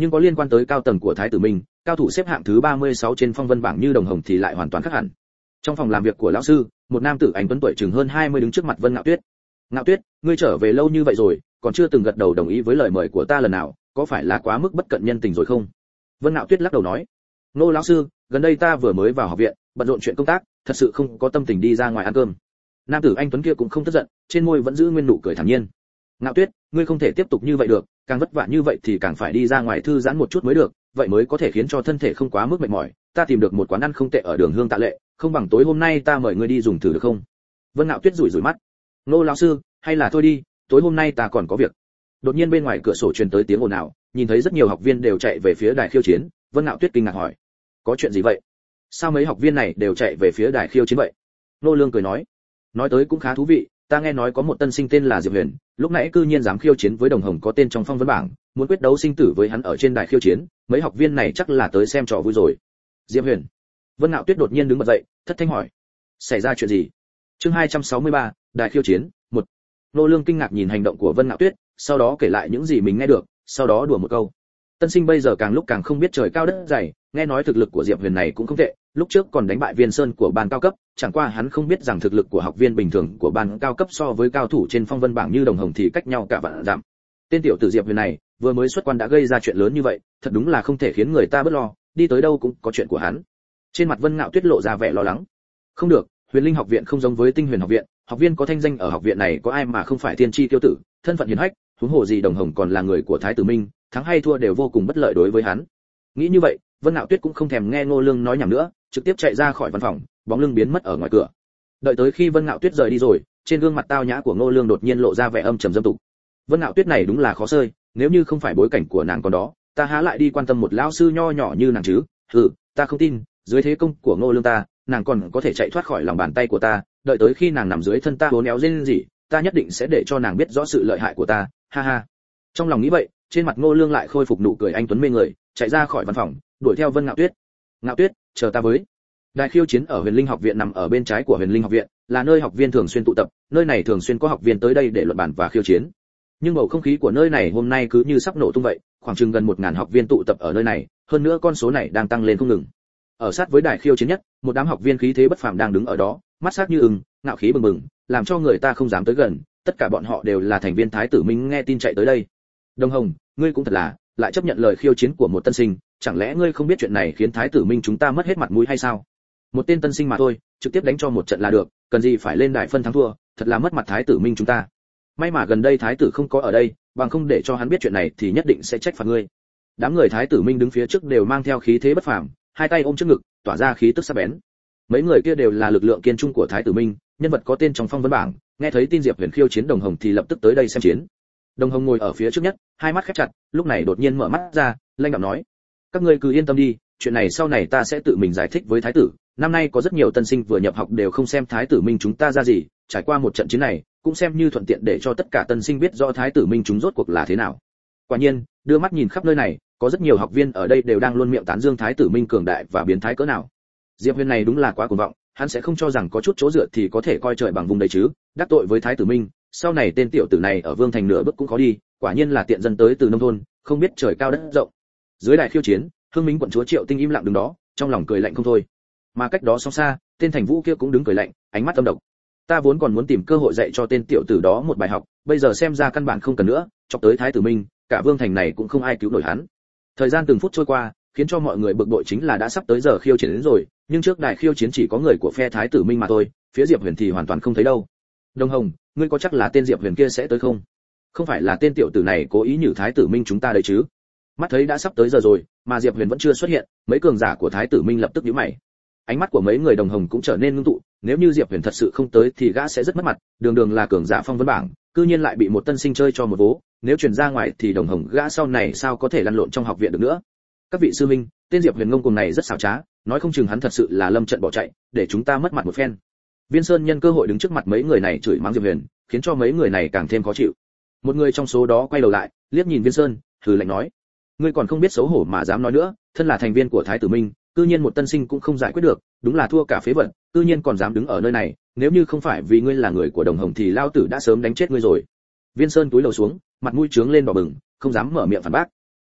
Speaker 1: nhưng có liên quan tới cao tầng của Thái tử Minh, cao thủ xếp hạng thứ ba mươi sáu trên phong vân bảng như Đồng Hồng thì lại hoàn toàn khác hẳn. Trong phòng làm việc của lão sư, một nam tử anh tuấn tuổi chừng hơn hai mươi đứng trước mặt Vân Ngạo Tuyết. "Ngạo Tuyết, ngươi trở về lâu như vậy rồi, còn chưa từng gật đầu đồng ý với lời mời của ta lần nào, có phải là quá mức bất cận nhân tình rồi không?" Vân Ngạo Tuyết lắc đầu nói, "Nô lão sư, gần đây ta vừa mới vào học viện, bận rộn chuyện công tác, thật sự không có tâm tình đi ra ngoài ăn cơm." Nam tử anh tuấn kia cũng không tức giận, trên môi vẫn giữ nguyên nụ cười thản nhiên. "Ngạo Tuyết, ngươi không thể tiếp tục như vậy được, càng vất vả như vậy thì càng phải đi ra ngoài thư giãn một chút mới được, vậy mới có thể khiến cho thân thể không quá mức mệt mỏi. Ta tìm được một quán ăn không tệ ở đường Hương Tạ Lệ, không bằng tối hôm nay ta mời ngươi đi dùng thử được không?" Vân Ngạo Tuyết rủi rủi mắt. "Nô lão sư, hay là thôi đi, tối hôm nay ta còn có việc." Đột nhiên bên ngoài cửa sổ truyền tới tiếng ồn ào, nhìn thấy rất nhiều học viên đều chạy về phía đài khiêu chiến, Vân Ngạo Tuyết kinh ngạc hỏi: "Có chuyện gì vậy? Sao mấy học viên này đều chạy về phía đài khiêu chiến vậy?" Nô Lương cười nói: "Nói tới cũng khá thú vị, ta nghe nói có một tân sinh tên là Diệp Huyền, lúc nãy cư nhiên dám khiêu chiến với Đồng Hồng có tên trong phong vân bảng, muốn quyết đấu sinh tử với hắn ở trên đài khiêu chiến, mấy học viên này chắc là tới xem trò vui rồi." Diệp Huyền. Vân Ngạo Tuyết đột nhiên đứng bật dậy, thất thanh hỏi: "Xảy ra chuyện gì?" Chương hai trăm sáu mươi ba, đài khiêu chiến, một. Nô Lương kinh ngạc nhìn hành động của Vân Ngạo Tuyết, sau đó kể lại những gì mình nghe được, sau đó đùa một câu: "Tân sinh bây giờ càng lúc càng không biết trời cao đất dày, nghe nói thực lực của Diệp Huyền này cũng không tệ, lúc trước còn đánh bại Viên Sơn của ban cao cấp, chẳng qua hắn không biết rằng thực lực của học viên bình thường của ban cao cấp so với cao thủ trên phong vân bảng như Đồng Hồng thì cách nhau cả vạn dặm. Tên tiểu tử Diệp Huyền này, vừa mới xuất quan đã gây ra chuyện lớn như vậy, thật đúng là không thể khiến người ta bất lo, đi tới đâu cũng có chuyện của hắn." Trên mặt Vân Ngạo Tuyết lộ ra vẻ lo lắng. "Không được, Huyền Linh học viện không giống với Tinh Huyền học viện, học viên có thanh danh ở học viện này có ai mà không phải thiên chi tiêu tử, thân phận hiền hách, huống hồ gì Đồng Hồng còn là người của Thái tử Minh, thắng hay thua đều vô cùng bất lợi đối với hắn." Nghĩ như vậy, Vân Ngạo Tuyết cũng không thèm nghe Ngô Lương nói nhảm nữa, trực tiếp chạy ra khỏi văn phòng, bóng lưng biến mất ở ngoài cửa. Đợi tới khi Vân Ngạo Tuyết rời đi rồi, trên gương mặt tao nhã của Ngô Lương đột nhiên lộ ra vẻ âm trầm dâm tục. Vân Ngạo Tuyết này đúng là khó chơi, nếu như không phải bối cảnh của nàng còn đó, ta há lại đi quan tâm một lão sư nho nhỏ như nàng chứ? Hừ, ta không tin, dưới thế công của Ngô Lương ta, nàng còn có thể chạy thoát khỏi lòng bàn tay của ta, đợi tới khi nàng nằm dưới thân ta uốn éo rên gì, ta nhất định sẽ để cho nàng biết rõ sự lợi hại của ta, ha ha. Trong lòng nghĩ vậy, trên mặt Ngô Lương lại khôi phục nụ cười anh tuấn mê người, chạy ra khỏi văn phòng, đuổi theo Vân Ngạo Tuyết. "Ngạo Tuyết, chờ ta với." Đài khiêu chiến ở Huyền Linh học viện nằm ở bên trái của Huyền Linh học viện, là nơi học viên thường xuyên tụ tập, nơi này thường xuyên có học viên tới đây để luận bàn và khiêu chiến. Nhưng bầu không khí của nơi này hôm nay cứ như sắp nổ tung vậy, khoảng chừng gần một ngàn học viên tụ tập ở nơi này, hơn nữa con số này đang tăng lên không ngừng. Ở sát với đài khiêu chiến nhất, một đám học viên khí thế bất phàm đang đứng ở đó, mắt sắc như ưng, ngạo khí bừng bừng, làm cho người ta không dám tới gần, tất cả bọn họ đều là thành viên Thái tử Minh nghe tin chạy tới đây. "Đồng Hồng, ngươi cũng thật là, lại chấp nhận lời khiêu chiến của một tân sinh, chẳng lẽ ngươi không biết chuyện này khiến Thái tử Minh chúng ta mất hết mặt mũi hay sao? Một tên tân sinh mà thôi, trực tiếp đánh cho một trận là được, cần gì phải lên đài phân thắng thua, thật là mất mặt Thái tử Minh chúng ta. May mà gần đây Thái tử không có ở đây, bằng không để cho hắn biết chuyện này thì nhất định sẽ trách phạt ngươi." Đám người Thái tử Minh đứng phía trước đều mang theo khí thế bất phàm, hai tay ôm trước ngực, tỏa ra khí tức sắc bén. Mấy người kia đều là lực lượng kiên trung của Thái tử Minh, nhân vật có tên trong phong vân bảng, nghe thấy tin Diệp Huyền khiêu chiến Đồng Hồng thì lập tức tới đây xem chiến. Đồng Hồng ngồi ở phía trước nhất, hai mắt khép chặt, lúc này đột nhiên mở mắt ra, lanh đạm nói: "Các ngươi cứ yên tâm đi, chuyện này sau này ta sẽ tự mình giải thích với Thái tử. Năm nay có rất nhiều tân sinh vừa nhập học đều không xem Thái tử Minh chúng ta ra gì, trải qua một trận chiến này, cũng xem như thuận tiện để cho tất cả tân sinh biết rõ Thái tử Minh chúng rốt cuộc là thế nào." Quả nhiên, đưa mắt nhìn khắp nơi này, có rất nhiều học viên ở đây đều đang luôn miệng tán dương Thái tử Minh cường đại và biến thái cỡ nào. Diệp Huyền này đúng là quá cuồng vọng, hắn sẽ không cho rằng có chút chỗ dựa thì có thể coi trời bằng vùng đấy chứ, đắc tội với Thái tử Minh, sau này tên tiểu tử này ở Vương thành nửa bước cũng khó đi, quả nhiên là tiện dân tới từ nông thôn, không biết trời cao đất rộng. Dưới đài khiêu chiến, Hương Minh quận chúa Triệu Tinh im lặng đứng đó, trong lòng cười lạnh không thôi. Mà cách đó song xa, tên Thành Vũ kia cũng đứng cười lạnh, ánh mắt âm độc. Ta vốn còn muốn tìm cơ hội dạy cho tên tiểu tử đó một bài học, bây giờ xem ra căn bản không cần nữa, chọc tới Thái tử Minh, cả Vương thành này cũng không ai cứu nổi hắn. Thời gian từng phút trôi qua, khiến cho mọi người bực bội chính là đã sắp tới giờ khiêu chiến đến rồi, nhưng trước đài khiêu chiến chỉ có người của phe Thái tử Minh mà thôi, phía Diệp Huyền thì hoàn toàn không thấy đâu. Đồng Hồng, ngươi có chắc là tên Diệp Huyền kia sẽ tới không? Không phải là tên tiểu tử này cố ý nhử Thái tử Minh chúng ta đấy chứ? Mắt thấy đã sắp tới giờ rồi, mà Diệp Huyền vẫn chưa xuất hiện, mấy cường giả của Thái tử Minh lập tức nhíu mày. Ánh mắt của mấy người Đồng Hồng cũng trở nên ngưng tụ, nếu như Diệp Huyền thật sự không tới thì gã sẽ rất mất mặt, đường đường là cường giả phong vân bảng, cư nhiên lại bị một tân sinh chơi cho một vố, nếu truyền ra ngoài thì Đồng Hồng gã sau này sao có thể lăn lộn trong học viện được nữa. Các vị sư minh, tên Diệp Huyền ngông cuồng này rất xảo trá, nói không chừng hắn thật sự là lâm trận bỏ chạy, để chúng ta mất mặt một phen. Viên Sơn nhân cơ hội đứng trước mặt mấy người này chửi mắng Diệp Huyền, khiến cho mấy người này càng thêm khó chịu. Một người trong số đó quay đầu lại, liếc nhìn Viên Sơn, hừ lạnh nói: "Ngươi còn không biết xấu hổ mà dám nói nữa, thân là thành viên của Thái tử Minh, cư nhiên một tân sinh cũng không giải quyết được, đúng là thua cả phế vật, cư nhiên còn dám đứng ở nơi này, nếu như không phải vì ngươi là người của Đồng Hồng thì lao tử đã sớm đánh chết ngươi rồi." Viên Sơn cúi đầu xuống, mặt mũi trướng lên đỏ bừng, không dám mở miệng phản bác.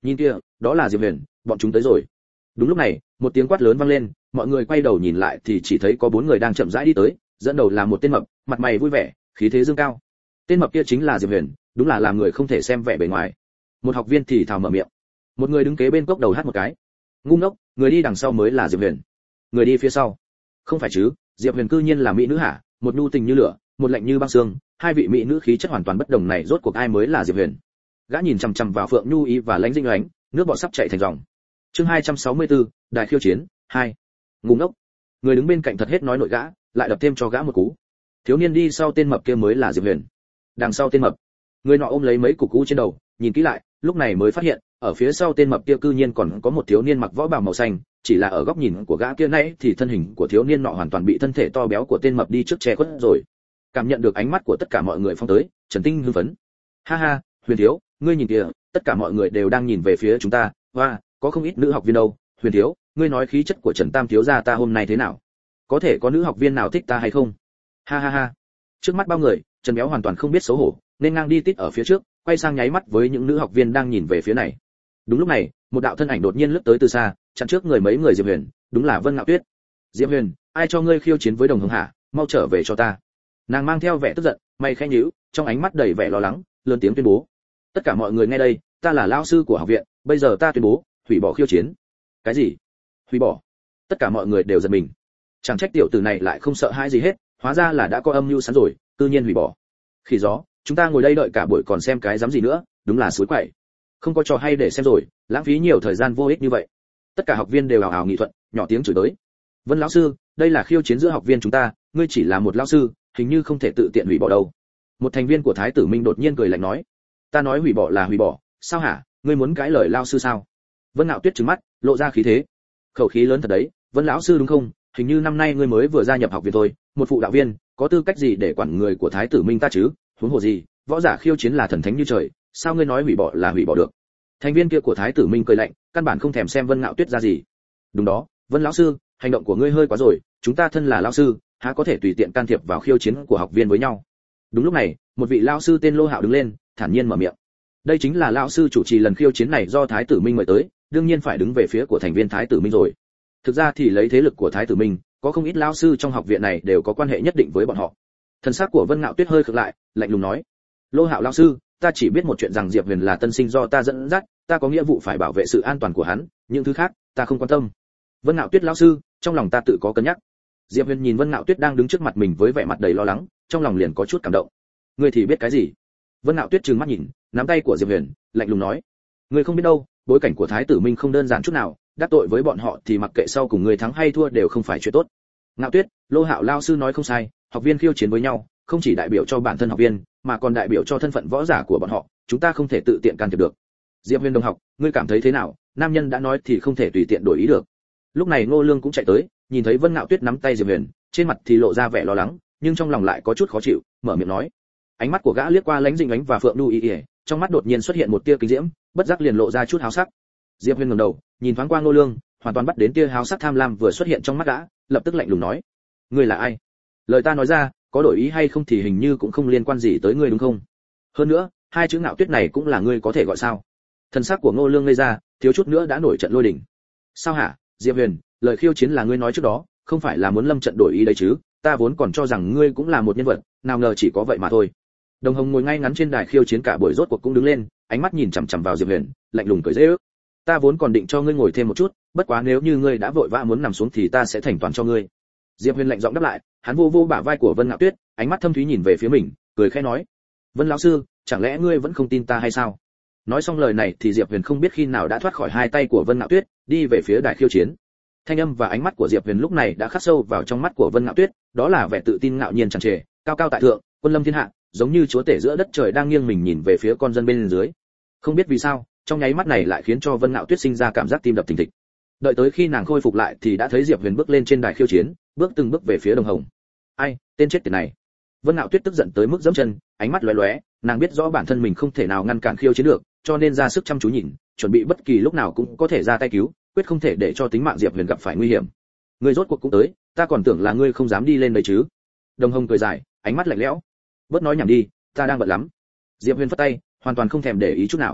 Speaker 1: Nhìn kia, đó là Diệp Huyền, bọn chúng tới rồi. Đúng lúc này, một tiếng quát lớn vang lên, mọi người quay đầu nhìn lại thì chỉ thấy có bốn người đang chậm rãi đi tới, dẫn đầu là một tên mập, mặt mày vui vẻ, khí thế dương cao. Tên mập kia chính là Diệp Huyền, đúng là làm người không thể xem vẻ bề ngoài. Một học viên thì thào mở miệng. Một người đứng kế bên cốc đầu hát một cái. Ngu ngốc, người đi đằng sau mới là Diệp Huyền. Người đi phía sau. Không phải chứ, Diệp Huyền cư nhiên là mỹ nữ hả? Một nhu tình như lửa, một lạnh như băng xương, hai vị mỹ nữ khí chất hoàn toàn bất đồng này, rốt cuộc ai mới là Diệp Huyền? Gã nhìn chằm chằm vào Phượng Nhu Ý và Lãnh Dĩnh Oánh, nước bọt sắp chảy thành dòng. Chương hai trăm sáu mươi tư, Đại khiêu chiến hai. Ngu ngốc. Người đứng bên cạnh thật hết nói nội gã, lại đập thêm cho gã một cú. Thiếu niên đi sau tên mập kia mới là Diệp Huyền. Đằng sau tên mập, người nọ ôm lấy mấy cục cú trên đầu, nhìn kỹ lại, lúc này mới phát hiện, ở phía sau tên mập kia cư nhiên còn có một thiếu niên mặc võ bào màu xanh, chỉ là ở góc nhìn của gã kia nãy thì thân hình của thiếu niên nọ hoàn toàn bị thân thể to béo của tên mập đi trước che khuất rồi. Cảm nhận được ánh mắt của tất cả mọi người phong tới, Trần Tinh hưng phấn. Ha ha, Huyền thiếu, ngươi nhìn kìa, tất cả mọi người đều đang nhìn về phía chúng ta, hoa, có không ít nữ học viên đâu. Huyền thiếu, ngươi nói khí chất của Trần Tam thiếu gia ta hôm nay thế nào? Có thể có nữ học viên nào thích ta hay không? Ha ha ha. Trước mắt bao người, Trần Béo hoàn toàn không biết xấu hổ, nên ngang đi tít ở phía trước, quay sang nháy mắt với những nữ học viên đang nhìn về phía này. Đúng lúc này, một đạo thân ảnh đột nhiên lướt tới từ xa, chặn trước người mấy người Diệp Huyền, đúng là Vân Ngạo Tuyết. Diệp Huyền, ai cho ngươi khiêu chiến với Đồng Hồng hả? Mau trở về cho ta. Nàng mang theo vẻ tức giận, mày khẽ nhíu, trong ánh mắt đầy vẻ lo lắng, lớn tiếng tuyên bố. Tất cả mọi người nghe đây, ta là lão sư của học viện, bây giờ ta tuyên bố, hủy bỏ khiêu chiến. Cái gì? Hủy bỏ? Tất cả mọi người đều giật mình. Chẳng trách tiểu tử này lại không sợ hãi gì hết, hóa ra là đã có âm mưu sẵn rồi, tự nhiên hủy bỏ. Khỉ gió, chúng ta ngồi đây đợi cả buổi còn xem cái dám gì nữa, đúng là suối quậy. Không có trò hay để xem rồi, lãng phí nhiều thời gian vô ích như vậy. Tất cả học viên đều ào ào nghị thuận, nhỏ tiếng chửi tới. Vân lão sư, đây là khiêu chiến giữa học viên chúng ta, ngươi chỉ là một lão sư, hình như không thể tự tiện hủy bỏ đâu. Một thành viên của Thái tử Minh đột nhiên cười lạnh nói. Ta nói hủy bỏ là hủy bỏ, sao hả? Ngươi muốn cãi lời lão sư sao? Vân Ngạo Tuyết trừng mắt, lộ ra khí thế. Khẩu khí lớn thật đấy, Vân lão sư đúng không? Hình như năm nay ngươi mới vừa gia nhập học viện thôi, một phụ đạo viên, có tư cách gì để quản người của Thái tử Minh ta chứ? Huống hồ gì, võ giả khiêu chiến là thần thánh như trời, sao ngươi nói hủy bỏ là hủy bỏ được? Thành viên kia của Thái tử Minh cười lạnh, căn bản không thèm xem Vân Ngạo Tuyết ra gì. Đúng đó, Vân lão sư, hành động của ngươi hơi quá rồi, chúng ta thân là lão sư, há có thể tùy tiện can thiệp vào khiêu chiến của học viên với nhau. Đúng lúc này, một vị lão sư tên Lô Hạo đứng lên, thản nhiên mở miệng. Đây chính là lão sư chủ trì lần khiêu chiến này do Thái tử Minh mời tới, đương nhiên phải đứng về phía của thành viên Thái tử Minh rồi. Thực ra thì lấy thế lực của Thái tử Minh, có không ít lão sư trong học viện này đều có quan hệ nhất định với bọn họ. Thần sắc của Vân Ngạo Tuyết hơi khựng lại, lạnh lùng nói: Lô Hạo lão sư, ta chỉ biết một chuyện rằng Diệp Huyền là tân sinh do ta dẫn dắt, ta có nghĩa vụ phải bảo vệ sự an toàn của hắn, những thứ khác ta không quan tâm. Vân Ngạo Tuyết lão sư, trong lòng ta tự có cân nhắc. Diệp Huyền nhìn Vân Ngạo Tuyết đang đứng trước mặt mình với vẻ mặt đầy lo lắng, trong lòng liền có chút cảm động. Ngươi thì biết cái gì? Vân Ngạo Tuyết trừng mắt nhìn, nắm tay của Diệp Huyền, lạnh lùng nói: Ngươi không biết đâu, bối cảnh của Thái tử Minh không đơn giản chút nào, đắc tội với bọn họ thì mặc kệ sau cùng ngươi thắng hay thua đều không phải chuyện tốt. Ngạo Tuyết, Lô Hạo lão sư nói không sai, học viên khiêu chiến với nhau, không chỉ đại biểu cho bản thân học viên, mà còn đại biểu cho thân phận võ giả của bọn họ, chúng ta không thể tự tiện can thiệp được. Diệp Huyền đồng học, ngươi cảm thấy thế nào? Nam nhân đã nói thì không thể tùy tiện đổi ý được. Lúc này Ngô Lương cũng chạy tới, nhìn thấy Vân Ngạo Tuyết nắm tay Diệp Huyền, trên mặt thì lộ ra vẻ lo lắng, nhưng trong lòng lại có chút khó chịu, mở miệng nói. Ánh mắt của gã liếc qua Lãnh Dĩnh Oánh và Phượng Nhu Y, trong mắt đột nhiên xuất hiện một tia kinh diễm, bất giác liền lộ ra chút háo sắc. Diệp Huyền ngẩng đầu, nhìn thoáng qua Ngô Lương, hoàn toàn bắt đến tia háo sắc tham lam vừa xuất hiện trong mắt gã, lập tức lạnh lùng nói: Ngươi là ai? Lời ta nói ra, có đổi ý hay không thì hình như cũng không liên quan gì tới ngươi đúng không? Hơn nữa, hai chữ Ngạo Tuyết này cũng là ngươi có thể gọi sao? Thần sắc của Ngô Lương ngây ra, thiếu chút nữa đã nổi trận lôi đình. Sao hả, Diệp Huyền, lời khiêu chiến là ngươi nói trước đó, không phải là muốn lâm trận đổi ý đấy chứ? Ta vốn còn cho rằng ngươi cũng là một nhân vật, nào ngờ chỉ có vậy mà thôi. Đồng Hồng ngồi ngay ngắn trên đài khiêu chiến cả buổi rốt cuộc cũng đứng lên, ánh mắt nhìn chằm chằm vào Diệp Huyền, lạnh lùng cười dễ ước. Ta vốn còn định cho ngươi ngồi thêm một chút, bất quá nếu như ngươi đã vội vã muốn nằm xuống thì ta sẽ thành toàn cho ngươi. Diệp Huyền lạnh giọng đáp lại, hắn vô vô bả vai của Vân Ngạo Tuyết, ánh mắt thâm thúy nhìn về phía mình, cười khẽ nói: Vân lão sư, chẳng lẽ ngươi vẫn không tin ta hay sao? Nói xong lời này thì Diệp Huyền không biết khi nào đã thoát khỏi hai tay của Vân Ngạo Tuyết, đi về phía đài khiêu chiến. Thanh âm và ánh mắt của Diệp Huyền lúc này đã khắc sâu vào trong mắt của Vân Ngạo Tuyết, đó là vẻ tự tin ngạo nhiên tràn trề, cao cao tại thượng, quân lâm thiên hạ, giống như chúa tể giữa đất trời đang nghiêng mình nhìn về phía con dân bên dưới. Không biết vì sao, trong nháy mắt này lại khiến cho Vân Ngạo Tuyết sinh ra cảm giác tim đập thình thịch. Đợi tới khi nàng khôi phục lại thì đã thấy Diệp Huyền bước lên trên đài khiêu chiến, bước từng bước về phía Đồng Hồng. Ai, tên chết tiệt này! Vân Ngạo Tuyết tức giận tới mức giẫm chân, ánh mắt lóe lóe, nàng biết rõ bản thân mình không thể nào ngăn cản khiêu chiến được, cho nên ra sức chăm chú nhìn, chuẩn bị bất kỳ lúc nào cũng có thể ra tay cứu, quyết không thể để cho tính mạng Diệp Huyền gặp phải nguy hiểm. Ngươi rốt cuộc cũng tới, ta còn tưởng là ngươi không dám đi lên đấy chứ. Đồng Hồng cười dài, ánh mắt lạnh lẽo. Bớt nói nhảm đi, ta đang bận lắm. Diệp Huyền phất tay, hoàn toàn không thèm để ý chút nào.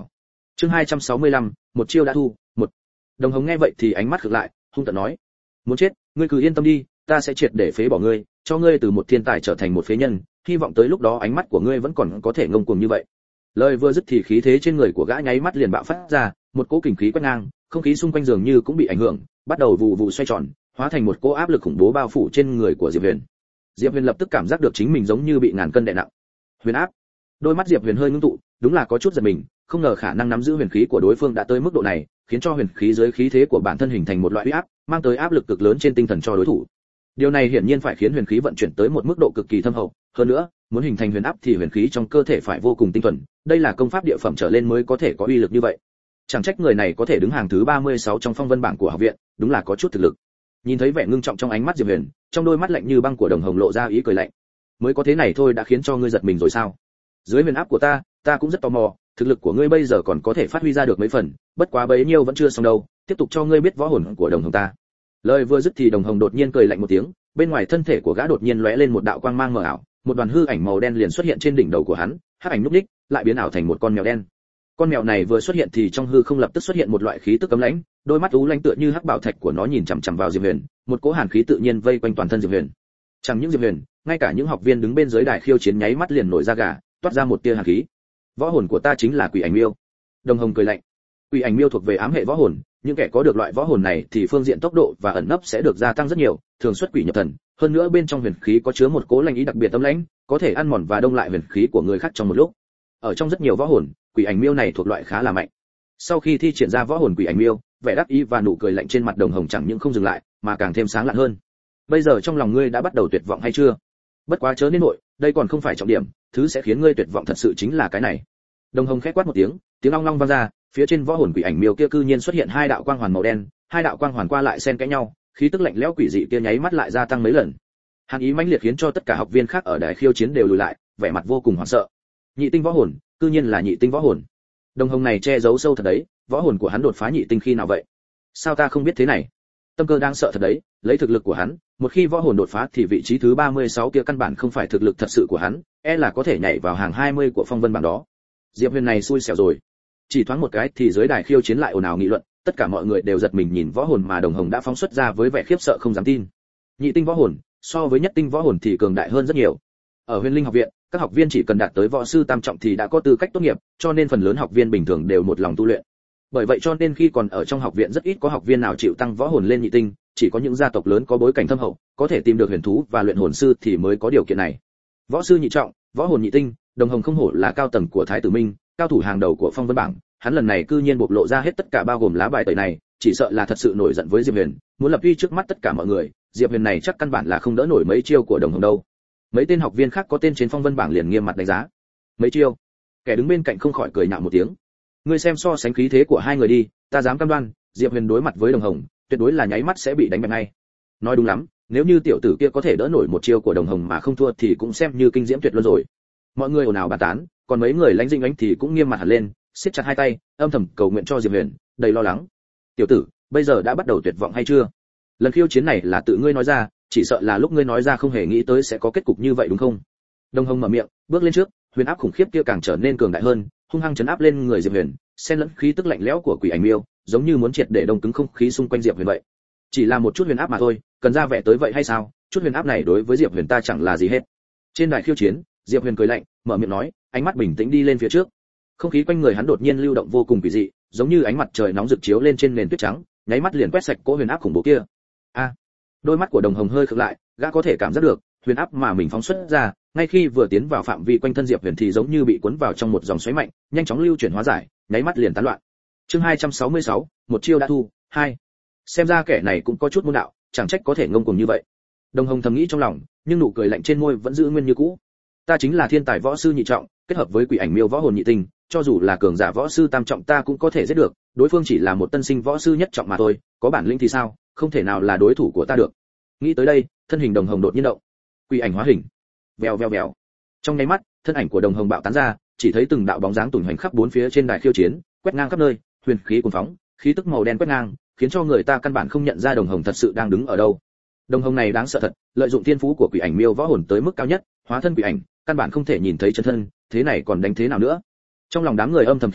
Speaker 1: Chương hai trăm sáu mươi lăm, một chiêu đã thu, một. Đồng Hồng nghe vậy thì ánh mắt khựng lại, hung tợn nói: "Muốn chết, ngươi cứ yên tâm đi, ta sẽ triệt để phế bỏ ngươi, cho ngươi từ một thiên tài trở thành một phế nhân, hy vọng tới lúc đó ánh mắt của ngươi vẫn còn có thể ngông cuồng như vậy." Lời vừa dứt thì khí thế trên người của gã nháy mắt liền bạo phát ra, một cỗ kình khí quét ngang, không khí xung quanh dường như cũng bị ảnh hưởng, bắt đầu vụ vụ xoay tròn, hóa thành một cỗ áp lực khủng bố bao phủ trên người của Diệp Huyền. Diệp Huyền lập tức cảm giác được chính mình giống như bị ngàn cân đè nặng. Huyền áp. Đôi mắt Diệp Huyền hơi ngưng tụ, đúng là có chút giật mình, không ngờ khả năng nắm giữ huyền khí của đối phương đã tới mức độ này, khiến cho huyền khí dưới khí thế của bản thân hình thành một loại uy áp, mang tới áp lực cực lớn trên tinh thần cho đối thủ. Điều này hiển nhiên phải khiến huyền khí vận chuyển tới một mức độ cực kỳ thâm hậu, hơn nữa, muốn hình thành huyền áp thì huyền khí trong cơ thể phải vô cùng tinh thuần, đây là công pháp địa phẩm trở lên mới có thể có uy lực như vậy. Chẳng trách người này có thể đứng hàng thứ ba mươi sáu trong phong vân bảng của học viện, đúng là có chút thực lực. Nhìn thấy vẻ ngưng trọng trong ánh mắt Diệp Huyền, trong đôi mắt lạnh như băng của Đồng Hồng lộ ra ý cười lạnh. Mới có thế này thôi đã khiến cho ngươi giật mình rồi sao? Dưới huyền áp của ta, ta cũng rất tò mò, thực lực của ngươi bây giờ còn có thể phát huy ra được mấy phần, bất quá bấy nhiêu vẫn chưa xong đâu, tiếp tục cho ngươi biết võ hồn của Đồng Hồng ta. Lời vừa dứt thì Đồng Hồng đột nhiên cười lạnh một tiếng, bên ngoài thân thể của gã đột nhiên lóe lên một đạo quang mang mờ ảo, một đoàn hư ảnh màu đen liền xuất hiện trên đỉnh đầu của hắn, hắc ảnh núp đích, lại biến ảo thành một con mèo đen. Con mèo này vừa xuất hiện thì trong hư không lập tức xuất hiện một loại khí tức cấm lãnh, đôi mắt u lãnh tựa như hắc bảo thạch của nó nhìn chằm chằm vào Diệp Huyền, một cỗ hàn khí tự nhiên vây quanh toàn thân Diệp Huyền. Chẳng những Diệp Huyền, ngay cả những học viên đứng bên dưới đài khiêu chiến nháy mắt liền nổi da gà, toát ra một tia hàn khí. Võ hồn của ta chính là Quỷ Ảnh Miêu. Đồng Hồng cười lạnh. Quỷ Ảnh Miêu thuộc về ám hệ võ hồn, những kẻ có được loại võ hồn này thì phương diện tốc độ và ẩn nấp sẽ được gia tăng rất nhiều, thường xuất quỷ nhập thần, hơn nữa bên trong huyền khí có chứa một cỗ lạnh ý đặc biệt âm lãnh, có thể ăn mòn và đông lại huyền khí của người khác trong một lúc. Ở trong rất nhiều võ hồn, Quỷ Ảnh Miêu này thuộc loại khá là mạnh. Sau khi thi triển ra võ hồn Quỷ Ảnh Miêu, vẻ đắc ý và nụ cười lạnh trên mặt Đồng Hồng chẳng những không dừng lại, mà càng thêm sáng lạn hơn. Bây giờ trong lòng ngươi đã bắt đầu tuyệt vọng hay chưa? Bất quá chớ nên nội, đây còn không phải trọng điểm, thứ sẽ khiến ngươi tuyệt vọng thật sự chính là cái này. Đồng Hồng khẽ quát một tiếng, tiếng long long vang ra, phía trên võ hồn Quỷ Ảnh Miêu kia cư nhiên xuất hiện hai đạo quang hoàn màu đen, hai đạo quang hoàn qua lại xen kẽ nhau, khí tức lạnh lẽo quỷ dị kia nháy mắt lại gia tăng mấy lần. Hàn ý mãnh liệt khiến cho tất cả học viên khác ở đài khiêu chiến đều lùi lại, vẻ mặt vô cùng hoảng sợ. Nhị tinh võ hồn, cư nhiên là nhị tinh võ hồn. Đồng Hồng này che giấu sâu thật đấy, võ hồn của hắn đột phá nhị tinh khi nào vậy? Sao ta không biết thế này? Tâm Cơ đang sợ thật đấy, lấy thực lực của hắn, một khi võ hồn đột phá thì vị trí thứ ba mươi sáu kia căn bản không phải thực lực thật sự của hắn, e là có thể nhảy vào hàng hai mươi của phong vân bảng đó. Diệp Huyền này xui xẻo rồi. Chỉ thoáng một cái thì dưới đài khiêu chiến lại ồn ào nghị luận, tất cả mọi người đều giật mình nhìn võ hồn mà Đồng Hồng đã phóng xuất ra với vẻ khiếp sợ không dám tin. Nhị tinh võ hồn, so với nhất tinh võ hồn thì cường đại hơn rất nhiều. Ở Huyền Linh học viện, các học viên chỉ cần đạt tới võ sư tam trọng thì đã có tư cách tốt nghiệp, cho nên phần lớn học viên bình thường đều một lòng tu luyện. Bởi vậy cho nên khi còn ở trong học viện rất ít có học viên nào chịu tăng võ hồn lên nhị tinh, chỉ có những gia tộc lớn có bối cảnh thâm hậu, có thể tìm được huyền thú và luyện hồn sư thì mới có điều kiện này. Võ sư nhị trọng, võ hồn nhị tinh, Đồng Hồng không hổ là cao tầng của Thái Tử Minh, cao thủ hàng đầu của phong vân bảng, hắn lần này cư nhiên bộc lộ ra hết tất cả bao gồm lá bài tẩy này, chỉ sợ là thật sự nổi giận với Diệp Huyền, muốn lập uy trước mắt tất cả mọi người. Diệp Huyền này chắc căn bản là không đỡ nổi mấy chiêu của Đồng Hồng đâu. Mấy tên học viên khác có tên trên phong vân bảng liền nghiêm mặt đánh giá. Mấy chiêu? Kẻ đứng bên cạnh không khỏi cười nhạo một tiếng. Ngươi xem so sánh khí thế của hai người đi, ta dám cam đoan, Diệp Huyền đối mặt với Đồng Hồng, tuyệt đối là nháy mắt sẽ bị đánh bại ngay. Nói đúng lắm, nếu như tiểu tử kia có thể đỡ nổi một chiêu của Đồng Hồng mà không thua thì cũng xem như kinh diễm tuyệt luân rồi. Mọi người ồn ào bàn tán, còn mấy người lãnh dinh ánh thì cũng nghiêm mặt hẳn lên, siết chặt hai tay, âm thầm cầu nguyện cho Diệp Huyền, đầy lo lắng. Tiểu tử, bây giờ đã bắt đầu tuyệt vọng hay chưa? Lần khiêu chiến này là tự ngươi nói ra, chỉ sợ là lúc ngươi nói ra không hề nghĩ tới sẽ có kết cục như vậy đúng không? Đồng Hồng mở miệng, bước lên trước, huyền áp khủng khiếp kia càng trở nên cường đại hơn, hung hăng chấn áp lên người Diệp Huyền, xen lẫn khí tức lạnh lẽo của Quỷ Ảnh Miêu, giống như muốn triệt để đông cứng không khí xung quanh Diệp Huyền vậy. Chỉ là một chút huyền áp mà thôi, cần ra vẻ tới vậy hay sao? Chút huyền áp này đối với Diệp Huyền ta chẳng là gì hết. Trên đài khiêu chiến, Diệp Huyền cười lạnh, mở miệng nói, ánh mắt bình tĩnh đi lên phía trước. Không khí quanh người hắn đột nhiên lưu động vô cùng kỳ dị, giống như ánh mặt trời nóng rực chiếu lên trên nền tuyết trắng, nháy mắt liền quét sạch cỗ huyền áp khủng bố kia. A, à, đôi mắt của Đồng Hồng hơi khựng lại, gã có thể cảm giác được, huyền áp mà mình phóng xuất ra, ngay khi vừa tiến vào phạm vi quanh thân Diệp Huyền thì giống như bị cuốn vào trong một dòng xoáy mạnh, nhanh chóng lưu chuyển hóa giải, nháy mắt liền tán loạn. Chương hai trăm sáu mươi sáu, một chiêu đã thu, hai. Xem ra kẻ này cũng có chút môn đạo, chẳng trách có thể ngông cuồng như vậy. Đồng Hồng thầm nghĩ trong lòng, nhưng nụ cười lạnh trên môi vẫn giữ nguyên như cũ. Ta chính là thiên tài võ sư nhị trọng, kết hợp với Quỷ Ảnh Miêu võ hồn nhị tinh, cho dù là cường giả võ sư tam trọng ta cũng có thể giết được, đối phương chỉ là một tân sinh võ sư nhất trọng mà thôi, có bản lĩnh thì sao, không thể nào là đối thủ của ta được. Nghĩ tới đây, thân hình Đồng Hồng đột nhiên động, Quỷ ảnh hóa hình. Vèo vèo vèo. Trong nháy mắt, thân ảnh của Đồng Hồng bạo tán ra, chỉ thấy từng đạo bóng dáng tủn hoành khắp bốn phía trên đài khiêu chiến, quét ngang khắp nơi, huyền khí cuồn phóng, khí tức màu đen quét ngang, khiến cho người ta căn bản không nhận ra Đồng Hồng thật sự đang đứng ở đâu. Đồng Hồng này đáng sợ thật, lợi dụng thiên phú của Quỷ Ảnh Miêu võ hồn tới mức cao nhất, hóa thân quỷ ảnh, căn bản không thể nhìn thấy chân thân, thế này còn đánh thế nào nữa? Trong lòng đám người âm thầm khiếp sợ,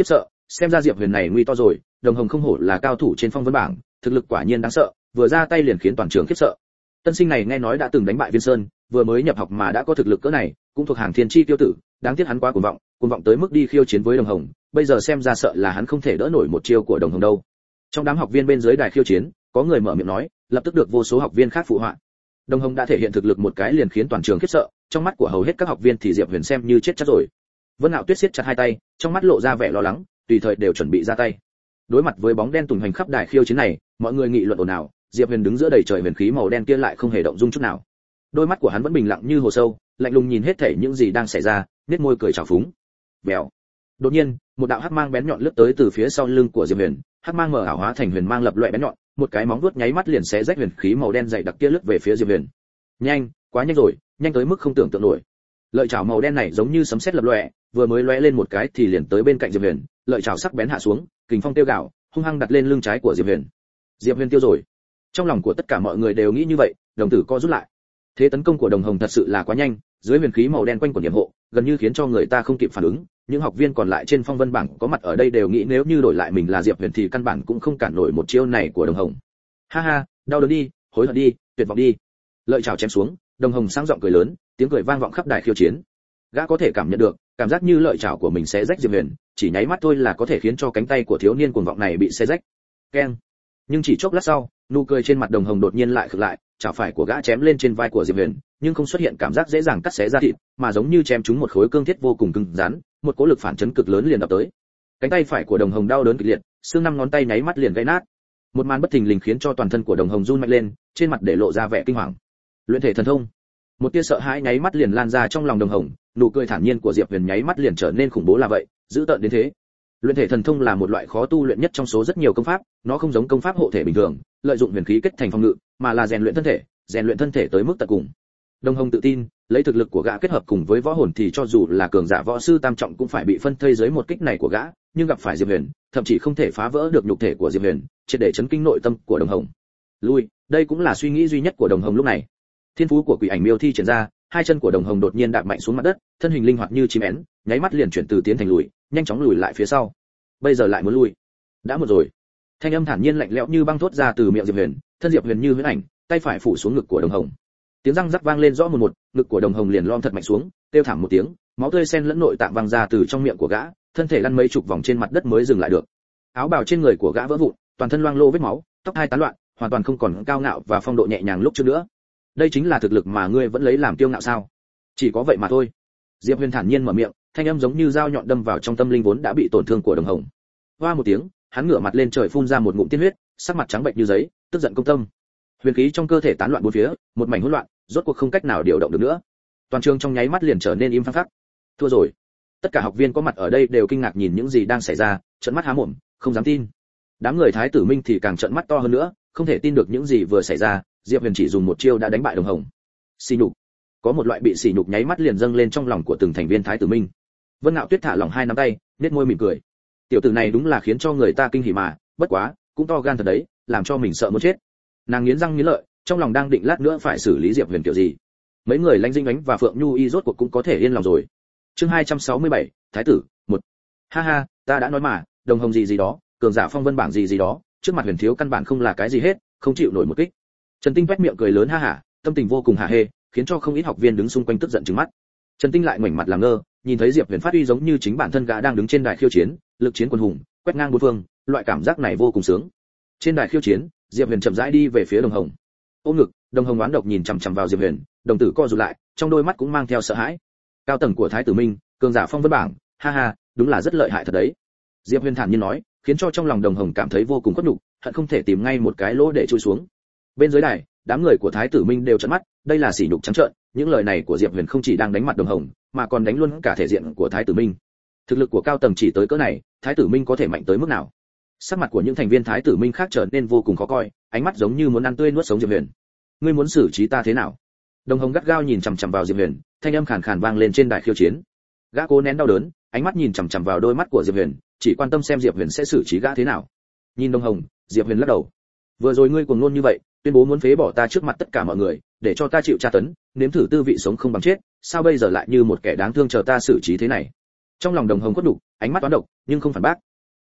Speaker 1: xem ra Diệp Huyền này nguy to rồi, Đồng Hồng không hổ là cao thủ trên phong vân bảng, thực lực quả nhiên đáng sợ, vừa ra tay liền khiến toàn trường khiếp sợ. Tân sinh này nghe nói đã từng đánh bại Viên Sơn, vừa mới nhập học mà đã có thực lực cỡ này, cũng thuộc hàng thiên chi tiêu tử, đáng tiếc hắn quá cuồng vọng, cuồng vọng tới mức đi khiêu chiến với Đồng Hồng, bây giờ xem ra sợ là hắn không thể đỡ nổi một chiêu của Đồng Hồng đâu. Trong đám học viên bên dưới đài khiêu chiến, có người mở miệng nói, lập tức được vô số học viên khác phụ họa. Đồng Hồng đã thể hiện thực lực một cái liền khiến toàn trường khiếp sợ, trong mắt của hầu hết các học viên thì Diệp Huyền xem như chết chắc rồi. Vân Nạo Tuyết siết chặt hai tay, trong mắt lộ ra vẻ lo lắng, tùy thời đều chuẩn bị ra tay. Đối mặt với bóng đen tùng hành khắp đài khiêu chiến này, mọi người nghị luận ồn ào, Diệp Huyền đứng giữa đầy trời huyền khí màu đen kia lại không hề động dung chút nào. Đôi mắt của hắn vẫn bình lặng như hồ sâu, lạnh lùng nhìn hết thảy những gì đang xảy ra, nhếch môi cười trào phúng. Bèo. Đột nhiên, một đạo hắc mang bén nhọn lướt tới từ phía sau lưng của Diệp Huyền, hắc mang mở ảo hóa thành huyền mang lập loè bén nhọn, một cái móng vuốt nháy mắt liền xé rách huyền khí màu đen dày đặc kia lướt về phía Diệp Huyền. Nhanh, quá nhanh rồi, nhanh tới mức không tưởng tượng nổi. Lợi chảo màu đen này giống như sấm sét lập loè, vừa mới lóe lên một cái thì liền tới bên cạnh Diệp Huyền, lợi chảo sắc bén hạ xuống, kình phong tiêu gạo, hung hăng đặt lên lưng trái của Diệp Huyền. Diệp Huyền tiêu rồi. Trong lòng của tất cả mọi người đều nghĩ như vậy, đồng tử co rút lại. Thế tấn công của Đồng Hồng thật sự là quá nhanh, dưới huyền khí màu đen quanh quẩn điểm hộ, gần như khiến cho người ta không kịp phản ứng. Những học viên còn lại trên phong vân bảng có mặt ở đây đều nghĩ nếu như đổi lại mình là Diệp Huyền thì căn bản cũng không cản nổi một chiêu này của Đồng Hồng. Ha ha, đau đớn đi, hối hận đi, tuyệt vọng đi. Lợi chảo chém xuống, Đồng Hồng sang giọng cười lớn, tiếng cười vang vọng khắp đài khiêu chiến. Gã có thể cảm nhận được, cảm giác như lợi chảo của mình sẽ rách Diệp Huyền, chỉ nháy mắt thôi là có thể khiến cho cánh tay của thiếu niên cuồng vọng này bị xé rách. Keng. Nhưng chỉ chốc lát sau, nụ cười trên mặt Đồng Hồng đột nhiên lại khựng lại, chảo phải của gã chém lên trên vai của Diệp Huyền, nhưng không xuất hiện cảm giác dễ dàng cắt xé da thịt, mà giống như chém trúng một khối cương thiết vô cùng cứng rắn, một cỗ lực phản chấn cực lớn liền đập tới. Cánh tay phải của Đồng Hồng đau đớn kịch liệt, xương năm ngón tay nháy mắt liền gãy nát. Một màn bất thình lình khiến cho toàn thân của Đồng Hồng run mạnh lên, trên mặt để lộ ra vẻ kinh hoàng. Luyện thể thần thông. Một tia sợ hãi nháy mắt liền lan ra trong lòng Đồng Hồng, nụ cười thản nhiên của Diệp Huyền nháy mắt liền trở nên khủng bố là vậy, dữ tợn đến thế. Luyện thể thần thông là một loại khó tu luyện nhất trong số rất nhiều công pháp, nó không giống công pháp hộ thể bình thường, lợi dụng huyền khí kết thành phòng ngự, mà là rèn luyện thân thể, rèn luyện thân thể tới mức tận cùng. Đồng Hồng tự tin, lấy thực lực của gã kết hợp cùng với võ hồn thì cho dù là cường giả võ sư tam trọng cũng phải bị phân thây dưới một kích này của gã, nhưng gặp phải Diệp Huyền, thậm chí không thể phá vỡ được nhục thể của Diệp Huyền, triệt để chấn kinh nội tâm của Đồng Hồng. Lui, đây cũng là suy nghĩ duy nhất của Đồng Hồng lúc này. Thiên phú của Quỷ Ảnh Miêu thi triển ra, hai chân của Đồng Hồng đột nhiên đạp mạnh xuống mặt đất, thân hình linh hoạt như chim én, nháy mắt liền chuyển từ tiến thành lùi, nhanh chóng lùi lại phía sau. Bây giờ lại muốn lùi, đã muộn rồi. Thanh âm thản nhiên lạnh lẽo như băng thốt ra từ miệng Diệp Huyền, thân Diệp Huyền như huyễn ảnh, tay phải phủ xuống ngực của Đồng Hồng. Tiếng răng rắc vang lên rõ một một, ngực của Đồng Hồng liền lom thật mạnh xuống, kêu thảm một tiếng, máu tươi xen lẫn nội tạng văng ra từ trong miệng của gã, thân thể lăn mấy chục vòng trên mặt đất mới dừng lại được. Áo bào trên người của gã vỡ vụn, toàn thân loang lô vết máu, tóc hai tán loạn, hoàn toàn không còn cao ngạo và phong độ nhẹ nhàng lúc trước nữa. Đây chính là thực lực mà ngươi vẫn lấy làm kiêu ngạo sao? Chỉ có vậy mà thôi. Diệp Huyền thản nhiên mở miệng, thanh âm giống như dao nhọn đâm vào trong tâm linh vốn đã bị tổn thương của Đồng Hồng. Hoa một tiếng, hắn ngửa mặt lên trời phun ra một ngụm tiên huyết, sắc mặt trắng bệch như giấy, tức giận công tâm. Huyền khí trong cơ thể tán loạn bốn phía, một mảnh hỗn loạn, rốt cuộc không cách nào điều động được nữa. Toàn trường trong nháy mắt liền trở nên im phăng phắc. Thua rồi. Tất cả học viên có mặt ở đây đều kinh ngạc nhìn những gì đang xảy ra, trợn mắt há mồm, không dám tin. Đám người Thái Tử Minh thì càng trợn mắt to hơn nữa, không thể tin được những gì vừa xảy ra, Diệp Huyền chỉ dùng một chiêu đã đánh bại Đồng Hồng. Xỉ nhục. Có một loại bị sỉ nhục nháy mắt liền dâng lên trong lòng của từng thành viên Thái Tử Minh. Vân Nạo Tuyết thả lỏng hai nắm tay, nhếch môi mỉm cười. Tiểu tử này đúng là khiến cho người ta kinh hỉ mà, bất quá, cũng to gan thật đấy, làm cho mình sợ muốn chết. Nàng nghiến răng nghiến lợi, trong lòng đang định lát nữa phải xử lý Diệp Huyền kiểu gì. Mấy người Lãnh Dinh Ánh và Phượng Nhu Y rốt cuộc cũng có thể yên lòng rồi. Chương hai trăm sáu mươi bảy, Thái tử, một. Ha ha, ta đã nói mà, Đồng Hồng gì gì đó, cường giả phong vân bảng gì gì đó, trước mặt Huyền thiếu căn bản không là cái gì hết, không chịu nổi một kích. Trần Tinh quét miệng cười lớn ha hả, tâm tình vô cùng hả hê, khiến cho không ít học viên đứng xung quanh tức giận trừng mắt. Trần Tinh lại ngoảnh mặt làm ngơ, nhìn thấy Diệp Huyền phát uy giống như chính bản thân gã đang đứng trên đài khiêu chiến, lực chiến quần hùng, quét ngang bốn phương, loại cảm giác này vô cùng sướng. Trên đài khiêu chiến, Diệp Huyền chậm rãi đi về phía Đồng Hồng. Ôm ngực, Đồng Hồng oán độc nhìn chằm chằm vào Diệp Huyền, đồng tử co rụt lại, trong đôi mắt cũng mang theo sợ hãi. Cao tầng của Thái Tử Minh, cường giả phong vân bảng, ha ha, đúng là rất lợi hại thật đấy. Diệp Huyền thản nhiên nói, khiến cho trong lòng Đồng Hồng cảm thấy vô cùng khuất nhục, hận không thể tìm ngay một cái lỗ để chui xuống. Bên dưới đài, đám người của Thái Tử Minh đều trợn mắt, đây là sỉ nhục trắng trợn, những lời này của Diệp Huyền không chỉ đang đánh mặt Đồng Hồng, mà còn đánh luôn cả thể diện của Thái Tử Minh. Thực lực của cao tầng chỉ tới cỡ này, Thái Tử Minh có thể mạnh tới mức nào? Sắc mặt của những thành viên Thái Tử Minh khác trở nên vô cùng khó coi, ánh mắt giống như muốn ăn tươi nuốt sống Diệp Huyền. Ngươi muốn xử trí ta thế nào? Đồng Hồng gắt gao nhìn chằm chằm vào Diệp Huyền, thanh âm khàn khàn vang lên trên đài khiêu chiến. Gã cố nén đau đớn, ánh mắt nhìn chằm chằm vào đôi mắt của Diệp Huyền, chỉ quan tâm xem Diệp Huyền sẽ xử trí gã thế nào. Nhìn Đồng Hồng, Diệp Huyền lắc đầu. Vừa rồi ngươi cuồng ngôn như vậy, tuyên bố muốn phế bỏ ta trước mặt tất cả mọi người, để cho ta chịu tra tấn, nếm thử tư vị sống không bằng chết, sao bây giờ lại như một kẻ đáng thương chờ ta xử trí thế này? Trong lòng Đồng Hồng quất đục, ánh mắt toán độc, nhưng không phản bác.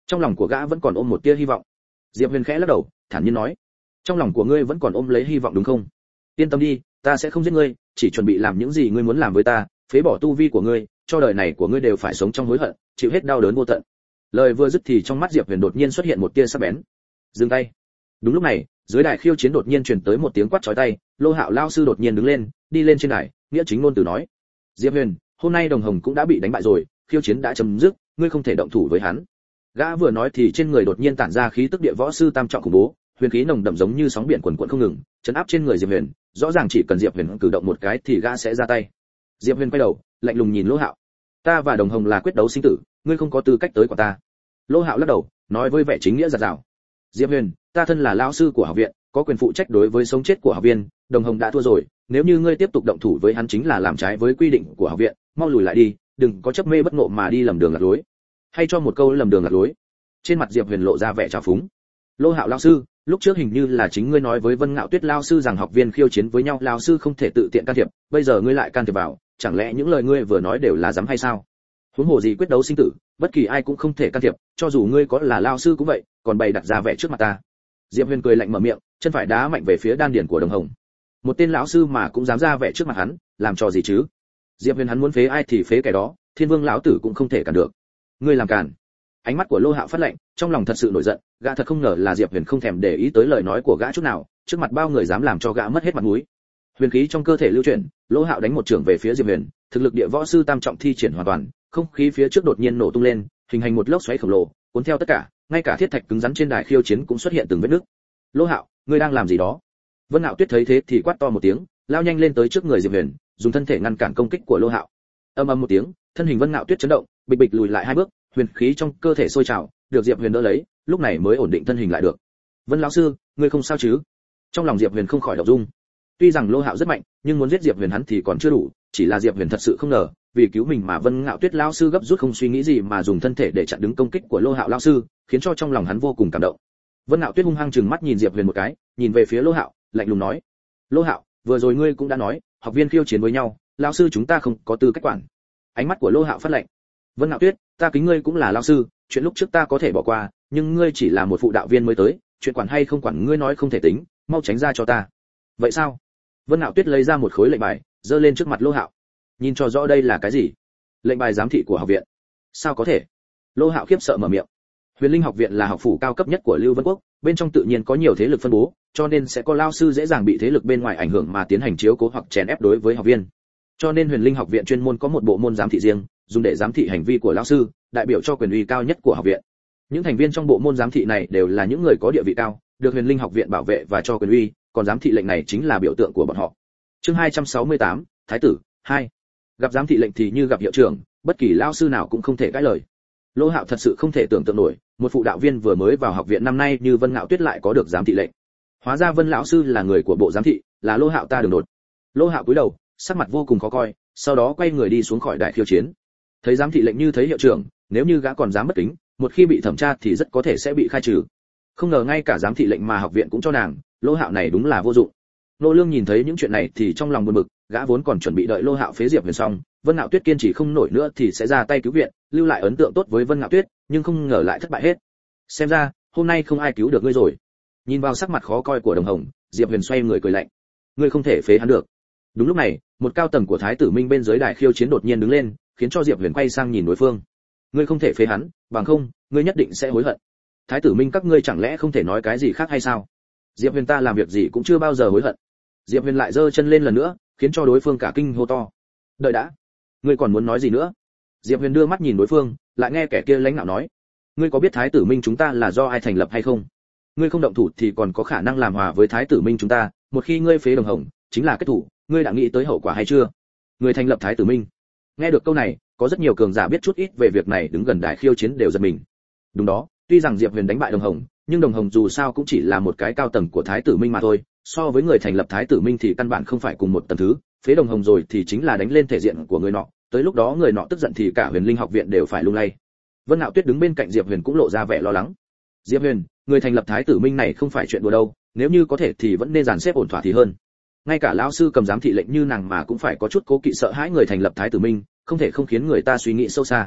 Speaker 1: Trong lòng của gã vẫn còn ôm một tia hy vọng. Diệp Huyền khẽ lắc đầu, thản nhiên nói, trong lòng của ngươi vẫn còn ôm lấy hy vọng đúng không? Yên tâm đi, ta sẽ không giết ngươi, chỉ chuẩn bị làm những gì ngươi muốn làm với ta, phế bỏ tu vi của ngươi, cho đời này của ngươi đều phải sống trong hối hận, chịu hết đau đớn vô tận. Lời vừa dứt thì trong mắt Diệp Huyền đột nhiên xuất hiện một tia sắc bén. Dừng tay. Đúng lúc này, dưới đài khiêu chiến đột nhiên truyền tới một tiếng quát chói tai, Lô Hạo lão sư đột nhiên đứng lên, đi lên trên đài, nghĩa chính ngôn từ nói: "Diệp Huyền, hôm nay Đồng Hồng cũng đã bị đánh bại rồi, khiêu chiến đã chấm dứt, ngươi không thể động thủ với hắn." Gã vừa nói thì trên người đột nhiên tản ra khí tức địa võ sư tam trọng khủng bố, huyền khí nồng đậm giống như sóng biển cuồn cuộn không ngừng, chấn áp trên người Diệp Huyền, rõ ràng chỉ cần Diệp Huyền cử động một cái thì gã sẽ ra tay. Diệp Huyền quay đầu, lạnh lùng nhìn Lô Hạo: "Ta và Đồng Hồng là quyết đấu sinh tử, ngươi không có tư cách tới của ta." Lô Hạo lắc đầu, nói với vẻ chính nghĩa giật giảo: "Diệp Huyền, ta thân là lão sư của học viện, có quyền phụ trách đối với sống chết của học viên, Đồng Hồng đã thua rồi, nếu như ngươi tiếp tục động thủ với hắn chính là làm trái với quy định của học viện, mau lùi lại đi, đừng có chấp mê bất ngộ mà đi lầm đường lạc lối." Hay cho một câu lầm đường lạc lối. Trên mặt Diệp Huyền lộ ra vẻ trào phúng. "Lô Hạo lão sư, lúc trước hình như là chính ngươi nói với Vân Ngạo Tuyết lão sư rằng học viên khiêu chiến với nhau, lão sư không thể tự tiện can thiệp, bây giờ ngươi lại can thiệp vào, chẳng lẽ những lời ngươi vừa nói đều là dám hay sao? Huống hồ gì quyết đấu sinh tử, bất kỳ ai cũng không thể can thiệp, cho dù ngươi có là lão sư cũng vậy, còn bày đặt ra vẻ trước mặt ta." Diệp Huyền cười lạnh mở miệng, chân phải đá mạnh về phía đan điền của Đồng Hồng. Một tên lão sư mà cũng dám ra vẻ trước mặt hắn, làm trò gì chứ? Diệp Huyền hắn muốn phế ai thì phế kẻ đó, Thiên Vương lão tử cũng không thể cản được. Ngươi làm cản. Ánh mắt của Lô Hạo phát lạnh, trong lòng thật sự nổi giận, gã thật không ngờ là Diệp Huyền không thèm để ý tới lời nói của gã chút nào, trước mặt bao người dám làm cho gã mất hết mặt mũi. Huyền khí trong cơ thể lưu chuyển, Lô Hạo đánh một chưởng về phía Diệp Huyền, thực lực địa võ sư tam trọng thi triển hoàn toàn, không khí phía trước đột nhiên nổ tung lên, hình thành một lốc xoáy khổng lồ, cuốn theo tất cả, ngay cả thiết thạch cứng rắn trên đài khiêu chiến cũng xuất hiện từng vết nứt. "Lô Hạo, ngươi đang làm gì đó?" Vân Ngạo Tuyết thấy thế thì quát to một tiếng, lao nhanh lên tới trước người Diệp Huyền, dùng thân thể ngăn cản công kích của Lô Hạo. Ầm ầm một tiếng, thân hình Vân Ngạo Tuyết chấn động, bịch bịch lùi lại hai bước, huyền khí trong cơ thể sôi trào, được Diệp Huyền đỡ lấy, lúc này mới ổn định thân hình lại được. "Vân lão sư, ngươi không sao chứ?" Trong lòng Diệp Huyền không khỏi động dung. Tuy rằng Lô Hạo rất mạnh, nhưng muốn giết Diệp Huyền hắn thì còn chưa đủ, chỉ là Diệp Huyền thật sự không ngờ, vì cứu mình mà Vân Ngạo Tuyết lão sư gấp rút không suy nghĩ gì mà dùng thân thể để chặn đứng công kích của Lô Hạo lão sư, khiến cho trong lòng hắn vô cùng cảm động. Vân Ngạo Tuyết hung hăng trừng mắt nhìn Diệp Huyền một cái, nhìn về phía Lô Hạo, lạnh lùng nói: "Lô Hạo, vừa rồi ngươi cũng đã nói, học viên khiêu chiến với nhau, lão sư chúng ta không có tư cách quản." Ánh mắt của Lô Hạo phát lạnh. "Vân Ngạo Tuyết, ta kính ngươi cũng là lão sư, chuyện lúc trước ta có thể bỏ qua, nhưng ngươi chỉ là một phụ đạo viên mới tới, chuyện quản hay không quản ngươi nói không thể tính, mau tránh ra cho ta." "Vậy sao?" Vân Ngạo Tuyết lấy ra một khối lệnh bài, giơ lên trước mặt Lô Hạo. "Nhìn cho rõ đây là cái gì?" "Lệnh bài giám thị của học viện." "Sao có thể?" Lô Hạo khiếp sợ mở miệng. Huyền Linh học viện là học phủ cao cấp nhất của Lưu Vân Quốc, bên trong tự nhiên có nhiều thế lực phân bố, cho nên sẽ có lão sư dễ dàng bị thế lực bên ngoài ảnh hưởng mà tiến hành chiếu cố hoặc chèn ép đối với học viên. Cho nên Huyền Linh học viện chuyên môn có một bộ môn giám thị riêng, dùng để giám thị hành vi của lão sư, đại biểu cho quyền uy cao nhất của học viện. Những thành viên trong bộ môn giám thị này đều là những người có địa vị cao, được Huyền Linh học viện bảo vệ và cho quyền uy, còn giám thị lệnh này chính là biểu tượng của bọn họ. Chương hai trăm sáu mươi tám, Thái tử hai. Gặp giám thị lệnh thì như gặp hiệu trưởng, bất kỳ lão sư nào cũng không thể cãi lời. Lô Hạo thật sự không thể tưởng tượng nổi, một phụ đạo viên vừa mới vào học viện năm nay như Vân Ngạo Tuyết lại có được giám thị lệnh. Hóa ra Vân lão sư là người của bộ giám thị, là Lô Hạo ta đường đột. Lô Hạo cúi đầu, sắc mặt vô cùng khó coi, sau đó quay người đi xuống khỏi đài khiêu chiến. Thấy giám thị lệnh như thấy hiệu trưởng, nếu như gã còn dám bất kính, một khi bị thẩm tra thì rất có thể sẽ bị khai trừ. Không ngờ ngay cả giám thị lệnh mà học viện cũng cho nàng, Lô Hạo này đúng là vô dụng. Nô Lương nhìn thấy những chuyện này thì trong lòng buồn bực, gã vốn còn chuẩn bị đợi Lô Hạo phế Diệp Huyền xong, Vân Ngạo Tuyết kiên trì không nổi nữa thì sẽ ra tay cứu viện, lưu lại ấn tượng tốt với Vân Ngạo Tuyết, nhưng không ngờ lại thất bại hết. Xem ra, hôm nay không ai cứu được ngươi rồi. Nhìn vào sắc mặt khó coi của Đồng Hồng, Diệp Huyền xoay người cười lạnh. Ngươi không thể phế hắn được. Đúng lúc này, một cao tầng của Thái tử Minh bên dưới đài khiêu chiến đột nhiên đứng lên, khiến cho Diệp Huyền quay sang nhìn đối phương. Ngươi không thể phế hắn, bằng không, ngươi nhất định sẽ hối hận. Thái tử Minh các ngươi chẳng lẽ không thể nói cái gì khác hay sao? Diệp Huyền ta làm việc gì cũng chưa bao giờ hối hận. Diệp Huyền lại giơ chân lên lần nữa, khiến cho đối phương cả kinh hô to. Đợi đã, ngươi còn muốn nói gì nữa? Diệp Huyền đưa mắt nhìn đối phương, lại nghe kẻ kia lãnh đạo nói, ngươi có biết Thái tử Minh chúng ta là do ai thành lập hay không? Ngươi không động thủ thì còn có khả năng làm hòa với Thái tử Minh chúng ta, một khi ngươi phế Đồng Hồng, chính là kết thủ, ngươi đã nghĩ tới hậu quả hay chưa? Người thành lập Thái tử Minh. Nghe được câu này, có rất nhiều cường giả biết chút ít về việc này đứng gần đài khiêu chiến đều giật mình. Đúng đó, tuy rằng Diệp Huyền đánh bại Đồng Hồng, nhưng Đồng Hồng dù sao cũng chỉ là một cái cao tầng của Thái tử Minh mà thôi, so với người thành lập Thái tử Minh thì căn bản không phải cùng một tầng thứ, phế Đồng Hồng rồi thì chính là đánh lên thể diện của người nọ, tới lúc đó người nọ tức giận thì cả Huyền Linh học viện đều phải lung lay. Vân Ngạo Tuyết đứng bên cạnh Diệp Huyền cũng lộ ra vẻ lo lắng. Diệp Huyền, người thành lập Thái tử Minh này không phải chuyện đùa đâu, nếu như có thể thì vẫn nên dàn xếp ổn thỏa thì hơn. Ngay cả lão sư cầm giám thị lệnh như nàng mà cũng phải có chút cố kỵ sợ hãi người thành lập Thái tử Minh, không thể không khiến người ta suy nghĩ sâu xa.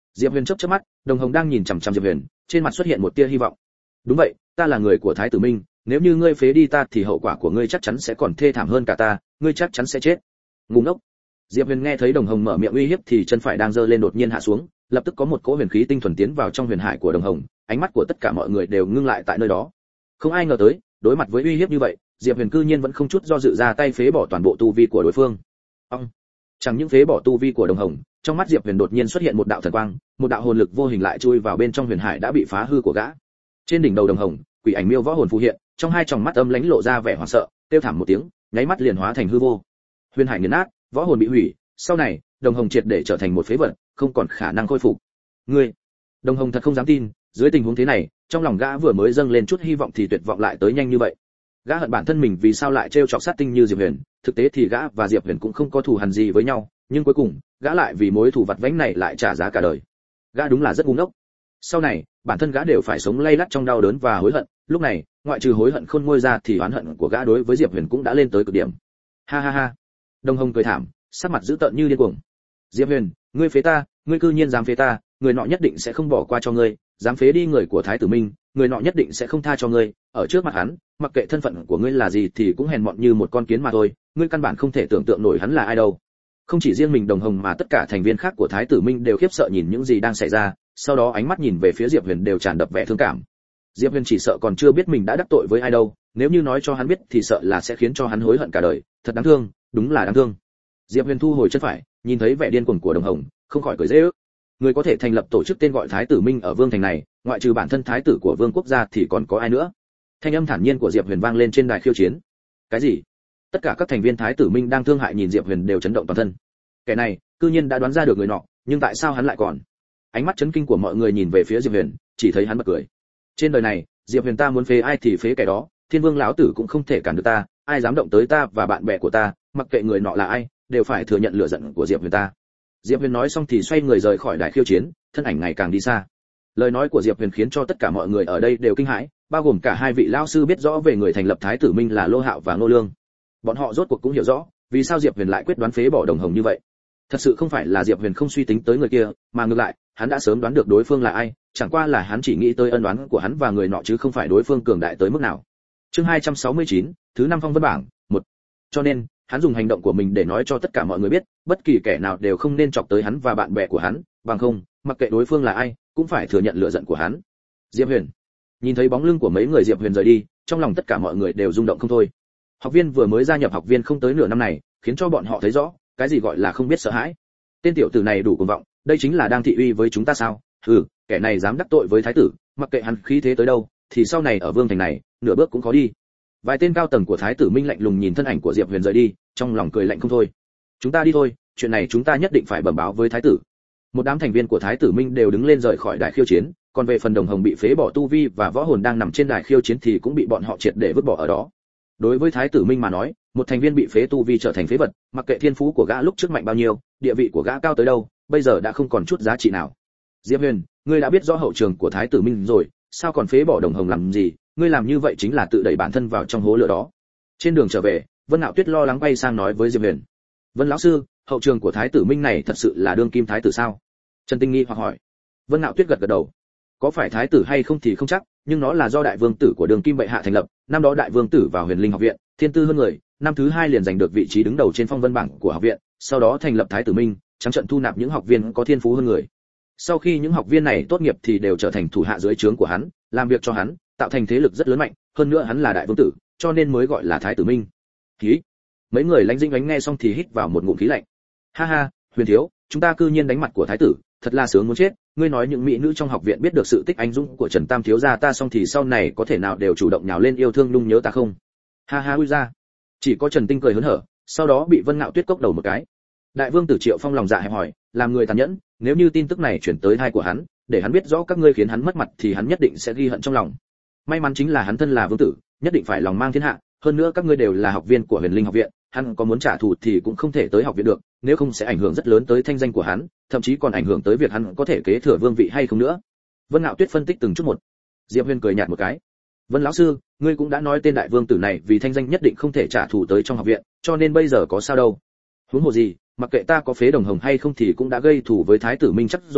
Speaker 1: Diệp Huyền chớp chớp mắt, Đồng Hồng đang nhìn chằm chằm Diệp Huyền, trên mặt xuất hiện một tia hy vọng. Đúng vậy, ta là người của Thái tử Minh, nếu như ngươi phế đi ta thì hậu quả của ngươi chắc chắn sẽ còn thê thảm hơn cả ta, ngươi chắc chắn sẽ chết. Ngu ngốc. Diệp Huyền nghe thấy Đồng Hồng mở miệng uy hiếp thì chân phải đang giơ lên đột nhiên hạ xuống, lập tức có một cỗ huyền khí tinh thuần tiến vào trong huyền hải của Đồng Hồng, ánh mắt của tất cả mọi người đều ngưng lại tại nơi đó. Không ai ngờ tới, đối mặt với uy hiếp như vậy, Diệp Huyền cư nhiên vẫn không chút do dự ra tay phế bỏ toàn bộ tu vi của đối phương. Ông, chẳng những phế bỏ tu vi của Đồng Hồng, trong mắt Diệp Huyền đột nhiên xuất hiện một đạo thần quang, một đạo hồn lực vô hình lại chui vào bên trong huyền hải đã bị phá hư của gã. Trên đỉnh đầu Đồng Hồng, quỷ ảnh miêu võ hồn phù hiện, trong hai tròng mắt âm lãnh lộ ra vẻ hoảng sợ, kêu thảm một tiếng, nháy mắt liền hóa thành hư vô. Huyền hải nghiền nát, võ hồn bị hủy, sau này, Đồng Hồng triệt để trở thành một phế vật, không còn khả năng khôi phục. Ngươi, Đồng Hồng thật không dám tin, dưới tình huống thế này, trong lòng gã vừa mới dâng lên chút hy vọng thì tuyệt vọng lại tới nhanh như vậy. Gã hận bản thân mình vì sao lại trêu chọc sát tinh như Diệp Huyền, thực tế thì gã và Diệp Huyền cũng không có thù hằn gì với nhau, nhưng cuối cùng, gã lại vì mối thù vặt vãnh này lại trả giá cả đời. Gã đúng là rất ngu ngốc. Sau này, bản thân gã đều phải sống lay lắt trong đau đớn và hối hận, lúc này, ngoại trừ hối hận khôn nguôi ra thì oán hận của gã đối với Diệp Huyền cũng đã lên tới cực điểm. Ha ha ha. Đồng Hồng cười thảm, sắc mặt dữ tợn như điên cuồng. Diệp Huyền, ngươi phế ta, ngươi cư nhiên dám phế ta, người nọ nhất định sẽ không bỏ qua cho ngươi, dám phế đi người của Thái tử Minh, người nọ nhất định sẽ không tha cho ngươi, ở trước mặt hắn, mặc kệ thân phận của ngươi là gì thì cũng hèn mọn như một con kiến mà thôi, ngươi căn bản không thể tưởng tượng nổi hắn là ai đâu. Không chỉ riêng mình Đồng Hồng mà tất cả thành viên khác của Thái tử Minh đều khiếp sợ nhìn những gì đang xảy ra, sau đó ánh mắt nhìn về phía Diệp Huyền đều tràn ngập vẻ thương cảm. Diệp Huyền chỉ sợ còn chưa biết mình đã đắc tội với ai đâu, nếu như nói cho hắn biết thì sợ là sẽ khiến cho hắn hối hận cả đời, thật đáng thương, đúng là đáng thương. Diệp Huyền thu hồi chân phải, nhìn thấy vẻ điên cuồng của Đồng Hồng, không khỏi cười rêu ức. Người có thể thành lập tổ chức tên gọi Thái tử Minh ở Vương thành này, ngoại trừ bản thân thái tử của Vương quốc gia thì còn có ai nữa? Thanh âm thản nhiên của Diệp Huyền vang lên trên đài khiêu chiến. Cái gì? Tất cả các thành viên Thái tử Minh đang thương hại nhìn Diệp Huyền đều chấn động toàn thân. Kẻ này, cư nhiên đã đoán ra được người nọ, nhưng tại sao hắn lại còn? Ánh mắt chấn kinh của mọi người nhìn về phía Diệp Huyền, chỉ thấy hắn bật cười. Trên đời này, Diệp Huyền ta muốn phế ai thì phế kẻ đó, Thiên Vương lão tử cũng không thể cản được ta, ai dám động tới ta và bạn bè của ta, mặc kệ người nọ là ai, đều phải thừa nhận lửa giận của Diệp Huyền ta. Diệp Huyền nói xong thì xoay người rời khỏi đài khiêu chiến, thân ảnh ngày càng đi xa. Lời nói của Diệp Huyền khiến cho tất cả mọi người ở đây đều kinh hãi, bao gồm cả hai vị lão sư biết rõ về người thành lập Thái tử Minh là Lô Hạo và Ngô Lương. Bọn họ rốt cuộc cũng hiểu rõ, vì sao Diệp Huyền lại quyết đoán phế bỏ Đồng Hồng như vậy. Thật sự không phải là Diệp Huyền không suy tính tới người kia, mà ngược lại, hắn đã sớm đoán được đối phương là ai, chẳng qua là hắn chỉ nghĩ tới ân oán của hắn và người nọ chứ không phải đối phương cường đại tới mức nào. Chương hai trăm sáu mươi chín, thứ năm phong vân bảng, một. Cho nên, hắn dùng hành động của mình để nói cho tất cả mọi người biết, bất kỳ kẻ nào đều không nên chọc tới hắn và bạn bè của hắn, bằng không, mặc kệ đối phương là ai, cũng phải thừa nhận lựa giận của hắn. Diệp Huyền. Nhìn thấy bóng lưng của mấy người Diệp Huyền rời đi, trong lòng tất cả mọi người đều rung động không thôi. Học viên vừa mới gia nhập học viên không tới nửa năm này, khiến cho bọn họ thấy rõ, cái gì gọi là không biết sợ hãi. Tên tiểu tử này đủ cuồng vọng, đây chính là đang thị uy với chúng ta sao? Hừ, kẻ này dám đắc tội với thái tử, mặc kệ hắn khí thế tới đâu, thì sau này ở Vương thành này, nửa bước cũng khó đi. Vài tên cao tầng của Thái tử Minh lạnh lùng nhìn thân ảnh của Diệp Huyền rời đi, trong lòng cười lạnh không thôi. Chúng ta đi thôi, chuyện này chúng ta nhất định phải bẩm báo với thái tử. Một đám thành viên của Thái tử Minh đều đứng lên rời khỏi đài khiêu chiến, còn về phần Đồng Hồng bị phế bỏ tu vi và võ hồn đang nằm trên đài khiêu chiến thì cũng bị bọn họ triệt để vứt bỏ ở đó. Đối với Thái tử Minh mà nói, một thành viên bị phế tu vi trở thành phế vật, mặc kệ thiên phú của gã lúc trước mạnh bao nhiêu, địa vị của gã cao tới đâu, bây giờ đã không còn chút giá trị nào. Diệp Huyền, ngươi đã biết rõ hậu trường của Thái tử Minh rồi, sao còn phế bỏ Đồng Hồng làm gì? Ngươi làm như vậy chính là tự đẩy bản thân vào trong hố lửa đó. Trên đường trở về, Vân Nạo Tuyết lo lắng quay sang nói với Diệp Huyền. Vân lão sư, hậu trường của Thái tử Minh này thật sự là đương kim thái tử sao? Trần Tinh nghi hoặc hỏi. Vân Nạo Tuyết gật gật đầu. Có phải thái tử hay không thì không chắc, nhưng nó là do đại vương tử của đường kim bệ hạ thành lập. Năm đó đại vương tử vào Huyền Linh học viện, thiên tư hơn người, năm thứ hai liền giành được vị trí đứng đầu trên phong vân bảng của học viện, sau đó thành lập Thái tử Minh, trắng trận thu nạp những học viên có thiên phú hơn người. Sau khi những học viên này tốt nghiệp thì đều trở thành thủ hạ dưới trướng của hắn, làm việc cho hắn, tạo thành thế lực rất lớn mạnh, hơn nữa hắn là đại vương tử, cho nên mới gọi là Thái tử Minh. Khí. Mấy người lãnh dĩnh ánh nghe xong thì hít vào một ngụm khí lạnh. Ha ha, Huyền thiếu, chúng ta cư nhiên đánh mặt của thái tử, thật là sướng muốn chết. Ngươi nói những mỹ nữ trong học viện biết được sự tích anh dũng của Trần Tam thiếu gia ta xong thì sau này có thể nào đều chủ động nhào lên yêu thương nhung nhớ ta không? Ha ha, ui ra. Chỉ có Trần Tinh cười hớn hở, sau đó bị Vân Ngạo Tuyết cốc đầu một cái. Đại vương tử Triệu Phong lòng dạ hẹp hòi, làm người tàn nhẫn, nếu như tin tức này chuyển tới tai của hắn, để hắn biết rõ các ngươi khiến hắn mất mặt thì hắn nhất định sẽ ghi hận trong lòng. May mắn chính là hắn thân là vương tử, nhất định phải lòng mang thiên hạ, hơn nữa các ngươi đều là học viên của Huyền Linh học viện, hắn có muốn trả thù thì cũng không thể tới học viện được, nếu không sẽ ảnh hưởng rất lớn tới thanh danh của hắn, thậm chí còn ảnh hưởng tới việc hắn có thể kế thừa vương vị hay không nữa. Vân Ngạo Tuyết phân tích từng chút một. Diệp Huyền cười nhạt một cái. Vân lão sư, ngươi cũng đã nói tên đại vương tử này vì thanh danh nhất định không thể trả thù tới trong học viện, cho nên bây giờ có sao đâu? Huống hồ gì, mặc kệ ta có phế Đồng Hồng hay không thì cũng đã gây thù với Thái tử Minh chắc rồi,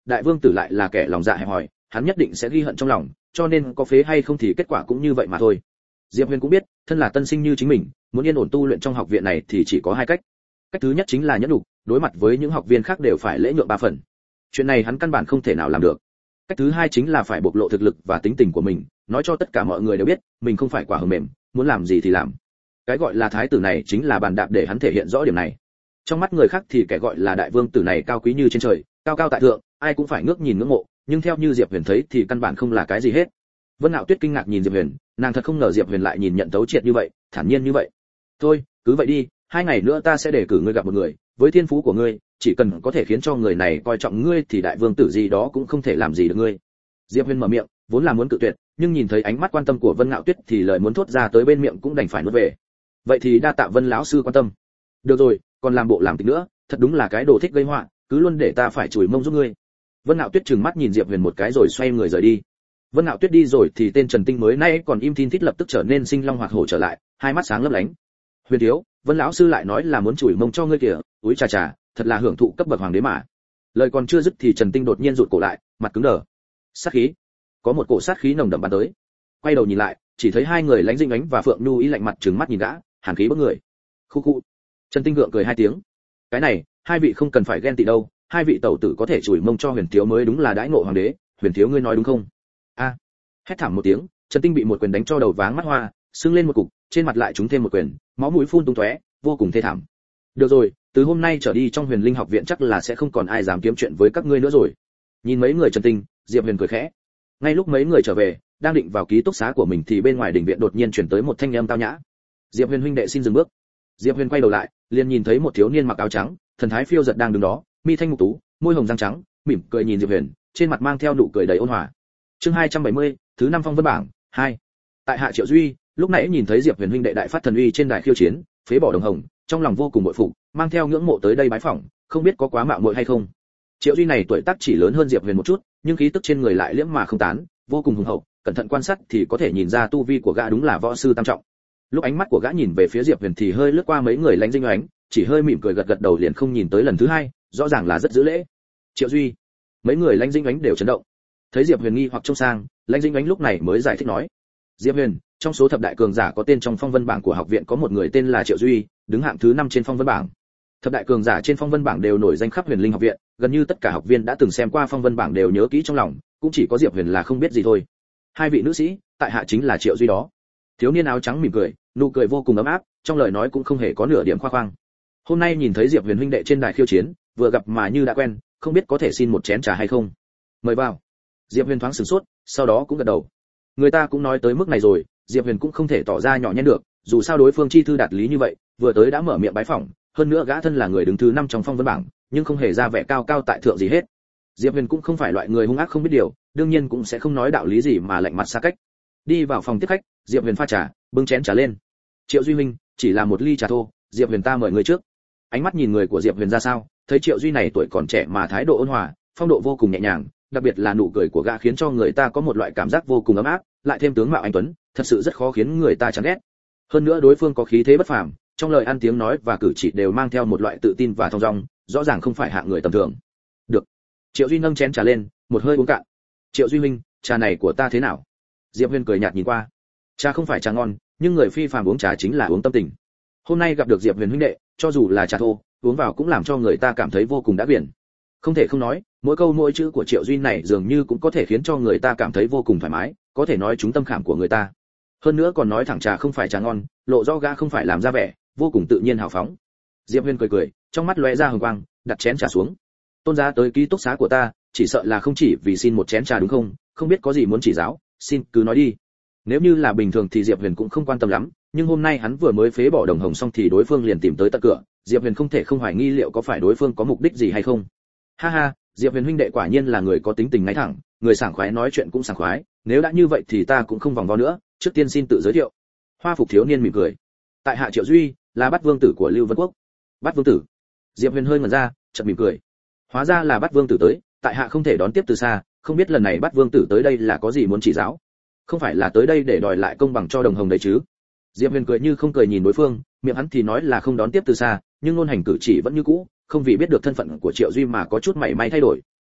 Speaker 1: đại vương tử lại là kẻ lòng dạ hẹp hòi, hắn nhất định sẽ ghi hận trong lòng, cho nên có phế hay không thì kết quả cũng như vậy mà thôi. Diệp Huyền cũng biết, thân là tân sinh như chính mình, muốn yên ổn tu luyện trong học viện này thì chỉ có hai cách. Cách thứ nhất chính là nhẫn nhục, đối mặt với những học viên khác đều phải lễ nhượng ba phần. Chuyện này hắn căn bản không thể nào làm được. Cách thứ hai chính là phải bộc lộ thực lực và tính tình của mình, nói cho tất cả mọi người đều biết, mình không phải quả hờ mềm, muốn làm gì thì làm. Cái gọi là thái tử này chính là bàn đạp để hắn thể hiện rõ điểm này. Trong mắt người khác thì kẻ gọi là đại vương tử này cao quý như trên trời, cao cao tại thượng, ai cũng phải ngước nhìn ngưỡng mộ, nhưng theo như Diệp Huyền thấy thì căn bản không là cái gì hết. Vân Nạo Tuyết kinh ngạc nhìn Diệp Huyền, nàng thật không ngờ Diệp Huyền lại nhìn nhận tấu triệt như vậy, thản nhiên như vậy. Thôi, cứ vậy đi, hai ngày nữa ta sẽ đề cử ngươi gặp một người, với thiên phú của ngươi, chỉ cần có thể khiến cho người này coi trọng ngươi thì đại vương tử gì đó cũng không thể làm gì được ngươi. Diệp Huyền mở miệng, vốn là muốn cự tuyệt, nhưng nhìn thấy ánh mắt quan tâm của Vân Nạo Tuyết thì lời muốn thốt ra tới bên miệng cũng đành phải nuốt về. Vậy thì đa tạ Vân lão sư quan tâm. Được rồi, còn làm bộ làm tịch nữa, thật đúng là cái đồ thích gây họa, cứ luôn để ta phải chùi mông giúp ngươi. Vân Nạo Tuyết trừng mắt nhìn Diệp Huyền một cái rồi xoay người rời đi. Vân Nạo Tuyết đi rồi thì tên Trần Tinh mới nay còn im thin thít lập tức trở nên sinh long hoạt hổ trở lại, hai mắt sáng lấp lánh. Huyền thiếu, Vân lão sư lại nói là muốn chùi mông cho ngươi kìa, úi chà chà, thật là hưởng thụ cấp bậc hoàng đế mà. Lời còn chưa dứt thì Trần Tinh đột nhiên rụt cổ lại, mặt cứng đờ. Sát khí, có một cổ sát khí nồng đậm bắn tới. Quay đầu nhìn lại, chỉ thấy hai người Lãnh Dĩnh Ánh và Phượng Nhu ý lạnh mặt trừng mắt nhìn gã, hàn khí bức người. Khu khu. Trần Tinh gượng cười hai tiếng. Cái này, hai vị không cần phải ghen tị đâu, hai vị tẩu tử có thể chùi mông cho Huyền thiếu mới đúng là đãi ngộ hoàng đế, Huyền thiếu ngươi nói đúng không? A. Hét thảm một tiếng, Trần Tinh bị một quyền đánh cho đầu váng mắt hoa, sưng lên một cục, trên mặt lại trúng thêm một quyền, máu mũi phun tung tóe, vô cùng thê thảm. Được rồi, từ hôm nay trở đi trong Huyền Linh học viện chắc là sẽ không còn ai dám kiếm chuyện với các ngươi nữa rồi. Nhìn mấy người Trần Tinh, Diệp Huyền cười khẽ. Ngay lúc mấy người trở về, đang định vào ký túc xá của mình thì bên ngoài đình viện đột nhiên truyền tới một thanh âm tao nhã. Diệp Huyền huynh đệ xin dừng bước. Diệp Huyền quay đầu lại, liền nhìn thấy một thiếu niên mặc áo trắng, thần thái phiêu dật đang đứng đó, mi thanh mục tú, môi hồng răng trắng, mỉm cười nhìn Diệp Huyền, trên mặt mang theo nụ cười đầy ôn hòa. Chương hai trăm bảy mươi, thứ năm phong vân bảng hai. Tại hạ Triệu Duy, lúc nãy nhìn thấy Diệp Huyền huynh đệ đại phát thần uy trên đài khiêu chiến, phế bỏ đồng hồng, trong lòng vô cùng bội phục, mang theo ngưỡng mộ tới đây bái phỏng, không biết có quá mạo muội hay không. Triệu Duy này tuổi tác chỉ lớn hơn Diệp Huyền một chút, nhưng khí tức trên người lại liễm mà không tán, vô cùng hùng hậu, cẩn thận quan sát thì có thể nhìn ra tu vi của gã đúng là võ sư tam trọng. Lúc ánh mắt của gã nhìn về phía Diệp Huyền thì hơi lướt qua mấy người Lãnh Dĩnh Ánh, chỉ hơi mỉm cười gật gật đầu liền không nhìn tới lần thứ hai, rõ ràng là rất giữ lễ. Triệu Duy, mấy người Lãnh Dĩnh Ánh đều chấn động. Thấy Diệp Huyền nghi hoặc trông sang, Lãnh Dĩnh Ánh lúc này mới giải thích nói: Diệp Huyền, trong số thập đại cường giả có tên trong phong vân bảng của học viện có một người tên là Triệu Duy, đứng hạng thứ năm trên phong vân bảng. Thập đại cường giả trên phong vân bảng đều nổi danh khắp Huyền Linh học viện, gần như tất cả học viên đã từng xem qua phong vân bảng đều nhớ kỹ trong lòng, cũng chỉ có Diệp Huyền là không biết gì thôi. Hai vị nữ sĩ, tại hạ chính là Triệu Duy đó. Thiếu niên áo trắng mỉm cười, nụ cười vô cùng ấm áp, trong lời nói cũng không hề có nửa điểm khoa khoang. Hôm nay nhìn thấy Diệp Huyền huynh đệ trên đài khiêu chiến, vừa gặp mà như đã quen, không biết có thể xin một chén trà hay không? Mời vào. Diệp Huyền thoáng sửng sốt, sau đó cũng gật đầu. Người ta cũng nói tới mức này rồi, Diệp Huyền cũng không thể tỏ ra nhỏ nhen được, dù sao đối phương chi thư đạt lý như vậy, vừa tới đã mở miệng bái phỏng, hơn nữa gã thân là người đứng thứ năm trong phong vân bảng, nhưng không hề ra vẻ cao cao tại thượng gì hết. Diệp Huyền cũng không phải loại người hung ác không biết điều, đương nhiên cũng sẽ không nói đạo lý gì mà lạnh mặt xa cách. Đi vào phòng tiếp khách, Diệp Huyền pha trà, bưng chén trà lên. Triệu Duy huynh, chỉ là một ly trà thô, Diệp Huyền ta mời người trước. Ánh mắt nhìn người của Diệp Huyền ra sao, thấy Triệu Duy này tuổi còn trẻ mà thái độ ôn hòa, phong độ vô cùng nhẹ nhàng, đặc biệt là nụ cười của gã khiến cho người ta có một loại cảm giác vô cùng ấm áp, lại thêm tướng mạo anh tuấn, thật sự rất khó khiến người ta chán ghét. Hơn nữa đối phương có khí thế bất phàm, trong lời ăn tiếng nói và cử chỉ đều mang theo một loại tự tin và thong dong, rõ ràng không phải hạng người tầm thường. Được. Triệu Duy nâng chén trà lên, một hơi uống cạn. Triệu Duy huynh, trà này của ta thế nào? Diệp Huyền cười nhạt nhìn qua. Trà không phải trà ngon, nhưng người phi phàm uống trà chính là uống tâm tình. Hôm nay gặp được Diệp Huyền huynh đệ, cho dù là trà thô, uống vào cũng làm cho người ta cảm thấy vô cùng đã quyển. Không thể không nói, mỗi câu mỗi chữ của Triệu Duy này dường như cũng có thể khiến cho người ta cảm thấy vô cùng thoải mái, có thể nói trúng tâm khảm của người ta. Hơn nữa còn nói thẳng trà không phải trà ngon, lộ rõ gã không phải làm ra vẻ, vô cùng tự nhiên hào phóng. Diệp Huyền cười cười, trong mắt lóe ra hừng quang, đặt chén trà xuống. Tôn giá tới ký túc xá của ta, chỉ sợ là không chỉ vì xin một chén trà đúng không? Không biết có gì muốn chỉ giáo, xin cứ nói đi. Nếu như là bình thường thì Diệp Huyền cũng không quan tâm lắm, nhưng hôm nay hắn vừa mới phế bỏ đồng hồng xong thì đối phương liền tìm tới tận cửa, Diệp Huyền không thể không hoài nghi liệu có phải đối phương có mục đích gì hay không. Ha ha, Diệp Huyền huynh đệ quả nhiên là người có tính tình ngay thẳng, người sảng khoái nói chuyện cũng sảng khoái, nếu đã như vậy thì ta cũng không vòng vo nữa, trước tiên xin tự giới thiệu. Hoa phục thiếu niên mỉm cười. Tại hạ Triệu Duy, là Bát Vương tử của Lưu Vân Quốc. Bát Vương tử? Diệp Huyền hơi ngẩn ra, chợt mỉm cười. Hóa ra là Bát Vương tử tới, tại hạ không thể đón tiếp từ xa, không biết lần này Bát Vương tử tới đây là có gì muốn chỉ giáo. Không phải là tới đây để đòi lại công bằng cho đồng hồng đấy chứ? Diệp Huyền cười như không cười nhìn đối phương, miệng hắn thì nói là không đón tiếp từ xa, nhưng ngôn hành cử chỉ vẫn như cũ, không vì biết được thân phận của Triệu Duy mà có chút mảy may thay đổi.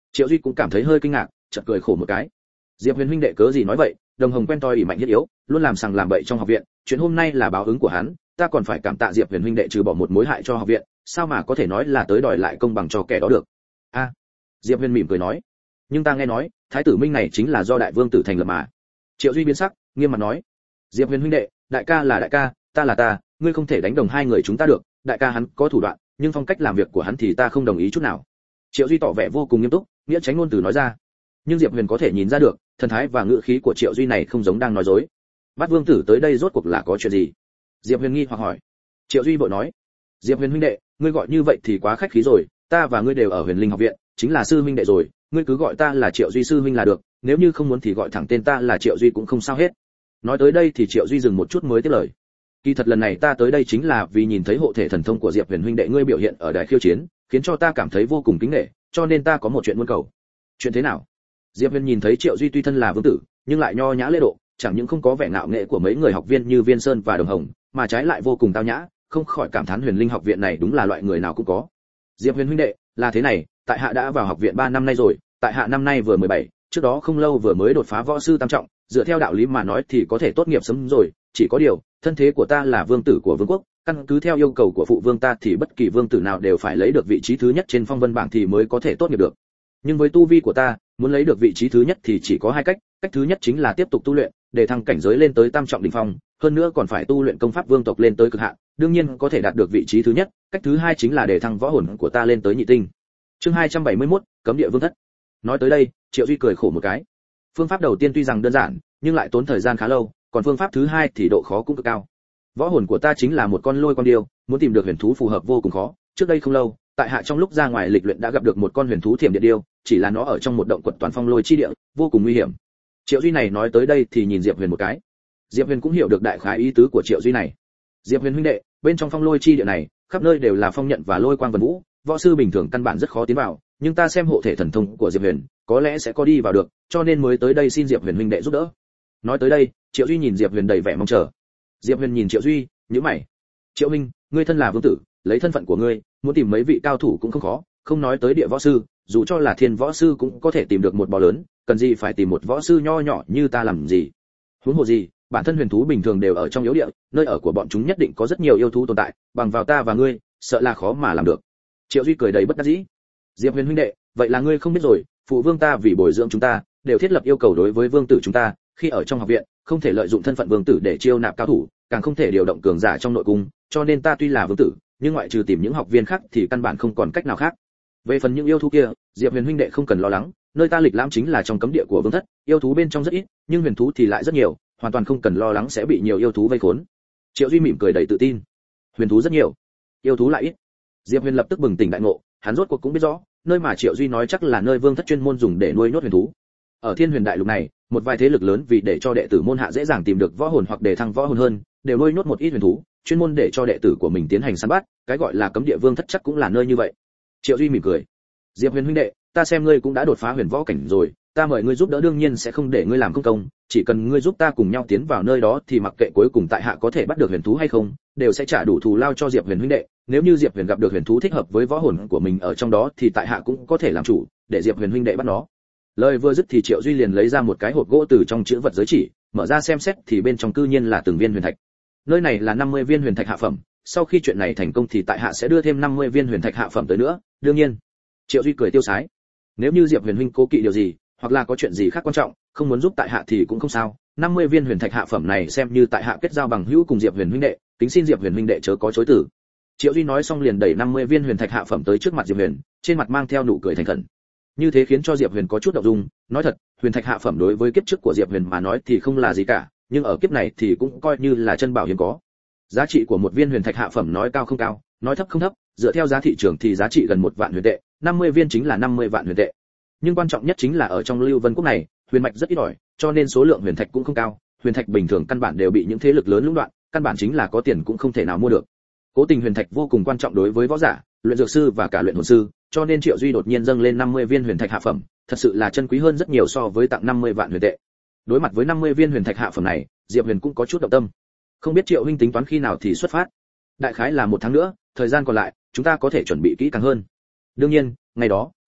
Speaker 1: Triệu Duy cũng cảm thấy hơi kinh ngạc, chợt cười khổ một cái. Diệp Huyền huynh đệ cớ gì nói vậy, đồng hồng quen toi ỷ mạnh thiết yếu, luôn làm sằng làm bậy trong học viện, chuyện hôm nay là báo ứng của hắn, ta còn phải cảm tạ Diệp Huyền huynh đệ trừ bỏ một mối hại cho học viện, sao mà có thể nói là tới đòi lại công bằng cho kẻ đó được. A, à, Diệp Huyền mỉm cười nói, nhưng ta nghe nói, thái tử Minh này chính là do đại vương tử thành lập mà. Triệu Duy biến sắc, nghiêm mặt nói, Diệp Huyền huynh đệ, đại ca là đại ca, ta là ta, ngươi không thể đánh đồng hai người chúng ta được, đại ca hắn có thủ đoạn, nhưng phong cách làm việc của hắn thì ta không đồng ý chút nào. Triệu Duy tỏ vẻ vô cùng nghiêm túc, nghĩa tránh ngôn từ nói ra. Nhưng Diệp Huyền có thể nhìn ra được, thần thái và ngữ khí của Triệu Duy này không giống đang nói dối. Bát vương tử tới đây rốt cuộc là có chuyện gì? Diệp Huyền nghi hoặc hỏi. Triệu Duy vội nói, Diệp Huyền huynh đệ, ngươi gọi như vậy thì quá khách khí rồi, ta và ngươi đều ở Huyền Linh học viện, chính là sư huynh đệ rồi, ngươi cứ gọi ta là Triệu Duy sư huynh là được, nếu như không muốn thì gọi thẳng tên ta là Triệu Duy cũng không sao hết. Nói tới đây thì Triệu Duy dừng một chút mới tiếp lời. Kỳ thật lần này ta tới đây chính là vì nhìn thấy hộ thể thần thông của Diệp Huyền huynh đệ ngươi biểu hiện ở đài khiêu chiến, khiến cho ta cảm thấy vô cùng kính nể, cho nên ta có một chuyện muốn cầu. Chuyện thế nào? Diệp Huyền nhìn thấy Triệu Duy tuy thân là vương tử, nhưng lại nho nhã lễ độ, chẳng những không có vẻ ngạo nghễ của mấy người học viên như Viên Sơn và Đồng Hồng, mà trái lại vô cùng tao nhã, không khỏi cảm thán Huyền Linh học viện này đúng là loại người nào cũng có. Diệp Huyền huynh đệ, là thế này, tại hạ đã vào học viện ba năm nay rồi, tại hạ năm nay vừa mười bảy, trước đó không lâu vừa mới đột phá võ sư tam trọng, dựa theo đạo lý mà nói thì có thể tốt nghiệp sớm rồi, chỉ có điều, thân thế của ta là vương tử của vương quốc, căn cứ theo yêu cầu của phụ vương ta thì bất kỳ vương tử nào đều phải lấy được vị trí thứ nhất trên phong vân bảng thì mới có thể tốt nghiệp được. Nhưng với tu vi của ta, muốn lấy được vị trí thứ nhất thì chỉ có hai cách, cách thứ nhất chính là tiếp tục tu luyện, để thăng cảnh giới lên tới tam trọng đỉnh phong, hơn nữa còn phải tu luyện công pháp vương tộc lên tới cực hạn, đương nhiên có thể đạt được vị trí thứ nhất, cách thứ hai chính là để thăng võ hồn của ta lên tới nhị tinh. Chương hai trăm bảy mươi mốt, cấm địa vương thất. Nói tới đây, Triệu Duy cười khổ một cái. Phương pháp đầu tiên tuy rằng đơn giản, nhưng lại tốn thời gian khá lâu, còn phương pháp thứ hai thì độ khó cũng cực cao. Võ hồn của ta chính là một con lôi con điêu, muốn tìm được huyền thú phù hợp vô cùng khó. Trước đây không lâu, tại hạ trong lúc ra ngoài lịch luyện đã gặp được một con huyền thú thiểm điện điêu, chỉ là nó ở trong một động quật toàn phong lôi chi địa, vô cùng nguy hiểm. Triệu Duy này nói tới đây thì nhìn Diệp Huyền một cái. Diệp Huyền cũng hiểu được đại khái ý tứ của Triệu Duy này. Diệp Huyền huynh đệ, bên trong phong lôi chi địa này, khắp nơi đều là phong nhận và lôi quang vần vũ, võ sư bình thường căn bản rất khó tiến vào, nhưng ta xem hộ thể thần thông của Diệp Huyền, có lẽ sẽ có đi vào được, cho nên mới tới đây xin Diệp Huyền huynh đệ giúp đỡ. Nói tới đây, Triệu Duy nhìn Diệp Huyền đầy vẻ mong chờ. Diệp Huyền nhìn Triệu Duy, nhíu mày. Triệu huynh, ngươi thân là vương tử, lấy thân phận của ngươi, muốn tìm mấy vị cao thủ cũng không khó, không nói tới địa võ sư, dù cho là thiên võ sư cũng có thể tìm được một bò lớn, cần gì phải tìm một võ sư nho nhỏ như ta làm gì? Huống hồ gì, bản thân huyền thú bình thường đều ở trong yếu địa, nơi ở của bọn chúng nhất định có rất nhiều yêu thú tồn tại, bằng vào ta và ngươi, sợ là khó mà làm được. Triệu Duy cười đầy bất đắc dĩ. Diệp Huyền huynh đệ, vậy là ngươi không biết rồi, phụ vương ta vì bồi dưỡng chúng ta, đều thiết lập yêu cầu đối với vương tử chúng ta, khi ở trong học viện, không thể lợi dụng thân phận vương tử để chiêu nạp cao thủ, càng không thể điều động cường giả trong nội cung, cho nên ta tuy là vương tử, nhưng ngoại trừ tìm những học viên khác thì căn bản không còn cách nào khác. Về phần những yêu thú kia, Diệp Huyền huynh đệ không cần lo lắng, nơi ta lịch lãm chính là trong cấm địa của vương thất, yêu thú bên trong rất ít, nhưng huyền thú thì lại rất nhiều, hoàn toàn không cần lo lắng sẽ bị nhiều yêu thú vây khốn. Triệu Duy mỉm cười đầy tự tin. Huyền thú rất nhiều, yêu thú lại ít. Diệp Huyền lập tức bừng tỉnh đại ngộ, hắn rốt cuộc cũng biết rõ, nơi mà Triệu Duy nói chắc là nơi vương thất chuyên môn dùng để nuôi nhốt huyền thú. Ở Thiên Huyền đại lục này, một vài thế lực lớn vì để cho đệ tử môn hạ dễ dàng tìm được võ hồn hoặc để thăng võ hồn hơn, đều nuôi nhốt một ít huyền thú, chuyên môn để cho đệ tử của mình tiến hành săn bắt, cái gọi là cấm địa vương thất chắc cũng là nơi như vậy. Triệu Duy mỉm cười. Diệp Huyền huynh đệ, ta xem ngươi cũng đã đột phá huyền võ cảnh rồi, ta mời ngươi giúp đỡ đương nhiên sẽ không để ngươi làm công công, chỉ cần ngươi giúp ta cùng nhau tiến vào nơi đó thì mặc kệ cuối cùng tại hạ có thể bắt được huyền thú hay không, đều sẽ trả đủ thù lao cho Diệp Huyền huynh đệ, nếu như Diệp Huyền gặp được huyền thú thích hợp với võ hồn của mình ở trong đó thì tại hạ cũng có thể làm chủ, để Diệp Huyền huynh đệ bắt nó. Lời vừa dứt thì Triệu Duy liền lấy ra một cái hộp gỗ từ trong chữ vật giới chỉ, mở ra xem xét thì bên trong cư nhiên là từng viên huyền thạch. Nơi này là năm mươi viên huyền thạch hạ phẩm, sau khi chuyện này thành công thì tại hạ sẽ đưa thêm năm mươi viên huyền thạch hạ phẩm tới nữa, đương nhiên. Triệu Duy cười tiêu sái. Nếu như Diệp Huyền huynh cố kỵ điều gì, hoặc là có chuyện gì khác quan trọng, không muốn giúp tại hạ thì cũng không sao, năm mươi viên huyền thạch hạ phẩm này xem như tại hạ kết giao bằng hữu cùng Diệp Huyền huynh đệ, kính xin Diệp Huyền huynh đệ chớ có chối từ. Triệu Duy nói xong liền đẩy năm mươi viên huyền thạch hạ phẩm tới trước mặt Diệp Huyền, trên mặt mang theo nụ cười thành khẩn. Như thế khiến cho Diệp Huyền có chút động dung, nói thật, huyền thạch hạ phẩm đối với kiếp trước của Diệp Huyền mà nói thì không là gì cả, nhưng ở kiếp này thì cũng coi như là chân bảo hiếm có. Giá trị của một viên huyền thạch hạ phẩm nói cao không cao, nói thấp không thấp, dựa theo giá thị trường thì giá trị gần một vạn huyền tệ, năm mươi viên chính là năm mươi vạn huyền tệ. Nhưng quan trọng nhất chính là ở trong Lưu Vân quốc này, huyền mạch rất ít ỏi, cho nên số lượng huyền thạch cũng không cao, huyền thạch bình thường căn bản đều bị những thế lực lớn lũng đoạn, căn bản chính là có tiền cũng không thể nào mua được. Cố tình huyền thạch vô cùng quan trọng đối với võ giả, luyện dược sư và cả luyện hồn sư, cho nên Triệu Duy đột nhiên dâng lên năm mươi viên huyền thạch hạ phẩm, thật sự là chân quý hơn rất nhiều so với tặng năm mươi vạn huyền tệ. Đối mặt với năm mươi viên huyền thạch hạ phẩm này, Diệp Huyền cũng có chút động tâm. Không biết Triệu huynh tính toán khi nào thì xuất phát? Đại khái là một tháng nữa, thời gian còn lại, chúng ta có thể chuẩn bị kỹ càng hơn. Đương nhiên, ngày đó,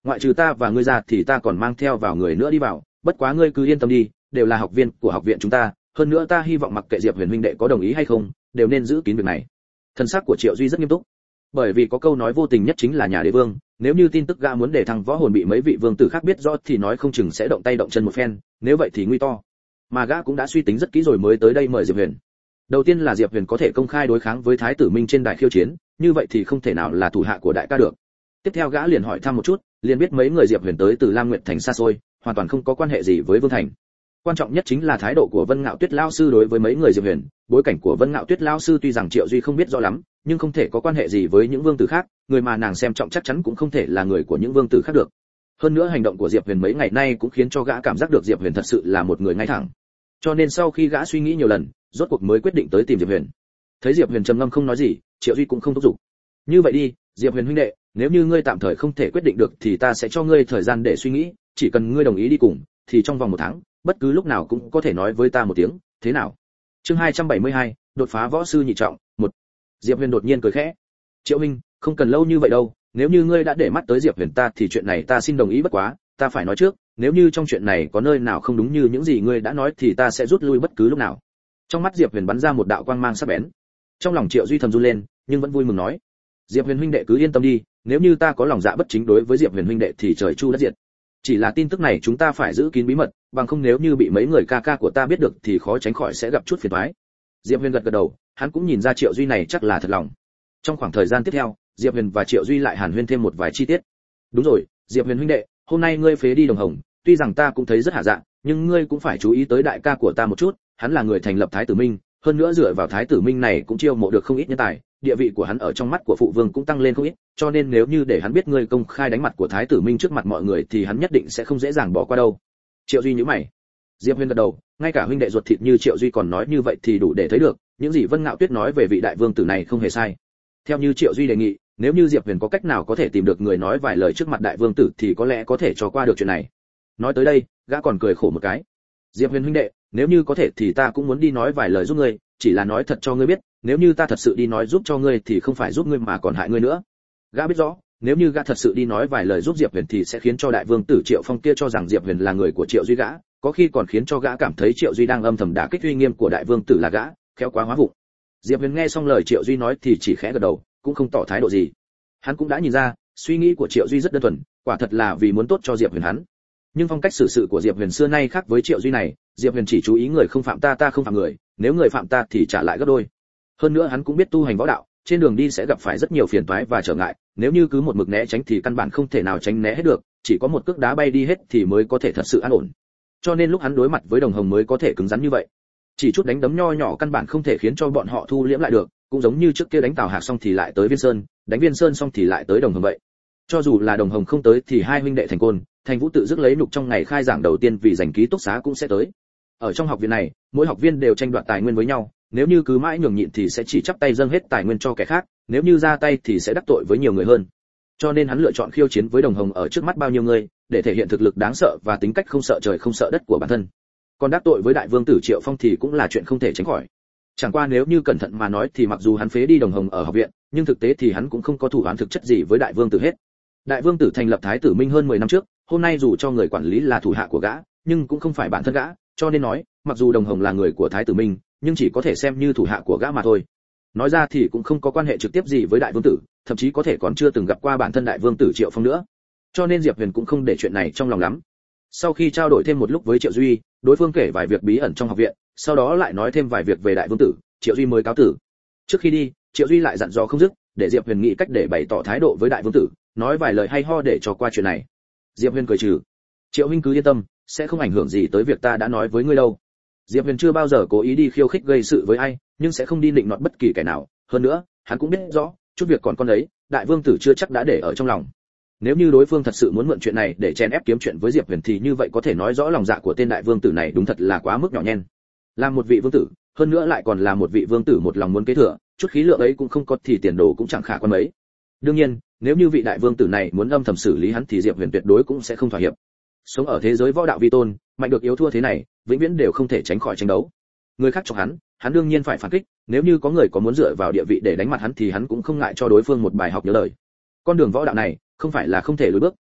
Speaker 1: ngoại trừ ta và ngươi ra thì ta còn mang theo vào người nữa đi vào, bất quá ngươi cứ yên tâm đi, đều là học viên của học viện chúng ta, hơn nữa ta hy vọng mặc kệ Diệp Huyền huynh đệ có đồng ý hay không, đều nên giữ kín việc này. Thân xác của Triệu Duy rất nghiêm túc, bởi vì có câu nói vô tình nhất chính là nhà đế vương, nếu như tin tức gã muốn để thằng võ hồn bị mấy vị vương tử khác biết rõ thì nói không chừng sẽ động tay động chân một phen, nếu vậy thì nguy to. Mà gã cũng đã suy tính rất kỹ rồi mới tới đây mời Diệp Huyền. Đầu tiên là Diệp Huyền có thể công khai đối kháng với Thái tử Minh trên đài khiêu chiến, như vậy thì không thể nào là thủ hạ của đại ca được. Tiếp theo gã liền hỏi thăm một chút, liền biết mấy người Diệp Huyền tới từ Lam Nguyệt thành xa xôi, hoàn toàn không có quan hệ gì với Vương thành. Quan trọng nhất chính là thái độ của Vân Ngạo Tuyết lão sư đối với mấy người Diệp Huyền, bối cảnh của Vân Ngạo Tuyết lão sư tuy rằng Triệu Duy không biết rõ lắm, nhưng không thể có quan hệ gì với những vương tử khác, người mà nàng xem trọng chắc chắn cũng không thể là người của những vương tử khác được. Hơn nữa hành động của Diệp Huyền mấy ngày nay cũng khiến cho gã cảm giác được Diệp Huyền thật sự là một người ngay thẳng. Cho nên sau khi gã suy nghĩ nhiều lần, rốt cuộc mới quyết định tới tìm Diệp Huyền. Thấy Diệp Huyền trầm ngâm không nói gì, Triệu Duy cũng không thúc giục. Như vậy đi, Diệp Huyền huynh đệ, nếu như ngươi tạm thời không thể quyết định được thì ta sẽ cho ngươi thời gian để suy nghĩ, chỉ cần ngươi đồng ý đi cùng, thì trong vòng một tháng, bất cứ lúc nào cũng có thể nói với ta một tiếng, thế nào? Chương hai trăm bảy mươi hai, đột phá võ sư nhị trọng, một. Diệp Huyền đột nhiên cười khẽ. Triệu huynh, không cần lâu như vậy đâu, nếu như ngươi đã để mắt tới Diệp Huyền ta thì chuyện này ta xin đồng ý bất quá, ta phải nói trước, nếu như trong chuyện này có nơi nào không đúng như những gì ngươi đã nói thì ta sẽ rút lui bất cứ lúc nào. Trong mắt Diệp Huyền bắn ra một đạo quang mang sắc bén. Trong lòng Triệu Duy thầm run lên, nhưng vẫn vui mừng nói: Diệp Huyền huynh đệ cứ yên tâm đi, nếu như ta có lòng dạ bất chính đối với Diệp Huyền huynh đệ thì trời chu đất diệt. Chỉ là tin tức này chúng ta phải giữ kín bí mật, bằng không nếu như bị mấy người ca ca của ta biết được thì khó tránh khỏi sẽ gặp chút phiền toái. Diệp Huyền gật gật đầu, hắn cũng nhìn ra Triệu Duy này chắc là thật lòng. Trong khoảng thời gian tiếp theo, Diệp Huyền và Triệu Duy lại hàn huyên thêm một vài chi tiết. Đúng rồi, Diệp Huyền huynh đệ, hôm nay ngươi phế đi Đồng Hồng, tuy rằng ta cũng thấy rất hạ dạ, nhưng ngươi cũng phải chú ý tới đại ca của ta một chút, hắn là người thành lập Thái tử Minh, hơn nữa dựa vào Thái tử Minh này cũng chiêu mộ được không ít nhân tài, địa vị của hắn ở trong mắt của phụ vương cũng tăng lên không ít, cho nên nếu như để hắn biết ngươi công khai đánh mặt của Thái tử Minh trước mặt mọi người thì hắn nhất định sẽ không dễ dàng bỏ qua đâu. Triệu Duy nhíu mày. Diệp Huyền gật đầu, ngay cả huynh đệ ruột thịt như Triệu Duy còn nói như vậy thì đủ để thấy được, những gì Vân Ngạo Tuyết nói về vị đại vương tử này không hề sai. Theo như Triệu Duy đề nghị, nếu như Diệp Huyền có cách nào có thể tìm được người nói vài lời trước mặt đại vương tử thì có lẽ có thể cho qua được chuyện này. Nói tới đây, gã còn cười khổ một cái. Diệp Huyền huynh đệ, nếu như có thể thì ta cũng muốn đi nói vài lời giúp ngươi, chỉ là nói thật cho ngươi biết, nếu như ta thật sự đi nói giúp cho ngươi thì không phải giúp ngươi mà còn hại ngươi nữa. Gã biết rõ, nếu như gã thật sự đi nói vài lời giúp Diệp Huyền thì sẽ khiến cho đại vương tử Triệu Phong kia cho rằng Diệp Huyền là người của Triệu Duy gã, có khi còn khiến cho gã cảm thấy Triệu Duy đang âm thầm đả kích uy nghiêm của đại vương tử là gã, khéo quá hóa vụng. Diệp Huyền nghe xong lời Triệu Duy nói thì chỉ khẽ gật đầu, cũng không tỏ thái độ gì. Hắn cũng đã nhìn ra, suy nghĩ của Triệu Duy rất đơn thuần, quả thật là vì muốn tốt cho Diệp Huyền hắn. Nhưng phong cách xử sự của Diệp Huyền xưa nay khác với Triệu Duy này, Diệp Huyền chỉ chú ý người không phạm ta ta không phạm người, nếu người phạm ta thì trả lại gấp đôi. Hơn nữa hắn cũng biết tu hành võ đạo, trên đường đi sẽ gặp phải rất nhiều phiền toái và trở ngại, nếu như cứ một mực né tránh thì căn bản không thể nào tránh né hết được, chỉ có một cước đá bay đi hết thì mới có thể thật sự an ổn. Cho nên lúc hắn đối mặt với Đồng Hồng mới có thể cứng rắn như vậy. Chỉ chút đánh đấm nho nhỏ căn bản không thể khiến cho bọn họ thu liễm lại được, cũng giống như trước kia đánh Tào Hạc xong thì lại tới Viên Sơn, đánh Viên Sơn xong thì lại tới Đồng Hồng vậy. Cho dù là Đồng Hồng không tới thì hai huynh đệ Thành Côn, Thành Vũ tự dứt lấy nhục trong ngày khai giảng đầu tiên vì giành ký túc xá cũng sẽ tới. Ở trong học viện này, mỗi học viên đều tranh đoạt tài nguyên với nhau, nếu như cứ mãi nhường nhịn thì sẽ chỉ chắp tay dâng hết tài nguyên cho kẻ khác, nếu như ra tay thì sẽ đắc tội với nhiều người hơn. Cho nên hắn lựa chọn khiêu chiến với Đồng Hồng ở trước mắt bao nhiêu người, để thể hiện thực lực đáng sợ và tính cách không sợ trời không sợ đất của bản thân. Còn đắc tội với đại vương tử Triệu Phong thì cũng là chuyện không thể tránh khỏi. Chẳng qua nếu như cẩn thận mà nói thì mặc dù hắn phế đi Đồng Hồng ở học viện, nhưng thực tế thì hắn cũng không có thủ án thực chất gì với đại vương tử hết. Đại vương tử thành lập Thái tử Minh hơn mười năm trước, hôm nay dù cho người quản lý là thủ hạ của gã, nhưng cũng không phải bản thân gã, cho nên nói, mặc dù Đồng Hồng là người của Thái tử Minh, nhưng chỉ có thể xem như thủ hạ của gã mà thôi. Nói ra thì cũng không có quan hệ trực tiếp gì với đại vương tử, thậm chí có thể còn chưa từng gặp qua bản thân đại vương tử Triệu Phong nữa. Cho nên Diệp Huyền cũng không để chuyện này trong lòng lắm. Sau khi trao đổi thêm một lúc với Triệu Duy, đối phương kể vài việc bí ẩn trong học viện, sau đó lại nói thêm vài việc về đại vương tử, Triệu Duy mới cáo tử. Trước khi đi, Triệu Duy lại dặn dò không dứt, để Diệp Huyền nghĩ cách để bày tỏ thái độ với đại vương tử, nói vài lời hay ho để cho qua chuyện này. Diệp Huyền cười trừ. Triệu huynh cứ yên tâm, sẽ không ảnh hưởng gì tới việc ta đã nói với ngươi đâu. Diệp Huyền chưa bao giờ cố ý đi khiêu khích gây sự với ai, nhưng sẽ không đi định nọt bất kỳ kẻ nào, hơn nữa, hắn cũng biết rõ, chút việc còn con ấy, đại vương tử chưa chắc đã để ở trong lòng. Nếu như đối phương thật sự muốn mượn chuyện này để chen ép kiếm chuyện với Diệp Huyền thì như vậy có thể nói rõ lòng dạ của tên đại vương tử này đúng thật là quá mức nhỏ nhen. Làm một vị vương tử, hơn nữa lại còn là một vị vương tử một lòng muốn kế thừa, chút khí lượng ấy cũng không có thì tiền đồ cũng chẳng khả quan mấy. Đương nhiên, nếu như vị đại vương tử này muốn âm thầm xử lý hắn thì Diệp Huyền tuyệt đối cũng sẽ không thỏa hiệp. Sống ở thế giới võ đạo vi tôn, mạnh được yếu thua thế này, vĩnh viễn đều không thể tránh khỏi tranh đấu. Người khác chọc hắn, hắn đương nhiên phải phản kích, nếu như có người có muốn dựa vào địa vị để đánh mặt hắn thì hắn cũng không ngại cho đối phương một bài học nhớ lời. Con đường võ đạo này, không phải là không thể lùi bước,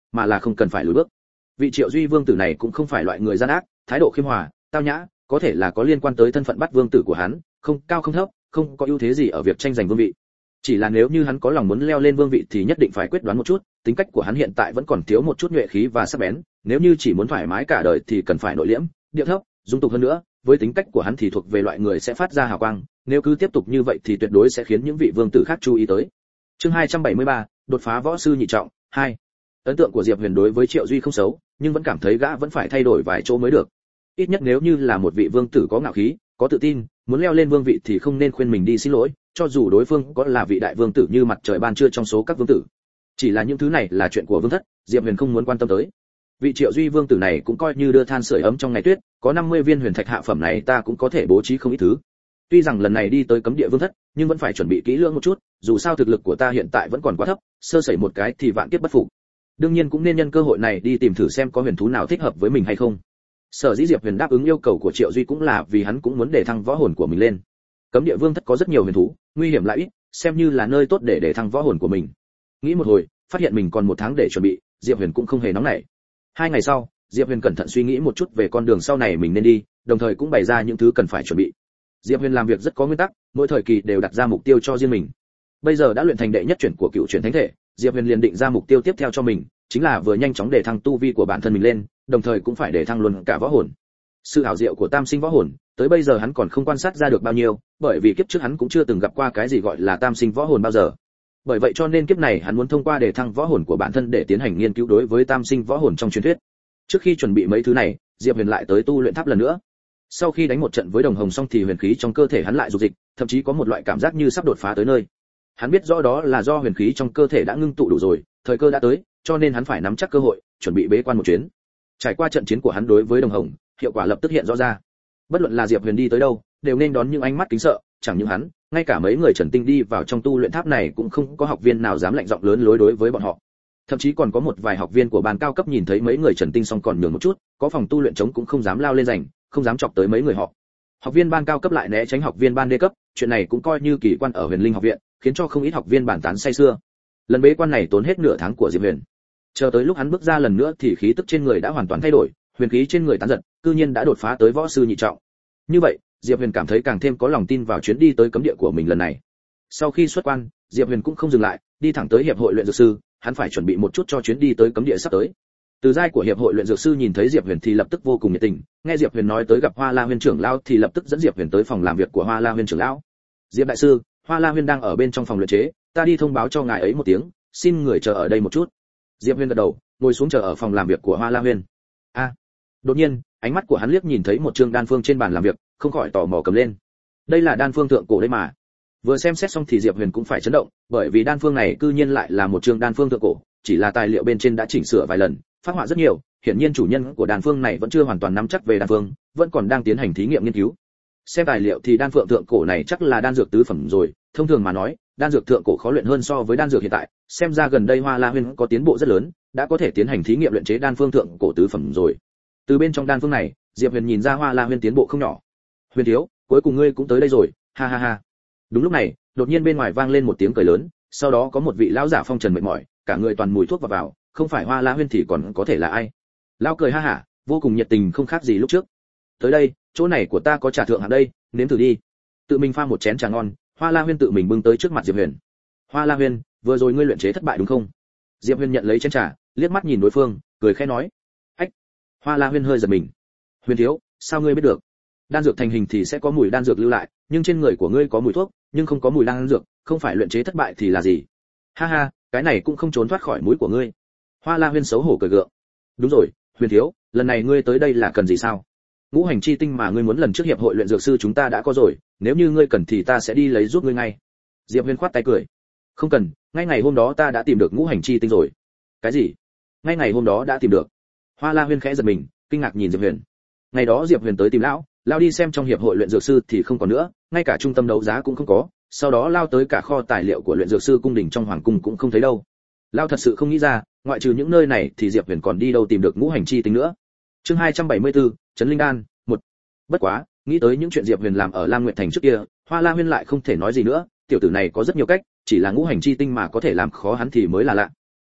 Speaker 1: mà là không cần phải lùi bước. Vị Triệu Duy vương tử này cũng không phải loại người gian ác, thái độ khiêm hòa, tao nhã, có thể là có liên quan tới thân phận bắt vương tử của hắn, không cao không thấp, không có ưu thế gì ở việc tranh giành vương vị. Chỉ là nếu như hắn có lòng muốn leo lên vương vị thì nhất định phải quyết đoán một chút, tính cách của hắn hiện tại vẫn còn thiếu một chút nhuệ khí và sắc bén, nếu như chỉ muốn thoải mái cả đời thì cần phải nội liễm, điệu thấp, dung tục hơn nữa, với tính cách của hắn thì thuộc về loại người sẽ phát ra hào quang, nếu cứ tiếp tục như vậy thì tuyệt đối sẽ khiến những vị vương tử khác chú ý tới. Chương hai trăm bảy mươi ba, đột phá võ sư nhị trọng, hai. Ấn tượng của Diệp Huyền đối với Triệu Duy không xấu, nhưng vẫn cảm thấy gã vẫn phải thay đổi vài chỗ mới được. Ít nhất nếu như là một vị vương tử có ngạo khí, có tự tin, muốn leo lên vương vị thì không nên khuyên mình đi xin lỗi, cho dù đối phương có là vị đại vương tử như mặt trời ban trưa trong số các vương tử. Chỉ là những thứ này là chuyện của vương thất, Diệp Huyền không muốn quan tâm tới. Vị Triệu Duy vương tử này cũng coi như đưa than sưởi ấm trong ngày tuyết, có năm mươi viên huyền thạch hạ phẩm này ta cũng có thể bố trí không ít thứ. Tuy rằng lần này đi tới cấm địa vương thất, nhưng vẫn phải chuẩn bị kỹ lưỡng một chút, dù sao thực lực của ta hiện tại vẫn còn quá thấp, sơ sẩy một cái thì vạn kiếp bất phục. Đương nhiên cũng nên nhân cơ hội này đi tìm thử xem có huyền thú nào thích hợp với mình hay không. Sở dĩ Diệp Huyền đáp ứng yêu cầu của Triệu Duy cũng là vì hắn cũng muốn để thăng võ hồn của mình lên. Cấm địa vương thất có rất nhiều huyền thú, nguy hiểm lại ít, xem như là nơi tốt để để thăng võ hồn của mình. Nghĩ một hồi, phát hiện mình còn một tháng để chuẩn bị, Diệp Huyền cũng không hề nóng nảy. Hai ngày sau, Diệp Huyền cẩn thận suy nghĩ một chút về con đường sau này mình nên đi, đồng thời cũng bày ra những thứ cần phải chuẩn bị. Diệp Huyền làm việc rất có nguyên tắc, mỗi thời kỳ đều đặt ra mục tiêu cho riêng mình. Bây giờ đã luyện thành đệ nhất chuyển của cựu chuyển thánh thể, Diệp Huyền liền định ra mục tiêu tiếp theo cho mình, chính là vừa nhanh chóng để thăng tu vi của bản thân mình lên, đồng thời cũng phải để thăng luôn cả võ hồn. Sự ảo diệu của tam sinh võ hồn, tới bây giờ hắn còn không quan sát ra được bao nhiêu, bởi vì kiếp trước hắn cũng chưa từng gặp qua cái gì gọi là tam sinh võ hồn bao giờ. Bởi vậy cho nên kiếp này hắn muốn thông qua để thăng võ hồn của bản thân để tiến hành nghiên cứu đối với tam sinh võ hồn trong truyền thuyết. Trước khi chuẩn bị mấy thứ này, Diệp Huyền lại tới tu luyện tháp lần nữa. Sau khi đánh một trận với Đồng Hồng xong thì huyền khí trong cơ thể hắn lại dục dịch, thậm chí có một loại cảm giác như sắp đột phá tới nơi. Hắn biết rõ đó là do huyền khí trong cơ thể đã ngưng tụ đủ rồi, thời cơ đã tới, cho nên hắn phải nắm chắc cơ hội, chuẩn bị bế quan một chuyến. Trải qua trận chiến của hắn đối với Đồng Hồng, hiệu quả lập tức hiện rõ ra. Bất luận là Diệp Huyền đi tới đâu, đều nên đón những ánh mắt kính sợ, chẳng những hắn, ngay cả mấy người Trần Tinh đi vào trong tu luyện tháp này cũng không có học viên nào dám lạnh giọng lớn lối đối với bọn họ. Thậm chí còn có một vài học viên của ban cao cấp nhìn thấy mấy người Trần Tinh xong còn nhường một chút, có phòng tu luyện trống cũng không dám lao lên giành, không dám chọc tới mấy người họ. Học viên ban cao cấp lại né tránh học viên ban đê cấp, chuyện này cũng coi như kỳ quan ở Huyền Linh học viện, khiến cho không ít học viên bàn tán say sưa. Lần bế quan này tốn hết nửa tháng của Diệp Huyền. Chờ tới lúc hắn bước ra lần nữa thì khí tức trên người đã hoàn toàn thay đổi, huyền khí trên người tán giật, cư nhiên đã đột phá tới võ sư nhị trọng. Như vậy, Diệp Huyền cảm thấy càng thêm có lòng tin vào chuyến đi tới cấm địa của mình lần này. Sau khi xuất quan, Diệp Huyền cũng không dừng lại, đi thẳng tới hiệp hội luyện dược sư, hắn phải chuẩn bị một chút cho chuyến đi tới cấm địa sắp tới. Từ giai của hiệp hội luyện dược sư nhìn thấy Diệp Huyền thì lập tức vô cùng nhiệt tình, nghe Diệp Huyền nói tới gặp Hoa La Huyên trưởng lão thì lập tức dẫn Diệp Huyền tới phòng làm việc của Hoa La Huyên trưởng lão. Diệp đại sư, Hoa La Huyên đang ở bên trong phòng luyện chế, ta đi thông báo cho ngài ấy một tiếng, xin người chờ ở đây một chút. Diệp Huyền gật đầu, ngồi xuống chờ ở phòng làm việc của Hoa La Huyên. A. Đột nhiên, ánh mắt của hắn liếc nhìn thấy một chương đan phương trên bàn làm việc, không khỏi tò mò cầm lên. Đây là đan phương thượng cổ đấy mà. Vừa xem xét xong thì Diệp Huyền cũng phải chấn động, bởi vì đan phương này cư nhiên lại là một chương đan phương thượng cổ, chỉ là tài liệu bên trên đã chỉnh sửa vài lần, phác họa rất nhiều, hiển nhiên chủ nhân của đan phương này vẫn chưa hoàn toàn nắm chắc về đan phương, vẫn còn đang tiến hành thí nghiệm nghiên cứu. Xem tài liệu thì đan phượng thượng cổ này chắc là đan dược tứ phẩm rồi, thông thường mà nói, đan dược thượng cổ khó luyện hơn so với đan dược hiện tại, xem ra gần đây Hoa La Huyên có tiến bộ rất lớn, đã có thể tiến hành thí nghiệm luyện chế đan phương thượng cổ tứ phẩm rồi. Từ bên trong đan phương này, Diệp Huyền nhìn ra Hoa La Huyên tiến bộ không nhỏ. Huyền thiếu, cuối cùng ngươi cũng tới đây rồi, ha ha ha. Đúng lúc này, đột nhiên bên ngoài vang lên một tiếng cười lớn, sau đó có một vị lão giả phong trần mệt mỏi, cả người toàn mùi thuốc vào vào, không phải Hoa La Huyên thì còn có thể là ai? Lão cười ha hả, vô cùng nhiệt tình không khác gì lúc trước. Tới đây, chỗ này của ta có trà thượng hạng đây, nếm thử đi. Tự mình pha một chén trà ngon, Hoa La Huyên tự mình bưng tới trước mặt Diệp Huyền. Hoa La Huyên, vừa rồi ngươi luyện chế thất bại đúng không? Diệp Huyền nhận lấy chén trà, liếc mắt nhìn đối phương, cười khẽ nói. Ách. Hoa La Huyên hơi giật mình. Huyền thiếu, sao ngươi biết được? Đan dược thành hình thì sẽ có mùi đan dược lưu lại, nhưng trên người của ngươi có mùi thuốc, nhưng không có mùi đan dược, không phải luyện chế thất bại thì là gì? Ha ha, cái này cũng không trốn thoát khỏi mũi của ngươi. Hoa La Huyên xấu hổ cười gượng. Đúng rồi, Huyền thiếu, lần này ngươi tới đây là cần gì sao? Ngũ hành chi tinh mà ngươi muốn lần trước hiệp hội luyện dược sư chúng ta đã có rồi, nếu như ngươi cần thì ta sẽ đi lấy giúp ngươi ngay. Diệp Huyền khoát tay cười. Không cần, ngay ngày hôm đó ta đã tìm được ngũ hành chi tinh rồi. Cái gì? Ngay ngày hôm đó đã tìm được? Hoa La Huyên khẽ giật mình, kinh ngạc nhìn Diệp Huyền. Ngày đó Diệp Huyền tới tìm lão, lao đi xem trong hiệp hội luyện dược sư thì không còn nữa, ngay cả trung tâm đấu giá cũng không có, sau đó lao tới cả kho tài liệu của luyện dược sư cung đình trong hoàng cung cũng không thấy đâu. Lao thật sự không nghĩ ra, ngoại trừ những nơi này thì Diệp Huyền còn đi đâu tìm được ngũ hành chi tinh nữa. Chương hai trăm bảy mươi tư, Trấn Linh Đan, một. Bất quá, nghĩ tới những chuyện Diệp Huyền làm ở Lam Nguyệt Thành trước kia, Hoa La Huyên lại không thể nói gì nữa, tiểu tử này có rất nhiều cách, chỉ là ngũ hành chi tinh mà có thể làm khó hắn thì mới là lạ.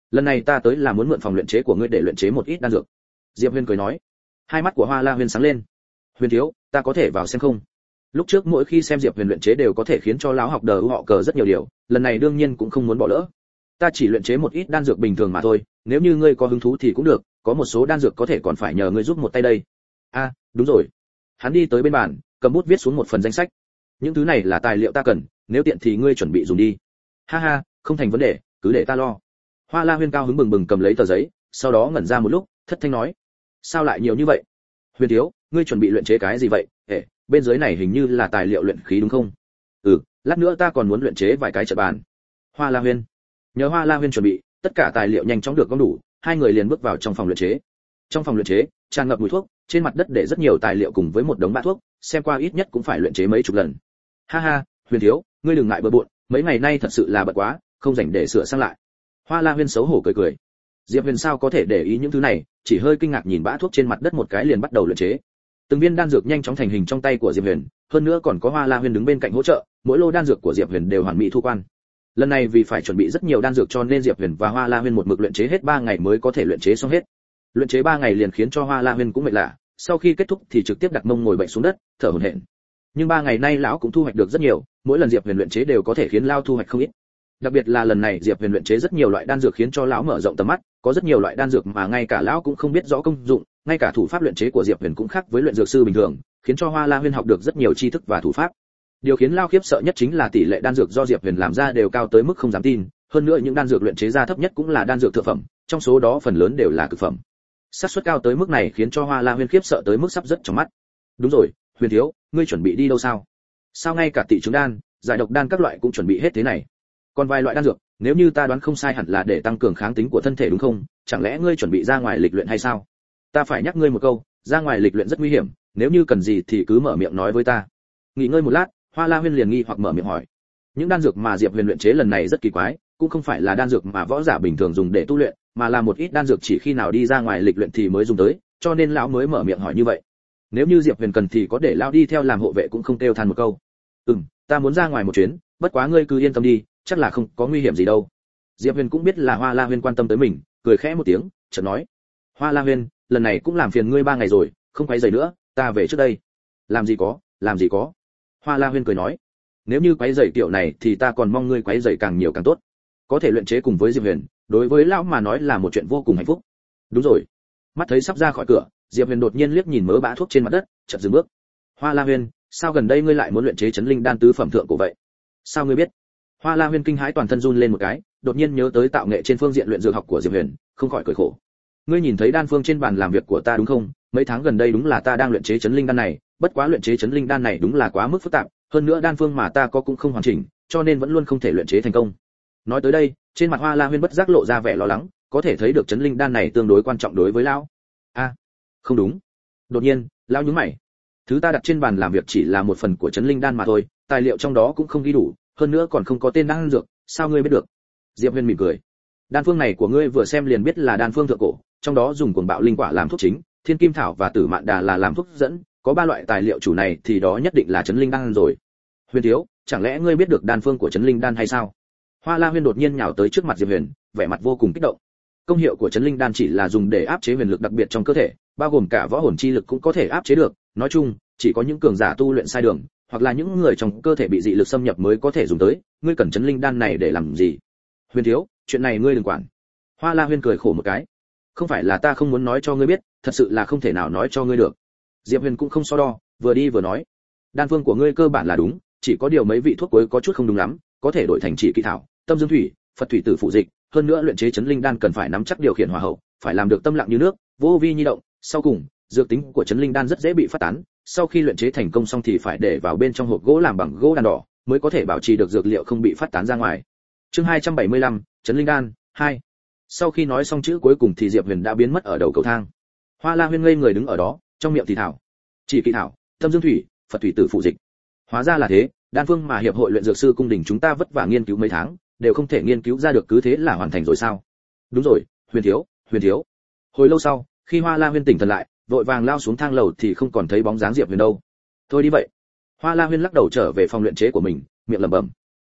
Speaker 1: lần này ta tới là muốn mượn phòng luyện chế của ngươi để luyện chế một ít đan dược. Diệp Huyền cười nói. Hai mắt của Hoa La Huyền sáng lên. Huyền thiếu, ta có thể vào xem không? Lúc trước mỗi khi xem Diệp Huyền luyện chế đều có thể khiến cho lão học đờ họ cờ rất nhiều điều, lần này đương nhiên cũng không muốn bỏ lỡ. Ta chỉ luyện chế một ít đan dược bình thường mà thôi, nếu như ngươi có hứng thú thì cũng được, có một số đan dược có thể còn phải nhờ ngươi giúp một tay đây. A, à, đúng rồi. Hắn đi tới bên bàn, cầm bút viết xuống một phần danh sách. Những thứ này là tài liệu ta cần, nếu tiện thì ngươi chuẩn bị dùng đi. Ha ha, không thành vấn đề, cứ để ta lo. Hoa La Huyền cao hứng bừng bừng cầm lấy tờ giấy, sau đó ngẩn ra một lúc, thất thanh nói: sao lại nhiều như vậy? Huyền thiếu, ngươi chuẩn bị luyện chế cái gì vậy? Ê, bên dưới này hình như là tài liệu luyện khí đúng không? Ừ, lát nữa ta còn muốn luyện chế vài cái trận bàn. Hoa La Huyền. Nhờ Hoa La Huyền chuẩn bị, tất cả tài liệu nhanh chóng được gom đủ, hai người liền bước vào trong phòng luyện chế. Trong phòng luyện chế, tràn ngập mùi thuốc, trên mặt đất để rất nhiều tài liệu cùng với một đống bã thuốc, xem qua ít nhất cũng phải luyện chế mấy chục lần. Ha ha, Huyền thiếu, ngươi đừng ngại bừa bộn, mấy ngày nay thật sự là bận quá, không rảnh để sửa sang lại. Hoa La Huyền xấu hổ cười cười. Diệp Huyền sao có thể để ý những thứ này, chỉ hơi kinh ngạc nhìn bã thuốc trên mặt đất một cái liền bắt đầu luyện chế. Từng viên đan dược nhanh chóng thành hình trong tay của Diệp Huyền, hơn nữa còn có Hoa La Huyền đứng bên cạnh hỗ trợ, mỗi lô đan dược của Diệp Huyền đều hoàn mỹ thu quan. Lần này vì phải chuẩn bị rất nhiều đan dược cho nên Diệp Huyền và Hoa La Huyền một mực luyện chế hết ba ngày mới có thể luyện chế xong hết. Luyện chế ba ngày liền khiến cho Hoa La Huyền cũng mệt lạ, sau khi kết thúc thì trực tiếp đặt mông ngồi bệnh xuống đất, thở hổn hển. Nhưng ba ngày nay lão cũng thu hoạch được rất nhiều, mỗi lần Diệp Huyền luyện chế đều có thể khiến lão thu hoạch không ít. Đặc biệt là lần này Diệp Huyền luyện chế rất nhiều loại đan dược khiến cho lão mở rộng tầm mắt, có rất nhiều loại đan dược mà ngay cả lão cũng không biết rõ công dụng, ngay cả thủ pháp luyện chế của Diệp Huyền cũng khác với luyện dược sư bình thường, khiến cho Hoa La Huyền học được rất nhiều tri thức và thủ pháp. Điều khiến lão khiếp sợ nhất chính là tỷ lệ đan dược do Diệp Huyền làm ra đều cao tới mức không dám tin, hơn nữa những đan dược luyện chế ra thấp nhất cũng là đan dược thượng phẩm, trong số đó phần lớn đều là cực phẩm. Xác suất cao tới mức này khiến cho Hoa La Huyền khiếp sợ tới mức sắp rớt trong mắt. Đúng rồi, Huyền thiếu, ngươi chuẩn bị đi đâu sao? Sao ngay cả tị trứng đan, giải độc đan các loại cũng chuẩn bị hết thế này? Còn vài loại đan dược, nếu như ta đoán không sai hẳn là để tăng cường kháng tính của thân thể đúng không? Chẳng lẽ ngươi chuẩn bị ra ngoài lịch luyện hay sao? Ta phải nhắc ngươi một câu, ra ngoài lịch luyện rất nguy hiểm, nếu như cần gì thì cứ mở miệng nói với ta. Nghỉ ngơi một lát, Hoa La Huyền liền nghi hoặc mở miệng hỏi. Những đan dược mà Diệp Huyền luyện chế lần này rất kỳ quái, cũng không phải là đan dược mà võ giả bình thường dùng để tu luyện, mà là một ít đan dược chỉ khi nào đi ra ngoài lịch luyện thì mới dùng tới, cho nên lão mới mở miệng hỏi như vậy. Nếu như Diệp Huyền cần thì có để lão đi theo làm hộ vệ cũng không kêu than một câu. Ừm, ta muốn ra ngoài một chuyến, bất quá ngươi cứ yên tâm đi, chắc là không có nguy hiểm gì đâu. Diệp Huyền cũng biết là Hoa La Huyền quan tâm tới mình, cười khẽ một tiếng, chợt nói: Hoa La Huyền, lần này cũng làm phiền ngươi ba ngày rồi, không quấy rầy nữa, ta về trước đây. Làm gì có, làm gì có. Hoa La Huyền cười nói: nếu như quấy rầy kiểu này thì ta còn mong ngươi quấy rầy càng nhiều càng tốt. Có thể luyện chế cùng với Diệp Huyền, đối với lão mà nói là một chuyện vô cùng hạnh phúc. Đúng rồi. Mắt thấy sắp ra khỏi cửa, Diệp Huyền đột nhiên liếc nhìn mớ bã thuốc trên mặt đất, chợt dừng bước. Hoa La Huyền, sao gần đây ngươi lại muốn luyện chế chấn linh đan tứ phẩm thượng cổ vậy? Sao ngươi biết? Hoa La Huyền kinh hãi toàn thân run lên một cái, đột nhiên nhớ tới tạo nghệ trên phương diện luyện dược học của Diệp Huyền, không khỏi cười khổ. Ngươi nhìn thấy đan phương trên bàn làm việc của ta đúng không? Mấy tháng gần đây đúng là ta đang luyện chế chấn linh đan này, bất quá luyện chế chấn linh đan này đúng là quá mức phức tạp, hơn nữa đan phương mà ta có cũng không hoàn chỉnh, cho nên vẫn luôn không thể luyện chế thành công. Nói tới đây, trên mặt Hoa La Huyền bất giác lộ ra vẻ lo lắng, có thể thấy được chấn linh đan này tương đối quan trọng đối với lão. A, à, không đúng. Đột nhiên, lão nhướng mày. Thứ ta đặt trên bàn làm việc chỉ là một phần của chấn linh đan mà thôi, tài liệu trong đó cũng không ghi đủ, hơn nữa còn không có tên đan dược, sao ngươi biết được? Diệp Huyền mỉm cười. Đan phương này của ngươi vừa xem liền biết là đan phương thượng cổ, trong đó dùng cuồng bạo linh quả làm thuốc chính, thiên kim thảo và tử mạn đà là làm thuốc dẫn, có ba loại tài liệu chủ này thì đó nhất định là chấn linh đan rồi. Huyền thiếu, chẳng lẽ ngươi biết được đan phương của chấn linh đan hay sao? Hoa La Huyền đột nhiên nhào tới trước mặt Diệp Huyền, vẻ mặt vô cùng kích động. Công hiệu của chấn linh đan chỉ là dùng để áp chế huyền lực đặc biệt trong cơ thể, bao gồm cả võ hồn chi lực cũng có thể áp chế được, nói chung, chỉ có những cường giả tu luyện sai đường, hoặc là những người trong cơ thể bị dị lực xâm nhập mới có thể dùng tới, ngươi cần chấn linh đan này để làm gì? Huyền thiếu, chuyện này ngươi đừng quản. Hoa La Huyền cười khổ một cái. Không phải là ta không muốn nói cho ngươi biết, thật sự là không thể nào nói cho ngươi được. Diệp Huyền cũng không so đo, vừa đi vừa nói. Đan phương của ngươi cơ bản là đúng, chỉ có điều mấy vị thuốc cuối có chút không đúng lắm, có thể đổi thành chỉ kỳ thảo, tâm dương thủy, Phật thủy tử phụ dịch, hơn nữa luyện chế chấn linh đan cần phải nắm chắc điều khiển hỏa hậu, phải làm được tâm lặng như nước, vô vi nhi động, sau cùng, dược tính của chấn linh đan rất dễ bị phát tán, sau khi luyện chế thành công xong thì phải để vào bên trong hộp gỗ làm bằng gỗ đàn đỏ, mới có thể bảo trì được dược liệu không bị phát tán ra ngoài. Chương hai trăm bảy mươi lăm, chấn linh đan hai. Sau khi nói xong chữ cuối cùng thì Diệp Huyền đã biến mất ở đầu cầu thang. Hoa La Huyền ngây người đứng ở đó, trong miệng thì thảo, chỉ kỳ thảo, tâm dương thủy, Phật thủy tử phụ dịch. Hóa ra là thế, đan phương mà hiệp hội luyện dược sư cung đình chúng ta vất vả nghiên cứu mấy tháng, đều không thể nghiên cứu ra được, cứ thế là hoàn thành rồi sao? Đúng rồi, Huyền thiếu, Huyền thiếu. Hồi lâu sau, khi Hoa La Huyền tỉnh thần lại, vội vàng lao xuống thang lầu thì không còn thấy bóng dáng Diệp Huyền đâu. Thôi đi vậy. Hoa La Huyền lắc đầu trở về phòng luyện chế của mình, miệng lẩm bẩm.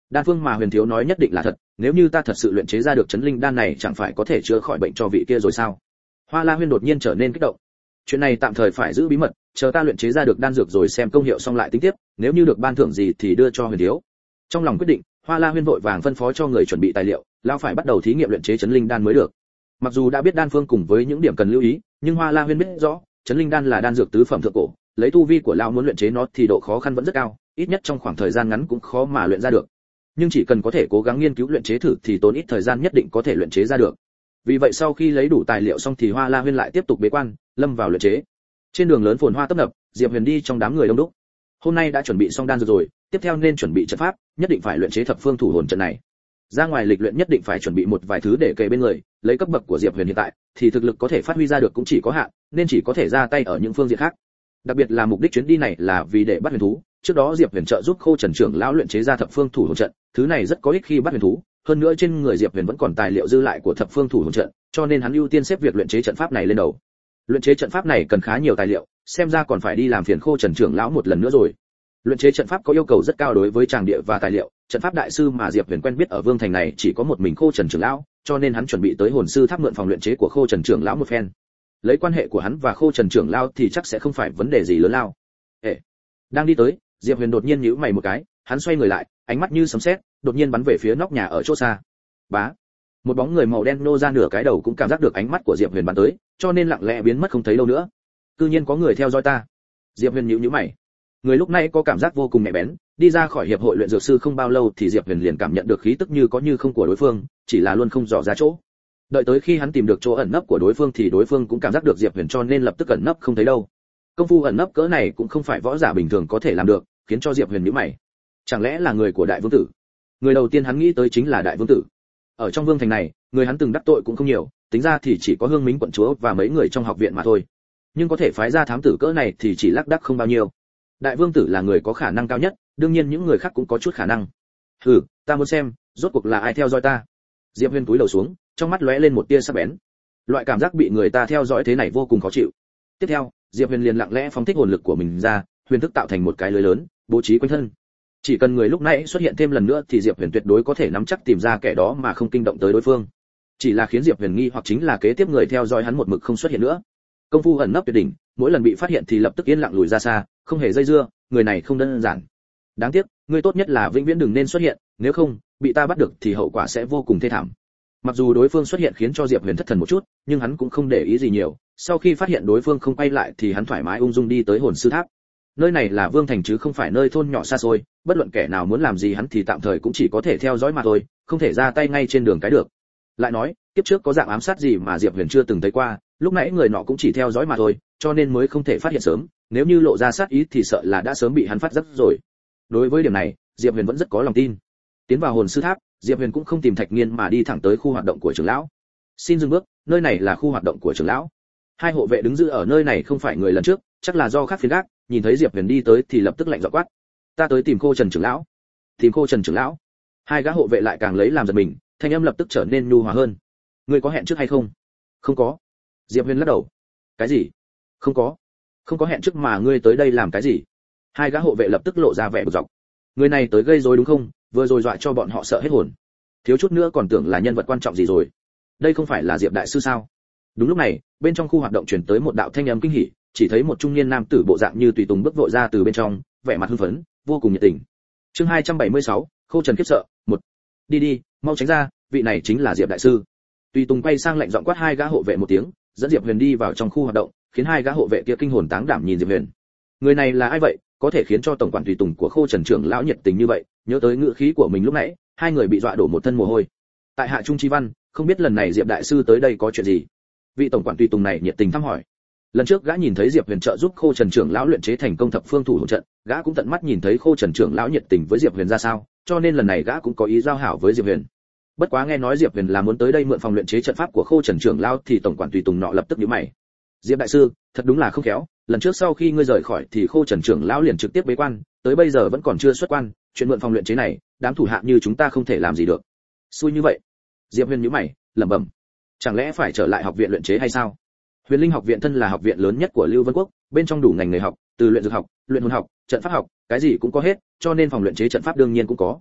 Speaker 1: Đan phương mà Huyền thiếu nói nhất định là thật, nếu như ta thật sự luyện chế ra được chấn linh đan này chẳng phải có thể chữa khỏi bệnh cho vị kia rồi sao? Hoa La Huyên đột nhiên trở nên kích động. Chuyện này tạm thời phải giữ bí mật, chờ ta luyện chế ra được đan dược rồi xem công hiệu xong lại tính tiếp, nếu như được ban thưởng gì thì đưa cho Huyền thiếu. Trong lòng quyết định, Hoa La Huyên vội vàng phân phó cho người chuẩn bị tài liệu, lão phải bắt đầu thí nghiệm luyện chế chấn linh đan mới được. Mặc dù đã biết đan phương cùng với những điểm cần lưu ý, nhưng Hoa La Huyên biết rõ, chấn linh đan là đan dược tứ phẩm thượng cổ, lấy tu vi của lão muốn luyện chế nó thì độ khó khăn vẫn rất cao, ít nhất trong khoảng thời gian ngắn cũng khó mà luyện ra được. Nhưng chỉ cần có thể cố gắng nghiên cứu luyện chế thử thì tốn ít thời gian nhất định có thể luyện chế ra được. Vì vậy sau khi lấy đủ tài liệu xong thì Hoa La Huyên lại tiếp tục bế quan, lâm vào luyện chế. Trên đường lớn phồn hoa tấp nập, Diệp Huyền đi trong đám người đông đúc. Hôm nay đã chuẩn bị xong đan dược rồi, tiếp theo nên chuẩn bị trận pháp, nhất định phải luyện chế thập phương thủ hồn trận này. Ra ngoài lịch luyện nhất định phải chuẩn bị một vài thứ để kề bên người, lấy cấp bậc của Diệp Huyền hiện tại thì thực lực có thể phát huy ra được cũng chỉ có hạn, nên chỉ có thể ra tay ở những phương diện khác. Đặc biệt là mục đích chuyến đi này là vì để bắt huyền thú, trước đó Diệp Huyền trợ giúp Khô Trần trưởng lão luyện chế ra thập phương thủ hồn trận, thứ này rất có ích khi bắt huyền thú, hơn nữa trên người Diệp Huyền vẫn còn tài liệu dư lại của thập phương thủ hồn trận, cho nên hắn ưu tiên xếp việc luyện chế trận pháp này lên đầu. Luyện chế trận pháp này cần khá nhiều tài liệu, xem ra còn phải đi làm phiền Khô Trần trưởng lão một lần nữa rồi. Luyện chế trận pháp có yêu cầu rất cao đối với tràng địa và tài liệu, trận pháp đại sư mà Diệp Huyền quen biết ở Vương thành này chỉ có một mình Khô Trần trưởng lão, cho nên hắn chuẩn bị tới hồn sư tháp mượn phòng luyện chế của Khô Trần trưởng lão một phen. Lấy quan hệ của hắn và Khô Trần trưởng lão thì chắc sẽ không phải vấn đề gì lớn lao. Ê, đang đi tới, Diệp Huyền đột nhiên nhíu mày một cái, hắn xoay người lại, ánh mắt như sấm sét, đột nhiên bắn về phía nóc nhà ở chỗ xa. Bá, một bóng người màu đen nô ra nửa cái đầu cũng cảm giác được ánh mắt của Diệp Huyền bắn tới, cho nên lặng lẽ biến mất không thấy đâu nữa. Cư nhiên có người theo dõi ta. Diệp Huyền nhíu nhíu mày. Người lúc này có cảm giác vô cùng nhạy bén, đi ra khỏi hiệp hội luyện dược sư không bao lâu thì Diệp Huyền liền cảm nhận được khí tức như có như không của đối phương, chỉ là luôn không dò ra chỗ. Đợi tới khi hắn tìm được chỗ ẩn nấp của đối phương thì đối phương cũng cảm giác được Diệp Huyền cho nên lập tức ẩn nấp không thấy đâu. Công phu ẩn nấp cỡ này cũng không phải võ giả bình thường có thể làm được, khiến cho Diệp Huyền nhíu mày. Chẳng lẽ là người của Đại Vương tử? Người đầu tiên hắn nghĩ tới chính là Đại Vương tử. Ở trong Vương thành này, người hắn từng đắc tội cũng không nhiều, tính ra thì chỉ có Hương Mính quận chúa và mấy người trong học viện mà thôi. Nhưng có thể phái ra thám tử cỡ này thì chỉ lác đác không bao nhiêu. Đại Vương tử là người có khả năng cao nhất, đương nhiên những người khác cũng có chút khả năng. Hừ, ta muốn xem, rốt cuộc là ai theo dõi ta. Diệp Huyền cúi đầu xuống, trong mắt lóe lên một tia sắc bén. Loại cảm giác bị người ta theo dõi thế này vô cùng khó chịu. Tiếp theo, Diệp Huyền liền lặng lẽ phóng thích hồn lực của mình ra, huyền thức tạo thành một cái lưới lớn, bố trí quanh thân. Chỉ cần người lúc nãy xuất hiện thêm lần nữa thì Diệp Huyền tuyệt đối có thể nắm chắc tìm ra kẻ đó mà không kinh động tới đối phương. Chỉ là khiến Diệp Huyền nghi hoặc chính là kế tiếp người theo dõi hắn một mực không xuất hiện nữa. Công phu ẩn nấp tuyệt đỉnh, mỗi lần bị phát hiện thì lập tức yên lặng lùi ra xa, không hề dây dưa, người này không đơn giản. Đáng tiếc, người tốt nhất là vĩnh viễn đừng nên xuất hiện, nếu không, bị ta bắt được thì hậu quả sẽ vô cùng thê thảm. Mặc dù đối phương xuất hiện khiến cho Diệp Huyền thất thần một chút, nhưng hắn cũng không để ý gì nhiều, sau khi phát hiện đối phương không quay lại thì hắn thoải mái ung dung đi tới hồn sư tháp. Nơi này là Vương thành chứ không phải nơi thôn nhỏ xa xôi, bất luận kẻ nào muốn làm gì hắn thì tạm thời cũng chỉ có thể theo dõi mà thôi, không thể ra tay ngay trên đường cái được. Lại nói, kiếp trước có dạng ám sát gì mà Diệp Huyền chưa từng thấy qua, lúc nãy người nọ cũng chỉ theo dõi mà thôi, cho nên mới không thể phát hiện sớm, nếu như lộ ra sát ý thì sợ là đã sớm bị hắn phát giác rồi. Đối với điểm này, Diệp Huyền vẫn rất có lòng tin. Tiến vào hồn sư tháp, Diệp Huyền cũng không tìm Thạch Nghiên mà đi thẳng tới khu hoạt động của trưởng lão. Xin dừng bước, nơi này là khu hoạt động của trưởng lão. Hai hộ vệ đứng giữ ở nơi này không phải người lần trước, chắc là do khác phiến gác, nhìn thấy Diệp Huyền đi tới thì lập tức lạnh giọng quát: "Ta tới tìm Khô Trần trưởng lão." "Tìm Khô Trần trưởng lão?" Hai gã hộ vệ lại càng lấy làm giật mình, thanh âm lập tức trở nên nhu hòa hơn. "Ngươi có hẹn trước hay không?" "Không có." Diệp Huyền lắc đầu. "Cái gì? Không có? Không có hẹn trước mà ngươi tới đây làm cái gì?" Hai gã hộ vệ lập tức lộ ra vẻ bực dọc. Người này tới gây rối đúng không? Vừa rồi dọa cho bọn họ sợ hết hồn. Thiếu chút nữa còn tưởng là nhân vật quan trọng gì rồi. Đây không phải là Diệp đại sư sao? Đúng lúc này, bên trong khu hoạt động truyền tới một đạo thanh âm kinh hỉ, chỉ thấy một trung niên nam tử bộ dạng như tùy tùng bước vội ra từ bên trong, vẻ mặt hưng phấn, vô cùng nhiệt tình. Chương hai trăm bảy mươi sáu, Khô Trần khiếp sợ, một. Đi đi, mau tránh ra, vị này chính là Diệp đại sư. Tùy tùng quay sang lạnh giọng quát hai gã hộ vệ một tiếng, dẫn Diệp Huyền đi vào trong khu hoạt động, khiến hai gã hộ vệ kia kinh hồn táng đảm nhìn Diệp Huyền. Người này là ai vậy, có thể khiến cho tổng quản tùy tùng của Khô Trần trưởng lão nhiệt tình như vậy? Nhớ tới ngữ khí của mình lúc nãy, hai người bị dọa đổ một thân mồ hôi. Tại hạ Trung Chi Văn, không biết lần này Diệp đại sư tới đây có chuyện gì? Vị tổng quản tùy tùng này nhiệt tình thăm hỏi. Lần trước gã nhìn thấy Diệp Huyền trợ giúp Khô Trần trưởng lão luyện chế thành công thập phương thủ hồn trận, gã cũng tận mắt nhìn thấy Khô Trần trưởng lão nhiệt tình với Diệp Huyền ra sao, cho nên lần này gã cũng có ý giao hảo với Diệp Huyền. Bất quá nghe nói Diệp Huyền là muốn tới đây mượn phòng luyện chế trận pháp của Khô Trần trưởng lão thì tổng quản tùy tùng nọ lập tức nhíu mày. Diệp đại sư, thật đúng là không khéo, lần trước sau khi ngươi rời khỏi thì Khô Trần trưởng lão liền trực tiếp bế quan, tới bây giờ vẫn còn chưa xuất quan, chuyện mượn phòng luyện chế này, đám thủ hạ như chúng ta không thể làm gì được. Xui như vậy. Diệp Huyền nhíu mày, lẩm bẩm, chẳng lẽ phải trở lại học viện luyện chế hay sao? Huyền Linh học viện thân là học viện lớn nhất của Lưu Vân Quốc, bên trong đủ ngành nghề học, từ luyện dược học, luyện hồn học, trận pháp học, cái gì cũng có hết, cho nên phòng luyện chế trận pháp đương nhiên cũng có.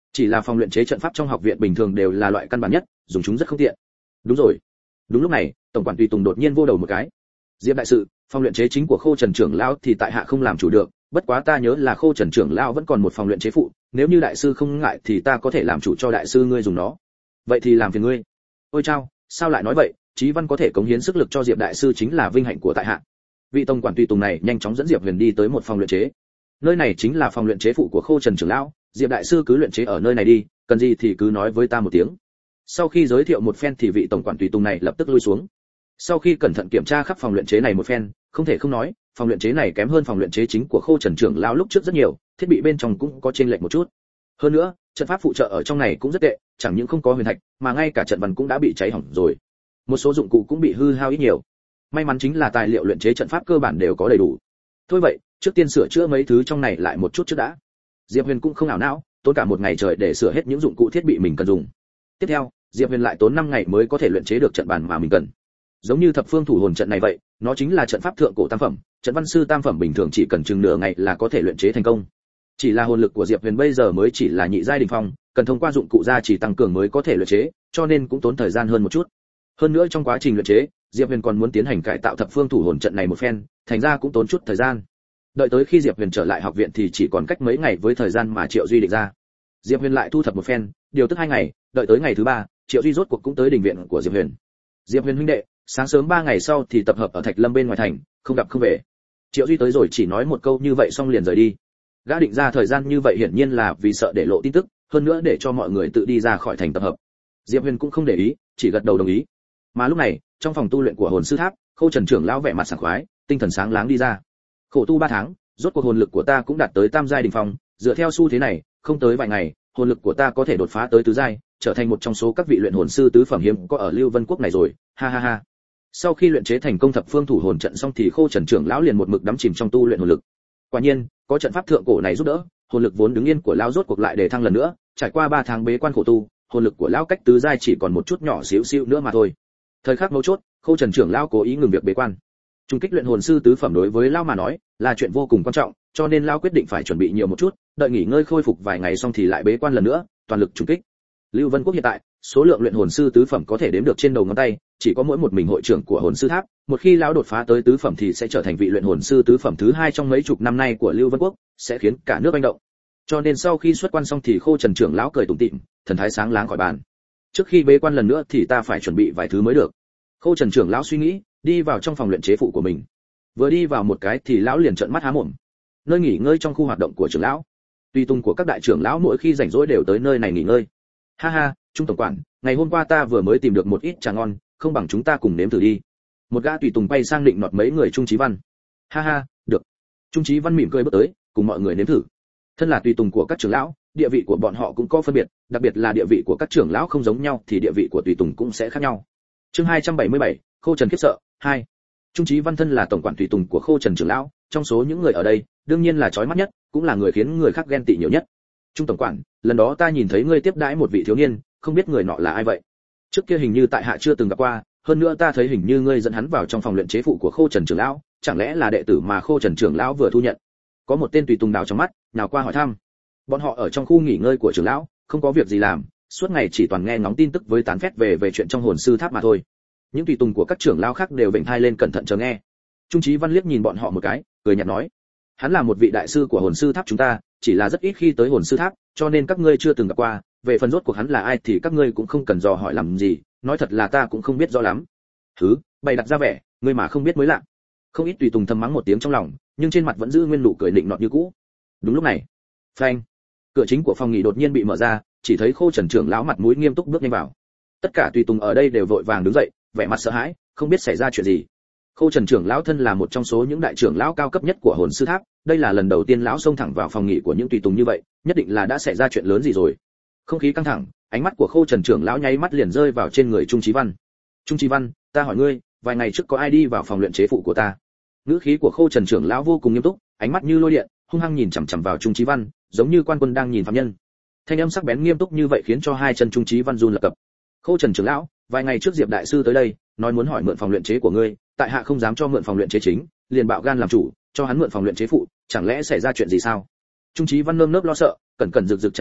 Speaker 1: Chỉ là phòng luyện chế trận pháp trong học viện bình thường đều là loại căn bản nhất, dùng chúng rất không tiện. Đúng rồi. Đúng lúc này, tổng quản Tùy Tùng đột nhiên vô đầu một cái. Diệp đại sự, phòng luyện chế chính của Khô Trần trưởng lão thì tại hạ không làm chủ được, bất quá ta nhớ là Khô Trần trưởng lão vẫn còn một phòng luyện chế phụ, nếu như đại sư không ngại thì ta có thể làm chủ cho đại sư ngươi dùng nó. Vậy thì làm phiền ngươi. Ôi chao, sao lại nói vậy, Chí Văn có thể cống hiến sức lực cho Diệp đại sư chính là vinh hạnh của tại hạ. Vị tổng quản Tùy Tùng này nhanh chóng dẫn Diệp Huyền đi tới một phòng luyện chế. Nơi này chính là phòng luyện chế phụ của Khô Trần trưởng lão, Diệp đại sư cứ luyện chế ở nơi này đi, cần gì thì cứ nói với ta một tiếng. Sau khi giới thiệu một phen thì vị tổng quản Tùy Tùng này lập tức lui xuống. Sau khi cẩn thận kiểm tra khắp phòng luyện chế này một phen, không thể không nói, phòng luyện chế này kém hơn phòng luyện chế chính của Khô Trần trưởng lão lúc trước rất nhiều, thiết bị bên trong cũng có chênh lệch một chút. Hơn nữa, trận pháp phụ trợ ở trong này cũng rất tệ, chẳng những không có huyền thạch, mà ngay cả trận văn cũng đã bị cháy hỏng rồi. Một số dụng cụ cũng bị hư hao ít nhiều. May mắn chính là tài liệu luyện chế trận pháp cơ bản đều có đầy đủ. Thôi vậy, trước tiên sửa chữa mấy thứ trong này lại một chút trước đã. Diệp Huyền cũng không ảo não, tốn cả một ngày trời để sửa hết những dụng cụ thiết bị mình cần dùng. Tiếp theo, Diệp Huyền lại tốn năm ngày mới có thể luyện chế được trận bàn mà mình cần. Giống như thập phương thủ hồn trận này vậy, nó chính là trận pháp thượng cổ tam phẩm, trận văn sư tam phẩm bình thường chỉ cần chừng nửa ngày là có thể luyện chế thành công. Chỉ là hồn lực của Diệp Huyền bây giờ mới chỉ là nhị giai đỉnh phong, cần thông qua dụng cụ gia trì tăng cường mới có thể luyện chế, cho nên cũng tốn thời gian hơn một chút. Hơn nữa trong quá trình luyện chế, Diệp Huyền còn muốn tiến hành cải tạo thập phương thủ hồn trận này một phen, thành ra cũng tốn chút thời gian. Đợi tới khi Diệp Huyền trở lại học viện thì chỉ còn cách mấy ngày với thời gian mà Triệu Duy định ra. Diệp Huyền lại thu thập một phen, điều tức hai ngày, đợi tới ngày thứ ba, Triệu Duy rốt cuộc cũng tới đình viện của Diệp Huyền. Diệp Huyền huynh đệ, sáng sớm ba ngày sau thì tập hợp ở Thạch Lâm bên ngoài thành, không gặp không về. Triệu Duy tới rồi chỉ nói một câu như vậy xong liền rời đi. Gã định ra thời gian như vậy hiển nhiên là vì sợ để lộ tin tức, hơn nữa để cho mọi người tự đi ra khỏi thành tập hợp. Diệp Huyền cũng không để ý, chỉ gật đầu đồng ý. Mà lúc này, trong phòng tu luyện của Hồn Sư Tháp, Khô Trần trưởng lão vẻ mặt sảng khoái, tinh thần sáng láng đi ra. Khổ tu ba tháng, rốt cuộc hồn lực của ta cũng đạt tới tam giai đỉnh phong, dựa theo xu thế này, không tới vài ngày, hồn lực của ta có thể đột phá tới tứ giai, trở thành một trong số các vị luyện hồn sư tứ phẩm hiếm có ở Lưu Vân quốc này rồi. Ha ha ha. Sau khi luyện chế thành công thập phương thủ hồn trận xong thì Khô Trần trưởng lão liền một mực đắm chìm trong tu luyện hồn lực. Quả nhiên, có trận pháp thượng cổ này giúp đỡ, hồn lực vốn đứng yên của lão rốt cuộc lại đề thăng lần nữa, trải qua ba tháng bế quan khổ tu, hồn lực của lão cách tứ giai chỉ còn một chút nhỏ xíu xíu nữa mà thôi. Thời khắc mấu chốt, Khô Trần trưởng lão cố ý ngừng việc bế quan. Trung kích luyện hồn sư tứ phẩm đối với lão mà nói là chuyện vô cùng quan trọng, cho nên lão quyết định phải chuẩn bị nhiều một chút, đợi nghỉ ngơi khôi phục vài ngày xong thì lại bế quan lần nữa, toàn lực trùng kích. Lưu Vân quốc hiện tại, số lượng luyện hồn sư tứ phẩm có thể đếm được trên đầu ngón tay, chỉ có mỗi một mình hội trưởng của hồn sư tháp, một khi lão đột phá tới tứ phẩm thì sẽ trở thành vị luyện hồn sư tứ phẩm thứ hai trong mấy chục năm nay của Lưu Vân quốc, sẽ khiến cả nước manh động. Cho nên sau khi xuất quan xong thì Khô Trần trưởng lão cười tủm tỉm, thần thái sáng láng khỏi bàn. Trước khi bế quan lần nữa thì ta phải chuẩn bị vài thứ mới được. Khô Trần trưởng lão suy nghĩ, đi vào trong phòng luyện chế phụ của mình. Vừa đi vào một cái thì lão liền trợn mắt há mồm. Nơi nghỉ ngơi trong khu hoạt động của trưởng lão, tùy tùng của các đại trưởng lão mỗi khi rảnh rỗi đều tới nơi này nghỉ ngơi. Ha ha, Trung tổng quản, ngày hôm qua ta vừa mới tìm được một ít trà ngon, không bằng chúng ta cùng nếm thử đi. Một gã tùy tùng bay sang định nọt mấy người Trung Chí Văn. Ha ha, được. Trung Chí Văn mỉm cười bước tới, cùng mọi người nếm thử. Thân là tùy tùng của các trưởng lão, địa vị của bọn họ cũng có phân biệt, đặc biệt là địa vị của các trưởng lão không giống nhau thì địa vị của tùy tùng cũng sẽ khác nhau. Chương hai trăm bảy mươi bảy, Khô Trần khiếp sợ hai. Trung Chí Văn thân là tổng quản tùy tùng của Khô Trần trưởng lão, trong số những người ở đây, đương nhiên là chói mắt nhất, cũng là người khiến người khác ghen tị nhiều nhất. Trung tổng quản, lần đó ta nhìn thấy ngươi tiếp đãi một vị thiếu niên, không biết người nọ là ai vậy? Trước kia hình như tại hạ chưa từng gặp qua, hơn nữa ta thấy hình như ngươi dẫn hắn vào trong phòng luyện chế phụ của Khô Trần trưởng lão, chẳng lẽ là đệ tử mà Khô Trần trưởng lão vừa thu nhận? Có một tên tùy tùng đào trong mắt, nào qua hỏi thăm. Bọn họ ở trong khu nghỉ ngơi của trưởng lão, không có việc gì làm, suốt ngày chỉ toàn nghe ngóng tin tức với tán phét về về chuyện trong hồn sư tháp mà thôi. Những tùy tùng của các trưởng lão khác đều vểnh tai lên cẩn thận chờ nghe. Trung Chí Văn liếc nhìn bọn họ một cái, cười nhạt nói: hắn là một vị đại sư của hồn sư tháp chúng ta, chỉ là rất ít khi tới hồn sư tháp, cho nên các ngươi chưa từng gặp qua, về phần rốt cuộc hắn là ai thì các ngươi cũng không cần dò hỏi làm gì, nói thật là ta cũng không biết rõ lắm. Thứ, bày đặt ra vẻ, ngươi mà không biết mới lạ. Không ít tùy tùng thầm mắng một tiếng trong lòng, nhưng trên mặt vẫn giữ nguyên nụ cười nịnh nọt như cũ. Đúng lúc này, phanh, cửa chính của phòng nghỉ đột nhiên bị mở ra, chỉ thấy Khô Trần trưởng lão mặt mũi nghiêm túc bước nhanh vào. Tất cả tùy tùng ở đây đều vội vàng đứng dậy, vẻ mặt sợ hãi, không biết xảy ra chuyện gì. Khô Trần trưởng lão thân là một trong số những đại trưởng lão cao cấp nhất của hồn sư tháp, đây là lần đầu tiên lão xông thẳng vào phòng nghỉ của những tùy tùng như vậy, nhất định là đã xảy ra chuyện lớn gì rồi. Không khí căng thẳng, ánh mắt của Khô Trần trưởng lão nháy mắt liền rơi vào trên người Trung Chí Văn. Trung Chí Văn, ta hỏi ngươi, vài ngày trước có ai đi vào phòng luyện chế phụ của ta? Ngữ khí của Khô Trần trưởng lão vô cùng nghiêm túc, ánh mắt như lôi điện, hung hăng nhìn chằm chằm vào Trung Chí Văn, giống như quan quân đang nhìn phạm nhân. Thanh âm sắc bén nghiêm túc như vậy khiến cho hai chân Trung Chí Văn run lập cập. Khô Trần trưởng lão, vài ngày trước Diệp đại sư tới đây, nói muốn hỏi mượn phòng luyện chế của ngươi, tại hạ không dám cho mượn phòng luyện chế chính, liền bạo gan làm chủ, cho hắn mượn phòng luyện chế phụ, chẳng lẽ xảy ra chuyện gì sao? Trung Chí Văn nơm nớp lo sợ, cẩn cẩn rực rực trả lời,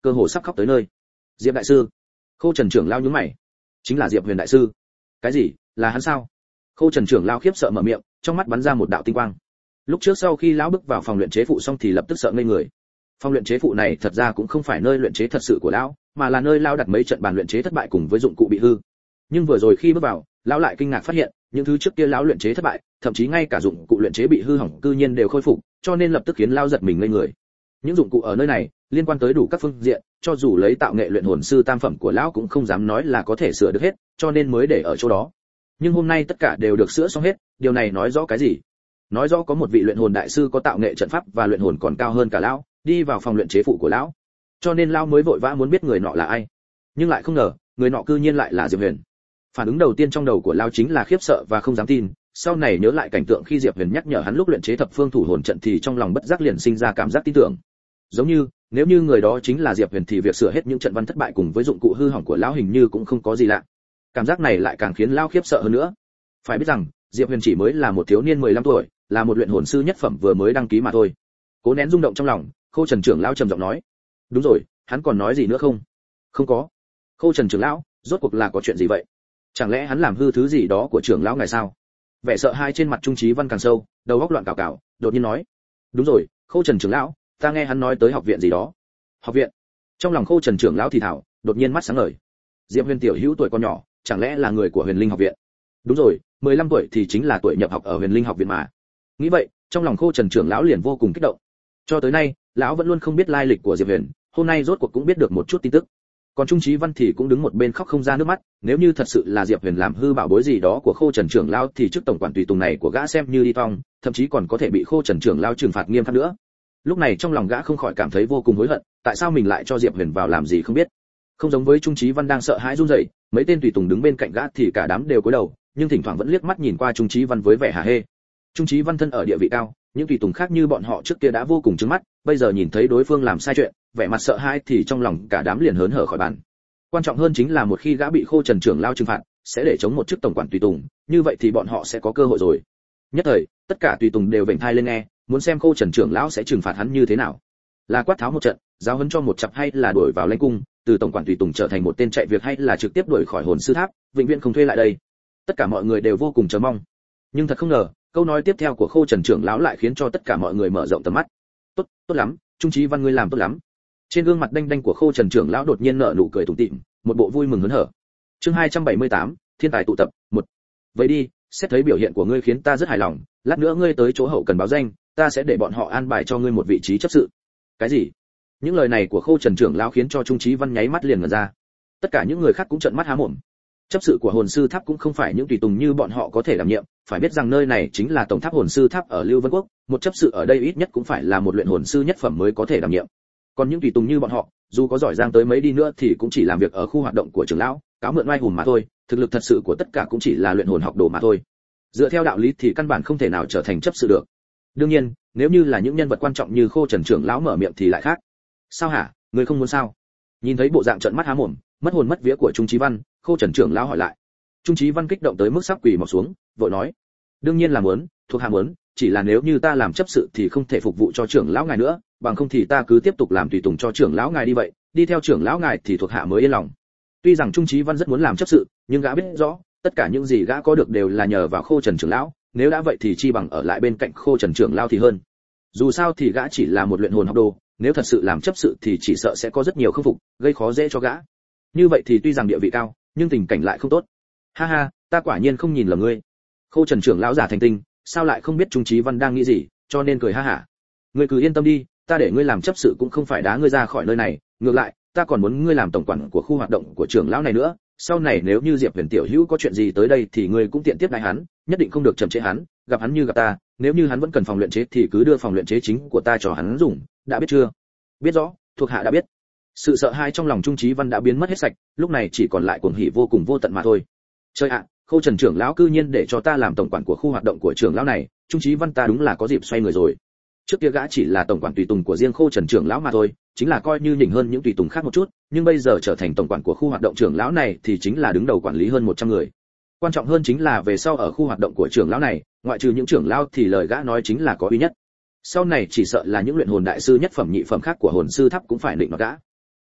Speaker 1: cơ hồ sắp khóc tới nơi. Diệp đại sư. Khâu Trần trưởng lão nhướng mày. Chính là Diệp Huyền đại sư. Cái gì? Là hắn sao? Khâu Trần trưởng lão khiếp sợ mở miệng, trong mắt bắn ra một đạo tinh quang. Lúc trước sau khi lão bước vào phòng luyện chế phụ xong thì lập tức sợ ngây người. Phòng luyện chế phụ này thật ra cũng không phải nơi luyện chế thật sự của lão, mà là nơi lão đặt mấy trận bàn luyện chế thất bại cùng với dụng cụ bị hư. Nhưng vừa rồi khi bước vào, lão lại kinh ngạc phát hiện, những thứ trước kia lão luyện chế thất bại, thậm chí ngay cả dụng cụ luyện chế bị hư hỏng cư nhiên đều khôi phục, cho nên lập tức khiến lão giật mình ngây người. Những dụng cụ ở nơi này liên quan tới đủ các phương diện, cho dù lấy tạo nghệ luyện hồn sư tam phẩm của lão cũng không dám nói là có thể sửa được hết, cho nên mới để ở chỗ đó. Nhưng hôm nay tất cả đều được sửa xong hết, điều này nói rõ cái gì? Nói rõ có một vị luyện hồn đại sư có tạo nghệ trận pháp và luyện hồn còn cao hơn cả lão, đi vào phòng luyện chế phụ của lão. Cho nên lão mới vội vã muốn biết người nọ là ai. Nhưng lại không ngờ, người nọ cư nhiên lại là Diệp Huyền. Phản ứng đầu tiên trong đầu của lão chính là khiếp sợ và không dám tin, sau này nhớ lại cảnh tượng khi Diệp Huyền nhắc nhở hắn lúc luyện chế thập phương thủ hồn trận thì trong lòng bất giác liền sinh ra cảm giác tin tưởng. Giống như, nếu như người đó chính là Diệp Huyền thì việc sửa hết những trận văn thất bại cùng với dụng cụ hư hỏng của lão hình như cũng không có gì lạ. Cảm giác này lại càng khiến lão khiếp sợ hơn nữa. Phải biết rằng, Diệp Huyền chỉ mới là một thiếu niên mười lăm tuổi, là một luyện hồn sư nhất phẩm vừa mới đăng ký mà thôi. Cố nén rung động trong lòng, Khâu Trần trưởng lão trầm giọng nói: "Đúng rồi, hắn còn nói gì nữa không?" "Không có." Khâu Trần trưởng lão, rốt cuộc là có chuyện gì vậy? Chẳng lẽ hắn làm hư thứ gì đó của trưởng lão ngài sao? Vẻ sợ hãi trên mặt Trung Chí Văn càng sâu, đầu óc loạn cào cào, đột nhiên nói: "Đúng rồi, Khâu Trần trưởng lão, ta nghe hắn nói tới học viện gì đó." "Học viện?" Trong lòng Khâu Trần trưởng lão thì thào, đột nhiên mắt sáng ngời. Diệp Huyền tiểu hữu tuổi còn nhỏ, chẳng lẽ là người của Huyền Linh học viện? Đúng rồi, mười lăm tuổi thì chính là tuổi nhập học ở Huyền Linh học viện mà. Nghĩ vậy, trong lòng Khâu Trần trưởng lão liền vô cùng kích động. Cho tới nay, lão vẫn luôn không biết lai lịch của Diệp Huyền, hôm nay rốt cuộc cũng biết được một chút tin tức. Còn Trung Chí Văn thì cũng đứng một bên khóc không ra nước mắt, nếu như thật sự là Diệp Huyền làm hư bảo bối gì đó của Khâu Trần trưởng lão thì chức tổng quản tùy tùng này của gã xem như đi phong, thậm chí còn có thể bị Khâu Trần trưởng lão trừng phạt nghiêm khắc nữa. Lúc này trong lòng gã không khỏi cảm thấy vô cùng hối hận, tại sao mình lại cho Diệp Huyền vào làm gì không biết. Không giống với Trung Chí Văn đang sợ hãi run rẩy, mấy tên tùy tùng đứng bên cạnh gã thì cả đám đều cúi đầu, nhưng thỉnh thoảng vẫn liếc mắt nhìn qua Trung Chí Văn với vẻ hả hê. Trung Chí Văn thân ở địa vị cao, những tùy tùng khác như bọn họ trước kia đã vô cùng trừng mắt, bây giờ nhìn thấy đối phương làm sai chuyện, vẻ mặt sợ hãi thì trong lòng cả đám liền hớn hở khỏi bàn. Quan trọng hơn chính là một khi gã bị Khâu Trần trưởng lao trừng phạt, sẽ để chống một chức tổng quản tùy tùng, như vậy thì bọn họ sẽ có cơ hội rồi. Nhất thời, tất cả tùy tùng đều vểnh tai lên nghe, muốn xem Khâu Trần trưởng lão sẽ trừng phạt hắn như thế nào. Là quát tháo một trận, giáo huấn cho một chặp hay là đuổi vào lãnh cung, từ tổng quản tùy tùng trở thành một tên chạy việc hay là trực tiếp đuổi khỏi hồn sư tháp, vĩnh viễn không thuê lại đây. Tất cả mọi người đều vô cùng chờ mong. Nhưng thật không ngờ, câu nói tiếp theo của Khâu Trần trưởng lão lại khiến cho tất cả mọi người mở rộng tầm mắt. "Tốt, tốt lắm, Trung Chí Văn ngươi làm tốt lắm." Trên gương mặt đanh đanh của Khâu Trần trưởng lão đột nhiên nở nụ cười tủm tỉm, một bộ vui mừng hớn hở. Chương hai trăm bảy mươi tám, Thiên tài tụ tập, một. "Vậy đi, xét thấy biểu hiện của ngươi khiến ta rất hài lòng, lát nữa ngươi tới chỗ hậu cần báo danh, ta sẽ để bọn họ an bài cho ngươi một vị trí chấp sự." "Cái gì?" Những lời này của Khâu Trần trưởng lão khiến cho Trung Chí Văn nháy mắt liền ngẩn ra. Tất cả những người khác cũng trợn mắt há mồm. Chấp sự của hồn sư tháp cũng không phải những tùy tùng như bọn họ có thể đảm nhiệm, phải biết rằng nơi này chính là tổng tháp hồn sư tháp ở Lưu Vân Quốc, một chấp sự ở đây ít nhất cũng phải là một luyện hồn sư nhất phẩm mới có thể đảm nhiệm. Còn những tùy tùng như bọn họ, dù có giỏi giang tới mấy đi nữa thì cũng chỉ làm việc ở khu hoạt động của trưởng lão, cáo mượn oai hùng mà thôi, thực lực thật sự của tất cả cũng chỉ là luyện hồn học đồ mà thôi. Dựa theo đạo lý thì căn bản không thể nào trở thành chấp sự được. Đương nhiên, nếu như là những nhân vật quan trọng như Khâu Trần trưởng lão mở miệng thì lại khác. "Sao hả, ngươi không muốn sao?" Nhìn thấy bộ dạng trợn mắt há mồm, mất hồn mất vía của Trung Chí Văn, Khâu Trần trưởng lão hỏi lại. Trung Chí Văn kích động tới mức sắp quỳ mọp xuống, vội nói: "Đương nhiên là muốn, thuộc hạ muốn, chỉ là nếu như ta làm chấp sự thì không thể phục vụ cho trưởng lão ngài nữa, bằng không thì ta cứ tiếp tục làm tùy tùng cho trưởng lão ngài đi vậy, đi theo trưởng lão ngài thì thuộc hạ mới yên lòng." Tuy rằng Trung Chí Văn rất muốn làm chấp sự, nhưng gã biết rõ, tất cả những gì gã có được đều là nhờ vào Khâu Trần trưởng lão, nếu đã vậy thì chi bằng ở lại bên cạnh Khâu Trần trưởng lão thì hơn. Dù sao thì gã chỉ là một luyện hồn học đồ, nếu thật sự làm chấp sự thì chỉ sợ sẽ có rất nhiều khâm phục, gây khó dễ cho gã. Như vậy thì tuy rằng địa vị cao, nhưng tình cảnh lại không tốt. "Ha ha, ta quả nhiên không nhìn lầm ngươi." Khâu Trần trưởng lão giả thành tinh, sao lại không biết Trung Chí Văn đang nghĩ gì, cho nên cười ha hả. "Ngươi cứ yên tâm đi, ta để ngươi làm chấp sự cũng không phải đá ngươi ra khỏi nơi này, ngược lại, ta còn muốn ngươi làm tổng quản của khu hoạt động của trưởng lão này nữa, sau này nếu như Diệp Huyền tiểu hữu có chuyện gì tới đây thì ngươi cũng tiện tiếp đãi hắn, nhất định không được chậm trễ hắn, gặp hắn như gặp ta, nếu như hắn vẫn cần phòng luyện chế thì cứ đưa phòng luyện chế chính của ta cho hắn dùng, đã biết chưa?" "Biết rõ, thuộc hạ đã biết." Sự sợ hãi trong lòng Trung Chí Văn đã biến mất hết sạch, lúc này chỉ còn lại cuồng hỉ vô cùng vô tận mà thôi. Trời ạ, Khâu Trần trưởng lão cư nhiên để cho ta làm tổng quản của khu hoạt động của trưởng lão này, Trung Chí Văn ta đúng là có dịp xoay người rồi. Trước kia gã chỉ là tổng quản tùy tùng của riêng Khâu Trần trưởng lão mà thôi, chính là coi như nhỉnh hơn những tùy tùng khác một chút, nhưng bây giờ trở thành tổng quản của khu hoạt động trưởng lão này thì chính là đứng đầu quản lý hơn một trăm người. Quan trọng hơn chính là về sau ở khu hoạt động của trưởng lão này, ngoại trừ những trưởng lão thì lời gã nói chính là có uy nhất. Sau này chỉ sợ là những luyện hồn đại sư nhất phẩm nhị phẩm khác của hồn sư tháp cũng phải định nó gã.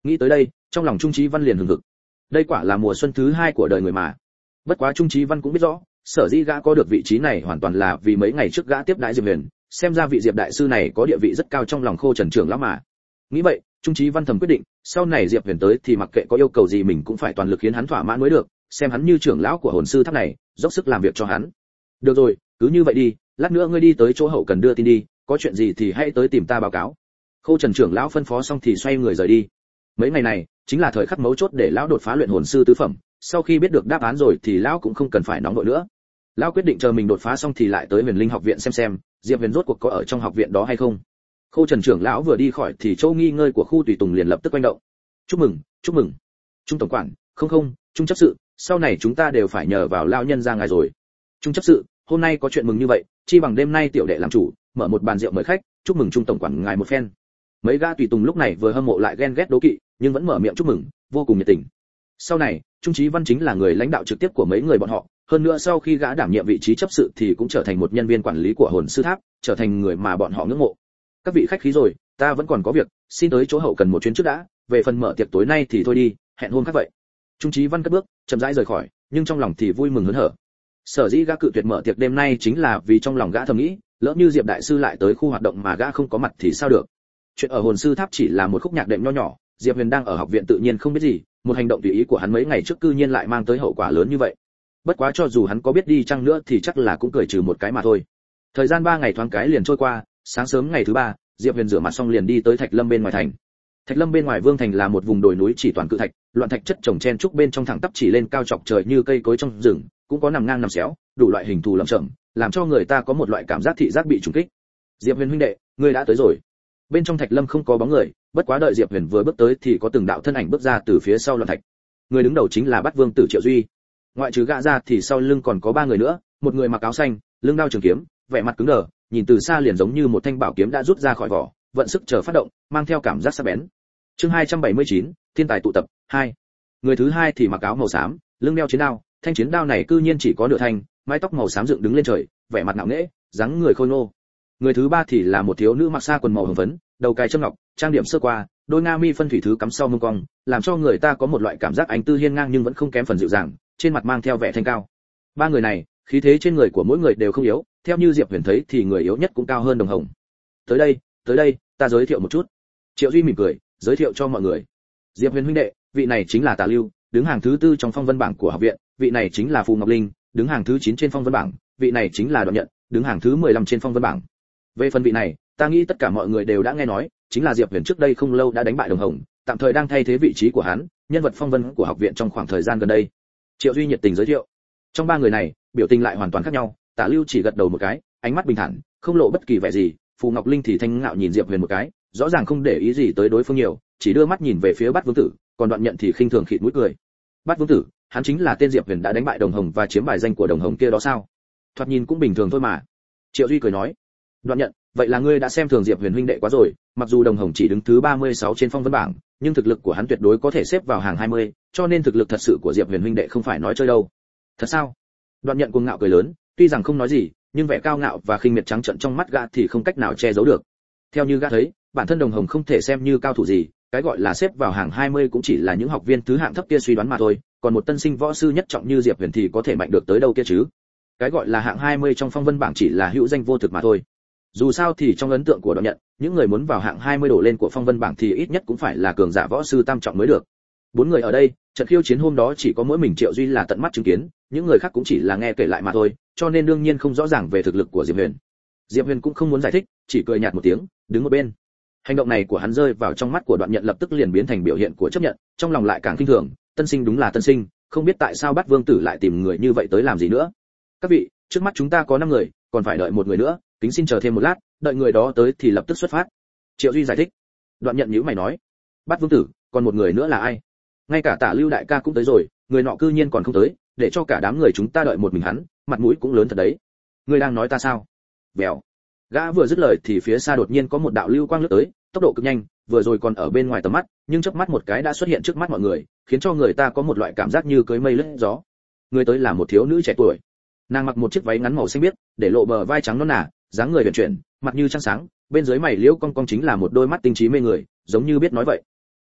Speaker 1: Nghĩ tới đây, trong lòng Trung Chí Văn liền hừng hực. Đây quả là mùa xuân thứ hai của đời người mà. Bất quá Trung Chí Văn cũng biết rõ, sở dĩ gã có được vị trí này hoàn toàn là vì mấy ngày trước gã tiếp đãi Diệp Huyền, xem ra vị Diệp đại sư này có địa vị rất cao trong lòng Khô Trần trưởng lão mà. Nghĩ vậy, Trung Chí Văn thầm quyết định, sau này Diệp Huyền tới thì mặc kệ có yêu cầu gì mình cũng phải toàn lực khiến hắn thỏa mãn mới được, xem hắn như trưởng lão của hồn sư tháp này, dốc sức làm việc cho hắn. Được rồi, cứ như vậy đi, lát nữa ngươi đi tới chỗ hậu cần đưa tin đi, có chuyện gì thì hãy tới tìm ta báo cáo. Khô Trần trưởng lão phân phó xong thì xoay người rời đi. Mấy ngày này chính là thời khắc mấu chốt để lão đột phá luyện hồn sư tứ phẩm, sau khi biết được đáp án rồi thì lão cũng không cần phải nóng vội nữa. Lão quyết định chờ mình đột phá xong thì lại tới Huyền Linh học viện xem xem, Diệp Huyền rốt cuộc có ở trong học viện đó hay không. Khô Trần trưởng lão vừa đi khỏi thì chỗ nghi ngơi của khu tùy tùng liền lập tức quanh động. Chúc mừng, chúc mừng. Trung tổng quản, không không, Trung chấp sự, sau này chúng ta đều phải nhờ vào lão nhân ra ngài rồi. Trung chấp sự, hôm nay có chuyện mừng như vậy, chi bằng đêm nay tiểu đệ làm chủ, mở một bàn rượu mời khách, chúc mừng Trung tổng quản ngài một phen. Mấy gã tùy tùng lúc này vừa hâm mộ lại ghen ghét đố kỵ, nhưng vẫn mở miệng chúc mừng, vô cùng nhiệt tình. Sau này, Trung Chí Văn chính là người lãnh đạo trực tiếp của mấy người bọn họ, hơn nữa sau khi gã đảm nhiệm vị trí chấp sự thì cũng trở thành một nhân viên quản lý của hồn sư tháp, trở thành người mà bọn họ ngưỡng mộ. Các vị khách khí rồi, ta vẫn còn có việc, xin tới chỗ hậu cần một chuyến trước đã, về phần mở tiệc tối nay thì thôi đi, hẹn hôm khác vậy. Trung Chí Văn cất bước, chậm rãi rời khỏi, nhưng trong lòng thì vui mừng hớn hở. Sở dĩ gã cự tuyệt mở tiệc đêm nay chính là vì trong lòng gã thầm nghĩ, lỡ như Diệp đại sư lại tới khu hoạt động mà gã không có mặt thì sao được. Chuyện ở hồn sư tháp chỉ là một khúc nhạc đệm nho nhỏ, Diệp Huyền đang ở học viện tự nhiên không biết gì, một hành động tùy ý của hắn mấy ngày trước cư nhiên lại mang tới hậu quả lớn như vậy. Bất quá cho dù hắn có biết đi chăng nữa thì chắc là cũng cười trừ một cái mà thôi. Thời gian ba ngày thoáng cái liền trôi qua, sáng sớm ngày thứ ba, Diệp Huyền rửa mặt xong liền đi tới Thạch Lâm bên ngoài thành. Thạch Lâm bên ngoài Vương thành là một vùng đồi núi chỉ toàn cự thạch, loạn thạch chất chồng chen trúc bên trong thẳng tắp chỉ lên cao chọc trời như cây cối trong rừng, cũng có nằm ngang nằm xéo, đủ loại hình thù lởm chởm, làm cho người ta có một loại cảm giác thị giác bị trùng kích. Diệp Huyền huynh đệ, ngươi đã tới rồi. Bên trong Thạch Lâm không có bóng người, bất quá đợi Diệp Huyền vừa bước tới thì có từng đạo thân ảnh bước ra từ phía sau loạn thạch. Người đứng đầu chính là Bát Vương tử Triệu Duy. Ngoại trừ gã ra thì sau lưng còn có ba người nữa, một người mặc áo xanh, lưng đao trường kiếm, vẻ mặt cứng đờ, nhìn từ xa liền giống như một thanh bảo kiếm đã rút ra khỏi vỏ, vận sức chờ phát động, mang theo cảm giác sắc bén. Chương hai trăm bảy mươi chín, Thiên tài tụ tập hai. Người thứ hai thì mặc áo màu xám, lưng đeo chiến đao, thanh chiến đao này cư nhiên chỉ có nửa thanh, mái tóc màu xám dựng đứng lên trời, vẻ mặt ngạo nghễ, dáng người khôi ngô. Người thứ ba thì là một thiếu nữ mặc sa quần màu hồng phấn, đầu cài châm ngọc, trang điểm sơ qua, đôi nga mi phân thủy thứ cắm sau mông cong, làm cho người ta có một loại cảm giác anh tư hiên ngang nhưng vẫn không kém phần dịu dàng, trên mặt mang theo vẻ thanh cao. Ba người này, khí thế trên người của mỗi người đều không yếu, theo như Diệp Huyền thấy thì người yếu nhất cũng cao hơn Đồng Hồng. Tới đây, tới đây, ta giới thiệu một chút. Triệu Duy mỉm cười, giới thiệu cho mọi người. Diệp Huyền huynh đệ, vị này chính là Tà Lưu, đứng hàng thứ tư trong phong vân bảng của học viện, vị này chính là Phù Ngọc Linh, đứng hàng thứ chín trên phong vân bảng, vị này chính là Đoạn Nhận, đứng hàng thứ mười lăm trên phong vân bảng. Về phần vị này, ta nghĩ tất cả mọi người đều đã nghe nói, chính là Diệp Huyền trước đây không lâu đã đánh bại Đồng Hồng, tạm thời đang thay thế vị trí của hắn, nhân vật phong vân của học viện trong khoảng thời gian gần đây. Triệu Duy nhiệt tình giới thiệu. Trong ba người này, biểu tình lại hoàn toàn khác nhau, Tả Lưu chỉ gật đầu một cái, ánh mắt bình thản, không lộ bất kỳ vẻ gì, Phù Ngọc Linh thì thanh ngạo nhìn Diệp Huyền một cái, rõ ràng không để ý gì tới đối phương nhiều, chỉ đưa mắt nhìn về phía Bát Vương tử, còn Đoạn Nhận thì khinh thường khịt mũi cười. Bát Vương tử, hắn chính là tên Diệp Huyền đã đánh bại Đồng Hồng và chiếm bài danh của Đồng Hồng kia đó sao? Thoạt nhìn cũng bình thường thôi mà. Triệu Duy cười nói. Đoạn Nhận, vậy là ngươi đã xem thường Diệp Huyền huynh đệ quá rồi, mặc dù Đồng Hồng chỉ đứng thứ ba mươi sáu trên phong vân bảng, nhưng thực lực của hắn tuyệt đối có thể xếp vào hàng hai mươi, cho nên thực lực thật sự của Diệp Huyền huynh đệ không phải nói chơi đâu. Thật sao? Đoạn Nhận cuồng ngạo cười lớn, tuy rằng không nói gì, nhưng vẻ cao ngạo và khinh miệt trắng trợn trong mắt gã thì không cách nào che giấu được. Theo như gã thấy, bản thân Đồng Hồng không thể xem như cao thủ gì, cái gọi là xếp vào hàng hai mươi cũng chỉ là những học viên thứ hạng thấp kia suy đoán mà thôi, còn một tân sinh võ sư nhất trọng như Diệp Huyền thì có thể mạnh được tới đâu kia chứ? Cái gọi là hạng hai mươi trong phong vân bảng chỉ là hữu danh vô thực mà thôi. Dù sao thì trong ấn tượng của Đoạn Nhận, những người muốn vào hạng hai mươi đổ lên của phong vân bảng thì ít nhất cũng phải là cường giả võ sư tam trọng mới được. Bốn người ở đây, trận khiêu chiến hôm đó chỉ có mỗi mình Triệu Duy là tận mắt chứng kiến, những người khác cũng chỉ là nghe kể lại mà thôi, cho nên đương nhiên không rõ ràng về thực lực của Diệp Huyền. Diệp Huyền cũng không muốn giải thích, chỉ cười nhạt một tiếng, đứng một bên. Hành động này của hắn rơi vào trong mắt của Đoạn Nhận lập tức liền biến thành biểu hiện của chấp nhận, trong lòng lại càng kinh thường, tân sinh đúng là tân sinh, không biết tại sao Bát Vương tử lại tìm người như vậy tới làm gì nữa. Các vị, trước mắt chúng ta có năm người, còn phải đợi một người nữa, kính xin chờ thêm một lát, đợi người đó tới thì lập tức xuất phát. Triệu Duy giải thích. Đoạn Nhận nhíu mày nói, Bát Vương tử, còn một người nữa là ai? Ngay cả Tả Lưu đại ca cũng tới rồi, người nọ cư nhiên còn không tới, để cho cả đám người chúng ta đợi một mình hắn, mặt mũi cũng lớn thật đấy. Ngươi đang nói ta sao? Bèo. Gã vừa dứt lời thì phía xa đột nhiên có một đạo lưu quang lướt tới, tốc độ cực nhanh, vừa rồi còn ở bên ngoài tầm mắt, nhưng chớp mắt một cái đã xuất hiện trước mắt mọi người, khiến cho người ta có một loại cảm giác như cưỡi mây lướt gió. Người tới là một thiếu nữ trẻ tuổi. Nàng mặc một chiếc váy ngắn màu xanh biếc, để lộ bờ vai trắng nõn nà, dáng người uyển chuyển, mặt như trăng sáng, bên dưới mày liễu cong cong chính là một đôi mắt tinh trí mê người, giống như biết nói vậy.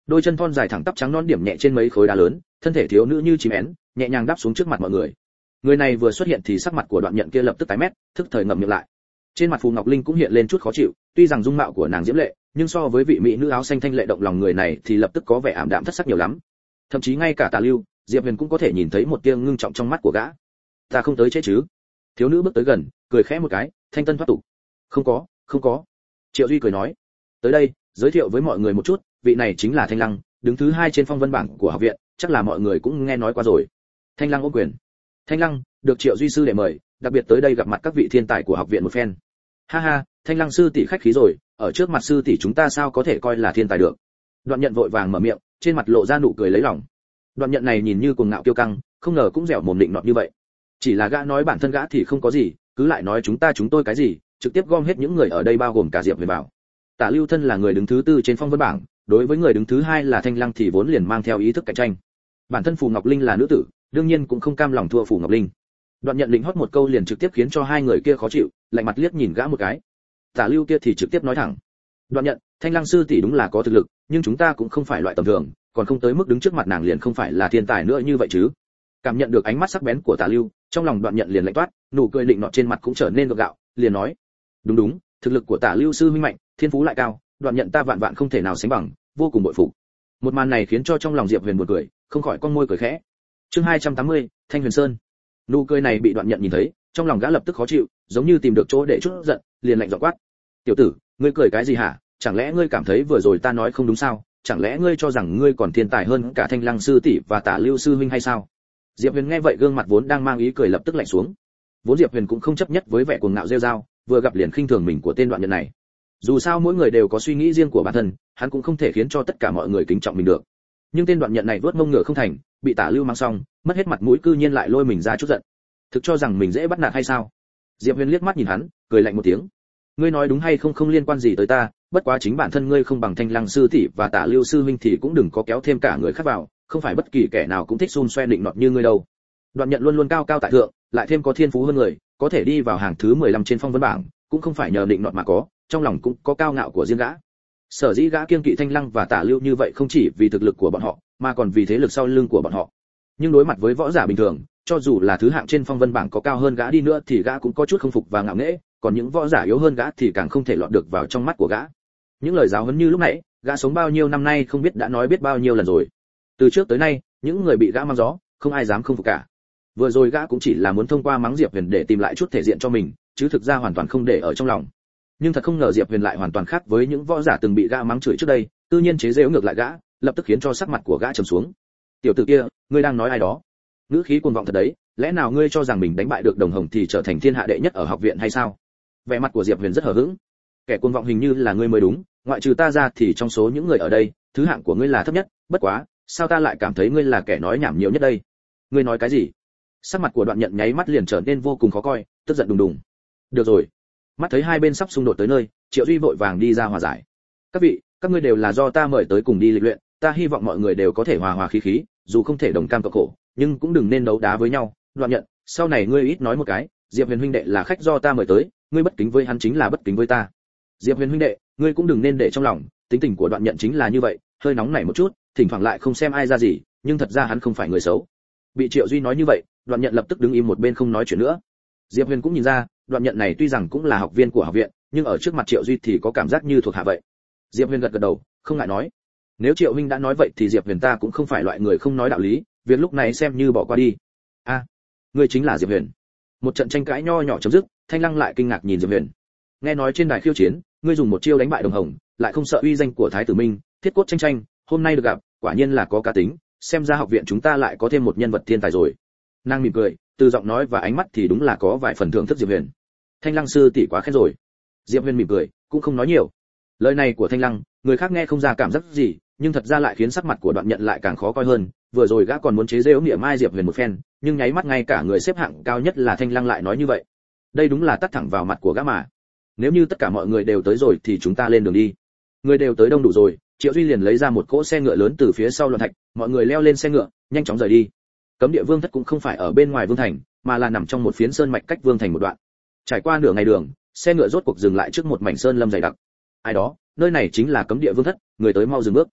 Speaker 1: đôi chân thon dài thẳng tắp trắng non điểm nhẹ trên mấy khối đá lớn, thân thể thiếu nữ như chim én, nhẹ nhàng đáp xuống trước mặt mọi người. Người này vừa xuất hiện thì sắc mặt của Đoạn Nhận kia lập tức tái mét, thức thời ngậm miệng lại. Trên mặt Phù Ngọc Linh cũng hiện lên chút khó chịu, tuy rằng dung mạo của nàng diễm lệ, nhưng so với vị mỹ nữ áo xanh thanh lệ động lòng người này thì lập tức có vẻ ảm đạm thất sắc nhiều lắm. Thậm chí ngay cả Tả Lưu, Diệp Huyền cũng có thể nhìn thấy một tia ngưng trọng trong mắt của gã. Ta không tới chết chứ? Thiếu nữ bước tới gần, cười khẽ một cái, thanh tân thoát tục. Không có, không có. Triệu Duy cười nói. Tới đây, giới thiệu với mọi người một chút, vị này chính là Thanh Lăng, đứng thứ hai trên phong vân bảng của học viện, chắc là mọi người cũng nghe nói qua rồi. Thanh Lăng ôm quyền. Thanh Lăng, được Triệu Duy sư để mời, đặc biệt tới đây gặp mặt các vị thiên tài của học viện một phen. Ha ha, Thanh Lăng sư tỷ khách khí rồi, ở trước mặt sư tỷ chúng ta sao có thể coi là thiên tài được. Đoạn Nhận vội vàng mở miệng, trên mặt lộ ra nụ cười lấy lòng. Đoạn Nhận này nhìn như cuồng ngạo kiêu căng, không ngờ cũng dẻo mồm định nọt như vậy. Chỉ là gã nói bản thân gã thì không có gì, cứ lại nói chúng ta chúng tôi cái gì, trực tiếp gom hết những người ở đây bao gồm cả Diệp Huyền vào. Tả Lưu thân là người đứng thứ tư trên phong vân bảng, đối với người đứng thứ hai là Thanh Lăng thì vốn liền mang theo ý thức cạnh tranh. Bản thân Phù Ngọc Linh là nữ tử, đương nhiên cũng không cam lòng thua Phù Ngọc Linh. Đoạn Nhận định hót một câu liền trực tiếp khiến cho hai người kia khó chịu, lạnh mặt liếc nhìn gã một cái. Tả Lưu kia thì trực tiếp nói thẳng: Đoạn Nhận, Thanh Lăng sư tỷ đúng là có thực lực, nhưng chúng ta cũng không phải loại tầm thường, còn không tới mức đứng trước mặt nàng liền không phải là thiên tài nữa như vậy chứ. Cảm nhận được ánh mắt sắc bén của Tả Lưu, trong lòng Đoạn Nhận liền lạnh toát, nụ cười định nọt trên mặt cũng trở nên gượng gạo, liền nói: đúng đúng, thực lực của Tả Lưu sư huynh mạnh, thiên phú lại cao, Đoạn Nhận ta vạn vạn không thể nào sánh bằng, vô cùng bội phục. Một màn này khiến cho trong lòng Diệp Huyền buồn cười, không khỏi cong môi cười khẽ. Chương hai trăm tám mươi, Thanh Huyền Sơn. Nụ cười này bị Đoạn Nhận nhìn thấy, trong lòng gã lập tức khó chịu, giống như tìm được chỗ để chút giận, liền lạnh giọng quát: tiểu tử, ngươi cười cái gì hả? Chẳng lẽ ngươi cảm thấy vừa rồi ta nói không đúng sao? Chẳng lẽ ngươi cho rằng ngươi còn thiên tài hơn cả Thanh Lăng sư tỷ và Tả Lưu sư huynh hay sao? Diệp Huyền nghe vậy gương mặt vốn đang mang ý cười lập tức lạnh xuống. Vốn Diệp Huyền cũng không chấp nhất với vẻ cuồng ngạo rêu rao, vừa gặp liền khinh thường mình của tên Đoạn Nhận này. Dù sao mỗi người đều có suy nghĩ riêng của bản thân, hắn cũng không thể khiến cho tất cả mọi người kính trọng mình được. Nhưng tên Đoạn Nhận này vuốt mông ngựa không thành, bị Tả Lưu mang xong, mất hết mặt mũi cư nhiên lại lôi mình ra chút giận. Thực cho rằng mình dễ bắt nạt hay sao? Diệp Huyền liếc mắt nhìn hắn, cười lạnh một tiếng. Ngươi nói đúng hay không không liên quan gì tới ta, bất quá chính bản thân ngươi không bằng Thanh Lăng sư tỷ và Tả Lưu sư huynh thì cũng đừng có kéo thêm cả người khác vào, không phải bất kỳ kẻ nào cũng thích xun xoe định nọt như ngươi đâu. Đoạn Nhận luôn luôn cao cao tại thượng, lại thêm có thiên phú hơn người, có thể đi vào hàng thứ mười lăm trên phong vân bảng, cũng không phải nhờ định nọt mà có, trong lòng cũng có cao ngạo của riêng gã. Sở dĩ gã kiêng kỵ Thanh Lăng và Tả Lưu như vậy không chỉ vì thực lực của bọn họ, mà còn vì thế lực sau lưng của bọn họ. Nhưng đối mặt với võ giả bình thường, cho dù là thứ hạng trên phong vân bảng có cao hơn gã đi nữa thì gã cũng có chút không phục và ngạo nghễ, còn những võ giả yếu hơn gã thì càng không thể lọt được vào trong mắt của gã. Những lời giáo huấn như lúc nãy, gã sống bao nhiêu năm nay không biết đã nói biết bao nhiêu lần rồi. Từ trước tới nay, những người bị gã mang gió, không ai dám không phục cả. Vừa rồi gã cũng chỉ là muốn thông qua mắng Diệp Huyền để tìm lại chút thể diện cho mình, chứ thực ra hoàn toàn không để ở trong lòng. Nhưng thật không ngờ Diệp Huyền lại hoàn toàn khác với những võ giả từng bị gã mắng chửi trước đây, tự nhiên chế giễu ngược lại gã, lập tức khiến cho sắc mặt của gã trầm xuống. Tiểu tử kia, ngươi đang nói ai đó? Ngữ khí cuồng vọng thật đấy, lẽ nào ngươi cho rằng mình đánh bại được Đồng Hồng thì trở thành thiên hạ đệ nhất ở học viện hay sao? Vẻ mặt của Diệp Huyền rất hờ hững. Kẻ cuồng vọng hình như là ngươi mới đúng, ngoại trừ ta ra thì trong số những người ở đây, thứ hạng của ngươi là thấp nhất, bất quá, sao ta lại cảm thấy ngươi là kẻ nói nhảm nhiều nhất đây? Ngươi nói cái gì? Sắc mặt của Đoạn Nhận nháy mắt liền trở nên vô cùng khó coi, tức giận đùng đùng. Được rồi. Mắt thấy hai bên sắp xung đột tới nơi, Triệu Duy vội vàng đi ra hòa giải. Các vị, các ngươi đều là do ta mời tới cùng đi lịch luyện, ta hy vọng mọi người đều có thể hòa hòa khí khí, dù không thể đồng cam cộng khổ, nhưng cũng đừng nên đấu đá với nhau. Đoạn Nhận, sau này ngươi ít nói một cái, Diệp Huyền huynh đệ là khách do ta mời tới, ngươi bất kính với hắn chính là bất kính với ta. Diệp Huyền huynh đệ, ngươi cũng đừng nên để trong lòng, tính tình của Đoạn Nhận chính là như vậy, hơi nóng nảy một chút, thỉnh thoảng lại không xem ai ra gì, nhưng thật ra hắn không phải người xấu. Bị Triệu Duy nói như vậy, Đoạn Nhận lập tức đứng im một bên không nói chuyện nữa. Diệp Huyền cũng nhìn ra, Đoạn Nhận này tuy rằng cũng là học viên của học viện, nhưng ở trước mặt Triệu Duy thì có cảm giác như thuộc hạ vậy. Diệp Huyền gật gật đầu, không ngại nói: nếu Triệu huynh đã nói vậy thì Diệp Huyền ta cũng không phải loại người không nói đạo lý, việc lúc này xem như bỏ qua đi. A, à, ngươi chính là Diệp Huyền. Một trận tranh cãi nho nhỏ chấm dứt, Thanh Lăng lại kinh ngạc nhìn Diệp Huyền. Nghe nói trên đài khiêu chiến, ngươi dùng một chiêu đánh bại Đồng Hồng, lại không sợ uy danh của Thái tử Minh, thiết cốt tranh tranh, hôm nay được gặp, quả nhiên là có cá tính, xem ra học viện chúng ta lại có thêm một nhân vật thiên tài rồi. Nàng mỉm cười, từ giọng nói và ánh mắt thì đúng là có vài phần thưởng thức Diệp Huyền. Thanh Lăng sư tỷ quá khen rồi. Diệp Huyền mỉm cười, cũng không nói nhiều. Lời này của Thanh Lăng, người khác nghe không ra cảm giác gì, nhưng thật ra lại khiến sắc mặt của Đoạn Nhận lại càng khó coi hơn. Vừa rồi gã còn muốn chế giễu mỉa mai Diệp Huyền một phen, nhưng nháy mắt ngay cả người xếp hạng cao nhất là Thanh Lăng lại nói như vậy. Đây đúng là tắt thẳng vào mặt của gã mà. Nếu như tất cả mọi người đều tới rồi thì chúng ta lên đường đi. Người đều tới đông đủ rồi, Triệu Duy liền lấy ra một cỗ xe ngựa lớn từ phía sau loạn thạch, mọi người leo lên xe ngựa, nhanh chóng rời đi. Cấm địa Vương thất cũng không phải ở bên ngoài vương thành, mà là nằm trong một phiến sơn mạch cách vương thành một đoạn. Trải qua nửa ngày đường, xe ngựa rốt cuộc dừng lại trước một mảnh sơn lâm dày đặc. Ai đó, nơi này chính là cấm địa Vương thất, người tới mau dừng bước.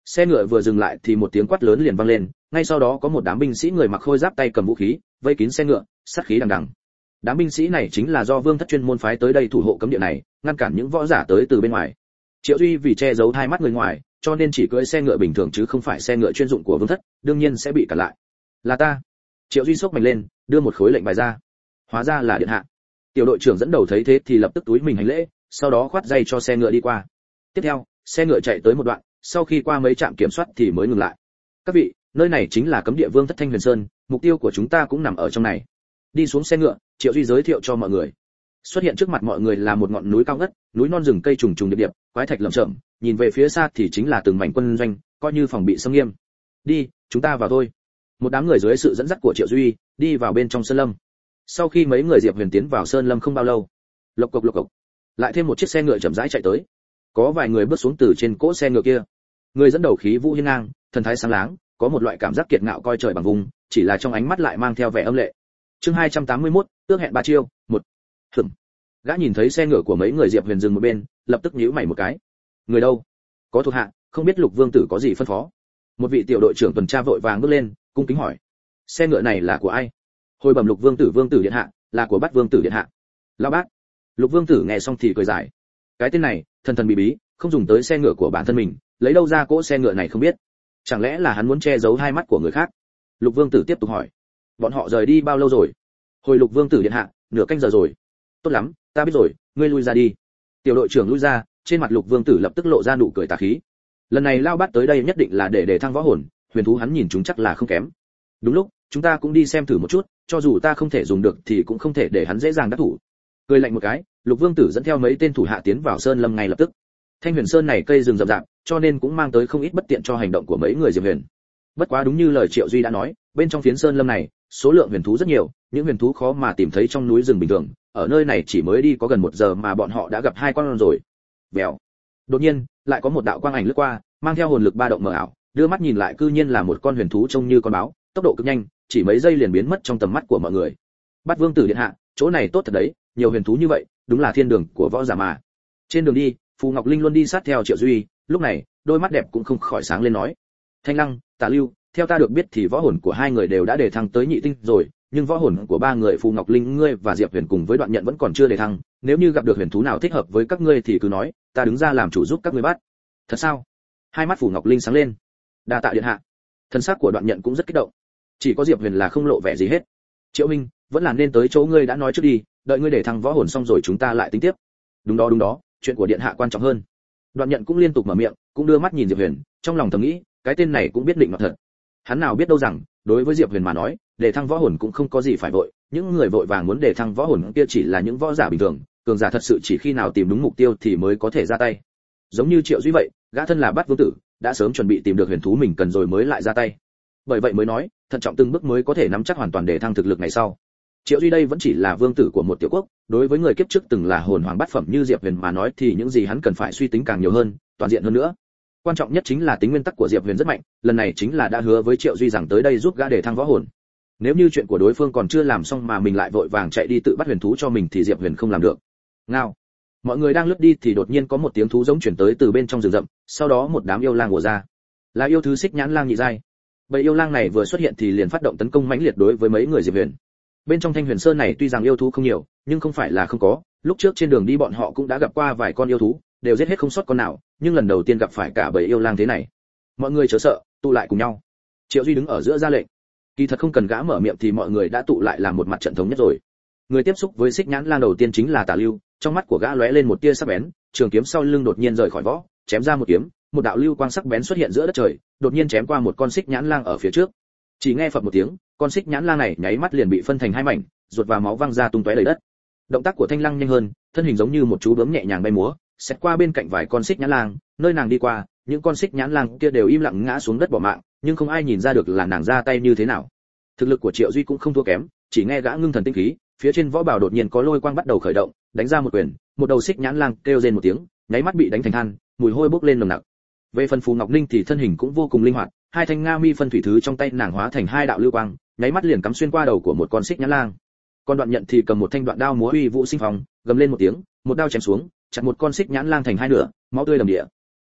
Speaker 1: Xe ngựa vừa dừng lại thì một tiếng quát lớn liền vang lên, ngay sau đó có một đám binh sĩ người mặc khôi giáp tay cầm vũ khí, vây kín xe ngựa, sát khí đằng đằng. Đám binh sĩ này chính là do Vương Thất chuyên môn phái tới đây thủ hộ cấm địa này, ngăn cản những võ giả tới từ bên ngoài. Triệu Duy vì che giấu hai mắt người ngoài, cho nên chỉ cưỡi xe ngựa bình thường chứ không phải xe ngựa chuyên dụng của Vương Thất, đương nhiên sẽ bị cản lại. Là ta. Triệu Duy sốc mạnh lên, đưa một khối lệnh bài ra. Hóa ra là điện hạ. Tiểu đội trưởng dẫn đầu thấy thế thì lập tức túi mình hành lễ, sau đó khoát dây cho xe ngựa đi qua. Tiếp theo, xe ngựa chạy tới một đoạn, sau khi qua mấy trạm kiểm soát thì mới ngừng lại. Các vị, nơi này chính là cấm địa Vương Thất Thanh Huyền Sơn, mục tiêu của chúng ta cũng nằm ở trong này. Đi xuống xe ngựa, Triệu Duy giới thiệu cho mọi người. Xuất hiện trước mặt mọi người là một ngọn núi cao ngất, núi non rừng cây trùng trùng điệp điệp, quái thạch lởm chởm, nhìn về phía xa thì chính là từng mảnh quân doanh, coi như phòng bị xâm nghiêm. Đi, chúng ta vào thôi. Một đám người dưới sự dẫn dắt của Triệu Duy đi vào bên trong sơn lâm. Sau khi mấy người Diệp Huyền tiến vào sơn lâm không bao lâu, lộc cộc lộc cộc, lại thêm một chiếc xe ngựa chậm rãi chạy tới. Có vài người bước xuống từ trên cỗ xe ngựa kia. Người dẫn đầu khí vũ hiên ngang, thần thái sáng láng, có một loại cảm giác kiệt ngạo coi trời bằng vùng, chỉ là trong ánh mắt lại mang theo vẻ âm lệ. Chương hai trăm tám mươi mốt, ước hẹn ba chiêu, một. Hửm. Gã nhìn thấy xe ngựa của mấy người Diệp Huyền dừng một bên, lập tức nhíu mày một cái. Người đâu? Có thuộc hạ, không biết Lục Vương tử có gì phân phó. Một vị tiểu đội trưởng tuần tra vội vàng bước lên, cung kính hỏi. Xe ngựa này là của ai? Hồi bẩm Lục Vương tử, Vương tử điện hạ, là của Bát Vương tử điện hạ. Lão bát. Lục Vương tử nghe xong thì cười dài. Cái tên này, thần thần bí bí, không dùng tới xe ngựa của bản thân mình, lấy đâu ra cỗ xe ngựa này không biết. Chẳng lẽ là hắn muốn che giấu hai mắt của người khác? Lục Vương tử tiếp tục hỏi. Bọn họ rời đi bao lâu rồi? Hồi Lục Vương tử điện hạ, nửa canh giờ rồi. Tốt lắm, ta biết rồi, ngươi lui ra đi. Tiểu đội trưởng lui ra, trên mặt Lục Vương tử lập tức lộ ra nụ cười tà khí. Lần này lao bát tới đây nhất định là để để thăng võ hồn, huyền thú hắn nhìn chúng chắc là không kém. Đúng lúc, chúng ta cũng đi xem thử một chút, cho dù ta không thể dùng được thì cũng không thể để hắn dễ dàng đắc thủ. Cười lạnh một cái, Lục Vương tử dẫn theo mấy tên thủ hạ tiến vào sơn lâm ngay lập tức. Thanh Huyền Sơn này cây rừng rậm rạp, cho nên cũng mang tới không ít bất tiện cho hành động của mấy người Diệp Huyền. Bất quá đúng như lời Triệu Duy đã nói, bên trong phiến sơn lâm này, số lượng huyền thú rất nhiều, những huyền thú khó mà tìm thấy trong núi rừng bình thường, ở nơi này chỉ mới đi có gần một giờ mà bọn họ đã gặp hai con rồi. Vèo. Đột nhiên, lại có một đạo quang ảnh lướt qua, mang theo hồn lực ba động mờ ảo, đưa mắt nhìn lại cư nhiên là một con huyền thú trông như con báo, tốc độ cực nhanh, chỉ mấy giây liền biến mất trong tầm mắt của mọi người. Bát Vương tử điện hạ, chỗ này tốt thật đấy, nhiều huyền thú như vậy, đúng là thiên đường của võ giả mà. Trên đường đi, Phù Ngọc Linh luôn đi sát theo Triệu Duy, lúc này, đôi mắt đẹp cũng không khỏi sáng lên nói: Thanh Lăng, Tả Lưu, theo ta được biết thì võ hồn của hai người đều đã đề thăng tới nhị tinh rồi, nhưng võ hồn của ba người Phù Ngọc Linh ngươi và Diệp Huyền cùng với Đoạn Nhận vẫn còn chưa đề thăng, nếu như gặp được huyền thú nào thích hợp với các ngươi thì cứ nói, ta đứng ra làm chủ giúp các ngươi bắt. Thật sao? Hai mắt Phù Ngọc Linh sáng lên. Đa tạ điện hạ. Thân xác của Đoạn Nhận cũng rất kích động. Chỉ có Diệp Huyền là không lộ vẻ gì hết. Triệu Minh, vẫn là nên tới chỗ ngươi đã nói trước đi, đợi ngươi để thăng võ hồn xong rồi chúng ta lại tính tiếp. Đúng đó đúng đó, chuyện của điện hạ quan trọng hơn. Đoạn Nhận cũng liên tục mở miệng, cũng đưa mắt nhìn Diệp Huyền, trong lòng thầm nghĩ, cái tên này cũng biết định mặt thật. Hắn nào biết đâu rằng, đối với Diệp Huyền mà nói, để thăng võ hồn cũng không có gì phải vội, những người vội vàng muốn để thăng võ hồn kia chỉ là những võ giả bình thường, cường giả thật sự chỉ khi nào tìm đúng mục tiêu thì mới có thể ra tay. Giống như Triệu Duy vậy, gã thân là Bát Vương tử, đã sớm chuẩn bị tìm được huyền thú mình cần rồi mới lại ra tay. Bởi vậy mới nói, thận trọng từng bước mới có thể nắm chắc hoàn toàn để thăng thực lực ngày sau. Triệu Duy đây vẫn chỉ là vương tử của một tiểu quốc, đối với người kiếp trước từng là hồn hoàng bát phẩm như Diệp Huyền mà nói thì những gì hắn cần phải suy tính càng nhiều hơn, toàn diện hơn nữa. Quan trọng nhất chính là tính nguyên tắc của Diệp Huyền rất mạnh, lần này chính là đã hứa với Triệu Duy rằng tới đây giúp gã để thăng võ hồn. Nếu như chuyện của đối phương còn chưa làm xong mà mình lại vội vàng chạy đi tự bắt huyền thú cho mình thì Diệp Huyền không làm được. Ngao. Mọi người đang lướt đi thì đột nhiên có một tiếng thú giống chuyển tới từ bên trong rừng rậm, sau đó một đám yêu lang ùa ra. Là yêu thứ Xích Nhãn Lang nhị giai. Bầy yêu lang này vừa xuất hiện thì liền phát động tấn công mãnh liệt đối với mấy người Diệp Huyền. Bên trong Thanh Huyền Sơn này tuy rằng yêu thú không nhiều, nhưng không phải là không có, lúc trước trên đường đi bọn họ cũng đã gặp qua vài con yêu thú, đều giết hết không sót con nào, nhưng lần đầu tiên gặp phải cả bầy yêu lang thế này. Mọi người chớ sợ, tụ lại cùng nhau. Triệu Duy đứng ở giữa ra lệnh. Kỳ thật không cần gã mở miệng thì mọi người đã tụ lại làm một mặt trận thống nhất rồi. Người tiếp xúc với Xích Nhãn Lang đầu tiên chính là Tả Lưu, trong mắt của gã lóe lên một tia sắc bén, trường kiếm sau lưng đột nhiên rời khỏi vỏ, chém ra một kiếm, một đạo lưu quang sắc bén xuất hiện giữa đất trời, đột nhiên chém qua một con Xích Nhãn Lang ở phía trước. Chỉ nghe phập một tiếng, con Xích Nhãn Lang này nháy mắt liền bị phân thành hai mảnh, ruột và máu văng ra tung tóe đầy đất. Động tác của Thanh Lăng nhanh hơn, thân hình giống như một chú bướm nhẹ nhàng bay múa, xét qua bên cạnh vài con Xích Nhãn Lang, nơi nàng đi qua, những con Xích Nhãn Lang kia đều im lặng ngã xuống đất bỏ mạng, nhưng không ai nhìn ra được là nàng ra tay như thế nào. Thực lực của Triệu Duy cũng không thua kém, chỉ nghe gã ngưng thần tinh khí, phía trên võ bào đột nhiên có lôi quang bắt đầu khởi động, đánh ra một quyền, một đầu Xích Nhãn Lang kêu rên một tiếng, nháy mắt bị đánh thành than, mùi hôi bốc lên nồng nặc. Về phần Phù Ngọc Ninh thì thân hình cũng vô cùng linh hoạt, hai thanh nga mi phân thủy thứ trong tay nàng hóa thành hai đạo lưu quang, nháy mắt liền cắm xuyên qua đầu của một con Xích Nhãn Lang. Con Đoạn Nhận thì cầm một thanh đoạn đao múa uy vũ sinh phong, gầm lên một tiếng, một đao chém xuống, chặt một con Xích Nhãn Lang thành hai nửa, máu tươi đầm địa.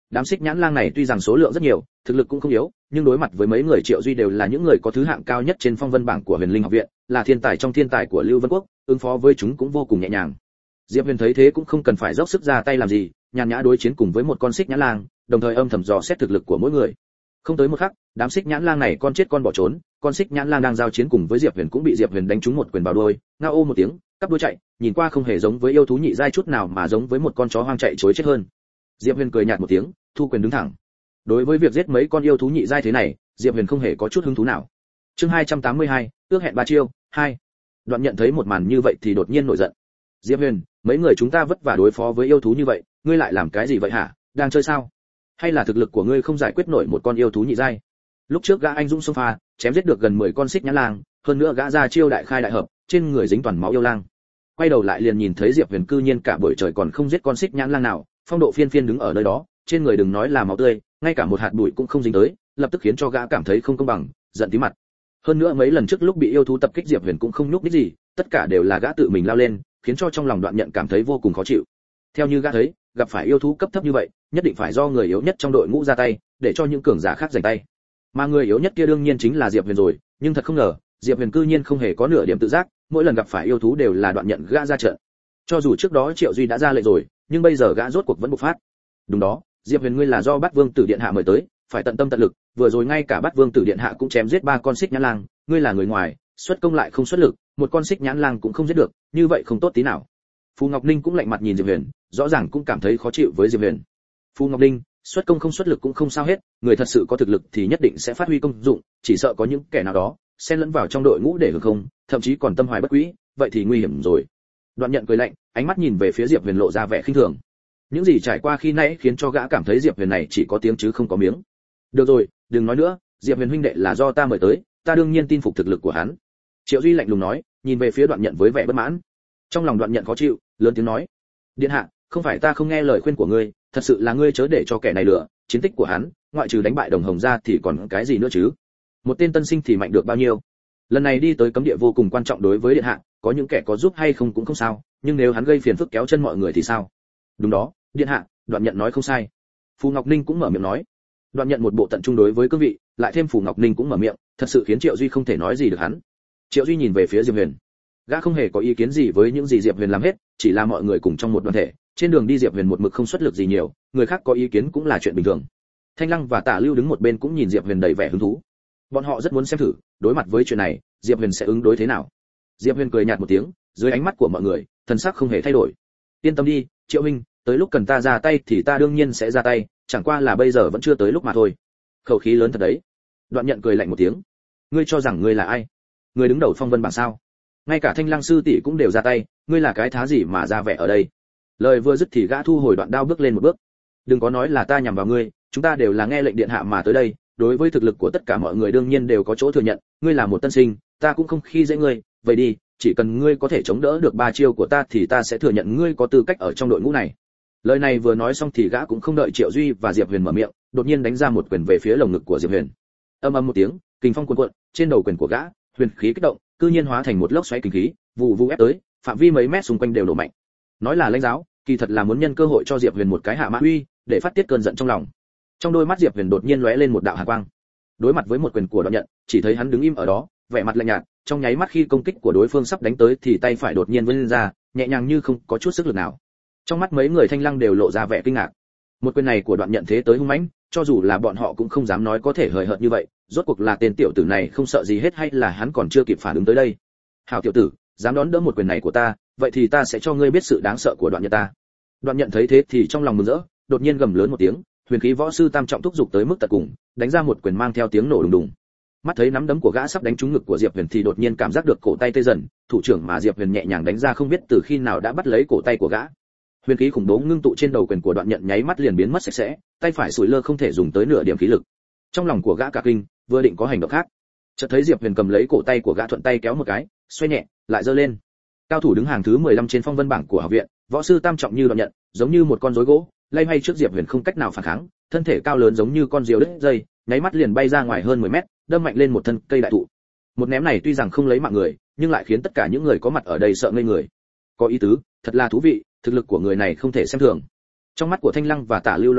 Speaker 1: Đám xích nhãn lang này tuy rằng số lượng rất nhiều, thực lực cũng không yếu, nhưng đối mặt với mấy người Triệu Duy đều là những người có thứ hạng cao nhất trên phong vân bảng của Huyền Linh học viện, là thiên tài trong thiên tài của Lưu Vân Quốc, ứng phó với chúng cũng vô cùng nhẹ nhàng. Diệp Huyền thấy thế cũng không cần phải dốc sức ra tay làm gì, nhàn nhã đối chiến cùng với một con xích nhãn lang, đồng thời âm thầm dò xét thực lực của mỗi người. Không tới một khắc, đám xích nhãn lang này con chết con bỏ trốn, con xích nhãn lang đang giao chiến cùng với Diệp Huyền cũng bị Diệp Huyền đánh trúng một quyền vào đuôi, ngao ô một tiếng, cắp đuôi chạy, nhìn qua không hề giống với yêu thú nhị giai chút nào mà giống với một con chó hoang chạy trối chết hơn. Diệp Huyền cười nhạt một tiếng, thu quyền đứng thẳng. Đối với việc giết mấy con yêu thú nhị giai thế này, Diệp Huyền không hề có chút hứng thú nào. Chương hai trăm tám mươi hai, ước hẹn ba chiêu, hai. Đoạn Nhận thấy một màn như vậy thì đột nhiên nổi giận. Diệp Huyền, mấy người chúng ta vất vả đối phó với yêu thú như vậy, ngươi lại làm cái gì vậy hả? Đang chơi sao? Hay là thực lực của ngươi không giải quyết nổi một con yêu thú nhị giai? Lúc trước gã anh dũng xông pha, chém giết được gần mười con xích nhãn lang, hơn nữa gã ra chiêu đại khai đại hợp, trên người dính toàn máu yêu lang. Quay đầu lại liền nhìn thấy Diệp Huyền cư nhiên cả buổi trời còn không giết con xích nhãn lang nào, phong độ phiên phiên đứng ở nơi đó, trên người đừng nói là máu tươi, ngay cả một hạt bụi cũng không dính tới, lập tức khiến cho gã cảm thấy không công bằng, giận tí mặt. Hơn nữa mấy lần trước lúc bị yêu thú tập kích Diệp Huyền cũng không nhúc nhích gì, tất cả đều là gã tự mình lao lên, khiến cho trong lòng Đoạn Nhận cảm thấy vô cùng khó chịu. Theo như gã thấy, gặp phải yêu thú cấp thấp như vậy, nhất định phải do người yếu nhất trong đội ngũ ra tay, để cho những cường giả khác giành tay. Mà người yếu nhất kia đương nhiên chính là Diệp Huyền rồi, nhưng thật không ngờ, Diệp Huyền cư nhiên không hề có nửa điểm tự giác, mỗi lần gặp phải yêu thú đều là Đoạn Nhận gã ra trận. Cho dù trước đó Triệu Duy đã ra lệnh rồi, nhưng bây giờ gã rốt cuộc vẫn bộc phát. Đúng đó, Diệp Huyền ngươi là do Bát Vương Tử Điện hạ mời tới, phải tận tâm tận lực, vừa rồi ngay cả Bát Vương Tử Điện hạ cũng chém giết ba con xích nhãn lang, ngươi là người ngoài, xuất công lại không xuất lực, một con xích nhãn lang cũng không giết được, như vậy không tốt tí nào. Phù Ngọc Ninh cũng lạnh mặt nhìn Diệp Huyền, rõ ràng cũng cảm thấy khó chịu với Diệp Huyền. Phù Ngọc Ninh, xuất công không xuất lực cũng không sao hết, người thật sự có thực lực thì nhất định sẽ phát huy công dụng, chỉ sợ có những kẻ nào đó xen lẫn vào trong đội ngũ để hưởng không, thậm chí còn tâm hoài bất quý, vậy thì nguy hiểm rồi. Đoạn Nhận cười lạnh, ánh mắt nhìn về phía Diệp Huyền lộ ra vẻ khinh thường. Những gì trải qua khi nãy khiến cho gã cảm thấy Diệp Huyền này chỉ có tiếng chứ không có miếng. Được rồi, đừng nói nữa, Diệp Huyền huynh đệ là do ta mời tới, ta đương nhiên tin phục thực lực của hắn. Triệu Duy lạnh lùng nói, nhìn về phía Đoạn Nhận với vẻ bất mãn. Trong lòng Đoạn Nhận khó chịu, lớn tiếng nói: "Điện hạ, không phải ta không nghe lời khuyên của ngươi, thật sự là ngươi chớ để cho kẻ này lừa, chiến tích của hắn, ngoại trừ đánh bại Đồng Hồng ra thì còn cái gì nữa chứ? Một tên tân sinh thì mạnh được bao nhiêu? Lần này đi tới cấm địa vô cùng quan trọng đối với điện hạ, có những kẻ có giúp hay không cũng không sao, nhưng nếu hắn gây phiền phức kéo chân mọi người thì sao?" Đúng đó, điện hạ, Đoạn Nhận nói không sai. Phù Ngọc Ninh cũng mở miệng nói. Đoạn Nhận một bộ tận trung đối với cương vị, lại thêm Phù Ngọc Ninh cũng mở miệng, thật sự khiến Triệu Duy không thể nói gì được hắn. Triệu Duy nhìn về phía Diệp Huyền, gã không hề có ý kiến gì với những gì Diệp Huyền làm hết, chỉ là mọi người cùng trong một đoàn thể, trên đường đi Diệp Huyền một mực không xuất lực gì nhiều, người khác có ý kiến cũng là chuyện bình thường. Thanh Lăng và Tả Lưu đứng một bên cũng nhìn Diệp Huyền đầy vẻ hứng thú. Bọn họ rất muốn xem thử, đối mặt với chuyện này, Diệp Huyền sẽ ứng đối thế nào. Diệp Huyền cười nhạt một tiếng, dưới ánh mắt của mọi người, thần sắc không hề thay đổi. Yên tâm đi, Triệu huynh, tới lúc cần ta ra tay thì ta đương nhiên sẽ ra tay, chẳng qua là bây giờ vẫn chưa tới lúc mà thôi. Khẩu khí lớn thật đấy. Đoạn Nhận cười lạnh một tiếng. Ngươi cho rằng ngươi là ai? Ngươi đứng đầu phong vân bảng sao? Ngay cả Thanh Lăng sư tỷ cũng đều ra tay, ngươi là cái thá gì mà ra vẻ ở đây? Lời vừa dứt thì gã thu hồi đoạn đao bước lên một bước. Đừng có nói là ta nhằm vào ngươi, chúng ta đều là nghe lệnh điện hạ mà tới đây, đối với thực lực của tất cả mọi người đương nhiên đều có chỗ thừa nhận, ngươi là một tân sinh, ta cũng không khi dễ ngươi, vậy đi, chỉ cần ngươi có thể chống đỡ được ba chiêu của ta thì ta sẽ thừa nhận ngươi có tư cách ở trong đội ngũ này. Lời này vừa nói xong thì gã cũng không đợi Triệu Duy và Diệp Huyền mở miệng, đột nhiên đánh ra một quyền về phía lồng ngực của Diệp Huyền. Âm ầm một tiếng, kình phong cuồn cuộn, trên đầu quyền của gã, huyền khí kích động, cư nhiên hóa thành một lốc xoáy kình khí, vụ vụ ép tới, phạm vi mấy mét xung quanh đều nổ mạnh. Nói là lãnh giáo, kỳ thật là muốn nhân cơ hội cho Diệp Huyền một cái hạ mã uy, để phát tiết cơn giận trong lòng. Trong đôi mắt Diệp Huyền đột nhiên lóe lên một đạo hàn quang. Đối mặt với một quyền của Đoạn Nhận, chỉ thấy hắn đứng im ở đó, vẻ mặt lạnh nhạt, trong nháy mắt khi công kích của đối phương sắp đánh tới thì tay phải đột nhiên vươn ra, nhẹ nhàng như không có chút sức lực nào. Trong mắt mấy người Thanh Lăng đều lộ ra vẻ kinh ngạc. Một quyền này của Đoạn Nhận thế tới hung mãnh, cho dù là bọn họ cũng không dám nói có thể hời hợt như vậy, rốt cuộc là tên tiểu tử này không sợ gì hết hay là hắn còn chưa kịp phản ứng tới đây. Hảo tiểu tử, dám đón đỡ một quyền này của ta, vậy thì ta sẽ cho ngươi biết sự đáng sợ của Đoạn Nhận ta. Đoạn Nhận thấy thế thì trong lòng mừng rỡ, đột nhiên gầm lớn một tiếng, huyền khí võ sư tam trọng thúc dục tới mức tận cùng, đánh ra một quyền mang theo tiếng nổ đùng đùng. Mắt thấy nắm đấm của gã sắp đánh trúng ngực của Diệp Huyền thì đột nhiên cảm giác được cổ tay tê dần, thủ trưởng mà Diệp Huyền nhẹ nhàng đánh ra không biết từ khi nào đã bắt lấy cổ tay của gã. Huyền khí khủng bố ngưng tụ trên đầu quyền của Đoạn Nhận nháy mắt liền biến mất sạch sẽ, tay phải sủi lơ không thể dùng tới nửa điểm khí lực. Trong lòng của gã cả kinh, vừa định có hành động khác, chợt thấy Diệp Huyền cầm lấy cổ tay của gã thuận tay kéo một cái, xoay nhẹ, lại giơ lên. Cao thủ đứng hàng thứ mười lăm trên phong vân bảng của học viện, võ sư tam trọng như Đoạn Nhận, giống như một con rối gỗ, lay hay trước Diệp Huyền không cách nào phản kháng, thân thể cao lớn giống như con diều đứt dây, nháy mắt liền bay ra ngoài hơn mười mét, đâm mạnh lên một thân cây đại thụ. Một ném này tuy rằng không lấy mạng người, nhưng lại khiến tất cả những người có mặt ở đây sợ ngây người. Có ý tứ, thật là thú vị, thực lực của người này không thể xem thường. Trong mắt của Thanh Lăng và Tả Lưu lóe lên,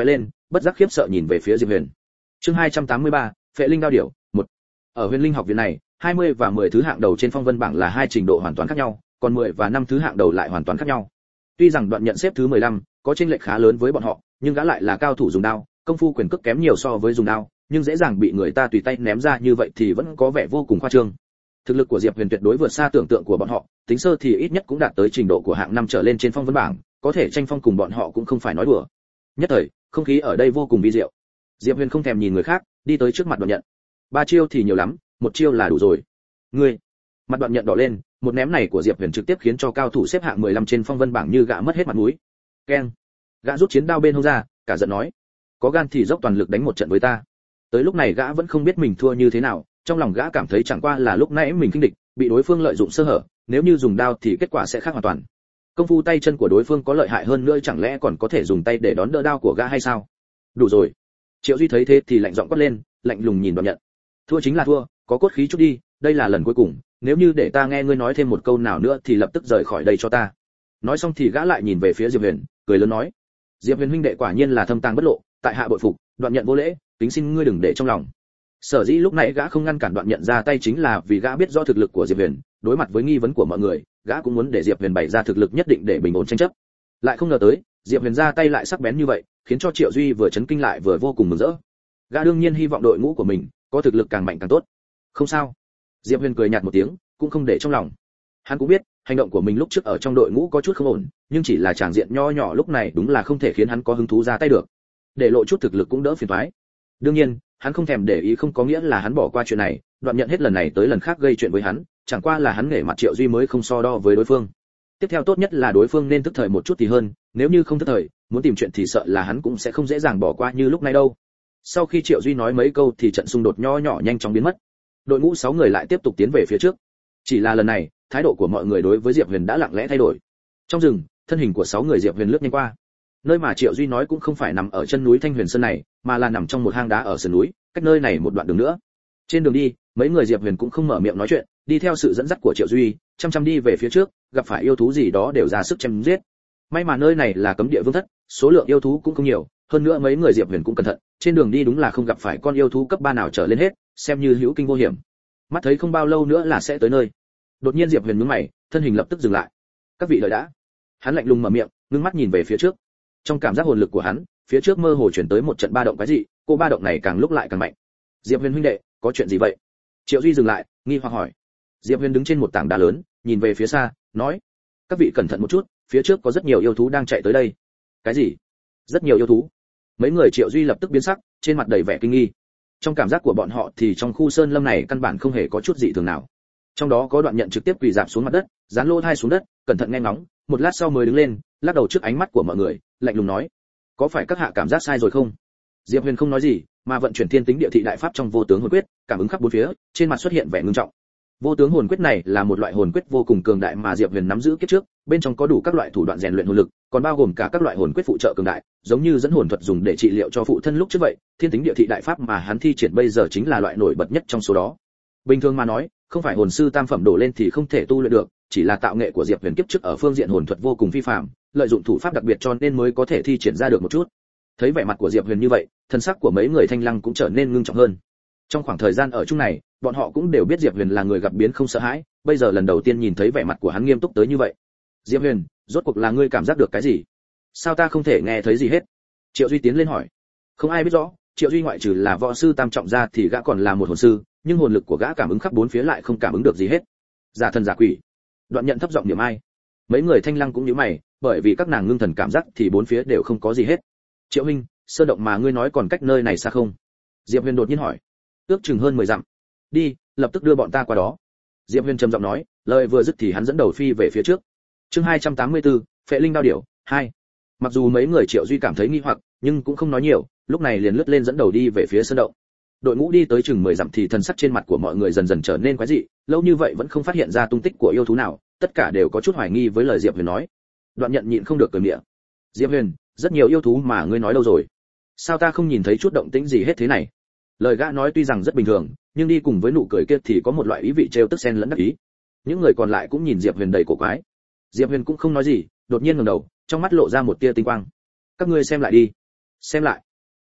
Speaker 1: bất giác khiếp sợ nhìn về phía Diệp Huyền. Chương hai trăm tám mươi ba, Phệ Linh Đao Điểu, một. Ở Huyền Linh học viện này, hai mươi và mười thứ hạng đầu trên phong vân bảng là hai trình độ hoàn toàn khác nhau, còn mười và năm thứ hạng đầu lại hoàn toàn khác nhau. Tuy rằng Đoạn Nhận xếp thứ mười lăm, có chênh lệch khá lớn với bọn họ, nhưng gã lại là cao thủ dùng đao, công phu quyền cước kém nhiều so với dùng đao, nhưng dễ dàng bị người ta tùy tay ném ra như vậy thì vẫn có vẻ vô cùng khoa trương. Thực lực của Diệp Huyền tuyệt đối vượt xa tưởng tượng của bọn họ, tính sơ thì ít nhất cũng đạt tới trình độ của hạng năm trở lên trên phong vân bảng, có thể tranh phong cùng bọn họ cũng không phải nói đùa. Nhất thời, không khí ở đây vô cùng vi diệu. Diệp Huyền không thèm nhìn người khác, đi tới trước mặt Đoạn Nhận. Ba chiêu thì nhiều lắm, một chiêu là đủ rồi. Ngươi. Mặt Đoạn Nhận đỏ lên, một ném này của Diệp Huyền trực tiếp khiến cho cao thủ xếp hạng mười lăm trên phong vân bảng như gã mất hết mặt mũi. Keng. Gã rút chiến đao bên hông ra, cả giận nói: "Có gan thì dốc toàn lực đánh một trận với ta." Tới lúc này gã vẫn không biết mình thua như thế nào, trong lòng gã cảm thấy chẳng qua là lúc nãy mình khinh địch, bị đối phương lợi dụng sơ hở, nếu như dùng đao thì kết quả sẽ khác hoàn toàn. Công phu tay chân của đối phương có lợi hại hơn nữa, chẳng lẽ còn có thể dùng tay để đón đỡ đao của gã hay sao? Đủ rồi. Triệu Duy thấy thế thì lạnh giọng quát lên, lạnh lùng nhìn Đoạn Nhận. Thua chính là thua, có cốt khí chút đi, đây là lần cuối cùng, nếu như để ta nghe ngươi nói thêm một câu nào nữa thì lập tức rời khỏi đây cho ta. Nói xong thì gã lại nhìn về phía Diệp Huyền, cười lớn nói: Diệp Huyền huynh đệ quả nhiên là thâm tàng bất lộ, tại hạ bội phục, Đoạn Nhận vô lễ, kính xin ngươi đừng để trong lòng. Sở dĩ lúc nãy gã không ngăn cản Đoạn Nhận ra tay chính là vì gã biết rõ thực lực của Diệp Huyền, đối mặt với nghi vấn của mọi người, gã cũng muốn để Diệp Huyền bày ra thực lực nhất định để bình ổn tranh chấp. Lại không ngờ tới, Diệp Huyền ra tay lại sắc bén như vậy, khiến cho Triệu Duy vừa chấn kinh lại vừa vô cùng mừng rỡ. Gã đương nhiên hy vọng đội ngũ của mình có thực lực càng mạnh càng tốt. Không sao. Diệp Huyền cười nhạt một tiếng, cũng không để trong lòng. Hắn cũng biết, hành động của mình lúc trước ở trong đội ngũ có chút không ổn, nhưng chỉ là tràng diện nho nhỏ lúc này đúng là không thể khiến hắn có hứng thú ra tay được. Để lộ chút thực lực cũng đỡ phiền toái. Đương nhiên, hắn không thèm để ý không có nghĩa là hắn bỏ qua chuyện này, Đoạn Nhận hết lần này tới lần khác gây chuyện với hắn, chẳng qua là hắn nể mặt Triệu Duy mới không so đo với đối phương. Tiếp theo tốt nhất là đối phương nên thức thời một chút thì hơn, nếu như không thức thời, muốn tìm chuyện thì sợ là hắn cũng sẽ không dễ dàng bỏ qua như lúc này đâu. Sau khi Triệu Duy nói mấy câu thì trận xung đột nho nhỏ nhanh chóng biến mất. Đội ngũ sáu người lại tiếp tục tiến về phía trước. Chỉ là lần này, thái độ của mọi người đối với Diệp Huyền đã lặng lẽ thay đổi. Trong rừng, thân hình của sáu người Diệp Huyền lướt nhanh qua. Nơi mà Triệu Duy nói cũng không phải nằm ở chân núi Thanh Huyền Sơn này, mà là nằm trong một hang đá ở sườn núi, cách nơi này một đoạn đường nữa. Trên đường đi, mấy người Diệp Huyền cũng không mở miệng nói chuyện, đi theo sự dẫn dắt của Triệu Duy, chăm chăm đi về phía trước, gặp phải yêu thú gì đó đều ra sức chém giết. May mà nơi này là cấm địa vương thất, số lượng yêu thú cũng không nhiều, hơn nữa mấy người Diệp Huyền cũng cẩn thận, trên đường đi đúng là không gặp phải con yêu thú cấp ba nào trở lên hết, xem như hữu kinh vô hiểm. Mắt thấy không bao lâu nữa là sẽ tới nơi. Đột nhiên Diệp Huyền nhướng mày, thân hình lập tức dừng lại. Các vị đợi đã. Hắn lạnh lùng mở miệng, ngưng mắt nhìn về phía trước. Trong cảm giác hồn lực của hắn, phía trước mơ hồ chuyển tới một trận ba động quái dị, cô ba động này càng lúc lại càng mạnh. Diệp Huyền huynh đệ, có chuyện gì vậy? Triệu Duy dừng lại, nghi hoặc hỏi. Diệp Huyền đứng trên một tảng đá lớn, nhìn về phía xa, nói: các vị cẩn thận một chút, phía trước có rất nhiều yêu thú đang chạy tới đây. Cái gì? Rất nhiều yêu thú? Mấy người Triệu Duy lập tức biến sắc, trên mặt đầy vẻ kinh nghi. Trong cảm giác của bọn họ thì trong khu sơn lâm này căn bản không hề có chút dị thường nào. Trong đó có Đoạn Nhận trực tiếp quỳ rạp xuống mặt đất, dán lỗ tai xuống đất, cẩn thận nghe ngóng, một lát sau mới đứng lên, lắc đầu trước ánh mắt của mọi người, lạnh lùng nói: có phải các hạ cảm giác sai rồi không? Diệp Huyền không nói gì, mà vận chuyển thiên tính địa thị đại pháp trong vô tướng hồn quyết, cảm ứng khắp bốn phía, trên mặt xuất hiện vẻ ngưng trọng. Vô tướng hồn quyết này là một loại hồn quyết vô cùng cường đại mà Diệp Huyền nắm giữ kiếp trước, bên trong có đủ các loại thủ đoạn rèn luyện hồn lực, còn bao gồm cả các loại hồn quyết phụ trợ cường đại, giống như dẫn hồn thuật dùng để trị liệu cho phụ thân lúc trước vậy, thiên tính địa thị đại pháp mà hắn thi triển bây giờ chính là loại nổi bật nhất trong số đó. Bình thường mà nói, không phải hồn sư tam phẩm đổ lên thì không thể tu luyện được, chỉ là tạo nghệ của Diệp Huyền kiếp trước ở phương diện hồn thuật vô cùng phi phàm, lợi dụng thủ pháp đặc biệt cho nên mới có thể thi triển ra được một chút. Thấy vẻ mặt của Diệp Huyền như vậy, thân sắc của mấy người Thanh Lăng cũng trở nên ngưng trọng hơn. Trong khoảng thời gian ở chung này, bọn họ cũng đều biết Diệp Huyền là người gặp biến không sợ hãi, bây giờ lần đầu tiên nhìn thấy vẻ mặt của hắn nghiêm túc tới như vậy. Diệp Huyền, rốt cuộc là ngươi cảm giác được cái gì? Sao ta không thể nghe thấy gì hết? Triệu Duy tiến lên hỏi. Không ai biết rõ, Triệu Duy ngoại trừ là võ sư tam trọng ra thì gã còn là một hồn sư, nhưng hồn lực của gã cảm ứng khắp bốn phía lại không cảm ứng được gì hết. Giả thần giả quỷ. Đoạn Nhận thấp giọng niệm ai. Mấy người Thanh Lăng cũng nhíu mày, bởi vì các nàng ngưng thần cảm giác thì bốn phía đều không có gì hết. Triệu huynh, sơn động mà ngươi nói còn cách nơi này xa không? Diệp Huyền đột nhiên hỏi. Ước chừng hơn mười dặm. Đi, lập tức đưa bọn ta qua đó. Diệp Huyền trầm giọng nói, lời vừa dứt thì hắn dẫn đầu phi về phía trước. Chương hai trăm tám mươi tư, Phệ Linh Đao Điểu, hai. Mặc dù mấy người Triệu Duy cảm thấy nghi hoặc, nhưng cũng không nói nhiều, lúc này liền lướt lên dẫn đầu đi về phía sơn động. Đội ngũ đi tới chừng mười dặm thì thần sắc trên mặt của mọi người dần dần trở nên quái dị, lâu như vậy vẫn không phát hiện ra tung tích của yêu thú nào, tất cả đều có chút hoài nghi với lời Diệp Huyền nói. Đoạn Nhận nhịn không được cười miệng. Diệp Huyền, rất nhiều yêu thú mà ngươi nói đâu rồi? Sao ta không nhìn thấy chút động tĩnh gì hết thế này? Lời gã nói tuy rằng rất bình thường, nhưng đi cùng với nụ cười kia thì có một loại ý vị trêu tức xen lẫn đắc ý. Những người còn lại cũng nhìn Diệp Huyền đầy cổ quái. Diệp Huyền cũng không nói gì, đột nhiên ngẩng đầu, trong mắt lộ ra một tia tinh quang. Các ngươi xem lại đi. Xem lại.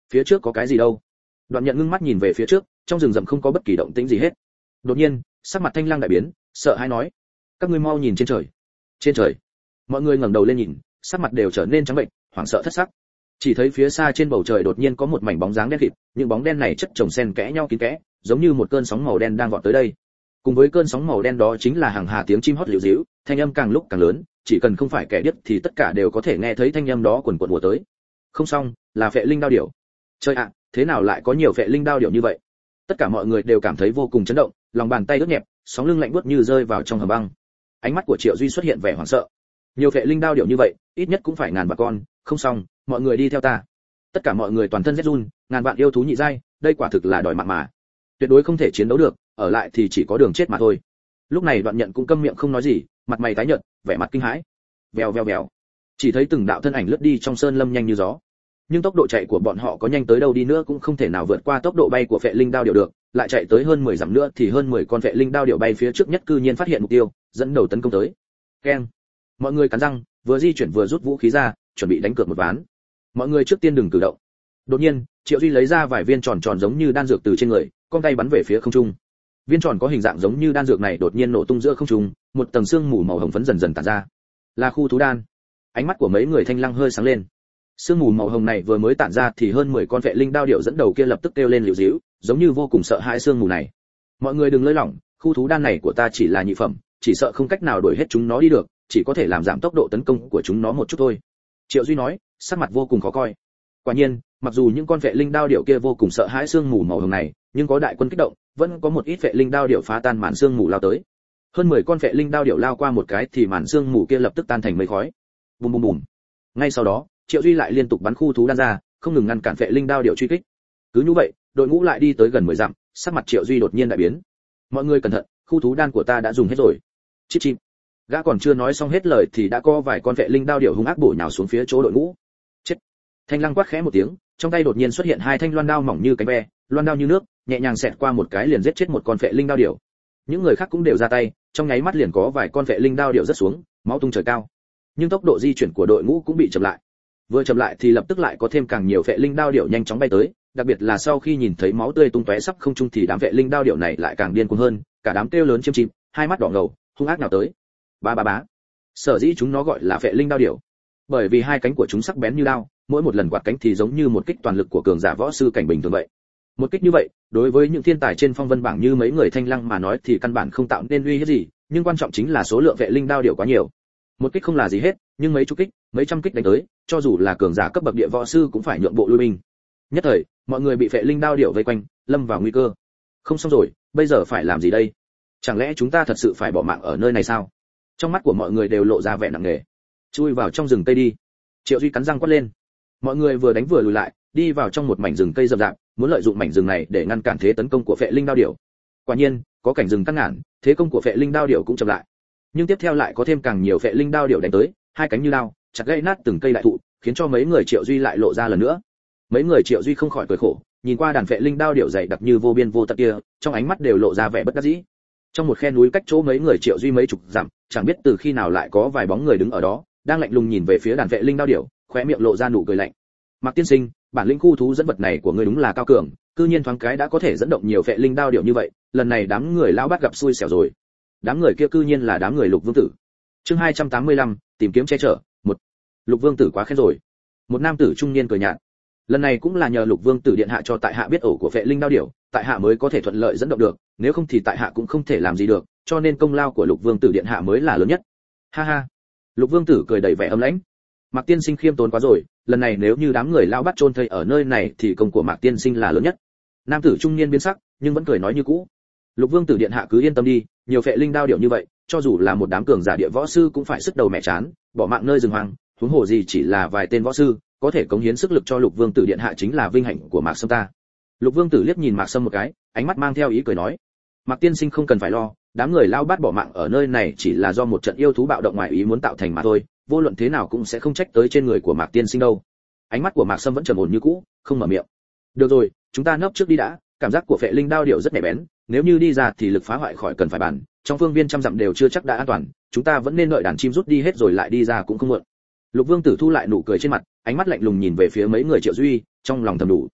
Speaker 1: Phía trước có cái gì đâu? Đoạn Nhận ngưng mắt nhìn về phía trước, trong rừng rậm không có bất kỳ động tĩnh gì hết. Đột nhiên, sắc mặt Thanh Lăng đại biến, sợ hãi nói: các ngươi mau nhìn trên trời. Trên trời. Mọi người ngẩng đầu lên nhìn, sắc mặt đều trở nên trắng bệnh, hoảng sợ thất sắc. Chỉ thấy phía xa trên bầu trời đột nhiên có một mảnh bóng dáng đen kịt, những bóng đen này chất chồng xen kẽ nhau kín kẽ, giống như một cơn sóng màu đen đang vọt tới đây. Cùng với cơn sóng màu đen đó chính là hàng hà tiếng chim hót liễu díu, thanh âm càng lúc càng lớn, chỉ cần không phải kẻ điếc thì tất cả đều có thể nghe thấy thanh âm đó quần quật ùa tới. Không xong, là phệ linh đao điểu. Trời ạ, thế nào lại có nhiều phệ linh đao điểu như vậy? Tất cả mọi người đều cảm thấy vô cùng chấn động, lòng bàn tay ướt nhẹp, sóng lưng lạnh buốt như rơi vào trong hầm băng. Ánh mắt của Triệu Duy xuất hiện vẻ hoảng sợ. Nhiều phệ linh đao điểu như vậy, ít nhất cũng phải ngàn vạn con, không xong, mọi người đi theo ta. Tất cả mọi người toàn thân rét run, ngàn vạn yêu thú nhị giai, đây quả thực là đòi mạng mà. Tuyệt đối không thể chiến đấu được, ở lại thì chỉ có đường chết mà thôi. Lúc này Đoạn Nhận cũng câm miệng không nói gì, mặt mày tái nhợt, vẻ mặt kinh hãi. Vèo vèo vèo. Chỉ thấy từng đạo thân ảnh lướt đi trong sơn lâm nhanh như gió. Nhưng tốc độ chạy của bọn họ có nhanh tới đâu đi nữa cũng không thể nào vượt qua tốc độ bay của phệ linh đao điểu được, lại chạy tới hơn mười dặm nữa thì hơn mười con phệ linh đao điểu bay phía trước nhất cư nhiên phát hiện mục tiêu, dẫn đầu tấn công tới. Keng. Mọi người cắn răng, vừa di chuyển vừa rút vũ khí ra, chuẩn bị đánh cược một ván. Mọi người trước tiên đừng cử động. Đột nhiên, Triệu Duy lấy ra vài viên tròn tròn giống như đan dược từ trên người, con tay bắn về phía không trung. Viên tròn có hình dạng giống như đan dược này đột nhiên nổ tung giữa không trung, một tầng sương mù màu hồng phấn dần dần tản ra. Là khu thú đan. Ánh mắt của mấy người Thanh Lăng hơi sáng lên. Sương mù màu hồng này vừa mới tản ra thì hơn mười con phệ linh đao điểu dẫn đầu kia lập tức kêu lên liễu díu, giống như vô cùng sợ hãi sương mù này. Mọi người đừng lơi lỏng, khu thú đan này của ta chỉ là nhị phẩm, chỉ sợ không cách nào đuổi hết chúng nó đi được, chỉ có thể làm giảm tốc độ tấn công của chúng nó một chút thôi. Triệu Duy nói, sắc mặt vô cùng khó coi. Quả nhiên, mặc dù những con phệ linh đao điểu kia vô cùng sợ hãi sương mù màu hồng này, nhưng có đại quân kích động, vẫn có một ít phệ linh đao điểu phá tan màn sương mù lao tới. Hơn mười con phệ linh đao điểu lao qua một cái thì màn sương mù kia lập tức tan thành mây khói. Bùm bùm bùm. Ngay sau đó, Triệu Duy lại liên tục bắn khu thú đan ra, không ngừng ngăn cản phệ linh đao điểu truy kích. Cứ như vậy, đội ngũ lại đi tới gần mười dặm, sắc mặt Triệu Duy đột nhiên đại biến. Mọi người cẩn thận, khu thú đan của ta đã dùng hết rồi. Chip chip. Gã còn chưa nói xong hết lời thì đã có vài con phệ linh đao điểu hung ác bổ nhào xuống phía chỗ đội ngũ. Chết. Thanh Lăng quát khẽ một tiếng, trong tay đột nhiên xuất hiện hai thanh loan đao mỏng như cánh ve, loan đao như nước, nhẹ nhàng xẹt qua một cái liền giết chết một con phệ linh đao điểu. Những người khác cũng đều ra tay, trong nháy mắt liền có vài con phệ linh đao điểu rớt xuống, máu tung trời cao. Nhưng tốc độ di chuyển của đội ngũ cũng bị chậm lại. Vừa chậm lại thì lập tức lại có thêm càng nhiều phệ linh đao điểu nhanh chóng bay tới, đặc biệt là sau khi nhìn thấy máu tươi tung tóe sắp không trung thì đám phệ linh đao điểu này lại càng điên cuồng hơn, cả đám kêu lớn chiêm chìm, hai mắt đỏ ngầu, hung ác nào tới. Ba ba bá. Sở dĩ chúng nó gọi là phệ linh đao điểu, bởi vì hai cánh của chúng sắc bén như đao, mỗi một lần quạt cánh thì giống như một kích toàn lực của cường giả võ sư cảnh bình thường vậy. Một kích như vậy, đối với những thiên tài trên phong vân bảng như mấy người Thanh Lăng mà nói thì căn bản không tạo nên uy hiếp gì, nhưng quan trọng chính là số lượng phệ linh đao điểu quá nhiều. Một kích không là gì hết, nhưng mấy chục kích, mấy trăm kích đánh tới, cho dù là cường giả cấp bậc địa võ sư cũng phải nhượng bộ lui binh. Nhất thời, mọi người bị phệ linh đao điểu vây quanh, lâm vào nguy cơ. Không xong rồi, bây giờ phải làm gì đây? Chẳng lẽ chúng ta thật sự phải bỏ mạng ở nơi này sao? Trong mắt của mọi người đều lộ ra vẻ nặng nề. Chui vào trong rừng cây đi. Triệu Duy cắn răng quát lên. Mọi người vừa đánh vừa lùi lại, đi vào trong một mảnh rừng cây rậm rạp, muốn lợi dụng mảnh rừng này để ngăn cản thế tấn công của phệ linh đao điểu. Quả nhiên, có cảnh rừng căng ngản, thế công của phệ linh đao điểu cũng chậm lại. Nhưng tiếp theo lại có thêm càng nhiều phệ linh đao điểu đánh tới, hai cánh như đao, chặt gãy nát từng cây đại thụ, khiến cho mấy người Triệu Duy lại lộ ra lần nữa. Mấy người Triệu Duy không khỏi cười khổ, nhìn qua đàn phệ linh đao điểu dày đặc như vô biên vô tận kia, trong ánh mắt đều lộ ra vẻ bất đắc dĩ. Trong một khe núi cách chỗ mấy người Triệu Duy mấy chục dặm, chẳng biết từ khi nào lại có vài bóng người đứng ở đó, đang lạnh lùng nhìn về phía đàn phệ linh đao điểu, khóe miệng lộ ra nụ cười lạnh. Mạc tiên sinh, bản lĩnh khu thú dẫn vật này của ngươi đúng là cao cường, cư nhiên thoáng cái đã có thể dẫn động nhiều phệ linh đao điểu như vậy, lần này đám người lão bắt gặp xui xẻo rồi. Đám người kia cư nhiên là đám người Lục Vương tử. Chương hai trăm tám mươi lăm, tìm kiếm che chở. Một. Lục Vương tử quá khen rồi. Một nam tử trung niên cười nhạt. Lần này cũng là nhờ Lục Vương tử điện hạ cho tại hạ biết ổ của phệ linh đao điểu, tại hạ mới có thể thuận lợi dẫn động được, nếu không thì tại hạ cũng không thể làm gì được, cho nên công lao của Lục Vương tử điện hạ mới là lớn nhất. Ha ha. Lục Vương tử cười đầy vẻ âm lãnh. Mạc tiên sinh khiêm tốn quá rồi, lần này nếu như đám người lao bắt chôn thây ở nơi này thì công của Mạc tiên sinh là lớn nhất. Nam tử trung niên biến sắc, nhưng vẫn cười nói như cũ. Lục Vương tử điện hạ cứ yên tâm đi, nhiều phệ linh đao điểu như vậy, cho dù là một đám cường giả địa võ sư cũng phải sức đầu mẹ chán, bỏ mạng nơi rừng hoang, huống hồ gì chỉ là vài tên võ sư, có thể cống hiến sức lực cho Lục Vương tử điện hạ chính là vinh hạnh của Mạc Sâm ta. Lục Vương tử liếc nhìn Mạc Sâm một cái, ánh mắt mang theo ý cười nói: Mạc tiên sinh không cần phải lo, đám người lao bắt bỏ mạng ở nơi này chỉ là do một trận yêu thú bạo động ngoài ý muốn tạo thành mà thôi, vô luận thế nào cũng sẽ không trách tới trên người của Mạc tiên sinh đâu. Ánh mắt của Mạc Sâm vẫn trầm ổn như cũ, không mở miệng. Được rồi, chúng ta nấp trước đi đã, cảm giác của phệ linh đao điểu rất nhạy bén, nếu như đi ra thì lực phá hoại khỏi cần phải bàn, trong phương viên trăm dặm đều chưa chắc đã an toàn, chúng ta vẫn nên đợi đàn chim rút đi hết rồi lại đi ra cũng không muộn. Lục Vương tử thu lại nụ cười trên mặt, ánh mắt lạnh lùng nhìn về phía mấy người Triệu Duy, trong lòng thầm đủ,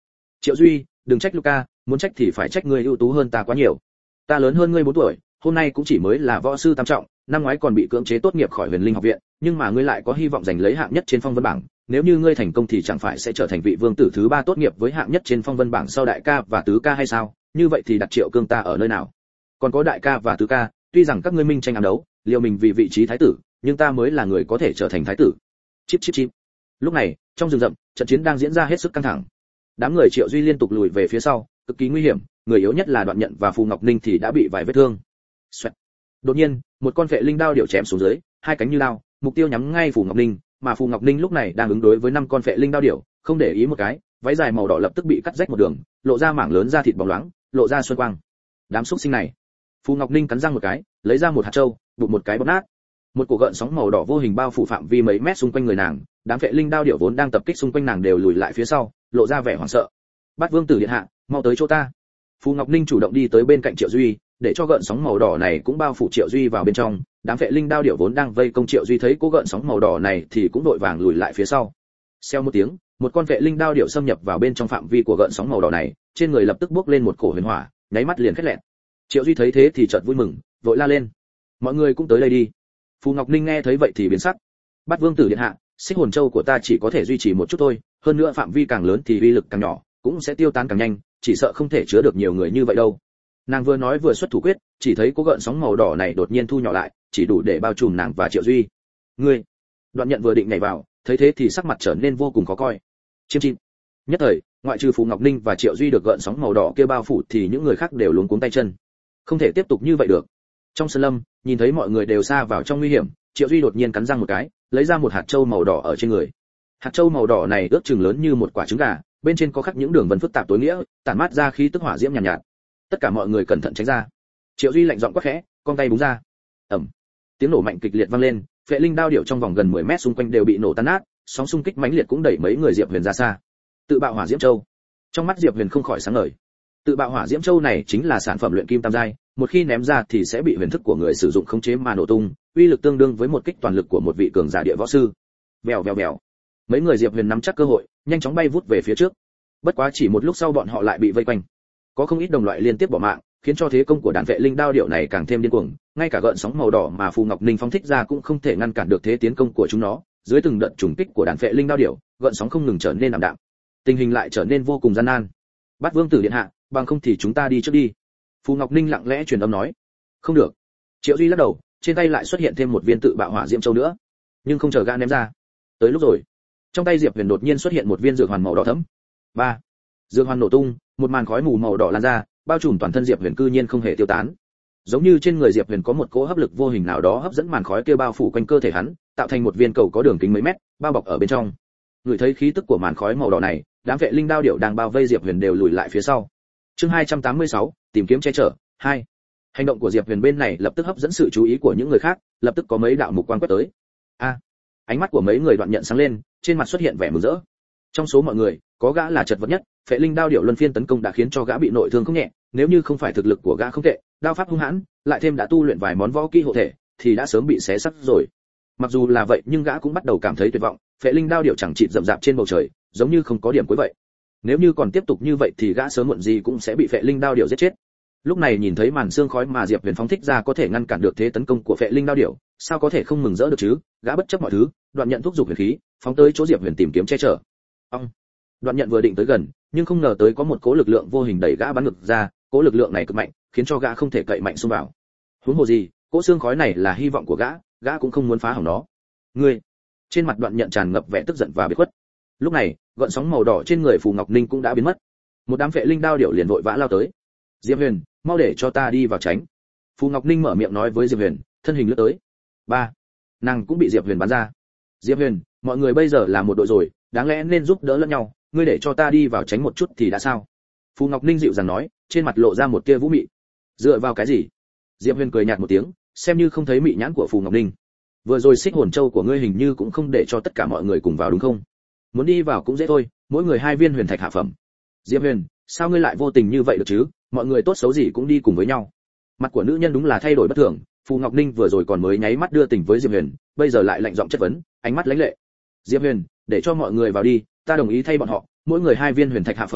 Speaker 1: Triệu Duy, đừng trách Luca, muốn trách thì phải trách ngươi ưu tú hơn ta quá nhiều. Ta lớn hơn ngươi bốn tuổi, hôm nay cũng chỉ mới là võ sư tam trọng, năm ngoái còn bị cưỡng chế tốt nghiệp khỏi Huyền Linh học viện, nhưng mà ngươi lại có hy vọng giành lấy hạng nhất trên phong vân bảng, nếu như ngươi thành công thì chẳng phải sẽ trở thành vị vương tử thứ ba tốt nghiệp với hạng nhất trên phong vân bảng sau đại ca và tứ ca hay sao? Như vậy thì đặt Triệu Cương ta ở nơi nào? Còn có đại ca và tứ ca, tuy rằng các ngươi minh tranh ám đấu, liều mình vì vị trí thái tử, nhưng ta mới là người có thể trở thành thái tử. Chip chip chip. Lúc này, trong rừng rậm, trận chiến đang diễn ra hết sức căng thẳng. Đám người Triệu Duy liên tục lùi về phía sau, cực kỳ nguy hiểm, người yếu nhất là Đoạn Nhận và Phù Ngọc Ninh thì đã bị vài vết thương. Xoẹt. Đột nhiên, một con vệ linh đao điểu chém xuống dưới, hai cánh như đao, mục tiêu nhắm ngay Phù Ngọc Ninh, mà Phù Ngọc Ninh lúc này đang ứng đối với năm con vệ linh đao điểu, không để ý một cái, váy dài màu đỏ lập tức bị cắt rách một đường, lộ ra mảng lớn da thịt bóng loáng, lộ ra xuân quang. Đám xúc sinh này. Phù Ngọc Ninh cắn răng một cái, lấy ra một hạt châu, bụp một cái bóp nát. Một cổ gợn sóng màu đỏ vô hình bao phủ phạm vi mấy mét xung quanh người nàng, đám vệ linh đao điểu vốn đang tập kích xung quanh nàng đều lùi lại phía sau, lộ ra vẻ hoảng sợ. Bát Vương tử điện hạ, mau tới chỗ ta. Phù Ngọc Ninh chủ động đi tới bên cạnh Triệu Duy, để cho gợn sóng màu đỏ này cũng bao phủ Triệu Duy vào bên trong. Đám vệ linh đao điểu vốn đang vây công Triệu Duy thấy cố gợn sóng màu đỏ này thì cũng đội vàng lùi lại phía sau. Xeo một tiếng, một con vệ linh đao điểu xâm nhập vào bên trong phạm vi của gợn sóng màu đỏ này, trên người lập tức bốc lên một cổ huyền hỏa, nháy mắt liền khét lẹn. Triệu Duy thấy thế thì chợt vui mừng, vội la lên: mọi người cũng tới đây đi. Phù Ngọc Ninh nghe thấy vậy thì biến sắc. Bát Vương tử điện hạ, xích hồn châu của ta chỉ có thể duy trì một chút thôi, hơn nữa phạm vi càng lớn thì uy lực càng nhỏ, cũng sẽ tiêu tán càng nhanh, chỉ sợ không thể chứa được nhiều người như vậy đâu. Nàng vừa nói vừa xuất thủ quyết, chỉ thấy có gợn sóng màu đỏ này đột nhiên thu nhỏ lại, chỉ đủ để bao trùm nàng và Triệu Duy. Ngươi! Đoạn Nhận vừa định nhảy vào, thấy thế thì sắc mặt trở nên vô cùng khó coi. Chiêm chim! Nhất thời, ngoại trừ Phù Ngọc Ninh và Triệu Duy được gợn sóng màu đỏ kia bao phủ thì những người khác đều luống cuống tay chân. Không thể tiếp tục như vậy được. Trong sơn lâm, nhìn thấy mọi người đều xa vào trong nguy hiểm, Triệu Duy đột nhiên cắn răng một cái, lấy ra một hạt châu màu đỏ ở trên người. Hạt châu màu đỏ này ước chừng lớn như một quả trứng gà, bên trên có khắc những đường vân phức tạp tối nghĩa, tản mát ra khí tức hỏa diễm nhàn nhạt, nhạt. Tất cả mọi người cẩn thận tránh ra. Triệu Duy lạnh giọng quát khẽ, con tay búng ra. Ầm. Tiếng nổ mạnh kịch liệt vang lên, phệ linh đao điểu trong vòng gần mười mét xung quanh đều bị nổ tan nát, sóng xung kích mãnh liệt cũng đẩy mấy người Diệp Huyền ra xa. Tự bạo hỏa diễm châu. Trong mắt Diệp Huyền không khỏi sáng ngời. Tự bạo hỏa diễm châu này chính là sản phẩm luyện kim tam giai, một khi ném ra thì sẽ bị huyền thức của người sử dụng khống chế mà nổ tung, uy lực tương đương với một kích toàn lực của một vị cường giả địa võ sư. Vèo vèo vèo. Mấy người Diệp Huyền nắm chắc cơ hội, nhanh chóng bay vút về phía trước. Bất quá chỉ một lúc sau bọn họ lại bị vây quanh. Có không ít đồng loại liên tiếp bỏ mạng, khiến cho thế công của đàn vệ linh đao điểu này càng thêm điên cuồng, ngay cả gợn sóng màu đỏ mà Phù Ngọc Ninh phóng thích ra cũng không thể ngăn cản được thế tiến công của chúng nó. Dưới từng đợt trùng kích của đàn vệ linh đao điểu, gợn sóng không ngừng trở nên ảm đạm. Tình hình lại trở nên vô cùng gian nan. Bát Vương tử điện hạ, bằng không thì chúng ta đi trước đi. Phù Ngọc Ninh lặng lẽ truyền âm nói. Không được. Triệu Duy lắc đầu, trên tay lại xuất hiện thêm một viên tự bạo hỏa diễm châu nữa, nhưng không chờ gã ném ra. Tới lúc rồi. Trong tay Diệp Huyền đột nhiên xuất hiện một viên dược hoàn màu đỏ thẫm. Ba. Dược hoàn nổ tung, một màn khói mù màu đỏ lan ra, bao trùm toàn thân Diệp Huyền cư nhiên không hề tiêu tán. Giống như trên người Diệp Huyền có một cỗ hấp lực vô hình nào đó hấp dẫn màn khói kia bao phủ quanh cơ thể hắn, tạo thành một viên cầu có đường kính mấy mét, bao bọc ở bên trong. Người thấy khí tức của màn khói màu đỏ này, đám vệ linh đao điểu đang bao vây Diệp Huyền đều lùi lại phía sau. Chương hai trăm tám mươi sáu, tìm kiếm che chở, hai. Hành động của Diệp Huyền bên này lập tức hấp dẫn sự chú ý của những người khác, lập tức có mấy đạo mục quang quét tới. A! Ánh mắt của mấy người Đoạn Nhận sáng lên, trên mặt xuất hiện vẻ mừng rỡ. Trong số mọi người, có gã là chật vật nhất, phệ linh đao điểu luân phiên tấn công đã khiến cho gã bị nội thương không nhẹ, nếu như không phải thực lực của gã không tệ, đao pháp hung hãn, lại thêm đã tu luyện vài món võ kỹ hộ thể, thì đã sớm bị xé xác rồi. Mặc dù là vậy nhưng gã cũng bắt đầu cảm thấy tuyệt vọng, phệ linh đao điểu chẳng chịt rậm rạp trên bầu trời, giống như không có điểm cuối vậy. Nếu như còn tiếp tục như vậy thì gã sớm muộn gì cũng sẽ bị phệ linh đao điểu giết chết. Lúc này nhìn thấy màn xương khói mà Diệp Huyền phóng thích ra có thể ngăn cản được thế tấn công của phệ linh đao điểu, sao có thể không mừng rỡ được chứ? Gã bất chấp mọi thứ, Đoạn Nhận thúc giục huyền khí, phóng tới chỗ Diệp Huyền tìm kiếm che chở. Ông. Đoạn Nhận vừa định tới gần, nhưng không ngờ tới có một cỗ lực lượng vô hình đẩy gã bắn ngược ra, cỗ lực lượng này cực mạnh, khiến cho gã không thể cậy mạnh xông vào. Huống hồ gì, cỗ xương khói này là hy vọng của gã, gã cũng không muốn phá hỏng nó. Ngươi! Trên mặt Đoạn Nhận tràn ngập vẻ tức giận và biệt khuất. Lúc này, gợn sóng màu đỏ trên người Phù Ngọc Ninh cũng đã biến mất. Một đám vệ linh đao điểu liền vội vã lao tới. Diệp Huyền, mau để cho ta đi vào tránh. Phù Ngọc Ninh mở miệng nói với Diệp Huyền, thân hình lướt tới. Ba. Nàng cũng bị Diệp Huyền bắn ra. Diệp Huyền, mọi người bây giờ là một đội rồi, đáng lẽ nên giúp đỡ lẫn nhau, ngươi để cho ta đi vào tránh một chút thì đã sao? Phù Ngọc Ninh dịu dàng nói, trên mặt lộ ra một tia vũ mị. Dựa vào cái gì? Diệp Huyền cười nhạt một tiếng, xem như không thấy mị nhãn của Phù Ngọc Ninh. Vừa rồi xích hồn châu của ngươi hình như cũng không để cho tất cả mọi người cùng vào đúng không? Muốn đi vào cũng dễ thôi, mỗi người hai viên huyền thạch hạ phẩm. Diệp Huyền, sao ngươi lại vô tình như vậy được chứ? Mọi người tốt xấu gì cũng đi cùng với nhau. Mặt của nữ nhân đúng là thay đổi bất thường, Phù Ngọc Ninh vừa rồi còn mới nháy mắt đưa tình với Diệp Huyền, bây giờ lại lạnh giọng chất vấn, ánh mắt lãnh lệ. Diệp Huyền, để cho mọi người vào đi, ta đồng ý thay bọn họ, mỗi người hai viên huyền thạch hạ phẩm,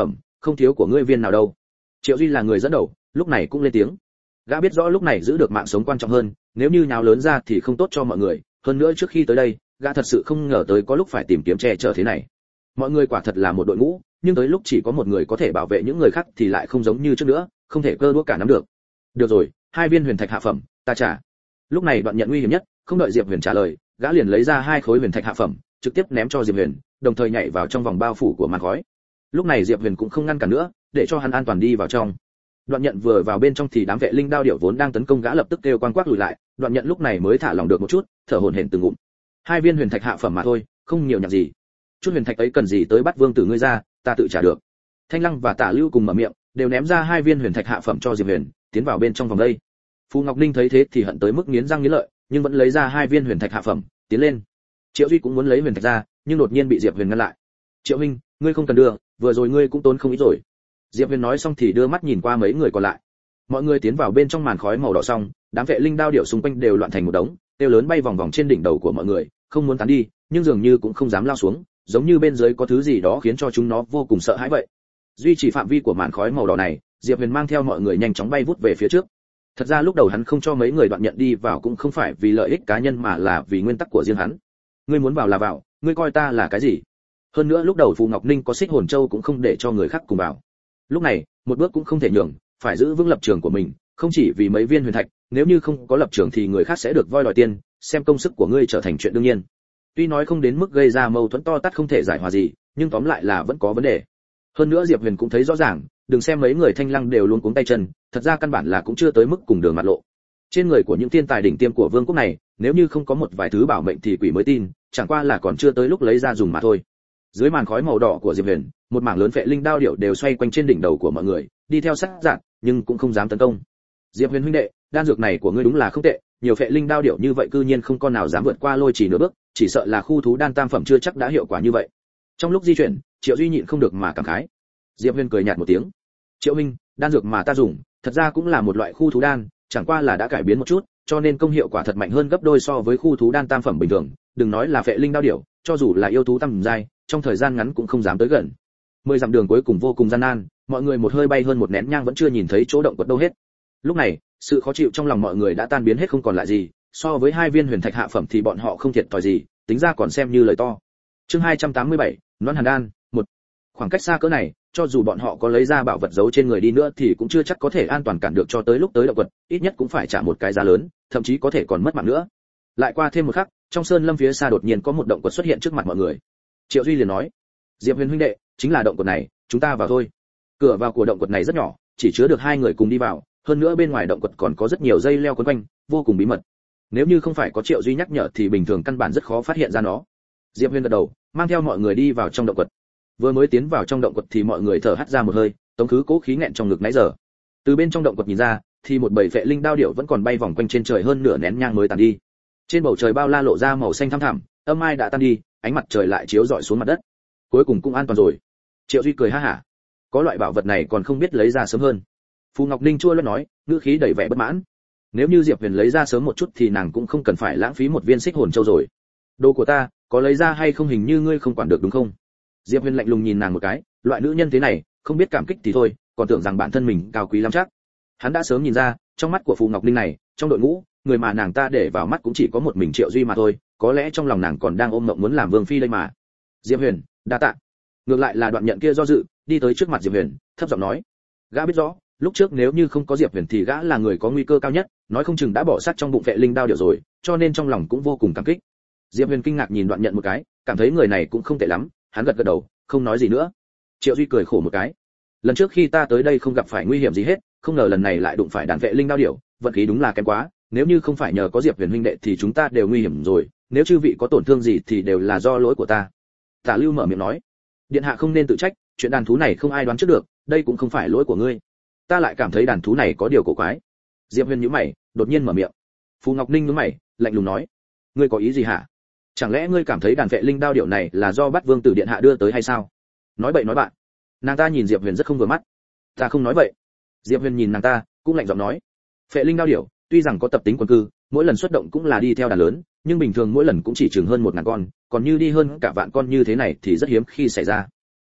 Speaker 1: không thiếu của ngươi viên nào đâu. Triệu Duy là người dẫn đầu, lúc này cũng lên tiếng. Gã biết rõ lúc này giữ được mạng sống quan trọng hơn, nếu như nháo lớn ra thì không tốt cho mọi người, hơn nữa trước khi tới đây, gã thật sự không ngờ tới có lúc phải tìm kiếm che chở thế này. Mọi người quả thật là một đội ngũ, nhưng tới lúc chỉ có một người có thể bảo vệ những người khác thì lại không giống như trước nữa, không thể cơ đũa cả nắm được. Được rồi, hai viên huyền thạch hạ phẩm, ta trả. Lúc này Đoạn Nhận nguy hiểm nhất, không đợi Diệp Huyền trả lời, gã liền lấy ra hai khối huyền thạch hạ phẩm, trực tiếp ném cho Diệp Huyền, đồng thời nhảy vào trong vòng bao phủ của màn khói. Lúc này Diệp Huyền cũng không ngăn cản nữa, để cho hắn an toàn đi vào trong. Đoạn Nhận vừa vào bên trong thì đám vệ linh đao điểu vốn đang tấn công gã lập tức kêu quang quắc lùi lại, Đoạn Nhận lúc này mới thả lòng được một chút, thở hổn hển từng ngụm. Hai viên huyền thạch hạ phẩm mà thôi, không nhiều nhặt gì. Chút huyền thạch ấy cần gì tới bắt Vương Tử ngươi ra, ta tự trả được. Thanh Lăng và Tả Lưu cùng mở miệng, đều ném ra hai viên huyền thạch hạ phẩm cho Diệp Huyền, tiến vào bên trong vòng đây. Phù Ngọc Ninh thấy thế thì hận tới mức nghiến răng nghiến lợi, nhưng vẫn lấy ra hai viên huyền thạch hạ phẩm, tiến lên. Triệu Duy cũng muốn lấy huyền thạch ra, nhưng đột nhiên bị Diệp Huyền ngăn lại. Triệu huynh, ngươi không cần đưa, vừa rồi ngươi cũng tốn không ít rồi. Diệp Huyền nói xong thì đưa mắt nhìn qua mấy người còn lại. Mọi người tiến vào bên trong màn khói màu đỏ xong, đám vệ linh đao điểu xung quanh đều loạn thành một đống, tiêu lớn bay vòng vòng trên đỉnh đầu của mọi người, không muốn tán đi, nhưng dường như cũng không dám lao xuống, giống như bên dưới có thứ gì đó khiến cho chúng nó vô cùng sợ hãi vậy. Duy trì phạm vi của màn khói màu đỏ này, Diệp Huyền mang theo mọi người nhanh chóng bay vút về phía trước. Thật ra lúc đầu hắn không cho mấy người Đoạn Nhận đi vào cũng không phải vì lợi ích cá nhân mà là vì nguyên tắc của riêng hắn. Ngươi muốn vào là vào, ngươi coi ta là cái gì? Hơn nữa lúc đầu Phù Ngọc Ninh có xích hồn châu cũng không để cho người khác cùng vào. Lúc này, một bước cũng không thể nhường, phải giữ vững lập trường của mình, không chỉ vì mấy viên huyền thạch, nếu như không có lập trường thì người khác sẽ được voi đòi tiền, xem công sức của ngươi trở thành chuyện đương nhiên. Tuy nói không đến mức gây ra mâu thuẫn to tát không thể giải hòa gì, nhưng tóm lại là vẫn có vấn đề. Hơn nữa Diệp Huyền cũng thấy rõ ràng, đừng xem mấy người Thanh Lăng đều luôn cuống tay chân, thật ra căn bản là cũng chưa tới mức cùng đường mặt lộ. Trên người của những thiên tài đỉnh tiêm của vương quốc này, nếu như không có một vài thứ bảo mệnh thì quỷ mới tin, chẳng qua là còn chưa tới lúc lấy ra dùng mà thôi. Dưới màn khói màu đỏ của Diệp Huyền, một mảng lớn vệ linh đao điểu đều xoay quanh trên đỉnh đầu của mọi người, đi theo sát dạn, nhưng cũng không dám tấn công. Diệp Huyền huynh đệ, đan dược này của ngươi đúng là không tệ, nhiều vệ linh đao điểu như vậy cư nhiên không con nào dám vượt qua lôi chỉ nửa bước, chỉ sợ là khu thú đan tam phẩm chưa chắc đã hiệu quả như vậy. Trong lúc di chuyển, Triệu Duy nhịn không được mà cảm khái. Diệp Huyền cười nhạt một tiếng. Triệu huynh, đan dược mà ta dùng, thật ra cũng là một loại khu thú đan, chẳng qua là đã cải biến một chút, cho nên công hiệu quả thật mạnh hơn gấp đôi so với khu thú đan tam phẩm bình thường, đừng nói là vệ linh đao điểu, cho dù là yêu thú tam giai, trong thời gian ngắn cũng không dám tới gần. Mười dặm đường cuối cùng vô cùng gian nan, mọi người một hơi bay hơn một nén nhang vẫn chưa nhìn thấy chỗ động quật đâu hết. Lúc này, sự khó chịu trong lòng mọi người đã tan biến hết không còn lại gì, so với hai viên huyền thạch hạ phẩm thì bọn họ không thiệt thòi gì, tính ra còn xem như lời to. Chương hai trăm tám mươi bảy, Loan Hàn Đan, một. Khoảng cách xa cỡ này, cho dù bọn họ có lấy ra bảo vật giấu trên người đi nữa thì cũng chưa chắc có thể an toàn cản được cho tới lúc tới động quật, ít nhất cũng phải trả một cái giá lớn, thậm chí có thể còn mất mạng nữa. Lại qua thêm một khắc, trong sơn lâm phía xa đột nhiên có một động quật xuất hiện trước mặt mọi người. Triệu Duy liền nói: Diệp Huyền huynh đệ, chính là động quật này, chúng ta vào thôi. Cửa vào của động quật này rất nhỏ, chỉ chứa được hai người cùng đi vào, hơn nữa bên ngoài động quật còn có rất nhiều dây leo quấn quanh, vô cùng bí mật. Nếu như không phải có Triệu Duy nhắc nhở thì bình thường căn bản rất khó phát hiện ra nó. Diệp Huyền gật đầu, mang theo mọi người đi vào trong động quật. Vừa mới tiến vào trong động quật thì mọi người thở hắt ra một hơi, tống khứ cố khí nghẹn trong ngực nãy giờ. Từ bên trong động quật nhìn ra, thì một bầy vệ linh đao điểu vẫn còn bay vòng quanh trên trời hơn nửa nén nhang mới tàn đi. Trên bầu trời bao la lộ ra màu xanh thẳm thẳm, âm ai đã tan đi, ánh mặt trời lại chiếu rọi xuống mặt đất. Cuối cùng cũng an toàn rồi. Triệu Duy cười ha hả. Có loại bảo vật này còn không biết lấy ra sớm hơn. Phù Ngọc Ninh chua lưỡi nói, ngữ khí đầy vẻ bất mãn. Nếu như Diệp Huyền lấy ra sớm một chút thì nàng cũng không cần phải lãng phí một viên xích hồn châu rồi. Đồ của ta, có lấy ra hay không hình như ngươi không quản được đúng không? Diệp Huyền lạnh lùng nhìn nàng một cái, loại nữ nhân thế này, không biết cảm kích thì thôi, còn tưởng rằng bản thân mình cao quý lắm chắc. Hắn đã sớm nhìn ra, trong mắt của Phù Ngọc Ninh này, trong đội ngũ, người mà nàng ta để vào mắt cũng chỉ có một mình Triệu Duy mà thôi, có lẽ trong lòng nàng còn đang ôm mộng muốn làm vương phi đây mà. Diệp Huyền, đa tạ. Ngược lại là Đoạn Nhận kia do dự, đi tới trước mặt Diệp Huyền, thấp giọng nói: Gã biết rõ, lúc trước nếu như không có Diệp Huyền thì gã là người có nguy cơ cao nhất, nói không chừng đã bỏ sát trong bụng vệ linh đao điểu rồi, cho nên trong lòng cũng vô cùng cảm kích. Diệp Huyền kinh ngạc nhìn Đoạn Nhận một cái, cảm thấy người này cũng không tệ lắm, hắn gật gật đầu, không nói gì nữa. Triệu Duy cười khổ một cái. Lần trước khi ta tới đây không gặp phải nguy hiểm gì hết, không ngờ lần này lại đụng phải đàn vệ linh đao điểu, vận khí đúng là kém quá, nếu như không phải nhờ có Diệp Huyền huynh đệ thì chúng ta đều nguy hiểm rồi, nếu chư vị có tổn thương gì thì đều là do lỗi của ta. Tả Lưu mở miệng nói: Điện hạ không nên tự trách, chuyện đàn thú này không ai đoán trước được, đây cũng không phải lỗi của ngươi. Ta lại cảm thấy đàn thú này có điều cổ quái. Diệp Huyền nhíu mày, đột nhiên mở miệng. Phù Ngọc Ninh nhướng mày, lạnh lùng nói: Ngươi có ý gì hả? Chẳng lẽ ngươi cảm thấy đàn vệ linh đao điểu này là do Bát Vương tử điện hạ đưa tới hay sao? Nói bậy nói bạn. Nàng ta nhìn Diệp Huyền rất không vừa mắt. Ta không nói vậy. Diệp Huyền nhìn nàng ta, cũng lạnh giọng nói: Vệ linh đao điểu, tuy rằng có tập tính quân cư, mỗi lần xuất động cũng là đi theo đàn lớn, nhưng bình thường mỗi lần cũng chỉ chừng hơn một ngàn con, còn như đi hơn cả vạn con như thế này thì rất hiếm khi xảy ra.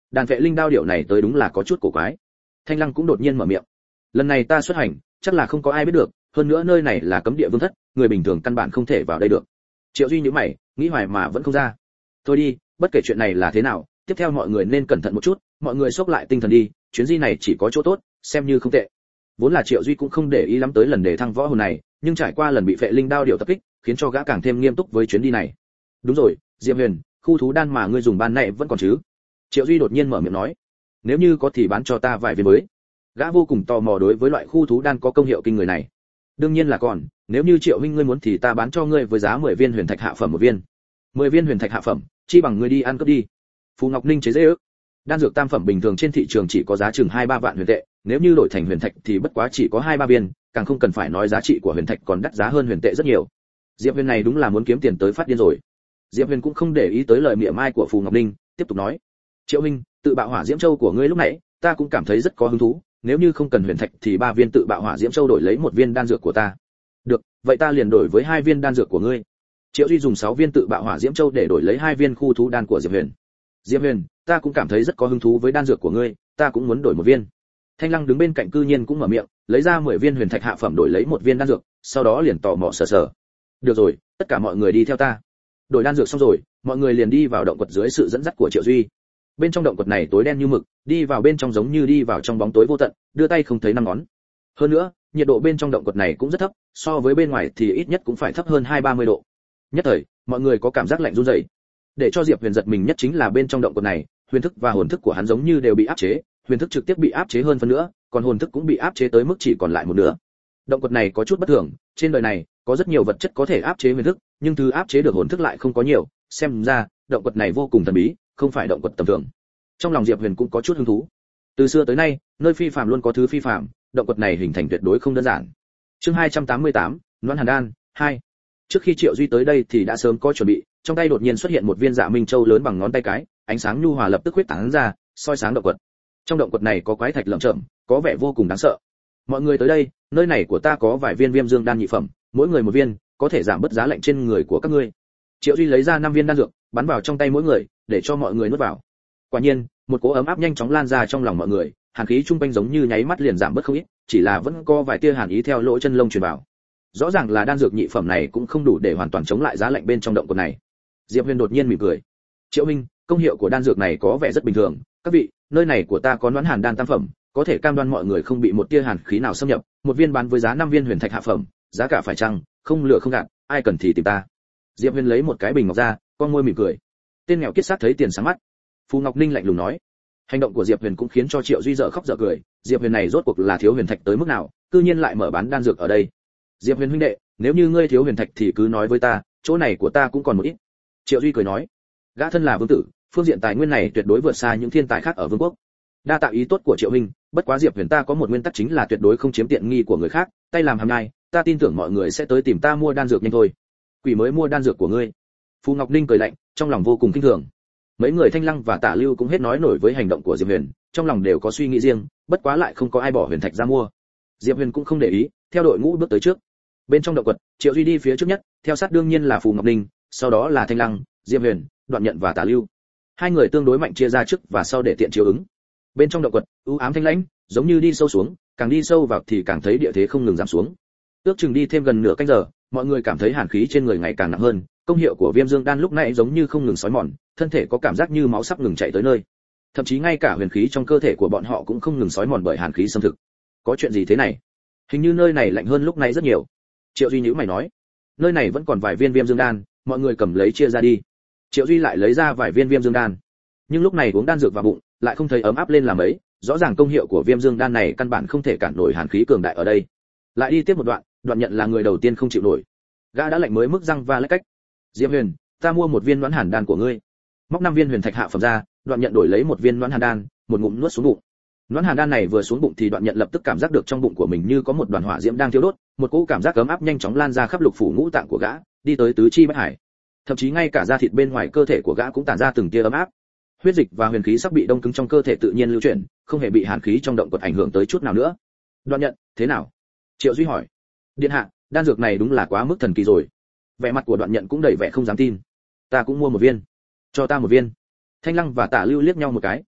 Speaker 1: Đàn vệ linh đao điệu này tới đúng là có chút cổ quái. Thanh Lăng cũng đột nhiên mở miệng. Lần này ta xuất hành, chắc là không có ai biết được, hơn nữa nơi này là cấm địa vương thất, người bình thường căn bản không thể vào đây được. Triệu Duy nhíu mày, nghĩ hoài mà vẫn không ra. Thôi đi, bất kể chuyện này là thế nào, tiếp theo mọi người nên cẩn thận một chút, mọi người xốc lại tinh thần đi, chuyến di này chỉ có chỗ tốt, xem như không tệ. Vốn là Triệu Duy cũng không để ý lắm tới lần đề thăng võ hồn này, nhưng trải qua lần bị vệ linh đao điệu tập kích, khiến cho gã càng thêm nghiêm túc với chuyến đi này. Đúng rồi, Diệp Huyền, khu thú đan mà ngươi dùng ban nãy vẫn còn chứ? Triệu Duy đột nhiên mở miệng nói. Nếu như có thì bán cho ta vài viên mới. Gã vô cùng tò mò đối với loại khu thú đan có công hiệu kinh người này. Đương nhiên là còn, nếu như Triệu huynh ngươi muốn thì ta bán cho ngươi với giá mười viên huyền thạch hạ phẩm một viên. mười viên huyền thạch hạ phẩm, chi bằng ngươi đi ăn cướp đi. Phù Ngọc Ninh chế giễu. Đan dược tam phẩm bình thường trên thị trường chỉ có giá chừng hai ba vạn huyền tệ, nếu như đổi thành huyền thạch thì bất quá chỉ có hai ba viên, càng không cần phải nói giá trị của huyền thạch còn đắt giá hơn huyền tệ rất nhiều. Diệp Huyền này đúng là muốn kiếm tiền tới phát điên rồi. Diệp Huyền cũng không để ý tới lời mỉa mai của Phù Ngọc Ninh, tiếp tục nói: "Triệu huynh, tự bạo hỏa diễm châu của ngươi lúc nãy, ta cũng cảm thấy rất có hứng thú, nếu như không cần huyền thạch thì ba viên tự bạo hỏa diễm châu đổi lấy một viên đan dược của ta." "Được, vậy ta liền đổi với hai viên đan dược của ngươi." Triệu Duy dùng sáu viên tự bạo hỏa diễm châu để đổi lấy hai viên khu thú đan của Diệp Huyền. "Diệp Huyền, ta cũng cảm thấy rất có hứng thú với đan dược của ngươi, ta cũng muốn đổi một viên." Thanh Lăng đứng bên cạnh cư nhiên cũng mở miệng, lấy ra mười viên huyền thạch hạ phẩm đổi lấy một viên đan dược, sau đó liền tò mò sờ sờ. "Được rồi, tất cả mọi người đi theo ta." Đổi đan dược xong rồi, mọi người liền đi vào động quật dưới sự dẫn dắt của Triệu Duy. Bên trong động quật này tối đen như mực, đi vào bên trong giống như đi vào trong bóng tối vô tận, đưa tay không thấy năm ngón. Hơn nữa, nhiệt độ bên trong động quật này cũng rất thấp, so với bên ngoài thì ít nhất cũng phải thấp hơn hai ba mươi độ. Nhất thời, mọi người có cảm giác lạnh run rẩy. Để cho Diệp Huyền giật mình nhất chính là bên trong động quật này, huyền thức và hồn thức của hắn giống như đều bị áp chế, huyền thức trực tiếp bị áp chế hơn phân nữa, còn hồn thức cũng bị áp chế tới mức chỉ còn lại một nửa. Động quật này có chút bất thường, trên đời này có rất nhiều vật chất có thể áp chế huyền thức, nhưng thứ áp chế được hồn thức lại không có nhiều, xem ra động quật này vô cùng thần bí, không phải động quật tầm thường. Trong lòng Diệp Huyền cũng có chút hứng thú. Từ xưa tới nay, nơi phi phàm luôn có thứ phi phàm, động quật này hình thành tuyệt đối không đơn giản. Chương hai trăm tám mươi tám, Noãn Hàn Đan hai. Trước khi Triệu Duy tới đây thì đã sớm có chuẩn bị, trong tay đột nhiên xuất hiện một viên Dạ Minh Châu lớn bằng ngón tay cái, ánh sáng nhu hòa lập tức huyết tán ra, soi sáng động quật. Trong động quật này có quái thạch lởm chởm, có vẻ vô cùng đáng sợ. Mọi người tới đây, nơi này của ta có vài viên Viêm Dương đan nhị phẩm, mỗi người một viên, có thể giảm bớt giá lạnh trên người của các ngươi. Triệu Duy lấy ra năm viên đan dược, bắn vào trong tay mỗi người, để cho mọi người nuốt vào. Quả nhiên, một cỗ ấm áp nhanh chóng lan ra trong lòng mọi người, hàn khí trung quanh giống như nháy mắt liền giảm bớt không ít, chỉ là vẫn có vài tia hàn ý theo lỗ chân lông truyền vào. Rõ ràng là đan dược nhị phẩm này cũng không đủ để hoàn toàn chống lại giá lạnh bên trong động quật này. Diệp Huyền đột nhiên mỉm cười. "Triệu minh, công hiệu của đan dược này có vẻ rất bình thường, các vị, nơi này của ta có Noãn Hàn Đan tam phẩm, có thể cam đoan mọi người không bị một tia hàn khí nào xâm nhập, một viên bán với giá năm viên huyền thạch hạ phẩm, giá cả phải chăng, không lừa không gạt, ai cần thì tìm ta." Diệp Huyền lấy một cái bình ngọc ra, con môi mỉm cười. Tên nghèo kiết xác thấy tiền sáng mắt. Phù Ngọc Ninh lạnh lùng nói. Hành động của Diệp Huyền cũng khiến cho Triệu Duy dở khóc dở cười, Diệp Huyền này rốt cuộc là thiếu huyền thạch tới mức nào, cư nhiên lại mở bán đan dược ở đây. Diệp Huyền huynh đệ, nếu như ngươi thiếu huyền thạch thì cứ nói với ta, chỗ này của ta cũng còn một ít. Triệu Duy cười nói. Gã thân là vương tử, phương diện tài nguyên này tuyệt đối vượt xa những thiên tài khác ở vương quốc. Đa tạ ý tốt của Triệu huynh, bất quá Diệp Huyền ta có một nguyên tắc chính là tuyệt đối không chiếm tiện nghi của người khác, tay làm hàm nhai, ta tin tưởng mọi người sẽ tới tìm ta mua đan dược nhanh thôi. Quỷ mới mua đan dược của ngươi. Phù Ngọc Ninh cười lạnh, trong lòng vô cùng kinh thường. Mấy người Thanh Lăng và Tả Lưu cũng hết nói nổi với hành động của Diệp Huyền, trong lòng đều có suy nghĩ riêng, bất quá lại không có ai bỏ huyền thạch ra mua. Diệp Huyền cũng không để ý, theo đội ngũ bước tới trước. Bên trong động quật, Triệu Duy đi phía trước nhất, theo sát đương nhiên là Phù Ngọc Ninh, sau đó là Thanh Lăng, Diệp Huyền, Đoạn Nhận và Tả Lưu. Hai người tương đối mạnh chia ra trước và sau để tiện chiếu ứng. Bên trong động quật, u ám thanh lãnh, giống như đi sâu xuống, càng đi sâu vào thì càng thấy địa thế không ngừng giảm xuống. Ước chừng đi thêm gần nửa canh giờ, mọi người cảm thấy hàn khí trên người ngày càng nặng hơn, công hiệu của Viêm Dương đan lúc nãy giống như không ngừng xói mòn, thân thể có cảm giác như máu sắp ngừng chảy tới nơi. Thậm chí ngay cả huyền khí trong cơ thể của bọn họ cũng không ngừng xói mòn bởi hàn khí xâm thực. Có chuyện gì thế này? Hình như nơi này lạnh hơn lúc nãy rất nhiều. Triệu Duy nhíu mày nói, nơi này vẫn còn vài viên Viêm Dương đan, mọi người cầm lấy chia ra đi. Triệu Duy lại lấy ra vài viên Viêm Dương đan, nhưng lúc này uống đan dược vào bụng, lại không thấy ấm áp lên làm mấy, rõ ràng công hiệu của Viêm Dương đan này căn bản không thể cản nổi hàn khí cường đại ở đây. Lại đi tiếp một đoạn, Đoạn Nhận là người đầu tiên không chịu nổi. Gã đã lạnh mới mức răng va lách cách. Diệp Huyền, ta mua một viên Noãn Hàn đan của ngươi. Móc năm viên huyền thạch hạ phẩm ra, Đoạn Nhận đổi lấy một viên Noãn Hàn đan, một ngụm nuốt xuống bụng. Noãn Hàn đan này vừa xuống bụng thì Đoạn Nhận lập tức cảm giác được trong bụng của mình như có một đoàn hỏa diễm đang thiêu đốt, một cỗ cảm giác ấm áp nhanh chóng lan ra khắp lục phủ ngũ tạng của gã, đi tới tứ chi bách hải. Thậm chí ngay cả da thịt bên ngoài cơ thể của gã cũng tản ra từng tia ấm áp. Huyết dịch và huyền khí sắp bị đông cứng trong cơ thể tự nhiên lưu chuyển, không hề bị hàn khí trong động quật ảnh hưởng tới chút nào nữa. Đoạn Nhận, thế nào? Triệu Duy hỏi. Điện hạ, đan dược này đúng là quá mức thần kỳ rồi. Vẻ mặt của Đoạn Nhận cũng đầy vẻ không dám tin. Ta cũng mua một viên. Cho ta một viên. Thanh Lăng và Tả Lưu liếc nhau một cái,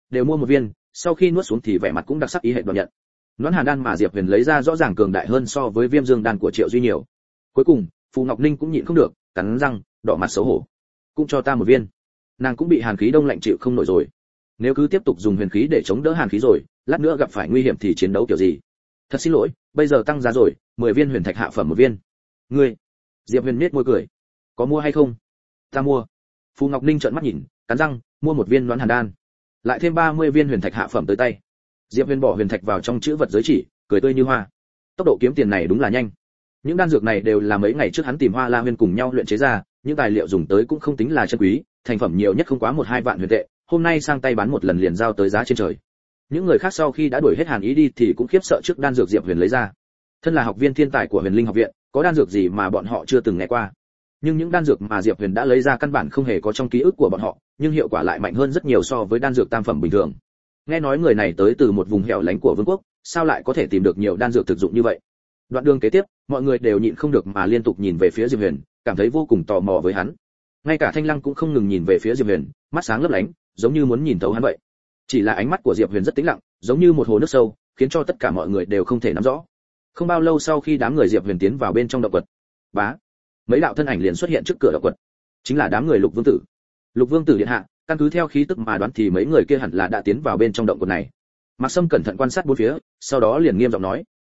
Speaker 1: đều mua một viên, sau khi nuốt xuống thì vẻ mặt cũng đặc sắc ý hệ đoạt nhận. Noãn Hàn đan mà Diệp Huyền lấy ra rõ ràng cường đại hơn so với Viêm Dương đan của Triệu Duy nhiều. Cuối cùng, Phù Ngọc Ninh cũng nhịn không được, cắn răng, đỏ mặt xấu hổ. Cũng cho ta một viên. Nàng cũng bị hàn khí đông lạnh chịu không nổi rồi. Nếu cứ tiếp tục dùng huyền khí để chống đỡ hàn khí rồi, lát nữa gặp phải nguy hiểm thì chiến đấu kiểu gì? Thật xin lỗi, bây giờ tăng giá rồi, mười viên huyền thạch hạ phẩm một viên. Ngươi? Diệp Huyền nhếch môi cười. Có mua hay không? Ta mua. Phù Ngọc Ninh trợn mắt nhìn, cắn răng, mua một viên Noãn Hàn đan. Lại thêm ba mươi viên huyền thạch hạ phẩm tới tay. Diệp Huyền bỏ huyền thạch vào trong chữ vật giới chỉ, cười tươi như hoa. Tốc độ kiếm tiền này đúng là nhanh. Những đan dược này đều là mấy ngày trước hắn tìm Hoa La Huyền cùng nhau luyện chế ra, những tài liệu dùng tới cũng không tính là chân quý, thành phẩm nhiều nhất không quá một hai vạn huyền tệ, hôm nay sang tay bán một lần liền giao tới giá trên trời. Những người khác sau khi đã đuổi hết Hàn Ý đi thì cũng khiếp sợ trước đan dược Diệp Huyền lấy ra. Thân là học viên thiên tài của Huyền Linh học viện, có đan dược gì mà bọn họ chưa từng nghe qua. Nhưng những đan dược mà Diệp Huyền đã lấy ra căn bản không hề có trong ký ức của bọn họ, nhưng hiệu quả lại mạnh hơn rất nhiều so với đan dược tam phẩm bình thường. Nghe nói người này tới từ một vùng hẻo lánh của vương quốc, sao lại có thể tìm được nhiều đan dược thực dụng như vậy? Đoạn đường kế tiếp, mọi người đều nhịn không được mà liên tục nhìn về phía Diệp Huyền, cảm thấy vô cùng tò mò với hắn. Ngay cả Thanh Lăng cũng không ngừng nhìn về phía Diệp Huyền, mắt sáng lấp lánh, giống như muốn nhìn thấu hắn vậy. Chỉ là ánh mắt của Diệp Huyền rất tĩnh lặng, giống như một hồ nước sâu, khiến cho tất cả mọi người đều không thể nắm rõ. Không bao lâu sau khi đám người Diệp Huyền tiến vào bên trong động quật, bá, mấy đạo thân ảnh liền xuất hiện trước cửa động quật. Chính là đám người Lục Vương tử. Lục Vương tử điện hạ, căn cứ theo khí tức mà đoán thì mấy người kia hẳn là đã tiến vào bên trong động quật này. Mạc Sâm cẩn thận quan sát bốn phía, sau đó liền nghiêm giọng nói: